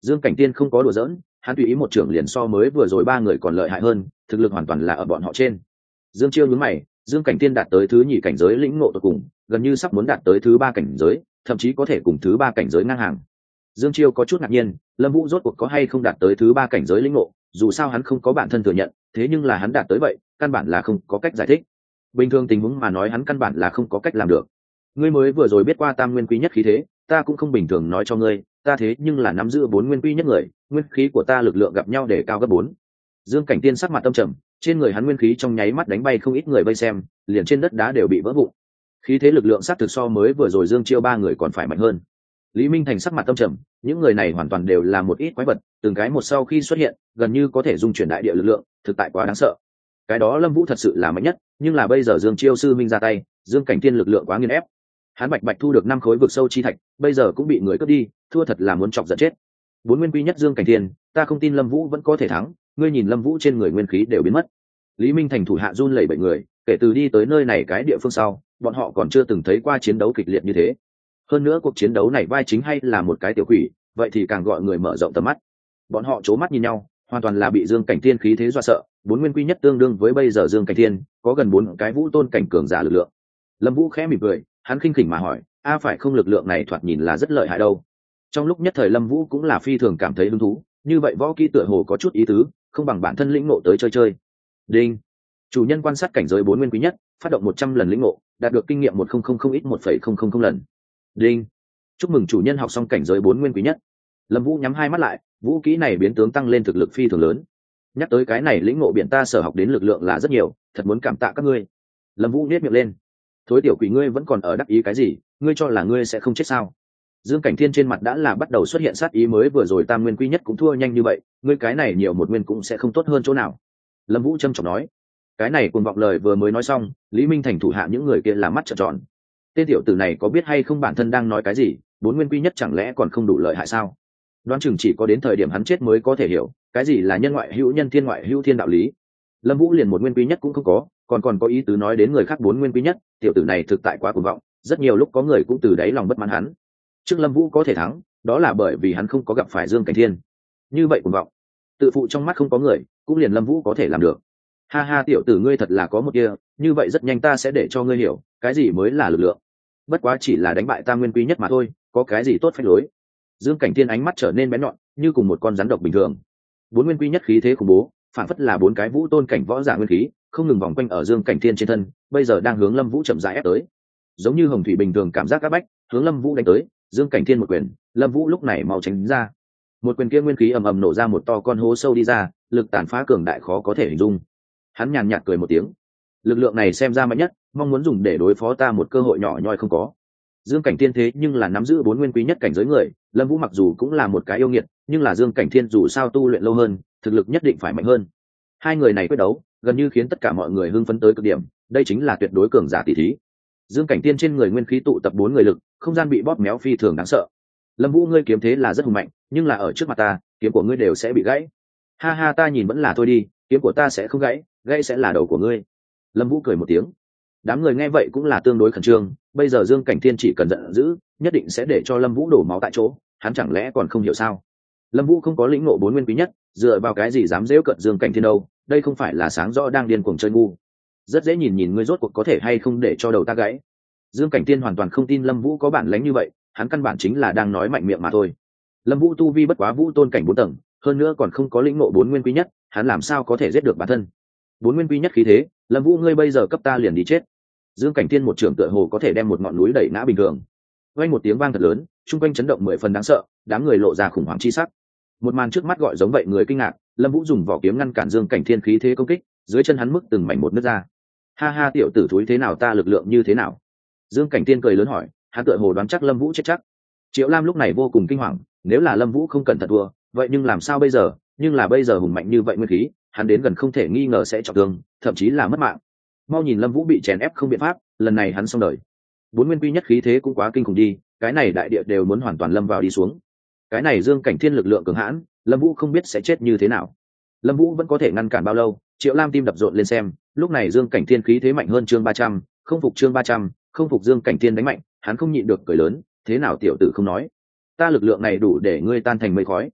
Dương Cảnh Tiên không có đùa giỡn, hắn tùy ý một trưởng liền so mới vừa rồi ba người còn lợi hại hơn, thực lực hoàn toàn là ở bọn họ trên. Dương Chiêu nhướng mày, Dương Cảnh Tiên đạt tới thứ nhì cảnh giới lĩnh ngộ tột cùng, gần như sắp muốn đạt tới thứ ba cảnh giới, thậm chí có thể cùng thứ ba cảnh giới ngang hàng. Dương Chiêu có chút ngạc nhiên, Lâm Vũ rốt cuộc có hay không đạt tới thứ ba cảnh giới lĩnh ngộ, dù sao hắn không có bản thân thừa nhận, thế nhưng là hắn đạt tới vậy, căn bản là không có cách giải thích. Bình thường tình huống mà nói hắn căn bản là không có cách làm được. Ngươi mới vừa rồi biết qua tam nguyên quý nhất khí thế, ta cũng không bình thường nói cho ngươi, ta thế nhưng là nắm giữ bốn nguyên quý nhất người, nguyên khí của ta lực lượng gặp nhau để cao gấp bốn. Dương Cảnh Tiên sắc mặt tâm trầm, trên người hắn nguyên khí trong nháy mắt đánh bay không ít người vây xem, liền trên đất đá đều bị vỡ vụn. Khí thế lực lượng sát thực so mới vừa rồi Dương Chiêu ba người còn phải mạnh hơn. Lý Minh Thành sắc mặt tâm trầm, những người này hoàn toàn đều là một ít quái vật, từng cái một sau khi xuất hiện, gần như có thể dung chuyển đại địa lực lượng, thực tại quá đáng sợ. Cái đó Lâm Vũ thật sự là mạnh nhất, nhưng là bây giờ Dương Chiêu sư minh ra tay, Dương Cảnh Tiên lực lượng quá nghiền ép. Hắn bạch bạch thu được năm khối vực sâu chi thạch, bây giờ cũng bị người cướp đi, thua thật là muốn chọc giận chết. Bốn nguyên quy nhất Dương Cảnh Tiên, ta không tin Lâm Vũ vẫn có thể thắng, ngươi nhìn Lâm Vũ trên người nguyên khí đều biến mất. Lý Minh Thành thủ hạ run lẩy bẩy người, kể từ đi tới nơi này cái địa phương sau, bọn họ còn chưa từng thấy qua chiến đấu kịch liệt như thế. Hơn nữa cuộc chiến đấu này vai chính hay là một cái tiểu quỷ, vậy thì càng gọi người mở rộng tầm mắt. Bọn họ c mắt nhìn nhau, hoàn toàn là bị Dương Cảnh Thiên khí thế dọa sợ. Bốn nguyên quy nhất tương đương với bây giờ Dương Cảnh Thiên có gần bốn cái vũ tôn cảnh cường giả lực lượng. Lâm Vũ khẽ mỉm cười, hắn khinh khỉnh mà hỏi, a phải không, lực lượng này thoạt nhìn là rất lợi hại đâu. Trong lúc nhất thời Lâm Vũ cũng là phi thường cảm thấy hứng thú, như vậy võ kỹ tựa hồ có chút ý tứ, không bằng bản thân lĩnh ngộ tới chơi chơi. Đinh, chủ nhân quan sát cảnh giới bốn nguyên quý nhất, phát động một trăm lần lĩnh ngộ, đạt được kinh nghiệm một không không không ít một phẩy không không không lần. Đinh, chúc mừng chủ nhân học xong cảnh giới bốn nguyên quý nhất. Lâm Vũ nhắm hai mắt lại, vũ kỹ này biến tướng tăng lên thực lực phi thường lớn. Nhắc tới cái này lĩnh ngộ biển ta sở học đến lực lượng là rất nhiều, thật muốn cảm tạ các ngươi. Lâm Vũ nhếch miệng lên, thối tiểu quỷ ngươi vẫn còn ở đắc ý cái gì, ngươi cho là ngươi sẽ không chết sao? Dương Cảnh Thiên trên mặt đã là bắt đầu xuất hiện sát ý, mới vừa rồi tam nguyên quý nhất cũng thua nhanh như vậy, ngươi cái này nhiều một nguyên cũng sẽ không tốt hơn chỗ nào. Lâm Vũ trầm trọng nói. Cái này cuồng vọng lời vừa mới nói xong, Lý Minh Thành thủ hạ những người kia là mắt trợn tròn. Tên tiểu tử này có biết hay không bản thân đang nói cái gì, bốn nguyên quý nhất chẳng lẽ còn không đủ lợi hại sao? Đoán chừng chỉ có đến thời điểm hắn chết mới có thể hiểu, cái gì là nhân ngoại hữu nhân, thiên ngoại hữu thiên đạo lý. Lâm Vũ liền một nguyên quý nhất cũng không có, còn còn có ý tứ nói đến người khác bốn nguyên quý nhất, tiểu tử này thực tại quá cuồng vọng, rất nhiều lúc có người cũng từ đáy lòng bất mãn hắn. Trước Lâm Vũ có thể thắng, đó là bởi vì hắn không có gặp phải Dương Cảnh Thiên. Như vậy cuồng vọng, tự phụ trong mắt không có người, cũng liền Lâm Vũ có thể làm được. Ha ha, tiểu tử ngươi thật là có một kia, như vậy rất nhanh ta sẽ để cho ngươi hiểu, cái gì mới là lực lượng. Bất quá chỉ là đánh bại tam nguyên quý nhất mà thôi, có cái gì tốt phách lối. Dương Cảnh Thiên ánh mắt trở nên bén nhọn, như cùng một con rắn độc bình thường. Bốn nguyên quý nhất khí thế khủng bố, phản phất là bốn cái vũ tôn cảnh võ giả nguyên khí, không ngừng vòng quanh ở Dương Cảnh Thiên trên thân, bây giờ đang hướng Lâm Vũ chậm rãi ép tới. Giống như hồng thủy bình thường cảm giác các bách, hướng Lâm Vũ đánh tới, Dương Cảnh Thiên một quyền, Lâm Vũ lúc này mau tránh ra. Một quyền kia nguyên khí ầm ầm nổ ra một to con hố sâu đi ra, lực tàn phá cường đại khó có thể hình dung. Hắn nhàn nhạt cười một tiếng, lực lượng này xem ra mạnh nhất, mong muốn dùng để đối phó ta một cơ hội nhỏ nhoi không có. Dương Cảnh Thiên thế nhưng là nắm giữ bốn nguyên quý nhất cảnh giới người, Lâm Vũ mặc dù cũng là một cái yêu nghiệt, nhưng là Dương Cảnh Thiên dù sao tu luyện lâu hơn, thực lực nhất định phải mạnh hơn. Hai người này quyết đấu, gần như khiến tất cả mọi người hưng phấn tới cực điểm, đây chính là tuyệt đối cường giả tỷ thí. Dương Cảnh Thiên trên người nguyên khí tụ tập bốn người lực, không gian bị bóp méo phi thường đáng sợ. Lâm Vũ ngươi kiếm thế là rất hùng mạnh, nhưng là ở trước mặt ta, kiếm của ngươi đều sẽ bị gãy. Ha ha, ta nhìn vẫn là thôi đi, kiếm của ta sẽ không gãy, gãy sẽ là đầu của ngươi. Lâm Vũ cười một tiếng. Đám người nghe vậy cũng là tương đối khẩn trương, bây giờ Dương Cảnh Thiên chỉ cần giận dữ, nhất định sẽ để cho Lâm Vũ đổ máu tại chỗ, hắn chẳng lẽ còn không hiểu sao? Lâm Vũ không có lĩnh ngộ bốn nguyên quý nhất, dựa vào cái gì dám giễu cợt Dương Cảnh Thiên đâu, đây không phải là sáng rõ đang điên cuồng chơi ngu. Rất dễ nhìn nhìn ngươi rốt cuộc có thể hay không để cho đầu ta gãy. Dương Cảnh Thiên hoàn toàn không tin Lâm Vũ có bản lĩnh như vậy, hắn căn bản chính là đang nói mạnh miệng mà thôi. Lâm Vũ tu vi bất quá vũ tôn cảnh bốn tầng, hơn nữa còn không có lĩnh ngộ bốn nguyên quý nhất, hắn làm sao có thể giết được bản thân? Bốn nguyên quý nhất khí thế, Lâm Vũ ngươi bây giờ cấp ta liền đi chết. Dương Cảnh Thiên một trưởng tựa hồ có thể đem một ngọn núi đẩy ngã bình thường. Vang một tiếng vang thật lớn, trung quanh chấn động mười phần đáng sợ, đám người lộ ra khủng hoảng chi sắc. Một màn trước mắt gọi giống vậy người kinh ngạc, Lâm Vũ dùng vỏ kiếm ngăn cản Dương Cảnh Thiên khí thế công kích, dưới chân hắn mức từng mảnh một nứt ra. Ha ha, tiểu tử thúi thế nào, ta lực lượng như thế nào? Dương Cảnh Thiên cười lớn hỏi, hắn tựa hồ đoán chắc Lâm Vũ chết chắc. Triệu Lam lúc này vô cùng kinh hoàng, nếu là Lâm Vũ không cẩn thận thua, vậy nhưng làm sao bây giờ? Nhưng là bây giờ hùng mạnh như vậy nguyên khí, hắn đến gần không thể nghi ngờ sẽ trọng thương, thậm chí là mất mạng. Mau nhìn Lâm Vũ bị chèn ép không biện pháp, lần này hắn xong đời. Bốn nguyên quy nhất khí thế cũng quá kinh khủng đi, cái này đại địa đều muốn hoàn toàn lâm vào đi xuống. Cái này Dương Cảnh Thiên lực lượng cường hãn, Lâm Vũ không biết sẽ chết như thế nào. Lâm Vũ vẫn có thể ngăn cản bao lâu? Triệu Lam tim đập rộn lên xem, lúc này Dương Cảnh Thiên khí thế mạnh hơn chương ba trăm, không phục chương ba trăm, không phục Dương Cảnh Thiên đánh mạnh, hắn không nhịn được cười lớn, thế nào tiểu tử không nói, ta lực lượng này đủ để ngươi tan thành mây khói.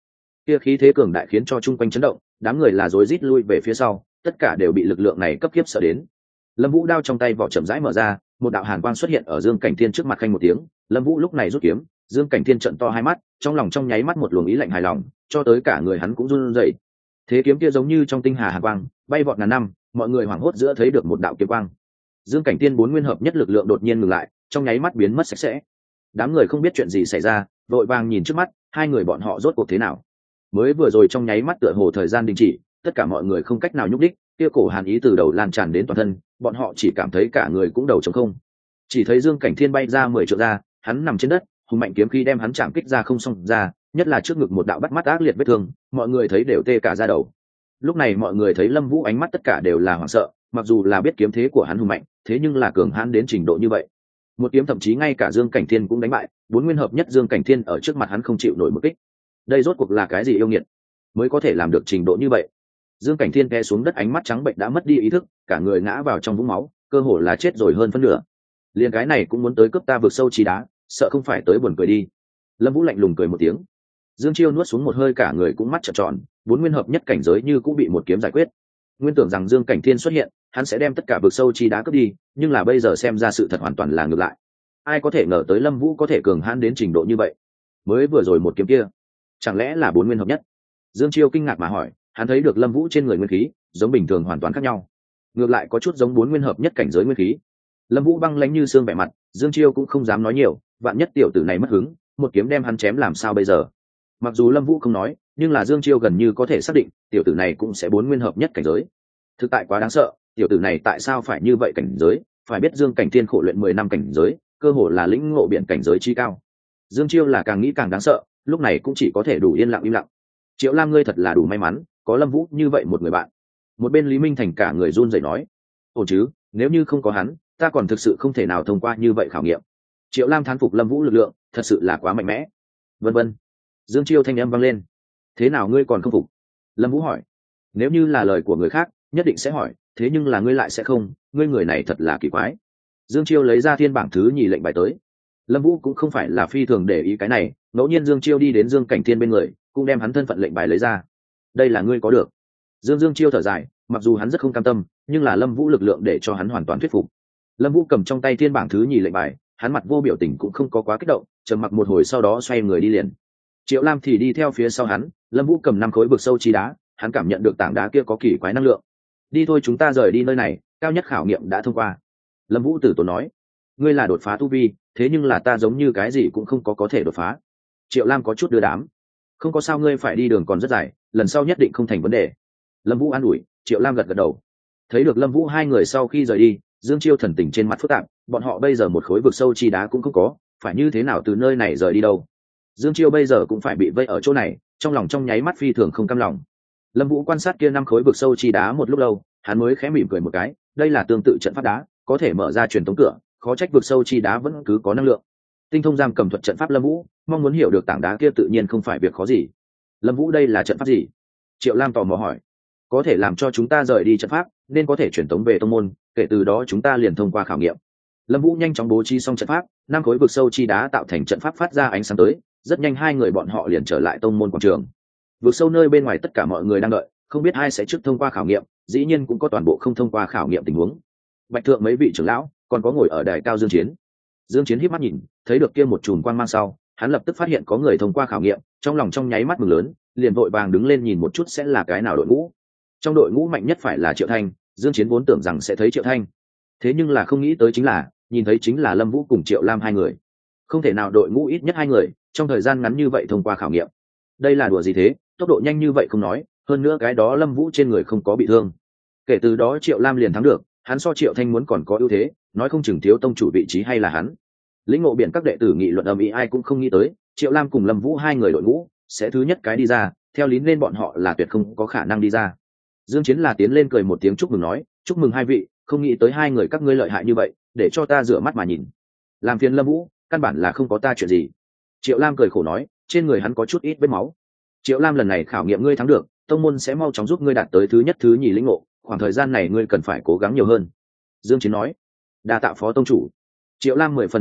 kia khí thế cường đại khiến cho chung quanh chấn động, đám người là rối rít lui về phía sau, tất cả đều bị lực lượng này cấp kiếp sợ đến. Lâm Vũ đao trong tay vỏ chậm rãi mở ra, một đạo hàn quang xuất hiện ở Dương Cảnh Thiên trước mặt khanh một tiếng. Lâm Vũ lúc này rút kiếm, Dương Cảnh Thiên trợn to hai mắt, trong lòng trong nháy mắt một luồng ý lạnh hài lòng, cho tới cả người hắn cũng run rẩy. Thế kiếm kia giống như trong tinh hà hàn quang, bay vọt ngàn năm, mọi người hoảng hốt giữa thấy được một đạo kiếm quang. Dương Cảnh Thiên bốn nguyên hợp nhất lực lượng đột nhiên ngừng lại, trong nháy mắt biến mất sạch sẽ. Đám người không biết chuyện gì xảy ra, vội vàng nhìn trước mắt, hai người bọn họ rốt cuộc thế nào? Mới vừa rồi trong nháy mắt tựa hồ thời gian đình chỉ, tất cả mọi người không cách nào nhúc đích, kia cổ hàn ý từ đầu lan tràn đến toàn thân, bọn họ chỉ cảm thấy cả người cũng đầu trống không. Chỉ thấy Dương Cảnh Thiên bay ra mười trượng ra, hắn nằm trên đất, hùng mạnh kiếm khí đem hắn chạm kích ra không xong ra, nhất là trước ngực một đạo bắt mắt ác liệt vết thương, mọi người thấy đều tê cả da đầu. Lúc này mọi người thấy Lâm Vũ ánh mắt tất cả đều là hoảng sợ, mặc dù là biết kiếm thế của hắn hùng mạnh, thế nhưng là cường hãn đến trình độ như vậy. Một kiếm thậm chí ngay cả Dương Cảnh Thiên cũng đánh bại, bốn nguyên hợp nhất Dương Cảnh Thiên ở trước mặt hắn không chịu nổi một kích. Đây rốt cuộc là cái gì yêu nghiệt mới có thể làm được trình độ như vậy? Dương Cảnh Thiên té xuống đất, ánh mắt trắng bệnh đã mất đi ý thức, cả người ngã vào trong vũng máu, cơ hồ là chết rồi hơn phân nửa. Liên cái này cũng muốn tới cướp ta vực sâu chi đá, sợ không phải tới buồn cười đi. Lâm Vũ lạnh lùng cười một tiếng. Dương Chiêu nuốt xuống một hơi, cả người cũng mắt trợn tròn, bốn nguyên hợp nhất cảnh giới như cũng bị một kiếm giải quyết. Nguyên tưởng rằng Dương Cảnh Thiên xuất hiện, hắn sẽ đem tất cả vực sâu chi đá cướp đi, nhưng là bây giờ xem ra sự thật hoàn toàn là ngược lại. Ai có thể ngờ tới Lâm Vũ có thể cường hãn đến trình độ như vậy? Mới vừa rồi một kiếm kia, chẳng lẽ là bốn nguyên hợp nhất? Dương Chiêu kinh ngạc mà hỏi, hắn thấy được Lâm Vũ trên người nguyên khí, giống bình thường hoàn toàn khác nhau, ngược lại có chút giống bốn nguyên hợp nhất cảnh giới nguyên khí. Lâm Vũ băng lãnh như xương vẻ mặt, Dương Chiêu cũng không dám nói nhiều, vạn nhất tiểu tử này mất hứng, một kiếm đem hắn chém làm sao bây giờ? Mặc dù Lâm Vũ không nói, nhưng là Dương Chiêu gần như có thể xác định, tiểu tử này cũng sẽ bốn nguyên hợp nhất cảnh giới. Thực tại quá đáng sợ, tiểu tử này tại sao phải như vậy cảnh giới? Phải biết Dương Cảnh Thiên khổ luyện mười năm cảnh giới, cơ hồ là lĩnh ngộ biển cảnh giới chi cao. Dương Chiêu là càng nghĩ càng đáng sợ, lúc này cũng chỉ có thể đủ yên lặng im lặng. Triệu Lam, ngươi thật là đủ may mắn, có Lâm Vũ như vậy một người bạn. Một bên Lý Minh Thành cả người run rẩy nói, ổn chứ, nếu như không có hắn, ta còn thực sự không thể nào thông qua như vậy khảo nghiệm. Triệu Lam thán phục Lâm Vũ lực lượng, thật sự là quá mạnh mẽ. Vân vân. Dương Chiêu thanh âm vang lên. Thế nào ngươi còn không phục? Lâm Vũ hỏi. Nếu như là lời của người khác, nhất định sẽ hỏi, thế nhưng là ngươi lại sẽ không, ngươi người này thật là kỳ quái. Dương Chiêu lấy ra thiên bảng thứ nhì lệnh bài tới. Lâm Vũ cũng không phải là phi thường để ý cái này, ngẫu nhiên Dương Chiêu đi đến Dương Cảnh Thiên bên người, cũng đem hắn thân phận lệnh bài lấy ra. Đây là ngươi có được. Dương Dương Chiêu thở dài, mặc dù hắn rất không cam tâm, nhưng là Lâm Vũ lực lượng để cho hắn hoàn toàn thuyết phục. Lâm Vũ cầm trong tay thiên bảng thứ nhì lệnh bài, hắn mặt vô biểu tình cũng không có quá kích động, trầm mặc một hồi sau đó xoay người đi liền. Triệu Lam thì đi theo phía sau hắn. Lâm Vũ cầm năm khối vực sâu chi đá, hắn cảm nhận được tảng đá kia có kỳ quái năng lượng. Đi thôi, chúng ta rời đi nơi này, cao nhất khảo nghiệm đã thông qua. Lâm Vũ tử tốn nói, ngươi là đột phá tu vi, thế nhưng là ta giống như cái gì cũng không có có thể đột phá. Triệu Lam có chút đưa đám. Không có sao, ngươi phải đi đường còn rất dài, lần sau nhất định không thành vấn đề. Lâm Vũ an ủi. Triệu Lam gật gật đầu. Thấy được Lâm Vũ hai người sau khi rời đi, Dương Chiêu thần tình trên mặt phức tạp, bọn họ bây giờ một khối vực sâu chi đá cũng không có, phải như thế nào từ nơi này rời đi đâu? Dương Chiêu bây giờ cũng phải bị vây ở chỗ này, trong lòng trong nháy mắt phi thường không cam lòng. Lâm Vũ quan sát kia năm khối vực sâu chi đá một lúc lâu, hắn mới khẽ mỉm cười một cái, đây là tương tự trận pháp đá, có thể mở ra truyền tống cửa, khó trách vực sâu chi đá vẫn cứ có năng lượng. Tinh thông giam cầm thuật trận pháp Lâm Vũ, mong muốn hiểu được tảng đá kia tự nhiên không phải việc khó gì. Lâm Vũ, đây là trận pháp gì? Triệu Lam tò mò hỏi. Có thể làm cho chúng ta rời đi trận pháp, nên có thể truyền tống về tông môn, kể từ đó chúng ta liền thông qua khảo nghiệm. Lâm Vũ nhanh chóng bố trí xong trận pháp, năm khối vực sâu chi đá tạo thành trận pháp phát ra ánh sáng tới, rất nhanh hai người bọn họ liền trở lại tông môn quảng trường. Vực sâu nơi bên ngoài tất cả mọi người đang đợi, không biết ai sẽ trước thông qua khảo nghiệm, dĩ nhiên cũng có toàn bộ không thông qua khảo nghiệm tình huống. Bạch thượng mấy vị trưởng lão, còn có ngồi ở đài cao Dương Chiến. Dương Chiến híp mắt nhìn, thấy được kia một chùm quang mang sau, hắn lập tức phát hiện có người thông qua khảo nghiệm, trong lòng trong nháy mắt mừng lớn, liền vội vàng đứng lên nhìn một chút sẽ là cái nào đội ngũ. Trong đội ngũ mạnh nhất phải là Triệu Thanh, Dương Chiến vốn tưởng rằng sẽ thấy Triệu Thanh, thế nhưng là không nghĩ tới chính là, nhìn thấy chính là Lâm Vũ cùng Triệu Lam hai người. Không thể nào đội ngũ ít nhất hai người, trong thời gian ngắn như vậy thông qua khảo nghiệm. Đây là đùa gì thế, tốc độ nhanh như vậy không nói, hơn nữa cái đó Lâm Vũ trên người không có bị thương. Kể từ đó Triệu Lam liền thắng được, hắn so Triệu Thanh muốn còn có ưu thế, nói không chừng thiếu tông chủ vị trí hay là hắn. Lĩnh ngộ biển các đệ tử nghị luận ầm ĩ, ai cũng không nghĩ tới, Triệu Lam cùng Lâm Vũ hai người đội ngũ sẽ thứ nhất cái đi ra, theo lý nên bọn họ là tuyệt không có khả năng đi ra. Dương Chiến là tiến lên cười một tiếng chúc mừng nói, chúc mừng hai vị, không nghĩ tới hai người các ngươi lợi hại như vậy, để cho ta rửa mắt mà nhìn. Làm phiền Lâm Vũ, căn bản là không có ta chuyện gì. Triệu Lam cười khổ nói, trên người hắn có chút ít vết máu. Triệu Lam, lần này khảo nghiệm ngươi thắng được, tông môn sẽ mau chóng giúp ngươi đạt tới thứ nhất thứ nhì lĩnh ngộ, khoảng thời gian này ngươi cần phải cố gắng nhiều hơn. Dương Chiến nói. Đa tạ phó tông chủ. Triệu Lam mười phần kích động,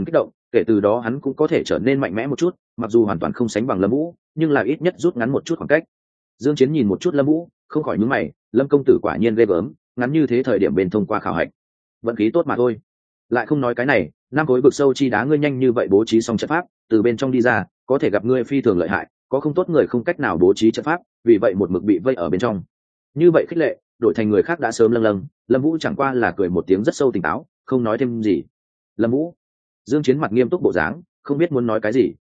kể từ đó hắn cũng có thể trở nên mạnh mẽ một chút, mặc dù hoàn toàn không sánh bằng Lâm Vũ, nhưng là ít nhất rút ngắn một chút khoảng cách. Dương Chiến nhìn một chút Lâm Vũ, không khỏi nhướng mày, Lâm công tử quả nhiên ghê gớm, ngắn như thế thời điểm bên thông qua khảo hạch. Vận khí tốt mà thôi. Lại không nói cái này, năm khối vực sâu chi đá ngươi nhanh như vậy bố trí xong trận pháp, từ bên trong đi ra, có thể gặp ngươi phi thường lợi hại, có không tốt người không cách nào bố trí trận pháp, vì vậy một mực bị vây ở bên trong. Như vậy khích lệ, đổi thành người khác đã sớm lâng lâng, Lâm Vũ chẳng qua là cười một tiếng rất sâu tỉnh táo, không nói thêm gì. Lâm Vũ. Dương Chiến mặt nghiêm túc bộ dáng, không biết muốn nói cái gì,